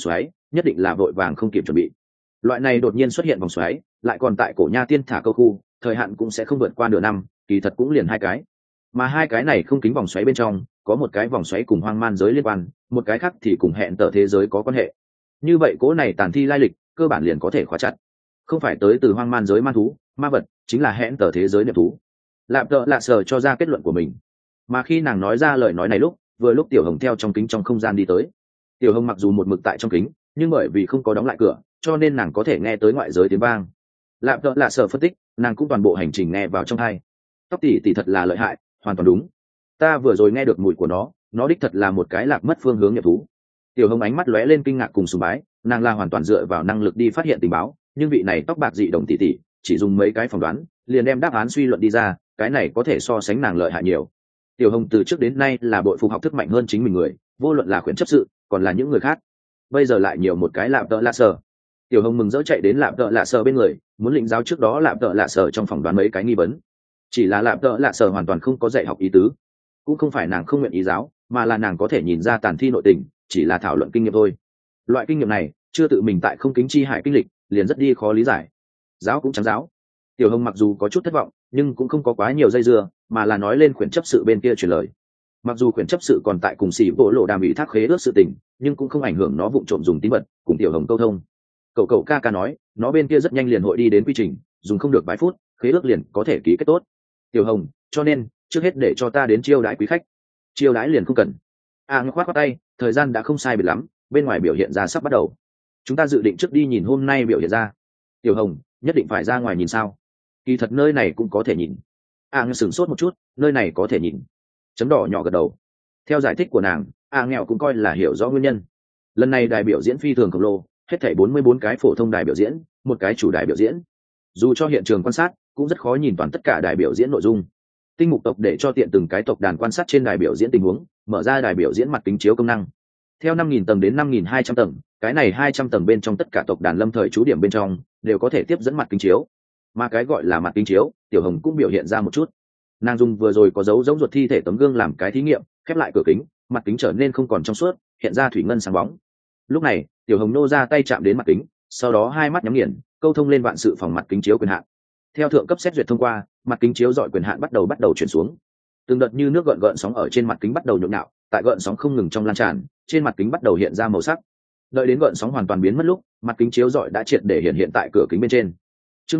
nhất định là vội vàng không kịp chuẩn bị. Loại này đột nhiên xuất hiện vòng xoáy lại còn tại cổ nha tiên thả câu khu, thời hạn cũng sẽ không vượt qua nửa năm, kỳ thật cũng liền hai cái, mà hai cái này không kính vòng xoáy bên trong có một cái vòng xoáy cùng hoang man giới liên quan, một cái khác thì cùng hẹn tở thế giới có quan hệ. Như vậy cố này tàn thi lai lịch cơ bản liền có thể khóa chặt, không phải tới từ hoang man giới man thú ma vật, chính là hẹn tở thế giới niệm thú. Lạp tợ lạ sờ cho ra kết luận của mình, mà khi nàng nói ra lời nói này vừa lúc Tiểu Hồng theo trong kính trong không gian đi tới. Tiểu Hồng mặc dù một mực tại trong kính, nhưng bởi vì không có đóng lại cửa cho nên nàng có thể nghe tới ngoại giới tiếng vang. Lạp tợ lạ sờ phân tích, nàng cũng toàn bộ hành trình nghe vào trong tai. Tóc tỉ tỉ thật là lợi hại, hoàn toàn đúng, ta vừa rồi nghe được mùi của nó đích thật là một cái lạc mất phương hướng nhập thú. Tiểu Hồng ánh mắt lóe lên kinh ngạc cùng sùng bái, nàng là hoàn toàn dựa vào năng lực đi phát hiện tình báo, nhưng vị này tóc bạc dị đồng tỷ tỷ chỉ dùng mấy cái phỏng đoán liền đem đáp án suy luận đi ra, cái này có thể so sánh nàng lợi hại nhiều. Tiểu Hồng từ trước đến nay là bội phục học thức mạnh hơn chính mình người, vô luận là khuyến chấp sự còn là những người khác, bây giờ lại nhiều một cái Lạp tợ lạ sờ. Tiểu Hồng mừng rỡ chạy đến Lạp tợ lạ sờ bên người, muốn lĩnh giáo trước đó Lạp tợ lạ sờ trong phỏng đoán mấy cái nghi vấn. Chỉ là Lạp tợ lạ sờ hoàn toàn không có dạy học ý tứ, cũng không phải nàng không nguyện ý giáo, mà là nàng có thể nhìn ra tàn thi nội tình, chỉ là thảo luận kinh nghiệm thôi. Loại kinh nghiệm này chưa tự mình tại không kính chi hải kinh lịch, liền rất đi khó lý giải. Giáo cũng chẳng giáo. Tiểu Hồng mặc dù có chút thất vọng, nhưng cũng không có quá nhiều dây dưa, mà là nói lên khuyển chấp sự bên kia truyền lời. Mặc dù khuyển chấp sự còn tại cùng xỉ bộ lộ đàm ủy thác khế ước sự tình, nhưng cũng không ảnh hưởng nó vụng trộm dùng tín vật cùng Tiểu Hồng câu thông. Cậu ca ca nói, nó bên kia rất nhanh liền hội đi đến quy trình, dùng không được vài phút, khế ước liền có thể ký kết tốt. Tiểu Hồng, cho nên trước hết để cho ta đến chiêu đãi quý khách. Chiêu đãi liền không cần. Khoát tay, thời gian đã không sai biệt lắm, bên ngoài biểu hiện ra sắp bắt đầu. Chúng ta dự định trước đi nhìn hôm nay biểu hiện ra. Tiểu Hồng, nhất định phải ra ngoài nhìn sao? Kỳ thật nơi này cũng có thể nhìn. Sửng sốt một chút, nơi này có thể nhìn. Chấm đỏ nhỏ gật đầu. Theo giải thích của nàng, nghèo cũng coi là hiểu rõ nguyên nhân. Lần này đài biểu diễn phi thường khổng lồ, hết thảy 44 cái phổ thông đài biểu diễn, một cái chủ đài biểu diễn. Dù cho hiện trường quan sát, cũng rất khó nhìn toàn tất cả đài biểu diễn nội dung. Tinh mục tộc để cho tiện từng cái tộc đàn quan sát trên đài biểu diễn tình huống, mở ra đài biểu diễn mặt kính chiếu công năng. Theo 5.000 tầng đến 5.200 tầng, cái này 200 tầng bên trong tất cả tộc đàn lâm thời trú điểm bên trong đều có thể tiếp dẫn mặt kính chiếu. Mà cái gọi là mặt kính chiếu, Tiểu Hồng cũng biểu hiện ra một chút. Nàng dùng vừa rồi có dấu giống ruột thi thể tấm gương làm cái thí nghiệm, khép lại cửa kính, mặt kính trở nên không còn trong suốt, hiện ra thủy ngân sáng bóng. Lúc này, Tiểu Hồng nô ra tay chạm đến mặt kính, sau đó hai mắt nhắm nghiền, câu thông lên vạn sự phòng mặt kính chiếu quyền hạn. Theo thượng cấp xét duyệt thông qua, mặt kính chiếu dọi quyền hạn bắt đầu chuyển xuống. Từng đợt như nước gợn sóng ở trên mặt kính bắt đầu nhộn nhạo, tại gợn sóng không ngừng trong lan tràn, trên mặt kính bắt đầu hiện ra màu sắc. Đợi đến gợn sóng hoàn toàn biến mất lúc, mặt kính chiếu dọi đã triệt để hiện tại cửa kính bên trên. Chương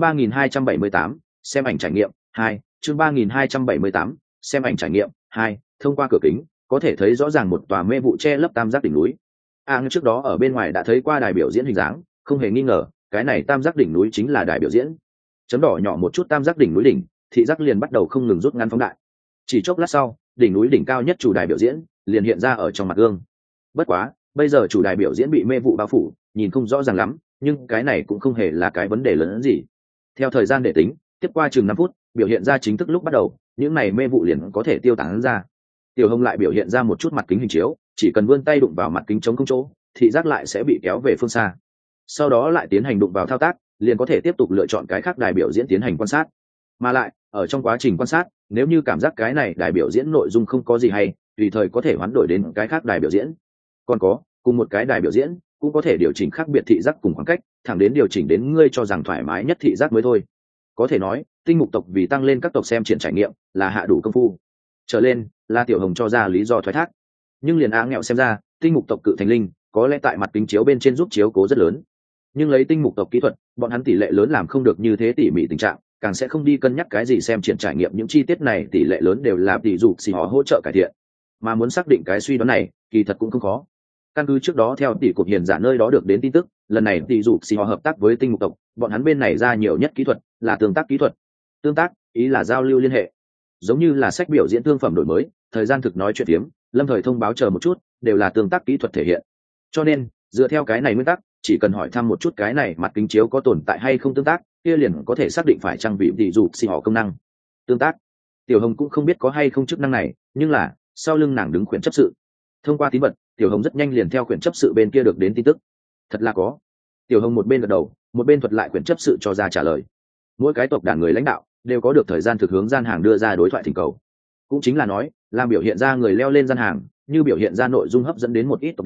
3278, xem ảnh trải nghiệm 2, chương 3278, xem ảnh trải nghiệm 2, thông qua cửa kính, có thể thấy rõ ràng một tòa mê vụ che lấp tam giác đỉnh núi. Trước đó ở bên ngoài đã thấy qua đài biểu diễn hình dáng, không hề nghi ngờ, cái này tam giác đỉnh núi chính là đài biểu diễn. Chấm đỏ nhỏ một chút tam giác đỉnh núi đỉnh, thị giác liền bắt đầu không ngừng rút ngắn phóng đại. Chỉ chốc lát sau, đỉnh núi đỉnh cao nhất chủ đài biểu diễn liền hiện ra ở trong mặt gương. Bất quá, bây giờ chủ đài biểu diễn bị mê vụ bao phủ, nhìn không rõ ràng lắm, nhưng cái này cũng không hề là cái vấn đề lớn hơn gì. Theo thời gian để tính, tiếp qua chừng 5 phút, biểu hiện ra chính thức lúc bắt đầu, những này mê vụ liền có thể tiêu tán ra. Tiểu Hồng lại biểu hiện ra một chút mặt kính hình chiếu, chỉ cần vươn tay đụng vào mặt kính trống không chỗ, thị giác lại sẽ bị kéo về phương xa. Sau đó lại tiến hành đụng vào thao tác, liền có thể tiếp tục lựa chọn cái khác đài biểu diễn tiến hành quan sát. Mà lại, ở trong quá trình quan sát, nếu như cảm giác cái này đài biểu diễn nội dung không có gì hay, tùy thời có thể hoán đổi đến cái khác đài biểu diễn. Còn có, cùng một cái đài biểu diễn, cũng có thể điều chỉnh khác biệt thị giác cùng khoảng cách, thẳng đến điều chỉnh đến ngươi cho rằng thoải mái nhất thị giác mới thôi. Có thể nói, tinh mục tộc vì tăng lên các tộc xem triển trải nghiệm, là hạ đủ công phu. Trở lên, là Tiểu Hồng cho ra lý do thoái thác. Nhưng liền nghèo xem ra, tinh mục tộc cự thành linh, có lẽ tại mặt kính chiếu bên trên giúp chiếu cố rất lớn. Nhưng lấy tinh mục tộc kỹ thuật, bọn hắn tỷ lệ lớn làm không được như thế tỉ mỉ tình trạng, càng sẽ không đi cân nhắc cái gì xem triển trải nghiệm, những chi tiết này tỷ lệ lớn đều là tỷ dụ xì họ hỗ trợ cải thiện. Mà muốn xác định cái suy đoán này, kỳ thật cũng không khó. Căn cứ trước đó theo tỷ cục hiền giả nơi đó được đến tin tức, lần này tỷ dụ xì họ hợp tác với tinh mục tộc, bọn hắn bên này ra nhiều nhất kỹ thuật là tương tác kỹ thuật. Tương tác ý là giao lưu liên hệ, giống như là sách biểu diễn thương phẩm đổi mới, thời gian thực nói chuyện phiếm, lâm thời thông báo chờ một chút, đều là tương tác kỹ thuật thể hiện. Cho nên dựa theo cái này nguyên tắc, chỉ cần hỏi thăm một chút cái này mặt kính chiếu có tồn tại hay không tương tác, kia liền có thể xác định phải trang bị tỷ dụ xì họ công năng tương tác. Tiểu Hồng cũng không biết có hay không chức năng này, nhưng là sau lưng nàng đứng khuyển chấp sự, thông qua tín vật, Tiểu Hồng rất nhanh liền theo khuyển chấp sự bên kia được đến tin tức. Thật là có. Tiểu Hồng một bên gật đầu, một bên thuật lại khuyển chấp sự cho ra trả lời. Mỗi cái tộc đàn người lãnh đạo đều có được thời gian thực hướng gian hàng đưa ra đối thoại thỉnh cầu, cũng chính là nói, làm biểu hiện ra người leo lên gian hàng, như biểu hiện ra nội dung hấp dẫn đến một ít tộc đàn,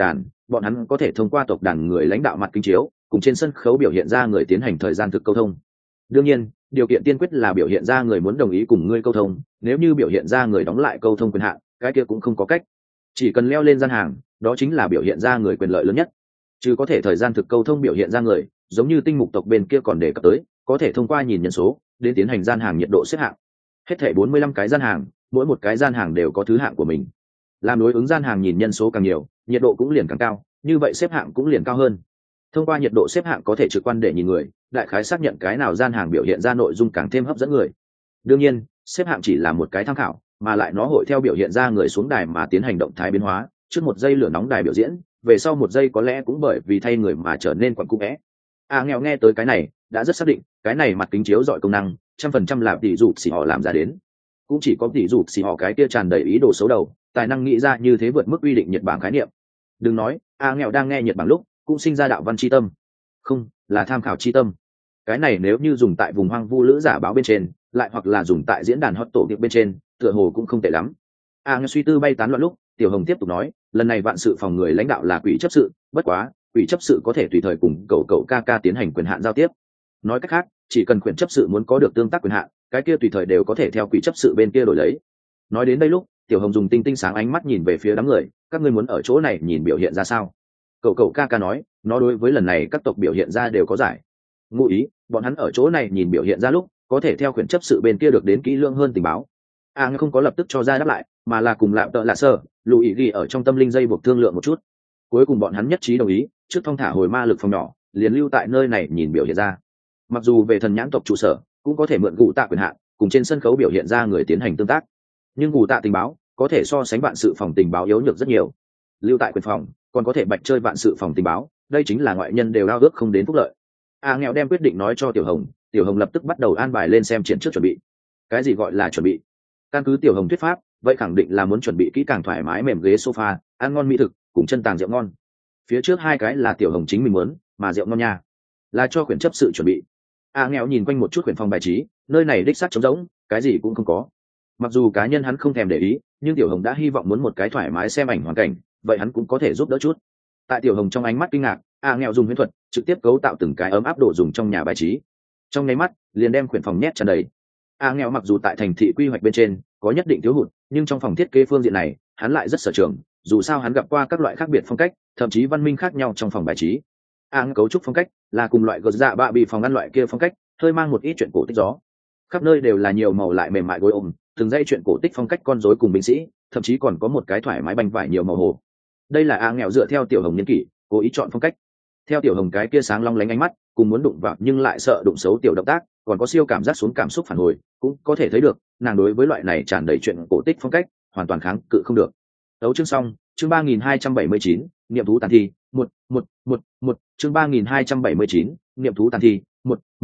bọn hắn có thể thông qua tộc đàn người lãnh đạo mặt kính chiếu cùng trên sân khấu biểu hiện ra người tiến hành thời gian thực câu thông. Đương nhiên điều kiện tiên quyết là biểu hiện ra người muốn đồng ý cùng ngươi câu thông, nếu như biểu hiện ra người đóng lại câu thông quyền hạn, cái kia cũng không có cách. Chỉ cần leo lên gian hàng, đó chính là biểu hiện ra người quyền lợi lớn nhất. Chứ có thể thời gian thực câu thông biểu hiện ra người, giống như tinh mục tộc bên kia còn đề cập tới, có thể thông qua nhìn nhân số đến tiến hành gian hàng nhiệt độ xếp hạng. Hết thảy 45 cái gian hàng, mỗi một cái gian hàng đều có thứ hạng của mình. Làm đối ứng gian hàng nhìn nhân số càng nhiều, nhiệt độ cũng liền càng cao, như vậy xếp hạng cũng liền cao hơn. Thông qua nhiệt độ xếp hạng có thể trực quan để nhìn người, đại khái xác nhận cái nào gian hàng biểu hiện ra nội dung càng thêm hấp dẫn người. Đương nhiên, xếp hạng chỉ là một cái tham khảo, mà lại nó hội theo biểu hiện ra người xuống đài mà tiến hành động thái biến hóa, trước một giây lửa nóng đài biểu diễn, về sau một giây có lẽ cũng bởi vì thay người mà trở nên quặn cũ vẽ. Nghèo nghe tới cái này, đã rất xác định, cái này mặt kính chiếu dọi công năng, 100% là tỷ dụ xì họ làm ra đến. Cũng chỉ có tỷ dụ xì họ cái kia tràn đầy ý đồ xấu đầu, tài năng nghĩ ra như thế vượt mức quy định nhiệt bảng khái niệm. Đừng nói, nghèo đang nghe nhiệt bảng lúc, cũng sinh ra đạo văn chi tâm. Không, là tham khảo chi tâm. Cái này nếu như dùng tại vùng hoang vu lữ giả báo bên trên, lại hoặc là dùng tại diễn đàn hot tổ điệp bên trên, tựa hồ cũng không tệ lắm. Nghe suy tư bay tán loạn lúc, Tiểu Hồng tiếp tục nói, lần này vạn sự phòng người lãnh đạo là quỷ chấp sự, bất quá, quỷ chấp sự có thể tùy thời cùng cậu ca ca tiến hành quyền hạn giao tiếp. Nói cách khác, chỉ cần quyền chấp sự muốn có được tương tác quyền hạn, cái kia tùy thời đều có thể theo quỷ chấp sự bên kia đổi lấy. Nói đến đây lúc, Tiểu Hồng dùng tinh tinh sáng ánh mắt nhìn về phía đám người, các ngươi muốn ở chỗ này nhìn biểu hiện ra sao? Cậu ca ca nói, nó đối với lần này các tộc biểu hiện ra đều có giải. Ngụ ý, bọn hắn ở chỗ này nhìn biểu hiện ra lúc, có thể theo quyền chấp sự bên kia được đến kỹ lưỡng hơn tình báo. Không có lập tức cho ra đáp lại, mà là cùng lạm tợ lạ sơ, lù ý ghi ở trong tâm linh dây buộc thương lượng một chút. Cuối cùng bọn hắn nhất trí đồng ý, trước thong thả hồi ma lực phòng nhỏ, liền lưu tại nơi này nhìn biểu hiện ra. Mặc dù về thần nhãn tộc trụ sở cũng có thể mượn gù tạ quyền hạn, cùng trên sân khấu biểu hiện ra người tiến hành tương tác, nhưng gù tạ tình báo có thể so sánh vạn sự phòng tình báo yếu nhược rất nhiều. Lưu tại quyền phòng còn có thể bạch chơi vạn sự phòng tình báo, đây chính là ngoại nhân đều ao ước không đến phúc lợi. Nghèo đem quyết định nói cho Tiểu Hồng, Tiểu Hồng lập tức bắt đầu an bài lên xem triển trước chuẩn bị. Cái gì gọi là chuẩn bị? Căn cứ Tiểu Hồng thuyết pháp, vậy khẳng định là muốn chuẩn bị kỹ càng thoải mái mềm ghế sofa, ăn ngon mỹ thực, cùng chân tàng rượu ngon. Phía trước hai cái là Tiểu Hồng chính mình muốn, mà rượu ngon nha là cho quyển chấp sự chuẩn bị. Nghèo nhìn quanh một chút quyển phòng bài trí, nơi này đích xác trống rỗng, cái gì cũng không có. Mặc dù cá nhân hắn không thèm để ý, nhưng Tiểu Hồng đã hy vọng muốn một cái thoải mái xem ảnh hoàn cảnh, vậy hắn cũng có thể giúp đỡ chút. Tại Tiểu Hồng trong ánh mắt kinh ngạc, nghèo dùng huyễn thuật trực tiếp cấu tạo từng cái ấm áp đồ dùng trong nhà bài trí, trong nháy mắt liền đem quyển phòng nhét tràn đầy. Nghèo mặc dù tại thành thị quy hoạch bên trên có nhất định thiếu hụt, nhưng trong phòng thiết kế phương diện này hắn lại rất sở trường, dù sao hắn gặp qua các loại khác biệt phong cách, thậm chí văn minh khác nhau trong phòng bài trí. Cấu trúc phong cách là cùng loại gờ dạ bạ bị phòng ngăn loại kia phong cách, hơi mang một ít chuyện cổ tích gió. Khắp nơi đều là nhiều màu lại mềm mại gối ôm, từng dây chuyện cổ tích phong cách con rối cùng binh sĩ, thậm chí còn có một cái thoải mái banh vải nhiều màu hồ. Đây là nghèo dựa theo Tiểu Hồng niên kỷ cố ý chọn phong cách. Theo Tiểu Hồng cái kia sáng long lánh ánh mắt cùng muốn đụng vào nhưng lại sợ đụng xấu tiểu động tác, còn có siêu cảm giác xuống cảm xúc phản hồi, cũng có thể thấy được nàng đối với loại này tràn đầy chuyện cổ tích phong cách hoàn toàn kháng cự không được. Đấu chương xong, chương 3279, niệm thú tàn thi, một chương 3279, niệm thú tàn thi,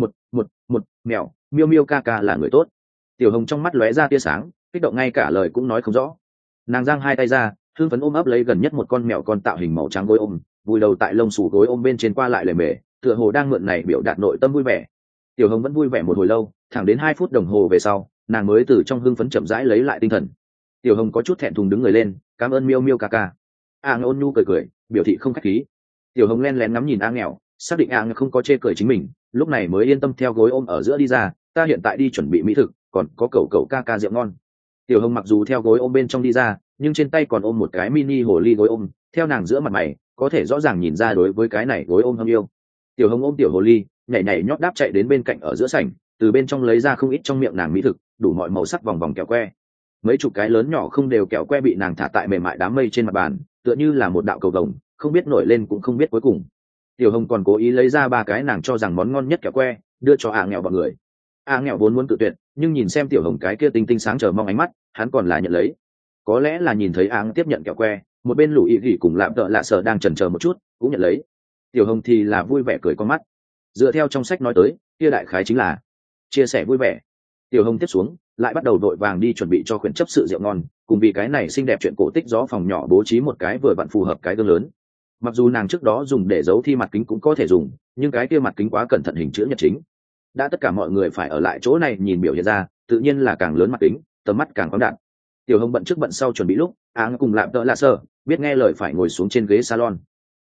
một mèo, miêu miêu ca ca là người tốt. Tiểu Hồng trong mắt lóe ra tia sáng, kích động ngay cả lời cũng nói không rõ. Nàng giang hai tay ra, hương phấn ôm ấp lấy gần nhất một con mèo con tạo hình màu trắng gối ôm, vùi đầu tại lông xù gối ôm bên trên qua lại lề mề, tựa hồ đang mượn này biểu đạt nội tâm vui vẻ. Tiểu Hồng vẫn vui vẻ một hồi lâu, thẳng đến 2 phút đồng hồ về sau, nàng mới từ trong hưng phấn chậm rãi lấy lại tinh thần. Tiểu Hồng có chút thẹn thùng đứng người lên, cảm ơn miêu miêu ca ca. Ôn nhu cười cười, biểu thị không khách khí. Tiểu Hồng len lén ngắm nhìn nghèo, xác định nghèo không có chê cười chính mình, lúc này mới yên tâm theo gối ôm ở giữa đi ra. Ta hiện tại đi chuẩn bị mỹ thực, còn có cậu ca ca rượu ngon. Tiểu Hồng mặc dù theo gối ôm bên trong đi ra, nhưng trên tay còn ôm một cái mini hồ ly gối ôm, theo nàng giữa mặt mày có thể rõ ràng nhìn ra đối với cái này gối ôm hâm yêu. Tiểu Hồng ôm tiểu hồ ly, nhảy nhảy nhót đáp chạy đến bên cạnh ở giữa sảnh, từ bên trong lấy ra không ít trong miệng nàng mỹ thực, đủ mọi màu sắc vòng vòng kẹo que. Mấy chục cái lớn nhỏ không đều kẹo que bị nàng thả tại mềm mại đám mây trên mặt bàn, tựa như là một đạo cầu vồng, không biết nổi lên cũng không biết cuối cùng. Tiểu Hồng còn cố ý lấy ra 3 cái nàng cho rằng món ngon nhất kẹo que, đưa cho nghèo bọn người. Nghèo vốn muốn cự tuyệt, nhưng nhìn xem Tiểu Hồng cái kia tinh tinh sáng chờ mong ánh mắt, hắn còn là nhận lấy. Có lẽ là nhìn thấy tiếp nhận kẹo que, một bên lũ ý gỉ cùng lạm tợ lạ sợ đang chần chờ một chút, cũng nhận lấy. Tiểu Hồng thì là vui vẻ cười con mắt. Dựa theo trong sách nói tới, kia đại khái chính là chia sẻ vui vẻ. Tiểu Hồng tiếp xuống lại bắt đầu vội vàng đi chuẩn bị cho quyển chấp sự rượu ngon, cùng vì cái này xinh đẹp chuyện cổ tích gió phòng nhỏ bố trí một cái vừa vặn phù hợp cái gương lớn. Mặc dù nàng trước đó dùng để giấu thi mặt kính cũng có thể dùng, nhưng cái kia mặt kính quá cẩn thận hình chữ nhật chính. Đã tất cả mọi người phải ở lại chỗ này nhìn biểu hiện ra, tự nhiên là càng lớn mặt kính, tầm mắt càng khoáng đạt. Tiểu Hồng bận trước bận sau chuẩn bị lúc, cùng lạm tợ lạ sơ biết nghe lời phải ngồi xuống trên ghế salon.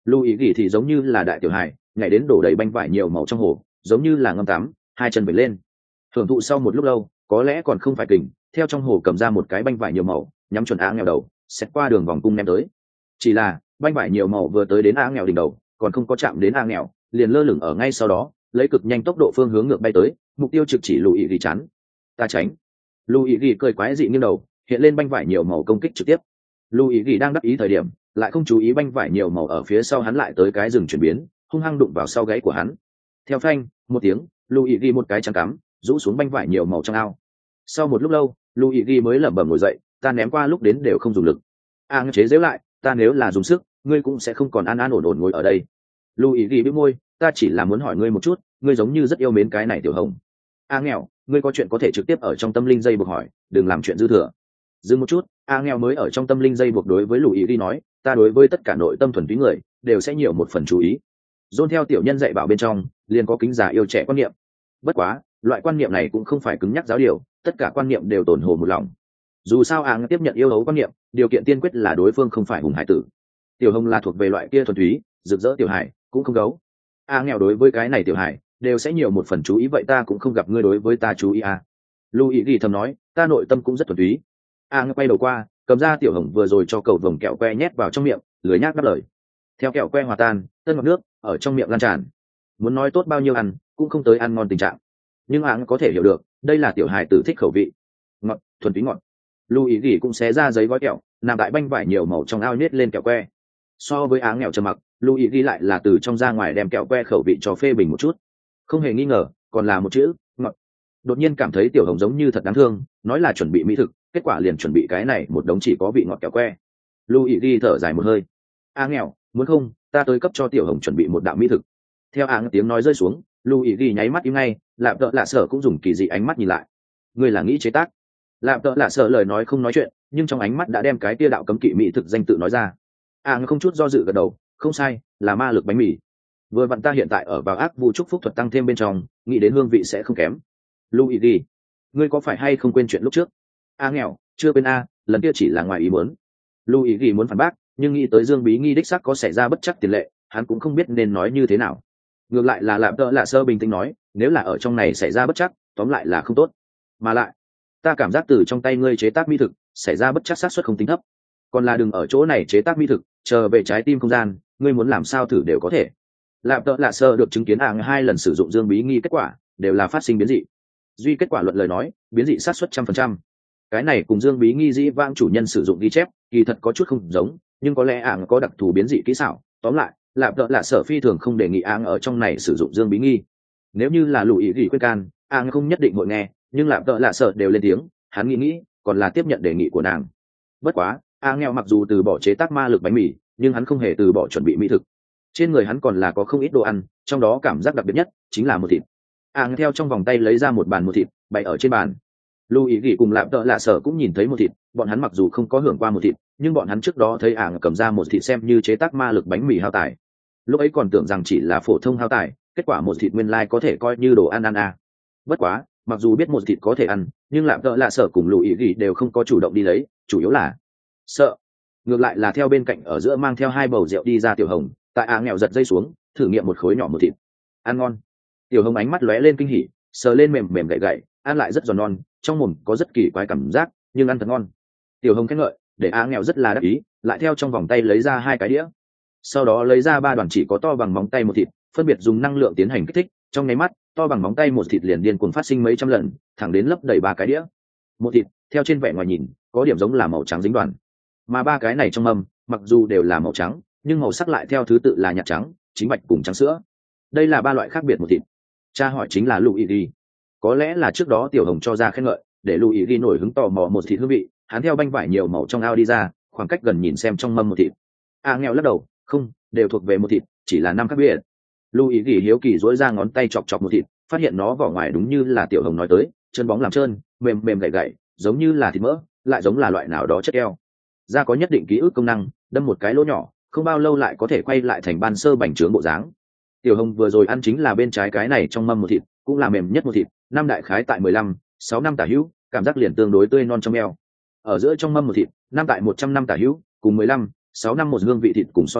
lưu ý gỉ thì giống như là đại tiểu hài nhảy đến đổ đầy banh vải nhiều màu trong hồ, giống như là ngâm tắm, hai chân vẩy lên hưởng thụ. Sau một lúc lâu, có lẽ còn không phải kình, theo trong hồ cầm ra một cái banh vải nhiều màu, nhắm chuẩn Á Nghèo đầu, xét qua đường vòng cung ném tới. Chỉ là banh vải nhiều màu vừa tới đến Á Nghèo đỉnh đầu, còn không có chạm đến Á Nghèo, liền lơ lửng ở ngay sau đó, lấy cực nhanh tốc độ phương hướng ngược bay tới, mục tiêu trực chỉ Lùi Ý chắn. Ta tránh. Lùi Ý cười quái dị nghiêng đầu, hiện lên banh vải nhiều màu công kích trực tiếp. Lùi Ý đang đắc ý thời điểm, lại không chú ý banh vải nhiều màu ở phía sau hắn lại tới cái rừng chuyển biến, hung hăng đụng vào sau gáy của hắn. Theo phanh một tiếng, Lùi Ý một cái chắn cắm, rũ xuống banh vải nhiều màu trong ao. Sau một lúc lâu, Lùi Ý mới lẩm bẩm ngồi dậy, ta ném qua lúc đến đều không dùng lực. Chế giễu lại, ta nếu là dùng sức, ngươi cũng sẽ không còn an an ổn ổn ngồi ở đây. Lùi Ý bĩu môi, ta chỉ là muốn hỏi ngươi một chút, ngươi giống như rất yêu mến cái này tiểu hồng. Nghèo, ngươi có chuyện có thể trực tiếp ở trong tâm linh dây buộc hỏi, đừng làm chuyện dư thừa. Dừng một chút, Nghèo mới ở trong tâm linh dây buộc đối với Lùi Ý nói, ta đối với tất cả nội tâm thuần túy người đều sẽ nhiều một phần chú ý. Dôn theo tiểu nhân dạy bảo bên trong, liền có kính già yêu trẻ quan niệm. Bất quá, loại quan niệm này cũng không phải cứng nhắc giáo điều, tất cả quan niệm đều tổn hồ một lòng. Dù sao tiếp nhận yêu hấu quan niệm, điều kiện tiên quyết là đối phương không phải hùng hải tử. Tiểu hồng là thuộc về loại kia thuần túy, rực rỡ tiểu hải, cũng không gấu. Nghèo đối với cái này tiểu hải đều sẽ nhiều một phần chú ý, vậy ta cũng không gặp ngươi đối với ta chú ý à. Lưu Ý thầm nói, ta nội tâm cũng rất thuần túy. Quay đầu qua, cầm ra tiểu hồng vừa rồi cho cầu vồng kẹo que nhét vào trong miệng, lười nhác đáp lời. Theo kẹo que hòa tan, tân ngọt nước ở trong miệng lan tràn. Muốn nói tốt bao nhiêu ăn, cũng không tới ăn ngon tình trạng. Nhưng có thể hiểu được, đây là tiểu hài tử thích khẩu vị, ngọt, thuần túy ngọt. Lưu Ý cũng xé ra giấy gói kẹo, nằm tại banh vải nhiều màu trong ao nhét lên kẹo que. So với Nghèo trầm mặc, Lưu Ý lại là từ trong ra ngoài đem kẹo que khẩu vị cho phê bình một chút. Không hề nghi ngờ, còn là một chữ ngọt. Đột nhiên cảm thấy tiểu hồng giống như thật đáng thương, nói là chuẩn bị mỹ thực, kết quả liền chuẩn bị cái này một đống chỉ có vị ngọt kẹo que. Lưu Ý thở dài một hơi. Nghèo, muốn không ta tới cấp cho tiểu hồng chuẩn bị một đạo mỹ thực. Theo tiếng nói rơi xuống, Lưu Ý nháy mắt im ngay, Lạp Tợ Lạ Sở cũng dùng kỳ dị ánh mắt nhìn lại. Ngươi là nghĩ chế tác? Lạp Tợ Lạ Sở lời nói không nói chuyện, nhưng trong ánh mắt đã đem cái tia đạo cấm kỵ mỹ thực danh tự nói ra. Không chút do dự gật đầu, không sai, là ma lực bánh mì. Vừa vặn ta hiện tại ở vào ác vu trúc phúc thuật tăng thêm bên trong, nghĩ đến hương vị sẽ không kém. Lưu Ý, ngươi có phải hay không quên chuyện lúc trước? Nghèo, chưa quên lần kia chỉ là ngoài ý muốn. Lưu Ý muốn phản bác, nhưng nghĩ tới Dương Bí Nghi đích xác có xảy ra bất chắc tiền lệ, hắn cũng không biết nên nói như thế nào. Ngược lại là Lạp Tợ Lạ Sơ bình tĩnh nói, nếu là ở trong này xảy ra bất chắc, tóm lại là không tốt. Mà lại, ta cảm giác từ trong tay ngươi chế tác mỹ thực, xảy ra bất chắc xác suất không tính thấp. Còn là đừng ở chỗ này chế tác mỹ thực, chờ về trái tim không gian, ngươi muốn làm sao thử đều có thể. Lạp Tợ Lạ Sơ được chứng kiến hai lần sử dụng Dương Bí Nghi kết quả, đều là phát sinh biến dị. Duy kết quả luận lời nói, biến dị xác suất 100%. Cái này cùng Dương Bí Nghi dĩ vãng chủ nhân sử dụng ghi chép, kỳ thật có chút không giống, nhưng có lẽ có đặc thù biến dị kỹ xảo. Tóm lại, Lạp Tợ Lạ Sở phi thường không đề nghị ở trong này sử dụng Dương Bí Nghi. Nếu như là Lùi Ý khuyên can, không nhất định hội nghe, nhưng Lạp Tợ Lạ Sở đều lên tiếng, hắn nghĩ còn là tiếp nhận đề nghị của nàng. Bất quá, Nghèo mặc dù từ bỏ chế tác ma lực bánh mì, nhưng hắn không hề từ bỏ chuẩn bị mỹ thực. Trên người hắn còn là có không ít đồ ăn, trong đó cảm giác đặc biệt nhất chính là một thịt. Theo trong vòng tay lấy ra một bàn một thịt, bày ở trên bàn. Lùi Ý cùng Lạp Tợ Lạ Sở cũng nhìn thấy một thịt, bọn hắn mặc dù không có hưởng qua một thịt, nhưng bọn hắn trước đó thấy cầm ra một thịt xem như chế tác ma lực bánh mì hao tài. Lúc ấy còn tưởng rằng chỉ là phổ thông hao tài, kết quả một thịt nguyên lai có thể coi như đồ ăn Bất quá, mặc dù biết một thịt có thể ăn, nhưng Lạp Tợ Lạ Sở cùng Lùi Ý đều không có chủ động đi lấy, chủ yếu là sợ. Ngược lại là theo bên cạnh ở giữa mang theo hai bầu rượu đi ra tiểu hồng, tại Nghèo giật dây xuống, thử nghiệm một khối nhỏ một thịt. Ăn ngon. Tiểu hồng ánh mắt lóe lên kinh hỉ, sờ lên mềm mềm gậy gậy, ăn lại rất giòn non, trong mồm có rất kỳ quái cảm giác, nhưng ăn thật ngon. Tiểu hồng khen ngợi, để Nghèo rất là đắc ý, lại theo trong vòng tay lấy ra hai cái đĩa. Sau đó lấy ra ba đoàn chỉ có to bằng móng tay một thịt, phân biệt dùng năng lượng tiến hành kích thích, trong nháy mắt to bằng móng tay một thịt liền điên cuồng phát sinh mấy trăm lần, thẳng đến lấp đầy ba cái đĩa. Một thịt theo trên vẻ ngoài nhìn có điểm giống là màu trắng dính đoàn, mà ba cái này trong mâm mặc dù đều là màu trắng nhưng màu sắc lại theo thứ tự là nhạt trắng, chính bạch cùng trắng sữa. Đây là ba loại khác biệt một thịt. Cha hỏi chính là Luigi. Có lẽ là trước đó tiểu hồng cho ra khen ngợi, để Luigi nổi hứng tò mò một thịt hương vị, hắn theo banh vải nhiều màu trong ao đi ra, khoảng cách gần nhìn xem trong mâm một thịt. Nghèo lắc đầu, không, đều thuộc về một thịt, chỉ là năm khác biệt. Luigi hiếu kỳ dỗi ra ngón tay chọc chọc một thịt, phát hiện nó vỏ ngoài đúng như là tiểu hồng nói tới, chân bóng làm trơn, mềm mềm gậy gậy, giống như là thịt mỡ, lại giống là loại nào đó chất keo. Da có nhất định ký ức công năng, đâm một cái lỗ nhỏ, không bao lâu lại có thể quay lại thành ban sơ bành trướng bộ dáng. Tiểu hồng vừa rồi ăn chính là bên trái cái này trong mâm một thịt, cũng là mềm nhất một thịt, năm đại khái tại 15-6 năm tả hữu, cảm giác liền tương đối tươi non trong eo. Ở giữa trong mâm một thịt, năm tại 100 năm tả hữu, cùng 15-6 năm một hương vị thịt cùng so sánh,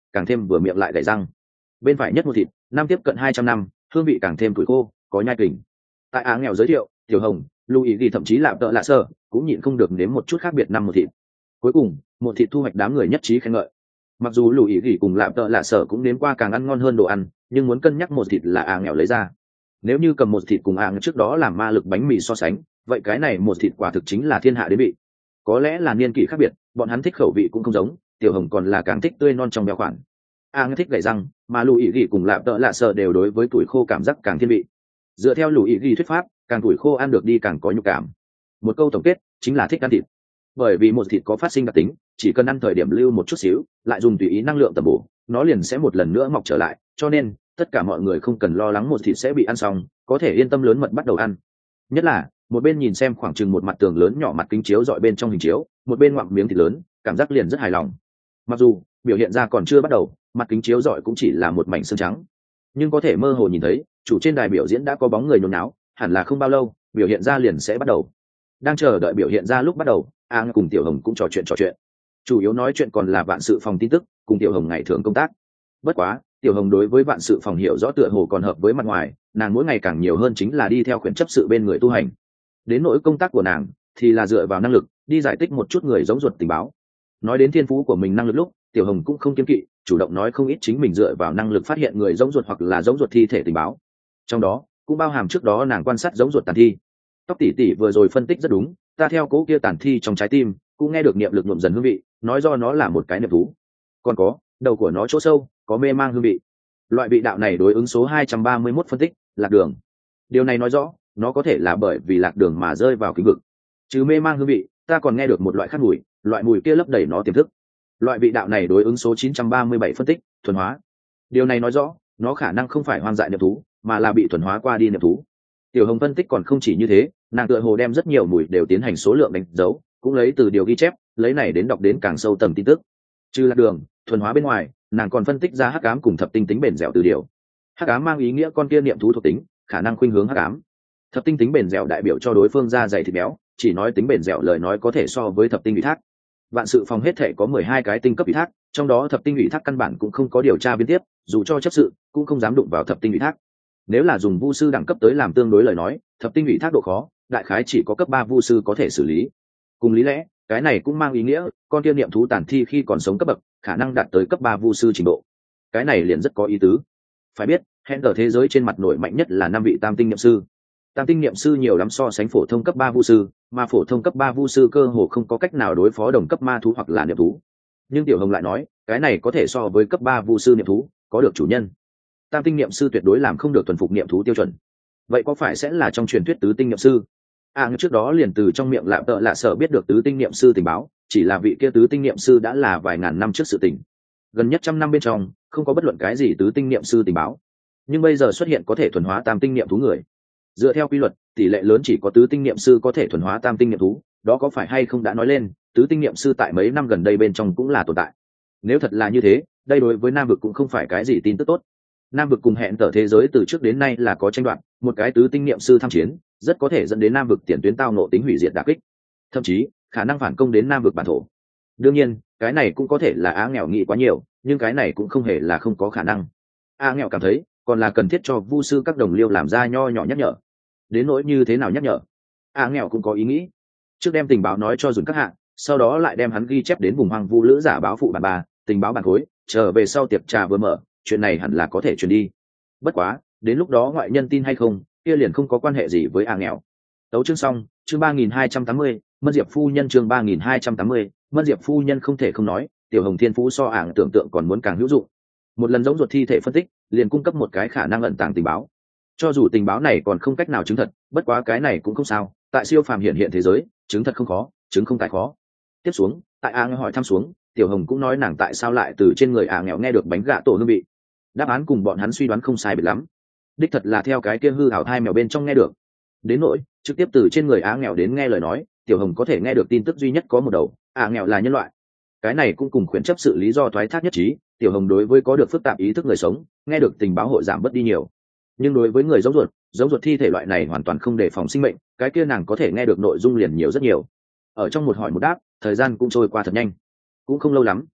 càng thêm vừa miệng lại gảy răng. Bên phải nhất một thịt, năm tiếp cận 200 năm, hương vị càng thêm tuổi khô, có nhai kình. Tại Á nghèo giới thiệu, Tiểu Hồng, Louis ghi thậm chí lạm tợ lạ sơ cũng nhịn không được nếm một chút khác biệt năm một thịt. Cuối cùng, một thịt thu hoạch đám người nhất trí khen ngợi. Mặc dù Louis ghi cùng lạm tợ lạ sơ cũng nếm qua càng ăn ngon hơn đồ ăn, nhưng muốn cân nhắc một thịt là Á nghèo lấy ra. Nếu như cầm một thịt cùng Á trước đó làm ma lực bánh mì so sánh, vậy cái này một thịt quả thực chính là thiên hạ đến vị. Có lẽ là niên kỷ khác biệt, bọn hắn thích khẩu vị cũng không giống, Tiểu Hồng còn là càng thích tươi non trong béo khoản. Á thích gảy răng, mà Louis ghi cùng lạm tợ lạ sơ đều đối với tuổi khô cảm giác càng thiên vị. Dựa theo Louis ghi thuyết pháp, càng tuổi khô ăn được đi càng có nhục cảm. Một câu tổng kết chính là thích ăn thịt, bởi vì một thịt có phát sinh đặc tính, chỉ cần ăn thời điểm lưu một chút xíu, lại dùng tùy ý năng lượng tầm bổ, nó liền sẽ một lần nữa mọc trở lại. Cho nên tất cả mọi người không cần lo lắng một thịt sẽ bị ăn xong, có thể yên tâm lớn mật bắt đầu ăn. Nhất là một bên nhìn xem khoảng chừng một mặt tường lớn nhỏ mặt kính chiếu dọi bên trong hình chiếu, một bên ngoạm miếng thịt lớn, cảm giác liền rất hài lòng. Mặc dù biểu hiện ra còn chưa bắt đầu, mặt kính chiếu dọi cũng chỉ là một mảnh xương trắng, nhưng có thể mơ hồ nhìn thấy chủ trên đài biểu diễn đã có bóng người nhốn náo, hẳn là không bao lâu biểu hiện ra liền sẽ bắt đầu. Đang chờ đợi biểu hiện ra lúc bắt đầu, An cùng Tiểu Hồng cũng trò chuyện, chủ yếu nói chuyện còn là vạn sự phòng tin tức cùng Tiểu Hồng ngày thường công tác. Bất quá Tiểu Hồng đối với vạn sự phòng hiểu rõ tựa hồ còn hợp với mặt ngoài, nàng mỗi ngày càng nhiều hơn chính là đi theo khuyển chấp sự bên người tu hành. Đến nỗi công tác của nàng thì là dựa vào năng lực đi giải tích một chút người giống ruột tình báo. Nói đến thiên phú của mình năng lực lúc, Tiểu Hồng cũng không kiêng kỵ, chủ động nói không ít chính mình dựa vào năng lực phát hiện người giống ruột hoặc là giống ruột thi thể tình báo. Trong đó cũng bao hàm trước đó nàng quan sát giống ruột tàn thi. Tóc tỷ tỷ vừa rồi phân tích rất đúng, ta theo cố kia tàn thi trong trái tim cũng nghe được niệm lực nhuộm dần hương vị, nói do nó là một cái niệm thú. Còn có đầu của nó chỗ sâu có mê mang hương vị, loại vị đạo này đối ứng số 231 phân tích lạc đường. Điều này nói rõ nó có thể là bởi vì lạc đường mà rơi vào kính vực. Chứ mê mang hương vị, ta còn nghe được một loại khác mùi, loại mùi kia lấp đầy nó tiềm thức. Loại vị đạo này đối ứng số 937 phân tích thuần hóa. Điều này nói rõ nó khả năng không phải hoang dại niệm thú, mà là bị thuần hóa qua đi niệm thú. Tiểu Hồng phân tích còn không chỉ như thế, nàng tựa hồ đem rất nhiều mùi đều tiến hành số lượng đánh dấu, cũng lấy từ điều ghi chép, lấy này đến đọc đến càng sâu tầng tin tức. Trừ lạc đường thuần hóa bên ngoài, nàng còn phân tích ra hắc ám cùng thập tinh tính bền dẻo từ điều. Hắc ám mang ý nghĩa con kia niệm thú thuộc tính khả năng khuynh hướng hắc ám. Thập tinh tính bền dẻo đại biểu cho đối phương da dày thịt béo, chỉ nói tính bền dẻo lời nói có thể so với thập tinh ủy thác. Vạn sự phòng hết thể có 12 cái tinh cấp ủy thác, trong đó thập tinh ủy thác căn bản cũng không có điều tra biên tiếp, dù cho chấp sự cũng không dám đụng vào thập tinh ủy thác. Nếu là dùng vu sư đẳng cấp tới làm tương đối lời nói, thập tinh ủy thác độ khó đại khái chỉ có cấp 3 vu sư có thể xử lý. Cùng lý lẽ, cái này cũng mang ý nghĩa con kia niệm thú tàn thi khi còn sống cấp bậc khả năng đạt tới cấp 3 vu sư trình độ. Cái này liền rất có ý tứ. Phải biết, hẹn ở thế giới trên mặt nổi mạnh nhất là 5 vị tam tinh niệm sư. Tam tinh niệm sư nhiều lắm so sánh phổ thông cấp 3 vu sư, mà phổ thông cấp 3 vu sư cơ hồ không có cách nào đối phó đồng cấp ma thú hoặc là niệm thú. Nhưng Tiểu Hồng lại nói, cái này có thể so với cấp 3 vu sư niệm thú, có được chủ nhân. Tam tinh niệm sư tuyệt đối làm không được thuần phục niệm thú tiêu chuẩn. Vậy có phải sẽ là trong truyền thuyết tứ tinh niệm sư? Trước đó liền từ trong miệng lạm tợ lạ sở biết được tứ tinh niệm sư tình báo, chỉ là vị kia tứ tinh niệm sư đã là vài ngàn năm trước sự tình. Gần nhất 100 năm bên trong, không có bất luận cái gì tứ tinh niệm sư tình báo. Nhưng bây giờ xuất hiện có thể thuần hóa tam tinh niệm thú người. Dựa theo quy luật, tỷ lệ lớn chỉ có tứ tinh niệm sư có thể thuần hóa tam tinh niệm thú, đó có phải hay không đã nói lên, tứ tinh niệm sư tại mấy năm gần đây bên trong cũng là tồn tại. Nếu thật là như thế, đây đối với Nam vực cũng không phải cái gì tin tức tốt. Nam vực cùng hẹn tở thế giới từ trước đến nay là có tranh đoạt, một cái tứ tinh niệm sư tham chiến, rất có thể dẫn đến Nam vực tiền tuyến tao nộ tính hủy diệt đả kích, thậm chí khả năng phản công đến Nam vực bản thổ. Đương nhiên, cái này cũng có thể là Á nghèo nghĩ quá nhiều, nhưng cái này cũng không hề là không có khả năng. Á nghèo cảm thấy, còn là cần thiết cho vu sư các đồng liêu làm ra nho nhỏ nhắc nhở. Đến nỗi như thế nào nhắc nhở, Á nghèo cũng có ý nghĩ. Trước đem tình báo nói cho dùn các hạng, sau đó lại đem hắn ghi chép đến vùng hoang vu lữ giả báo phụ bản 3, tình báo bản khối, trở về sau tiệc trà vừa mở, chuyện này hẳn là có thể truyền đi. Bất quá, đến lúc đó ngoại nhân tin hay không, kia liền không có quan hệ gì với Á nghèo. Tấu chương xong, chương 3280, Mân Diệp phu nhân chương 3280, Mân Diệp phu nhân không thể không nói, Tiểu Hồng thiên phú so ảng tưởng tượng còn muốn càng hữu dụng. Một lần giống ruột thi thể phân tích, liền cung cấp một cái khả năng ẩn tàng tình báo. Cho dù tình báo này còn không cách nào chứng thật, bất quá cái này cũng không sao, tại siêu phàm hiện thế giới, chứng thật không khó, chứng không tại khó. Tiếp xuống, tại Á hỏi thăm xuống, Tiểu Hồng cũng nói nàng tại sao lại từ trên người Á nghèo nghe được bánh gạ tổ hương vị. Đáp án cùng bọn hắn suy đoán không sai biệt lắm. Đích thật là theo cái kia hư ảo thai mèo bên trong nghe được. Đến nỗi trực tiếp từ trên người Á nghèo đến nghe lời nói, Tiểu Hồng có thể nghe được tin tức duy nhất có một đầu, Á nghèo là nhân loại. Cái này cũng cùng khuyến chấp sự lý do thoái thác nhất trí, Tiểu Hồng đối với có được phức tạp ý thức người sống, nghe được tình báo hội giảm bớt đi nhiều. Nhưng đối với người giống ruột thi thể loại này hoàn toàn không đề phòng sinh mệnh, cái kia nàng có thể nghe được nội dung liền nhiều rất nhiều. Ở trong một hỏi một đáp, thời gian cũng trôi qua thật nhanh. Cũng không lâu lắm,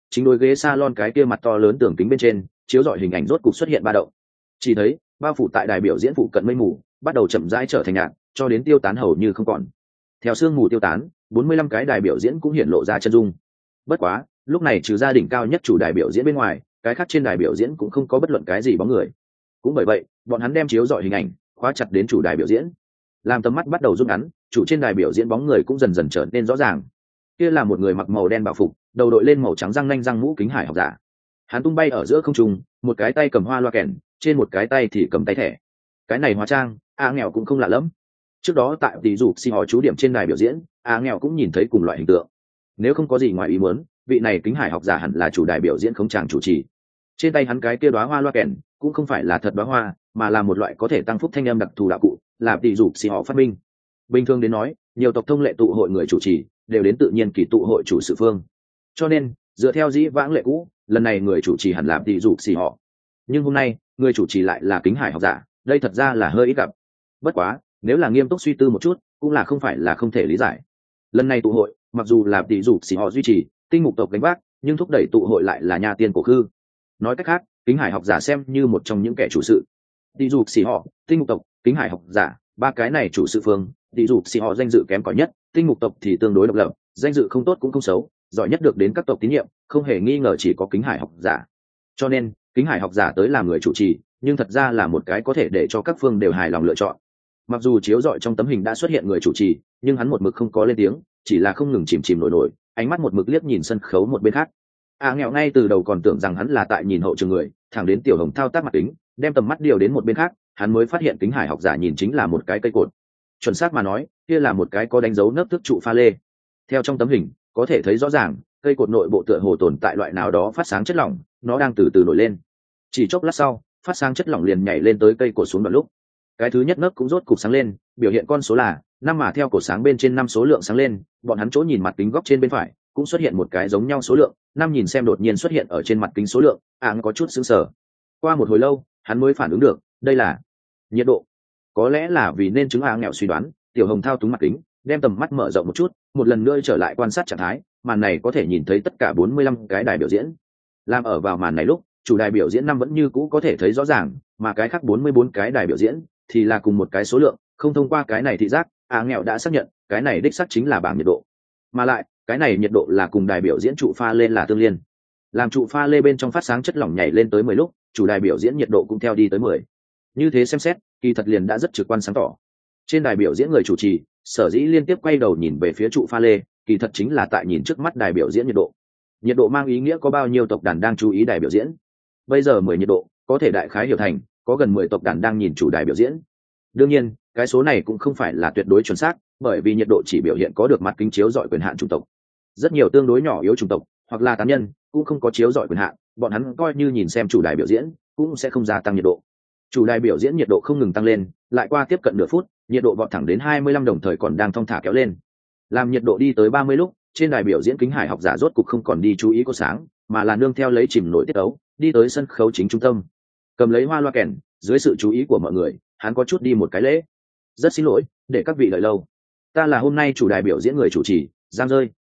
chính đối ghế salon cái kia mặt to lớn tường kính bên trên chiếu rọi hình ảnh rốt cục xuất hiện ba động. Chỉ thấy bao phủ tại đài biểu diễn phụ cận mây mù bắt đầu chậm rãi trở thành nhạt, cho đến tiêu tán hầu như không còn. Theo sương mù tiêu tán, 45 cái đài biểu diễn cũng hiện lộ ra chân dung. Bất quá, lúc này trừ gia đỉnh cao nhất chủ đài biểu diễn bên ngoài, cái khác trên đài biểu diễn cũng không có bất luận cái gì bóng người. Cũng bởi vậy, bọn hắn đem chiếu rọi hình ảnh khóa chặt đến chủ đài biểu diễn, làm tầm mắt bắt đầu rút ngắn, chủ trên đài biểu diễn bóng người cũng dần dần trở nên rõ ràng. Kia là một người mặc màu đen bảo phục, đầu đội lên màu trắng răng nanh răng mũ kính hải học giả. Hắn tung bay ở giữa không trung, một cái tay cầm hoa loa kèn, trên một cái tay thì cầm tay thẻ. Cái này hóa trang, nghèo cũng không lạ lẫm. Trước đó tại tỷ dụ si họ chú điểm trên đài biểu diễn, nghèo cũng nhìn thấy cùng loại hình tượng. Nếu không có gì ngoài ý muốn, vị này kính hải học giả hẳn là chủ đài biểu diễn không chàng chủ trì. Trên tay hắn cái kia đóa hoa loa kèn cũng không phải là thật đóa hoa, mà là một loại có thể tăng phúc thanh âm đặc thù đạo cụ, là tỷ dụ si họ phát minh. Bình thường đến nói, nhiều tộc thông lệ tụ hội người chủ trì đều đến tự nhiên kỳ tụ hội chủ sự phương. Cho nên, dựa theo dĩ vãng lệ cũ, lần này người chủ trì hẳn là tỷ dụ si họ. Nhưng hôm nay, người chủ trì lại là kính hải học giả, đây thật ra là hơi ít gặp. Bất quá, nếu là nghiêm túc suy tư một chút, cũng là không phải là không thể lý giải. Lần này tụ hội, mặc dù là tỷ dụ si họ duy trì, tinh mục tộc gánh vác, nhưng thúc đẩy tụ hội lại là nhà tiên cổ khư. Nói cách khác, kính hải học giả xem như một trong những kẻ chủ sự. Tỷ dụ si họ, tinh mục tộc, kính hải học giả, ba cái này chủ sự phương, tỷ dụ si họ danh dự kém cỏi nhất, tinh mục tộc thì tương đối độc lập, danh dự không tốt cũng không xấu, giỏi nhất được đến các tộc tín nhiệm, không hề nghi ngờ chỉ có kính hải học giả. Cho nên, kính hải học giả tới làm người chủ trì, nhưng thật ra là một cái có thể để cho các phương đều hài lòng lựa chọn. Mặc dù chiếu rọi trong tấm hình đã xuất hiện người chủ trì, nhưng hắn một mực không có lên tiếng, chỉ là không ngừng chìm chìm nổi nổi, ánh mắt một mực liếc nhìn sân khấu một bên khác. Nghèo ngay từ đầu còn tưởng rằng hắn là tại nhìn hậu trường người, thẳng đến tiểu hồng thao tác mặt kính, đem tầm mắt điều đến một bên khác, hắn mới phát hiện kính hải học giả nhìn chính là một cái cây cột. Chuẩn xác mà nói, kia là một cái có đánh dấu nấc thước trụ pha lê. Theo trong tấm hình, có thể thấy rõ ràng, cây cột nội bộ tựa hồ tồn tại loại nào đó phát sáng chất lỏng, nó đang từ từ nổi lên. Chỉ chốc lát sau, phát sáng chất lỏng liền nhảy lên tới cây cột xuống đoạn lúc. Cái thứ nhất nấc cũng rốt cục sáng lên, biểu hiện con số là năm, mà theo cột sáng bên trên năm số lượng sáng lên, bọn hắn chỗ nhìn mặt kính góc trên bên phải cũng xuất hiện một cái giống nhau số lượng, năm nhìn xem đột nhiên xuất hiện ở trên mặt kính số lượng, có chút sững sờ. Qua một hồi lâu, hắn mới phản ứng được, đây là nhiệt độ. Có lẽ là vì nên chứng nghèo suy đoán, tiểu hồng thao túng mặt kính, đem tầm mắt mở rộng một chút, một lần nữa trở lại quan sát trạng thái, màn này có thể nhìn thấy tất cả 45 cái đài biểu diễn. Làm ở vào màn này lúc, chủ đài biểu diễn năm vẫn như cũ có thể thấy rõ ràng, mà cái khác 44 cái đài biểu diễn thì là cùng một cái số lượng, không thông qua cái này thị giác, nghèo đã xác nhận, cái này đích xác chính là bảng nhiệt độ. Mà lại, cái này nhiệt độ là cùng đài biểu diễn trụ pha lên là tương liên. Làm trụ pha lê bên trong phát sáng chất lỏng nhảy lên tới 10 lúc, chủ đài biểu diễn nhiệt độ cũng theo đi tới 10. Như thế xem xét, kỳ thật liền đã rất trực quan sáng tỏ. Trên đài biểu diễn người chủ trì, sở dĩ liên tiếp quay đầu nhìn về phía trụ pha lê, kỳ thật chính là tại nhìn trước mắt đài biểu diễn nhiệt độ. Nhiệt độ mang ý nghĩa có bao nhiêu tộc đàn đang chú ý đài biểu diễn. Bây giờ 10 nhiệt độ, có thể đại khái hiểu thành có gần 10 tộc đàn đang nhìn chủ đài biểu diễn. Đương nhiên, cái số này cũng không phải là tuyệt đối chuẩn xác, bởi vì nhiệt độ chỉ biểu hiện có được mặt kính chiếu rọi quyền hạn chủng tộc. Rất nhiều tương đối nhỏ yếu chủng tộc hoặc là tán nhân cũng không có chiếu rọi quyền hạn, bọn hắn coi như nhìn xem chủ đài biểu diễn cũng sẽ không gia tăng nhiệt độ. Chủ đài biểu diễn nhiệt độ không ngừng tăng lên, lại qua tiếp cận nửa phút, nhiệt độ vọt thẳng đến 25 đồng thời còn đang thong thả kéo lên. Làm nhiệt độ đi tới 30 lúc, trên đài biểu diễn kính hải học giả rốt cục không còn đi chú ý có sáng, mà là nương theo lấy chìm nổi tiết ấu, đi tới sân khấu chính trung tâm. Cầm lấy hoa loa kèn, dưới sự chú ý của mọi người, hắn có chút đi một cái lễ. Rất xin lỗi, để các vị đợi lâu. Ta là hôm nay chủ đài biểu diễn người chủ trì, Giang Rơi.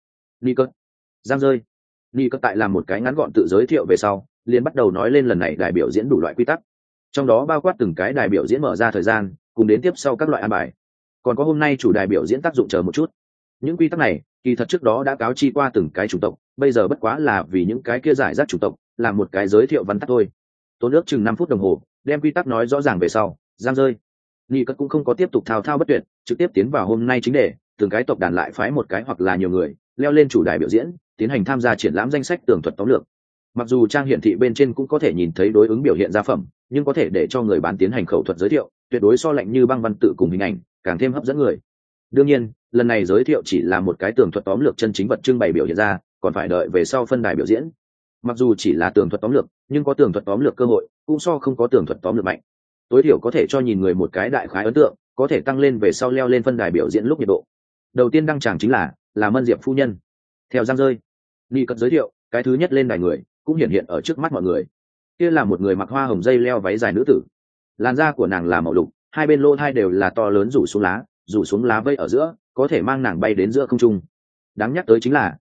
Giang Rơi. Nikert tại làm một cái ngắn gọn tự giới thiệu về sau, liền bắt đầu nói lên lần này đài biểu diễn đủ loại quy tắc. Trong đó bao quát từng cái đài biểu diễn mở ra thời gian, cùng đến tiếp sau các loại an bài. Còn có hôm nay chủ đài biểu diễn tác dụng chờ một chút. Những quy tắc này, kỳ thật trước đó đã cáo chi qua từng cái chủng tộc, bây giờ bất quá là vì những cái kia giải rác chủng tộc, làm một cái giới thiệu văn tắt thôi. Tốn ước chừng 5 phút đồng hồ, đem quy tắc nói rõ ràng về sau, Giang Rơi. Nikert cũng không có tiếp tục thao thao bất tuyệt, trực tiếp tiến vào hôm nay chính đề, từng cái tộc đàn lại phái một cái hoặc là nhiều người, leo lên chủ đài biểu diễn, tiến hành tham gia triển lãm danh sách tường thuật tóm lược. Mặc dù trang hiển thị bên trên cũng có thể nhìn thấy đối ứng biểu hiện gia phẩm, nhưng có thể để cho người bán tiến hành khẩu thuật giới thiệu, tuyệt đối so lạnh như băng văn tự cùng hình ảnh, càng thêm hấp dẫn người. Đương nhiên, lần này giới thiệu chỉ là một cái tường thuật tóm lược chân chính vật trưng bày biểu hiện ra, còn phải đợi về sau phân đài biểu diễn. Mặc dù chỉ là tường thuật tóm lược, nhưng có tường thuật tóm lược cơ hội, cũng so không có tường thuật tóm lược mạnh. Tối thiểu có thể cho nhìn người một cái đại khái ấn tượng, có thể tăng lên về sau leo lên phân đài biểu diễn lúc nhiệt độ. Đầu tiên đăng tràng chính là Mân Diệp phu nhân. Theo Giang Rơi, Nikert giới thiệu, cái thứ nhất lên đài người cũng hiện ở trước mắt mọi người. Kia là một người mặc hoa hồng dây leo váy dài nữ tử. Làn da của nàng là màu lục, hai bên lỗ tai đều là to lớn rủ xuống lá vây ở giữa, có thể mang nàng bay đến giữa không trung. Đáng nhắc tới chính là,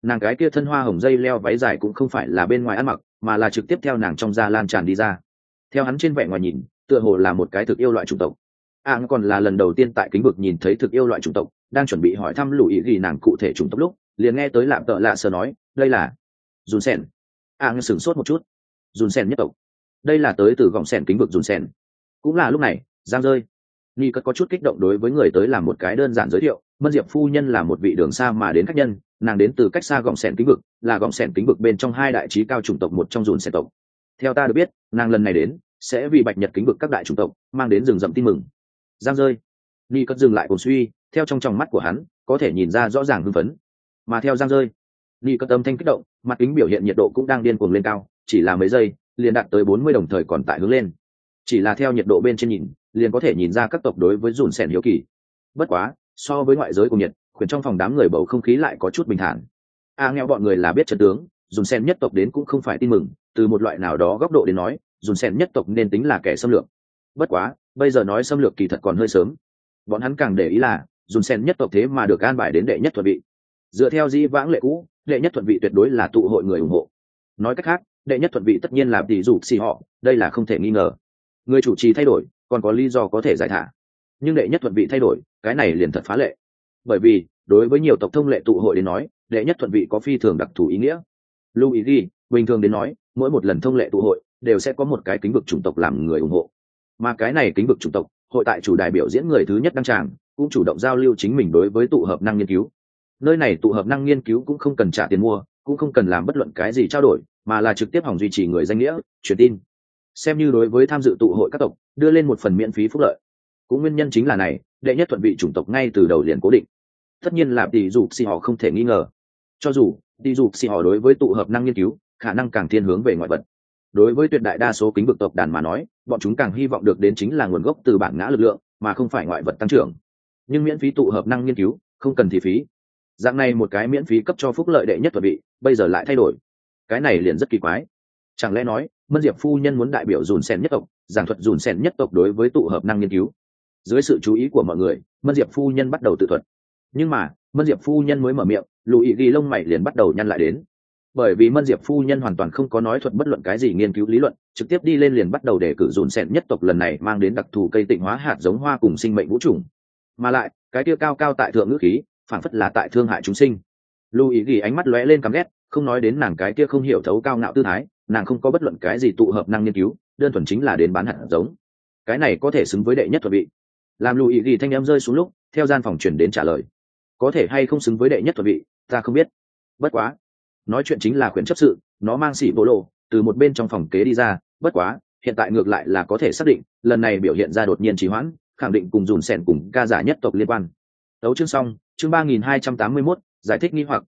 nàng cái kia thân hoa hồng dây leo váy dài cũng không phải là bên ngoài ăn mặc, mà là trực tiếp theo nàng trong da lan tràn đi ra. Theo hắn trên vẻ ngoài nhìn, tựa hồ là một cái thực yêu loại chủng tộc. Còn là lần đầu tiên tại kính vực nhìn thấy thực yêu loại chủng tộc, đang chuẩn bị hỏi thăm lũ ý ghi nàng cụ thể chủng tộc lúc liền nghe tới lạm tợ lạ sờ nói đây là dùn sen. Sửng sốt một chút. Dùn sen nhất tộc, đây là tới từ gọng sen kính vực dùn sen. Cũng là lúc này giang rơi ni cất có chút kích động đối với người tới làm một cái đơn giản giới thiệu. Mân Diệp phu nhân là một vị đường xa mà đến khách nhân, nàng đến từ cách xa gọng sẻn kính vực, là gọng sẻn kính vực bên trong hai đại trí cao chủng tộc một trong dùn sẻn tộc. Theo ta được biết, nàng lần này đến sẽ vì bạch nhật kính vực các đại chủng tộc mang đến rừng rậm tin mừng. Giang rơi ni cất dừng lại cùng suy, theo trong tròng mắt của hắn có thể nhìn ra rõ ràng hưng phấn. Mà theo giang rơi ni cất tâm thanh kích động, mặt kính biểu hiện nhiệt độ cũng đang điên cuồng lên cao, chỉ là mấy giây liền đạt tới 40 đồng thời còn tại hướng lên. Chỉ là theo nhiệt độ bên trên nhìn liền có thể nhìn ra các tộc đối với dùn sẻn hiếu kỳ. Bất quá so với ngoại giới của nhiệt, khuyển trong phòng đám người bầu không khí lại có chút bình thản. Nghèo bọn người là biết trận tướng, dùn sẻn nhất tộc đến cũng không phải tin mừng, từ một loại nào đó góc độ đến nói dùn sẻn nhất tộc nên tính là kẻ xâm lược. Bất quá bây giờ nói xâm lược kỳ thật còn hơi sớm. Bọn hắn càng để ý là dùn sẻn nhất tộc thế mà được an bài đến đệ nhất thuận vị. Dựa theo di vãng lệ cũ, đệ nhất thuận vị tuyệt đối là tụ hội người ủng hộ. Nói cách khác, đệ nhất thuận vị tất nhiên là tỷ dụ xì họ, đây là không thể nghi ngờ. Người chủ trì thay đổi còn có lý do có thể giải thả, nhưng đệ nhất thuận vị thay đổi cái này liền thật phá lệ. Bởi vì đối với nhiều tộc thông lệ tụ hội đến nói, đệ nhất thuận vị có phi thường đặc thù ý nghĩa. lưu ý ghi bình thường đến nói, mỗi một lần thông lệ tụ hội đều sẽ có một cái kính vực chủng tộc làm người ủng hộ, mà cái này kính vực chủng tộc hội tại chủ đài biểu diễn người thứ nhất đăng tràng cũng chủ động giao lưu chính mình đối với tụ hợp năng nghiên cứu. Nơi này tụ hợp năng nghiên cứu cũng không cần trả tiền mua, cũng không cần làm bất luận cái gì trao đổi, mà là trực tiếp hỏng duy trì người danh nghĩa truyền tin, xem như đối với tham dự tụ hội các tộc đưa lên một phần miễn phí phúc lợi. Cũng nguyên nhân chính là này, đệ nhất thuận vị chủng tộc ngay từ đầu liền cố định. Tất nhiên là tỷ dụ xì họ không thể nghi ngờ. Cho dù tỷ dụ xì họ đối với tụ hợp năng nghiên cứu khả năng càng thiên hướng về ngoại vật, đối với tuyệt đại đa số kính vực tộc đàn mà nói, bọn chúng càng hy vọng được đến chính là nguồn gốc từ bản ngã lực lượng, mà không phải ngoại vật tăng trưởng. Nhưng miễn phí tụ hợp năng nghiên cứu không cần thì phí. Dạng này một cái miễn phí cấp cho phúc lợi đệ nhất thuận vị, bây giờ lại thay đổi, cái này liền rất kỳ quái. Chẳng lẽ nói Mân Diệp phu nhân muốn đại biểu dùn sen nhất tộc giảng thuật dùn sen nhất tộc đối với tụ hợp năng nghiên cứu? Dưới sự chú ý của mọi người, Mân Diệp phu nhân bắt đầu tự thuật. Nhưng mà Mân Diệp phu nhân mới mở miệng, lùi ghi lông mày liền bắt đầu nhăn lại đến. Bởi vì Mân Diệp phu nhân hoàn toàn không có nói thuật bất luận cái gì nghiên cứu lý luận, trực tiếp đi lên liền bắt đầu đề cử dùn sen nhất tộc lần này mang đến đặc thù cây tịnh hóa hạt giống hoa cùng sinh mệnh vũ trùng. Mà lại cái kia cao cao tại thượng ngữ khí phảng phất là tại thương hại chúng sinh. Lùi ghi ánh mắt lóe lên căm ghét, không nói đến nàng cái kia không hiểu thấu cao ngạo tư thái, nàng không có bất luận cái gì tụ hợp năng nghiên cứu, đơn thuần chính là đến bán hạt giống. Cái này có thể xứng với đệ nhất thuận vị? Làm lùi ghi thanh em rơi xuống lúc theo gian phòng chuyển đến trả lời, có thể hay không xứng với đệ nhất thuận vị ta không biết. Bất quá nói chuyện chính là khuyển chấp sự, nó mang xỉ bố lộ từ một bên trong phòng kế đi ra. Bất quá hiện tại ngược lại là có thể xác định, lần này biểu hiện ra đột nhiên trì hoãn khẳng định cùng dùn sẻn cùng ca giả nhất tộc liên quan. Đấu chương xong, chương 3281, giải thích nghi hoặc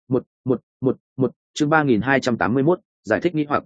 một chương 3281, giải thích nghi hoặc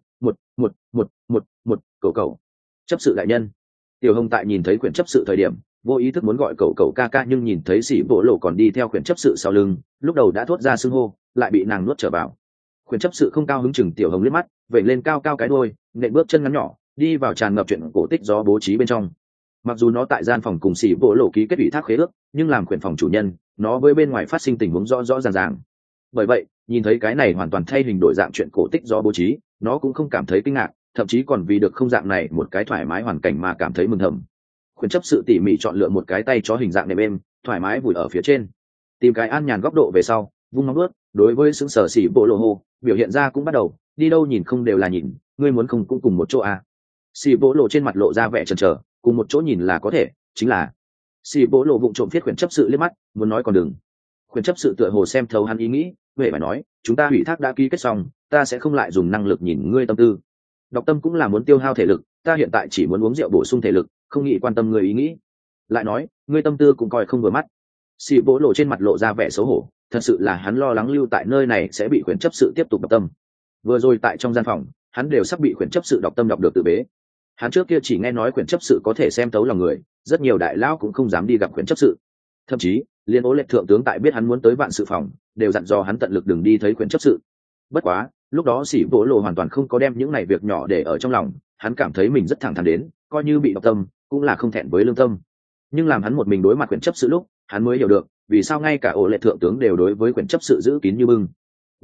một cậu chấp sự đại nhân. Tiểu Hồng tại nhìn thấy quyển chấp sự thời điểm vô ý thức muốn gọi cậu ca ca, nhưng nhìn thấy xỉ bộ lộ còn đi theo quyển chấp sự sau lưng, lúc đầu đã thốt ra xưng hô lại bị nàng nuốt trở vào. Quyển chấp sự không cao hứng chừng Tiểu Hồng liếc mắt, vẩy lên cao cao cái đuôi, nện bước chân ngắn nhỏ đi vào tràn ngập chuyện cổ tích gió bố trí bên trong. Mặc dù nó tại gian phòng cùng xỉ bộ lộ ký kết ủy thác khế ước, nhưng làm quyển phòng chủ nhân, nó với bên ngoài phát sinh tình huống rõ rõ ràng ràng. Bởi vậy nhìn thấy cái này hoàn toàn thay hình đổi dạng chuyện cổ tích do bố trí, nó cũng không cảm thấy kinh ngạc, thậm chí còn vì được không dạng này một cái thoải mái hoàn cảnh mà cảm thấy mừng thầm. Khuyển chấp sự tỉ mỉ chọn lựa một cái tay chó hình dạng nệm êm thoải mái vùi ở phía trên, tìm cái an nhàn góc độ về sau vung móng ướt đối với xứng sở xỉ bộ lộ hô, biểu hiện ra cũng bắt đầu đi đâu nhìn không đều là nhìn, ngươi muốn không cũng cùng một chỗ à. Xỉ bộ lộ trên mặt lộ ra vẻ chần chờ, cùng một chỗ nhìn là có thể, chính là xỉ bộ lộ vụng trộm viết khuyển chấp sự liếc mắt, muốn nói còn đừng. Khuyển chấp sự tựa hồ xem thấu hắn ý nghĩ, vậy mà nói chúng ta ủy thác đã ký kết xong, ta sẽ không lại dùng năng lực nhìn ngươi tâm tư. Đọc tâm cũng là muốn tiêu hao thể lực, ta hiện tại chỉ muốn uống rượu bổ sung thể lực, không nghĩ quan tâm người ý nghĩ. Lại nói ngươi tâm tư cũng coi không vừa mắt. Xì bố lộ trên mặt lộ ra vẻ xấu hổ, thật sự là hắn lo lắng lưu tại nơi này sẽ bị khuyển chấp sự tiếp tục đọc tâm. Vừa rồi tại trong gian phòng hắn đều sắp bị khuyển chấp sự đọc tâm đọc được tự bế. Hắn trước kia chỉ nghe nói khuyển chấp sự có thể xem thấu lòng người, rất nhiều đại lão cũng không dám đi gặp khuyển chấp sự. Thậm chí liên Ô Lệ thượng tướng tại biết hắn muốn tới vạn sự phòng đều dặn dò hắn tận lực đừng đi thấy khuyển chấp sự. Bất quá lúc đó xỉ vỗ lộ hoàn toàn không có đem những này việc nhỏ để ở trong lòng, hắn cảm thấy mình rất thẳng thắn đến, coi như bị độc tâm cũng là không thẹn với lương tâm. Nhưng làm hắn một mình đối mặt khuyển chấp sự lúc, hắn mới hiểu được vì sao ngay cả Ô Lệ thượng tướng đều đối với khuyển chấp sự giữ kín như bưng.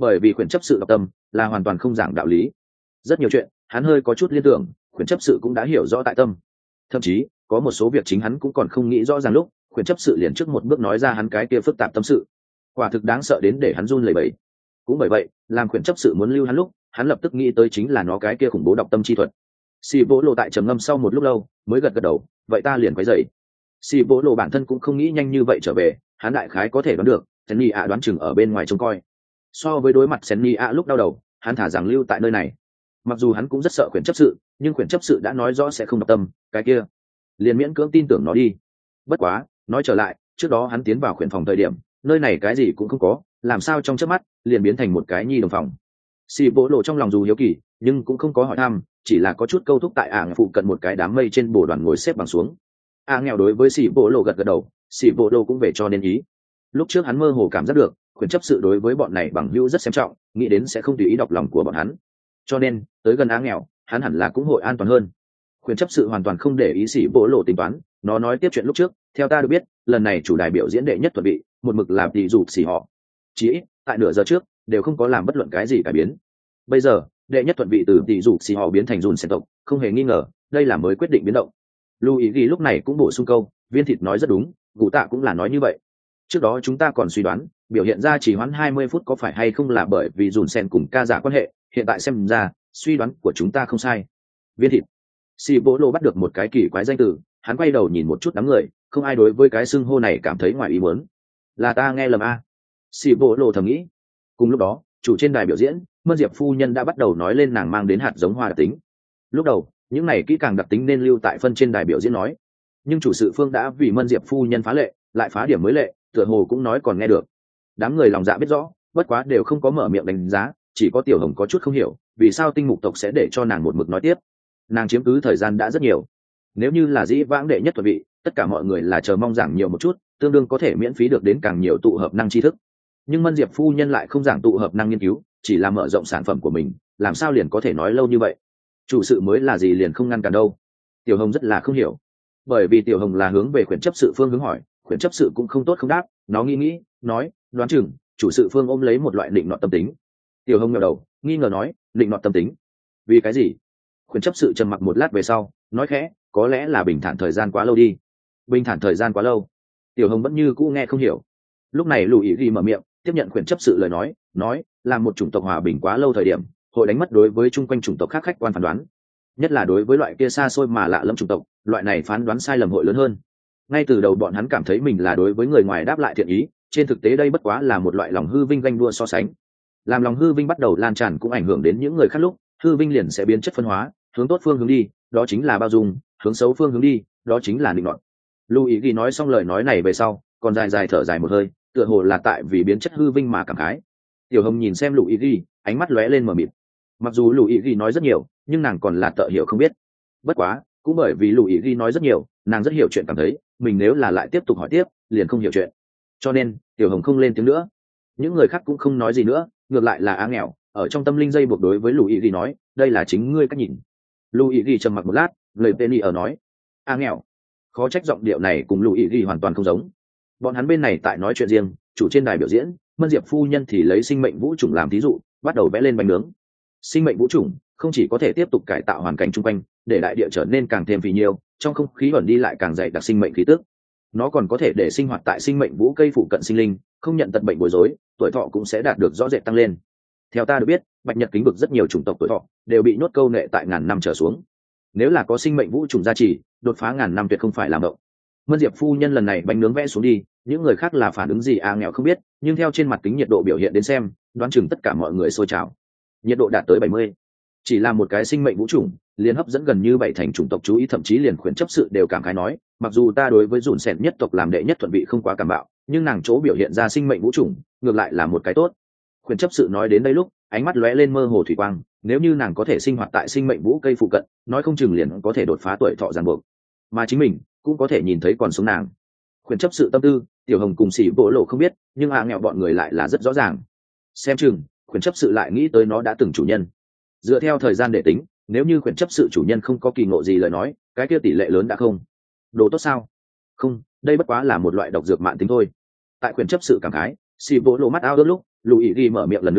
bởi vì quyển chấp sự đọc tâm là hoàn toàn không giảng đạo lý. Rất nhiều chuyện hắn hơi có chút liên tưởng, quyển chấp sự cũng đã hiểu rõ tại tâm. Thậm chí có một số việc chính hắn cũng còn không nghĩ rõ ràng lúc quyển chấp sự liền trước một bước nói ra hắn cái kia phức tạp tâm sự, quả thực đáng sợ đến để hắn run lẩy bẩy. Cũng bởi vậy làm quyển chấp sự muốn lưu hắn lúc hắn lập tức nghĩ tới chính là nó cái kia khủng bố đọc tâm chi thuật. Xì Bố Lộ tại trầm ngâm sau một lúc lâu mới gật gật đầu, vậy ta liền quay dậy. Xì Bố Lộ bản thân cũng không nghĩ nhanh như vậy trở về, hắn đại khái có thể đoán được Senny ạ đoán chừng ở bên ngoài trông coi. So với đối mặt Senny ạ lúc đau đầu, hắn thả rằng lưu tại nơi này. Mặc dù hắn cũng rất sợ quyển chấp sự, nhưng quyển chấp sự đã nói rõ sẽ không đọc tâm, cái kia liền miễn cưỡng tin tưởng nó đi. Bất quá nói trở lại, trước đó hắn tiến vào quyển phòng thời điểm nơi này cái gì cũng không có, làm sao trong chớp mắt liền biến thành một cái nhi đồng phòng. Xì Bố Lộ trong lòng dù hiếu kỳ nhưng cũng không có hỏi thăm, chỉ là có chút câu thúc tại ảng phụ cận một cái đám mây trên bồ đoàn ngồi xếp bằng xuống. Nghèo đối với Xì Bố Lộ gật gật đầu, Xì Bố Lộ cũng về cho nên ý. Lúc trước hắn mơ hồ cảm giác được quyển chấp sự đối với bọn này bằng hữu rất xem trọng, nghĩ đến sẽ không tùy ý đọc lòng của bọn hắn, cho nên tới gần nghèo hắn hẳn là cũng hội an toàn hơn. Quyển chấp sự hoàn toàn không để ý Xì Bố Lộ tính toán, nó nói tiếp chuyện lúc trước, theo ta được biết lần này chủ đài biểu diễn đệ nhất thuận vị một mực là tỷ dụ xì họ, chỉ ít tại nửa giờ trước đều không có làm bất luận cái gì cải biến. Bây giờ đệ nhất thuận vị từ tỷ dụ xì họ biến thành dùn sen tộc, không hề nghi ngờ đây là mới quyết định biến động. Lưu ý ghi lúc này cũng bổ sung câu, viên thịt nói rất đúng, Gù Tạ cũng là nói như vậy. Trước đó chúng ta còn suy đoán biểu hiện ra chỉ hoãn 20 phút có phải hay không là bởi vì dùn sen cùng ca giả quan hệ, hiện tại xem ra suy đoán của chúng ta không sai. Viên thịt. Xì Bố Lộ bắt được một cái kỳ quái danh từ, hắn quay đầu nhìn một chút đám người, không ai đối với cái xưng hô này cảm thấy ngoài ý muốn. Là ta nghe lầm a? Xì Bố Lộ thầm nghĩ. Cùng lúc đó chủ trên đài biểu diễn Mân Diệp phu nhân đã bắt đầu nói lên nàng mang đến hạt giống hoa đặc tính. Lúc đầu những này kỹ càng đặc tính nên lưu tại phân trên đài biểu diễn nói, nhưng chủ sự phương đã vì Mân Diệp phu nhân phá lệ lại phá điểm mới lệ, tựa hồ cũng nói còn nghe được. Đám người lòng dạ biết rõ, bất quá đều không có mở miệng đánh giá, chỉ có Tiểu Hồng có chút không hiểu vì sao tinh mục tộc sẽ để cho nàng một mực nói tiếp. Nàng chiếm cứ thời gian đã rất nhiều, nếu như là dĩ vãng đệ nhất thuận vị tất cả mọi người là chờ mong giảng nhiều một chút, tương đương có thể miễn phí được đến càng nhiều tụ hợp năng tri thức. Nhưng Mân Diệp phu nhân lại không giảng tụ hợp năng nghiên cứu, chỉ là mở rộng sản phẩm của mình, làm sao liền có thể nói lâu như vậy? Chủ sự mới là gì liền không ngăn cản đâu. Tiểu Hồng rất là không hiểu, bởi vì Tiểu Hồng là hướng về quyển chấp sự phương hướng hỏi, quyển chấp sự cũng không tốt không đáp, nó nghĩ nói đoán chừng chủ sự phương ôm lấy một loại định nọt tâm tính. Tiểu Hồng ngẩng đầu nghi ngờ nói, định nọt tâm tính? Vì cái gì? Quyển chấp sự trầm mặc một lát về sau nói khẽ, có lẽ là bình thản thời gian quá lâu đi. Bình thản thời gian quá lâu? Tiểu Hồng vẫn như cũ nghe không hiểu. Lúc này Lù Ý Ghi mở miệng tiếp nhận quyển chấp sự lời nói là một chủng tộc hòa bình quá lâu thời điểm hội đánh mất đối với chung quanh chủng tộc khác khách quan phán đoán, nhất là đối với loại kia xa xôi mà lạ lẫm chủng tộc, loại này phán đoán sai lầm hội lớn hơn. Ngay từ đầu bọn hắn cảm thấy mình là đối với người ngoài đáp lại thiện ý, trên thực tế đây bất quá là một loại lòng hư vinh ganh đua so sánh. Làm lòng hư vinh bắt đầu lan tràn cũng ảnh hưởng đến những người khác lúc hư vinh liền sẽ biến chất phân hóa, hướng tốt phương hướng đi đó chính là bao dung, hướng xấu phương hướng đi đó chính là định nọt. Lưu Ý Ghi nói xong lời nói này về sau còn dài thở dài một hơi, tựa hồ là tại vì biến chất hư vinh mà cảm khái. Tiểu Hồng nhìn xem Lù Ý Ghi, ánh mắt lóe lên mờ mịt. Mặc dù Lù Ý Ghi nói rất nhiều nhưng nàng còn là tợ hiểu không biết. Bất quá cũng bởi vì Lù Ý Ghi nói rất nhiều, nàng rất hiểu chuyện, cảm thấy mình nếu là lại tiếp tục hỏi tiếp liền không hiểu chuyện, cho nên Tiểu Hồng không lên tiếng nữa. Những người khác cũng không nói gì nữa, ngược lại là nghèo ở trong tâm linh dây buộc đối với Lù Ý Ghi nói, đây là chính ngươi cách nhìn. Lù Ý Ghi trầm mặc một lát, lời Penny ở nói, nghèo khó trách giọng điệu này cùng Lù Ý Ghi hoàn toàn không giống. Bọn hắn bên này tại nói chuyện riêng, chủ trên đài biểu diễn Mân Diệp phu nhân thì lấy sinh mệnh vũ chủng làm thí dụ, bắt đầu vẽ lên bánh nướng. Sinh mệnh vũ chủng không chỉ có thể tiếp tục cải tạo hoàn cảnh chung quanh để đại địa trở nên càng thêm phì nhiêu, trong không khí ẩn đi lại càng dày đặc sinh mệnh khí tức, nó còn có thể để sinh hoạt tại sinh mệnh vũ cây phụ cận sinh linh không nhận tật bệnh bối rối, tuổi thọ cũng sẽ đạt được rõ rệt tăng lên. Theo ta được biết bạch nhật kính vực rất nhiều chủng tộc tuổi thọ đều bị nhốt câu nệ tại ngàn năm trở xuống, nếu là có sinh mệnh vũ trùng gia trì đột phá ngàn năm tuyệt không phải làm mộng. Mân Diệp phu nhân lần này bánh nướng vẽ xuống đi, những người khác là phản ứng gì nghèo không biết, nhưng theo trên mặt kính nhiệt độ biểu hiện đến xem đoán chừng tất cả mọi người sôi trào. Nhiệt độ đạt tới 70, chỉ là một cái sinh mệnh vũ trùng liền hấp dẫn gần như 7 thành chủng tộc chú ý, thậm chí liền khuyển chấp sự đều cảm khái nói, mặc dù ta đối với dùn sẹn nhất tộc làm đệ nhất thuận vị không quá cảm bạo, nhưng nàng chỗ biểu hiện ra sinh mệnh vũ trùng ngược lại là một cái tốt. Khuyển chấp sự nói đến đây lúc ánh mắt lóe lên mơ hồ thủy quang, nếu như nàng có thể sinh hoạt tại sinh mệnh vũ cây phụ cận nói không chừng liền có thể đột phá tuổi thọ ràng buộc, mà chính mình cũng có thể nhìn thấy còn sống nàng. Khuyển chấp sự tâm tư Tiểu Hồng cùng Sĩ Bố Lộ không biết, nhưng nghèo bọn người lại là rất rõ ràng. Xem chừng khuyển chấp sự lại nghĩ tới nó đã từng chủ nhân. Dựa theo thời gian để tính, nếu như khuyển chấp sự chủ nhân không có kỳ ngộ gì lời nói, cái kia tỷ lệ lớn đã không đồ tốt sao? Không, đây bất quá là một loại độc dược mạn tính thôi. Tại khuyển chấp sự cảm khái, Sĩ Bố Lộ mắt ao đôi lúc, Lù Ý Ghi mở miệng lần nữa,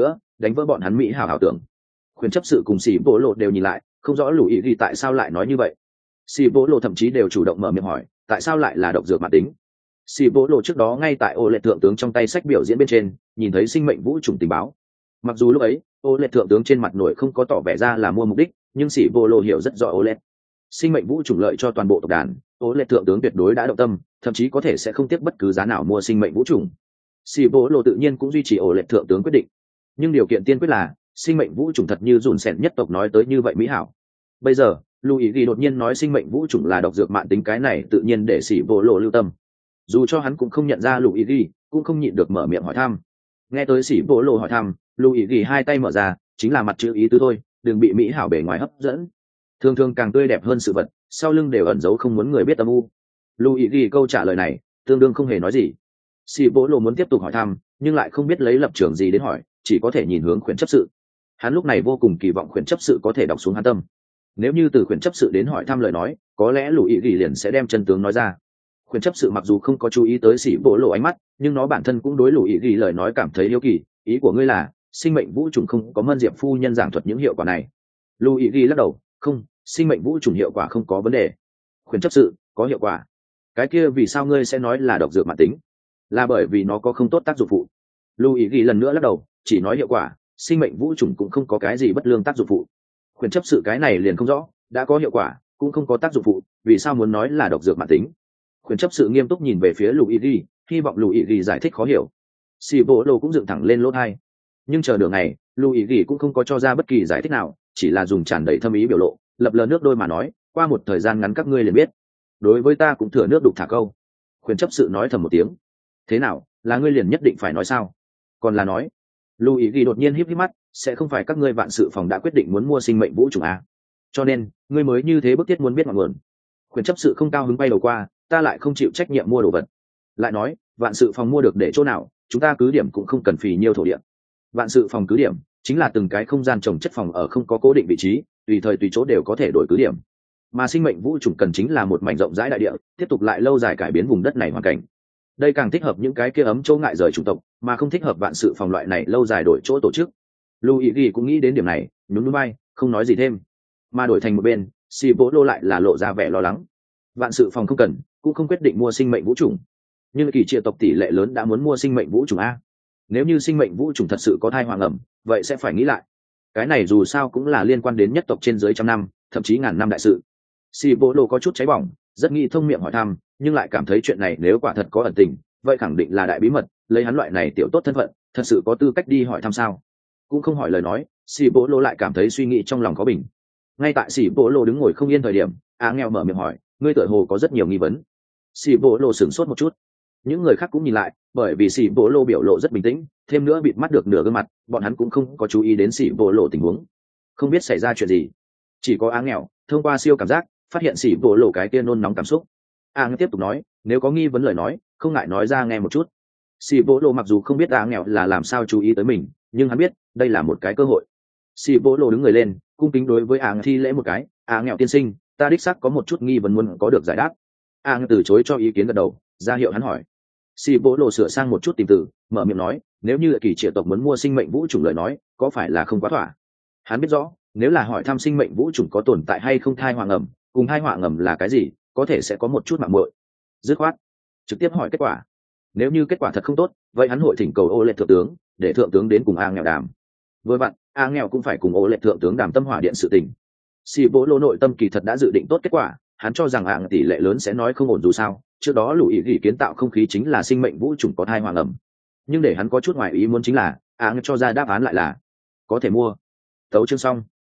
đánh vỡ bọn hắn mỹ hảo ảo tưởng. Khuyển chấp sự cùng xỉ bộ lộ đều nhìn lại, không rõ lù ý ghi tại sao lại nói như vậy. Xỉ bộ lộ thậm chí đều chủ động mở miệng hỏi tại sao lại là độc dược mãn tính. Xỉ bộ lộ trước đó ngay tại ô lệ thượng tướng trong tay sách biểu diễn bên trên nhìn thấy sinh mệnh vũ trùng tình báo. Mặc dù lúc ấy ô lệ thượng tướng trên mặt nổi không có tỏ vẻ ra là mua mục đích, nhưng xỉ bộ lộ hiểu rất rõ ô lệ sinh mệnh vũ trùng lợi cho toàn bộ tộc đàn. Ô lệ thượng tướng tuyệt đối đã động tâm, thậm chí có thể sẽ không tiếc bất cứ giá nào mua sinh mệnh vũ trùng. Xỉ bộ lộ tự nhiên cũng duy trì ô lệ thượng tướng quyết định, nhưng điều kiện tiên quyết là sinh mệnh vũ trùng thật như dùn sẹn nhất tộc nói tới như vậy mỹ hảo. Bây giờ Luigi đột nhiên nói sinh mệnh vũ trùng là độc dược mạn tính, cái này tự nhiên để xỉ bộ lộ lưu tâm. Dù cho hắn cũng không nhận ra Luigi, cũng không nhịn được mở miệng hỏi thăm. Nghe tới xỉ bộ lộ hỏi thăm, Luigi hai tay mở ra, chính là mặt chữ ý tứ thôi, đừng bị mỹ hảo bề ngoài hấp dẫn. Thường thường càng tươi đẹp hơn sự vật, sau lưng đều ẩn giấu không muốn người biết âm u. Luigi câu trả lời này tương đương không hề nói gì. Xỉ bộ lộ muốn tiếp tục hỏi thăm, nhưng lại không biết lấy lập trường gì đến hỏi, chỉ có thể nhìn hướng khuyển chấp sự. Hắn lúc này vô cùng kỳ vọng khuyển chấp sự có thể đọc xuống hắn tâm. Nếu như từ khuyển chấp sự đến hỏi thăm lời nói, có lẽ Luigi liền sẽ đem chân tướng nói ra. Khuyển chấp sự mặc dù không có chú ý tới xỉ bộ lộ ánh mắt, nhưng nó bản thân cũng đối Luigi lời nói cảm thấy yêu kỳ. Ý của ngươi là sinh mệnh vũ trùng không có Mân Diệp phu nhân giảng thuật những hiệu quả này? Luigi lắc đầu, không, sinh mệnh vũ trùng hiệu quả không có vấn đề. Khuyển chấp sự, có hiệu quả? Cái kia vì sao ngươi sẽ nói là độc dược mãn tính? Là bởi vì nó có không tốt tác dụng phụ. Luigi lần nữa lắc đầu, chỉ nói hiệu quả, sinh mệnh vũ trùng cũng không có cái gì bất lương tác dụng phụ. Khuyển chấp sự cái này liền không rõ, đã có hiệu quả cũng không có tác dụng phụ, vì sao muốn nói là độc dược mãn tính? Khuyển chấp sự nghiêm túc nhìn về phía Luigi, hy vọng Luigi giải thích khó hiểu. Xì bộ lộ cũng dựng thẳng lên lỗ tai, nhưng chờ nửa ngày Luigi cũng không có cho ra bất kỳ giải thích nào, chỉ là dùng tràn đầy thâm ý biểu lộ, lập lờ nước đôi mà nói, qua một thời gian ngắn các ngươi liền biết. Đối với ta cũng thừa nước đục thả câu. Khuyển chấp sự nói thầm một tiếng. Thế nào, là ngươi liền nhất định phải nói sao? Còn là nói? Luigi đột nhiên híp híp mắt, sẽ không phải các ngươi vạn sự phòng đã quyết định muốn mua sinh mệnh vũ trùng à? Cho nên ngươi mới như thế bức thiết muốn biết ngọn nguồn. Khuyển chấp sự không cao hứng bay đầu qua, ta lại không chịu trách nhiệm mua đồ vật. Lại nói, vạn sự phòng mua được để chỗ nào, chúng ta cứ điểm cũng không cần phì nhiêu thổ địa. Vạn sự phòng cứ điểm chính là từng cái không gian trồng chất phòng ở không có cố định vị trí, tùy thời tùy chỗ đều có thể đổi cứ điểm. Mà sinh mệnh vũ trùng cần chính là một mảnh rộng rãi đại địa, tiếp tục lại lâu dài cải biến vùng đất này hoàn cảnh. Đây càng thích hợp những cái kia ấm chỗ ngại rời chủng tộc, mà không thích hợp vạn sự phòng loại này lâu dài đổi chỗ tổ chức. Luigi cũng nghĩ đến điểm này, nhún nhún vai, không nói gì thêm. Mà đổi thành một bên, Si Bố Lô lại là lộ ra vẻ lo lắng. Vạn sự phòng không cần, cũng không quyết định mua sinh mệnh vũ trùng. Nhưng kỳ triệt tộc tỷ lệ lớn đã muốn mua sinh mệnh vũ trùng a. Nếu như sinh mệnh vũ trùng thật sự có thai hoàng ẩm, vậy sẽ phải nghĩ lại. Cái này dù sao cũng là liên quan đến nhất tộc trên dưới trăm năm, thậm chí ngàn năm đại sự. Si Bố Lô có chút cháy bỏng, rất nghĩ thông miệng hỏi thăm, nhưng lại cảm thấy chuyện này nếu quả thật có ẩn tình, vậy khẳng định là đại bí mật, lấy hắn loại này tiểu tốt thân phận, thật sự có tư cách đi hỏi thăm sao? Cũng không hỏi lời nói, Si Bố Lô lại cảm thấy suy nghĩ trong lòng có bình. Ngay tại Si Bố Lô đứng ngồi không yên thời điểm, Á Nghèo mở miệng hỏi, ngươi tựa hồ có rất nhiều nghi vấn. Si Bố Lô sửng sốt một chút. Những người khác cũng nhìn lại, bởi vì Si Bố Lô biểu lộ rất bình tĩnh, thêm nữa bịt mắt được nửa gương mặt, bọn hắn cũng không có chú ý đến Si Bố Lô tình huống. Không biết xảy ra chuyện gì, chỉ có Á Nghèo thông qua siêu cảm giác phát hiện Si Bố Lô cái kia nôn nóng cảm xúc. Á Nghèo tiếp tục nói, nếu có nghi vấn lời nói, không ngại nói ra nghe một chút. Si Bố Lô mặc dù không biết Á Nghèo là làm sao chú ý tới mình, nhưng hắn biết đây là một cái cơ hội. Si Bố Lô đứng người lên, cung kính đối với Á Nghèo thi lễ một cái, Á Nghèo tiên sinh, ta đích xác có một chút nghi vấn muốn có được giải đáp. Á Nghèo từ chối cho ý kiến gật đầu, ra hiệu hắn hỏi. Si Bố Lô sửa sang một chút tìm từ, mở miệng nói, nếu như kỳ triệt tộc muốn mua sinh mệnh vũ chủng lời nói, có phải là không quá thỏa? Hắn biết rõ, nếu là hỏi thăm sinh mệnh vũ chủng có tồn tại hay không thai hoàng ẩm, cùng thai hoàng ẩm là cái gì, có thể sẽ có một chút mạng muội. Dứt khoát, trực tiếp hỏi kết quả. Nếu như kết quả thật không tốt, vậy hắn hội thỉnh cầu Ô Lệ thượng tướng, để thượng tướng đến cùng A Nghèo đàm. Vừa vặn, A Nghèo cũng phải cùng Ô Lệ thượng tướng đàm tâm hỏa điện sự tình. Si Bố Lô nội tâm kỳ thật đã dự định tốt kết quả, hắn cho rằng A tỷ lệ lớn sẽ nói không ổn dù sao, trước đó lũ ý kiến tạo không khí chính là sinh mệnh vũ trùng có thai hoàng ẩm. Nhưng để hắn có chút ngoài ý muốn chính là A cho ra đáp án lại là có thể mua. Tấu chương xong.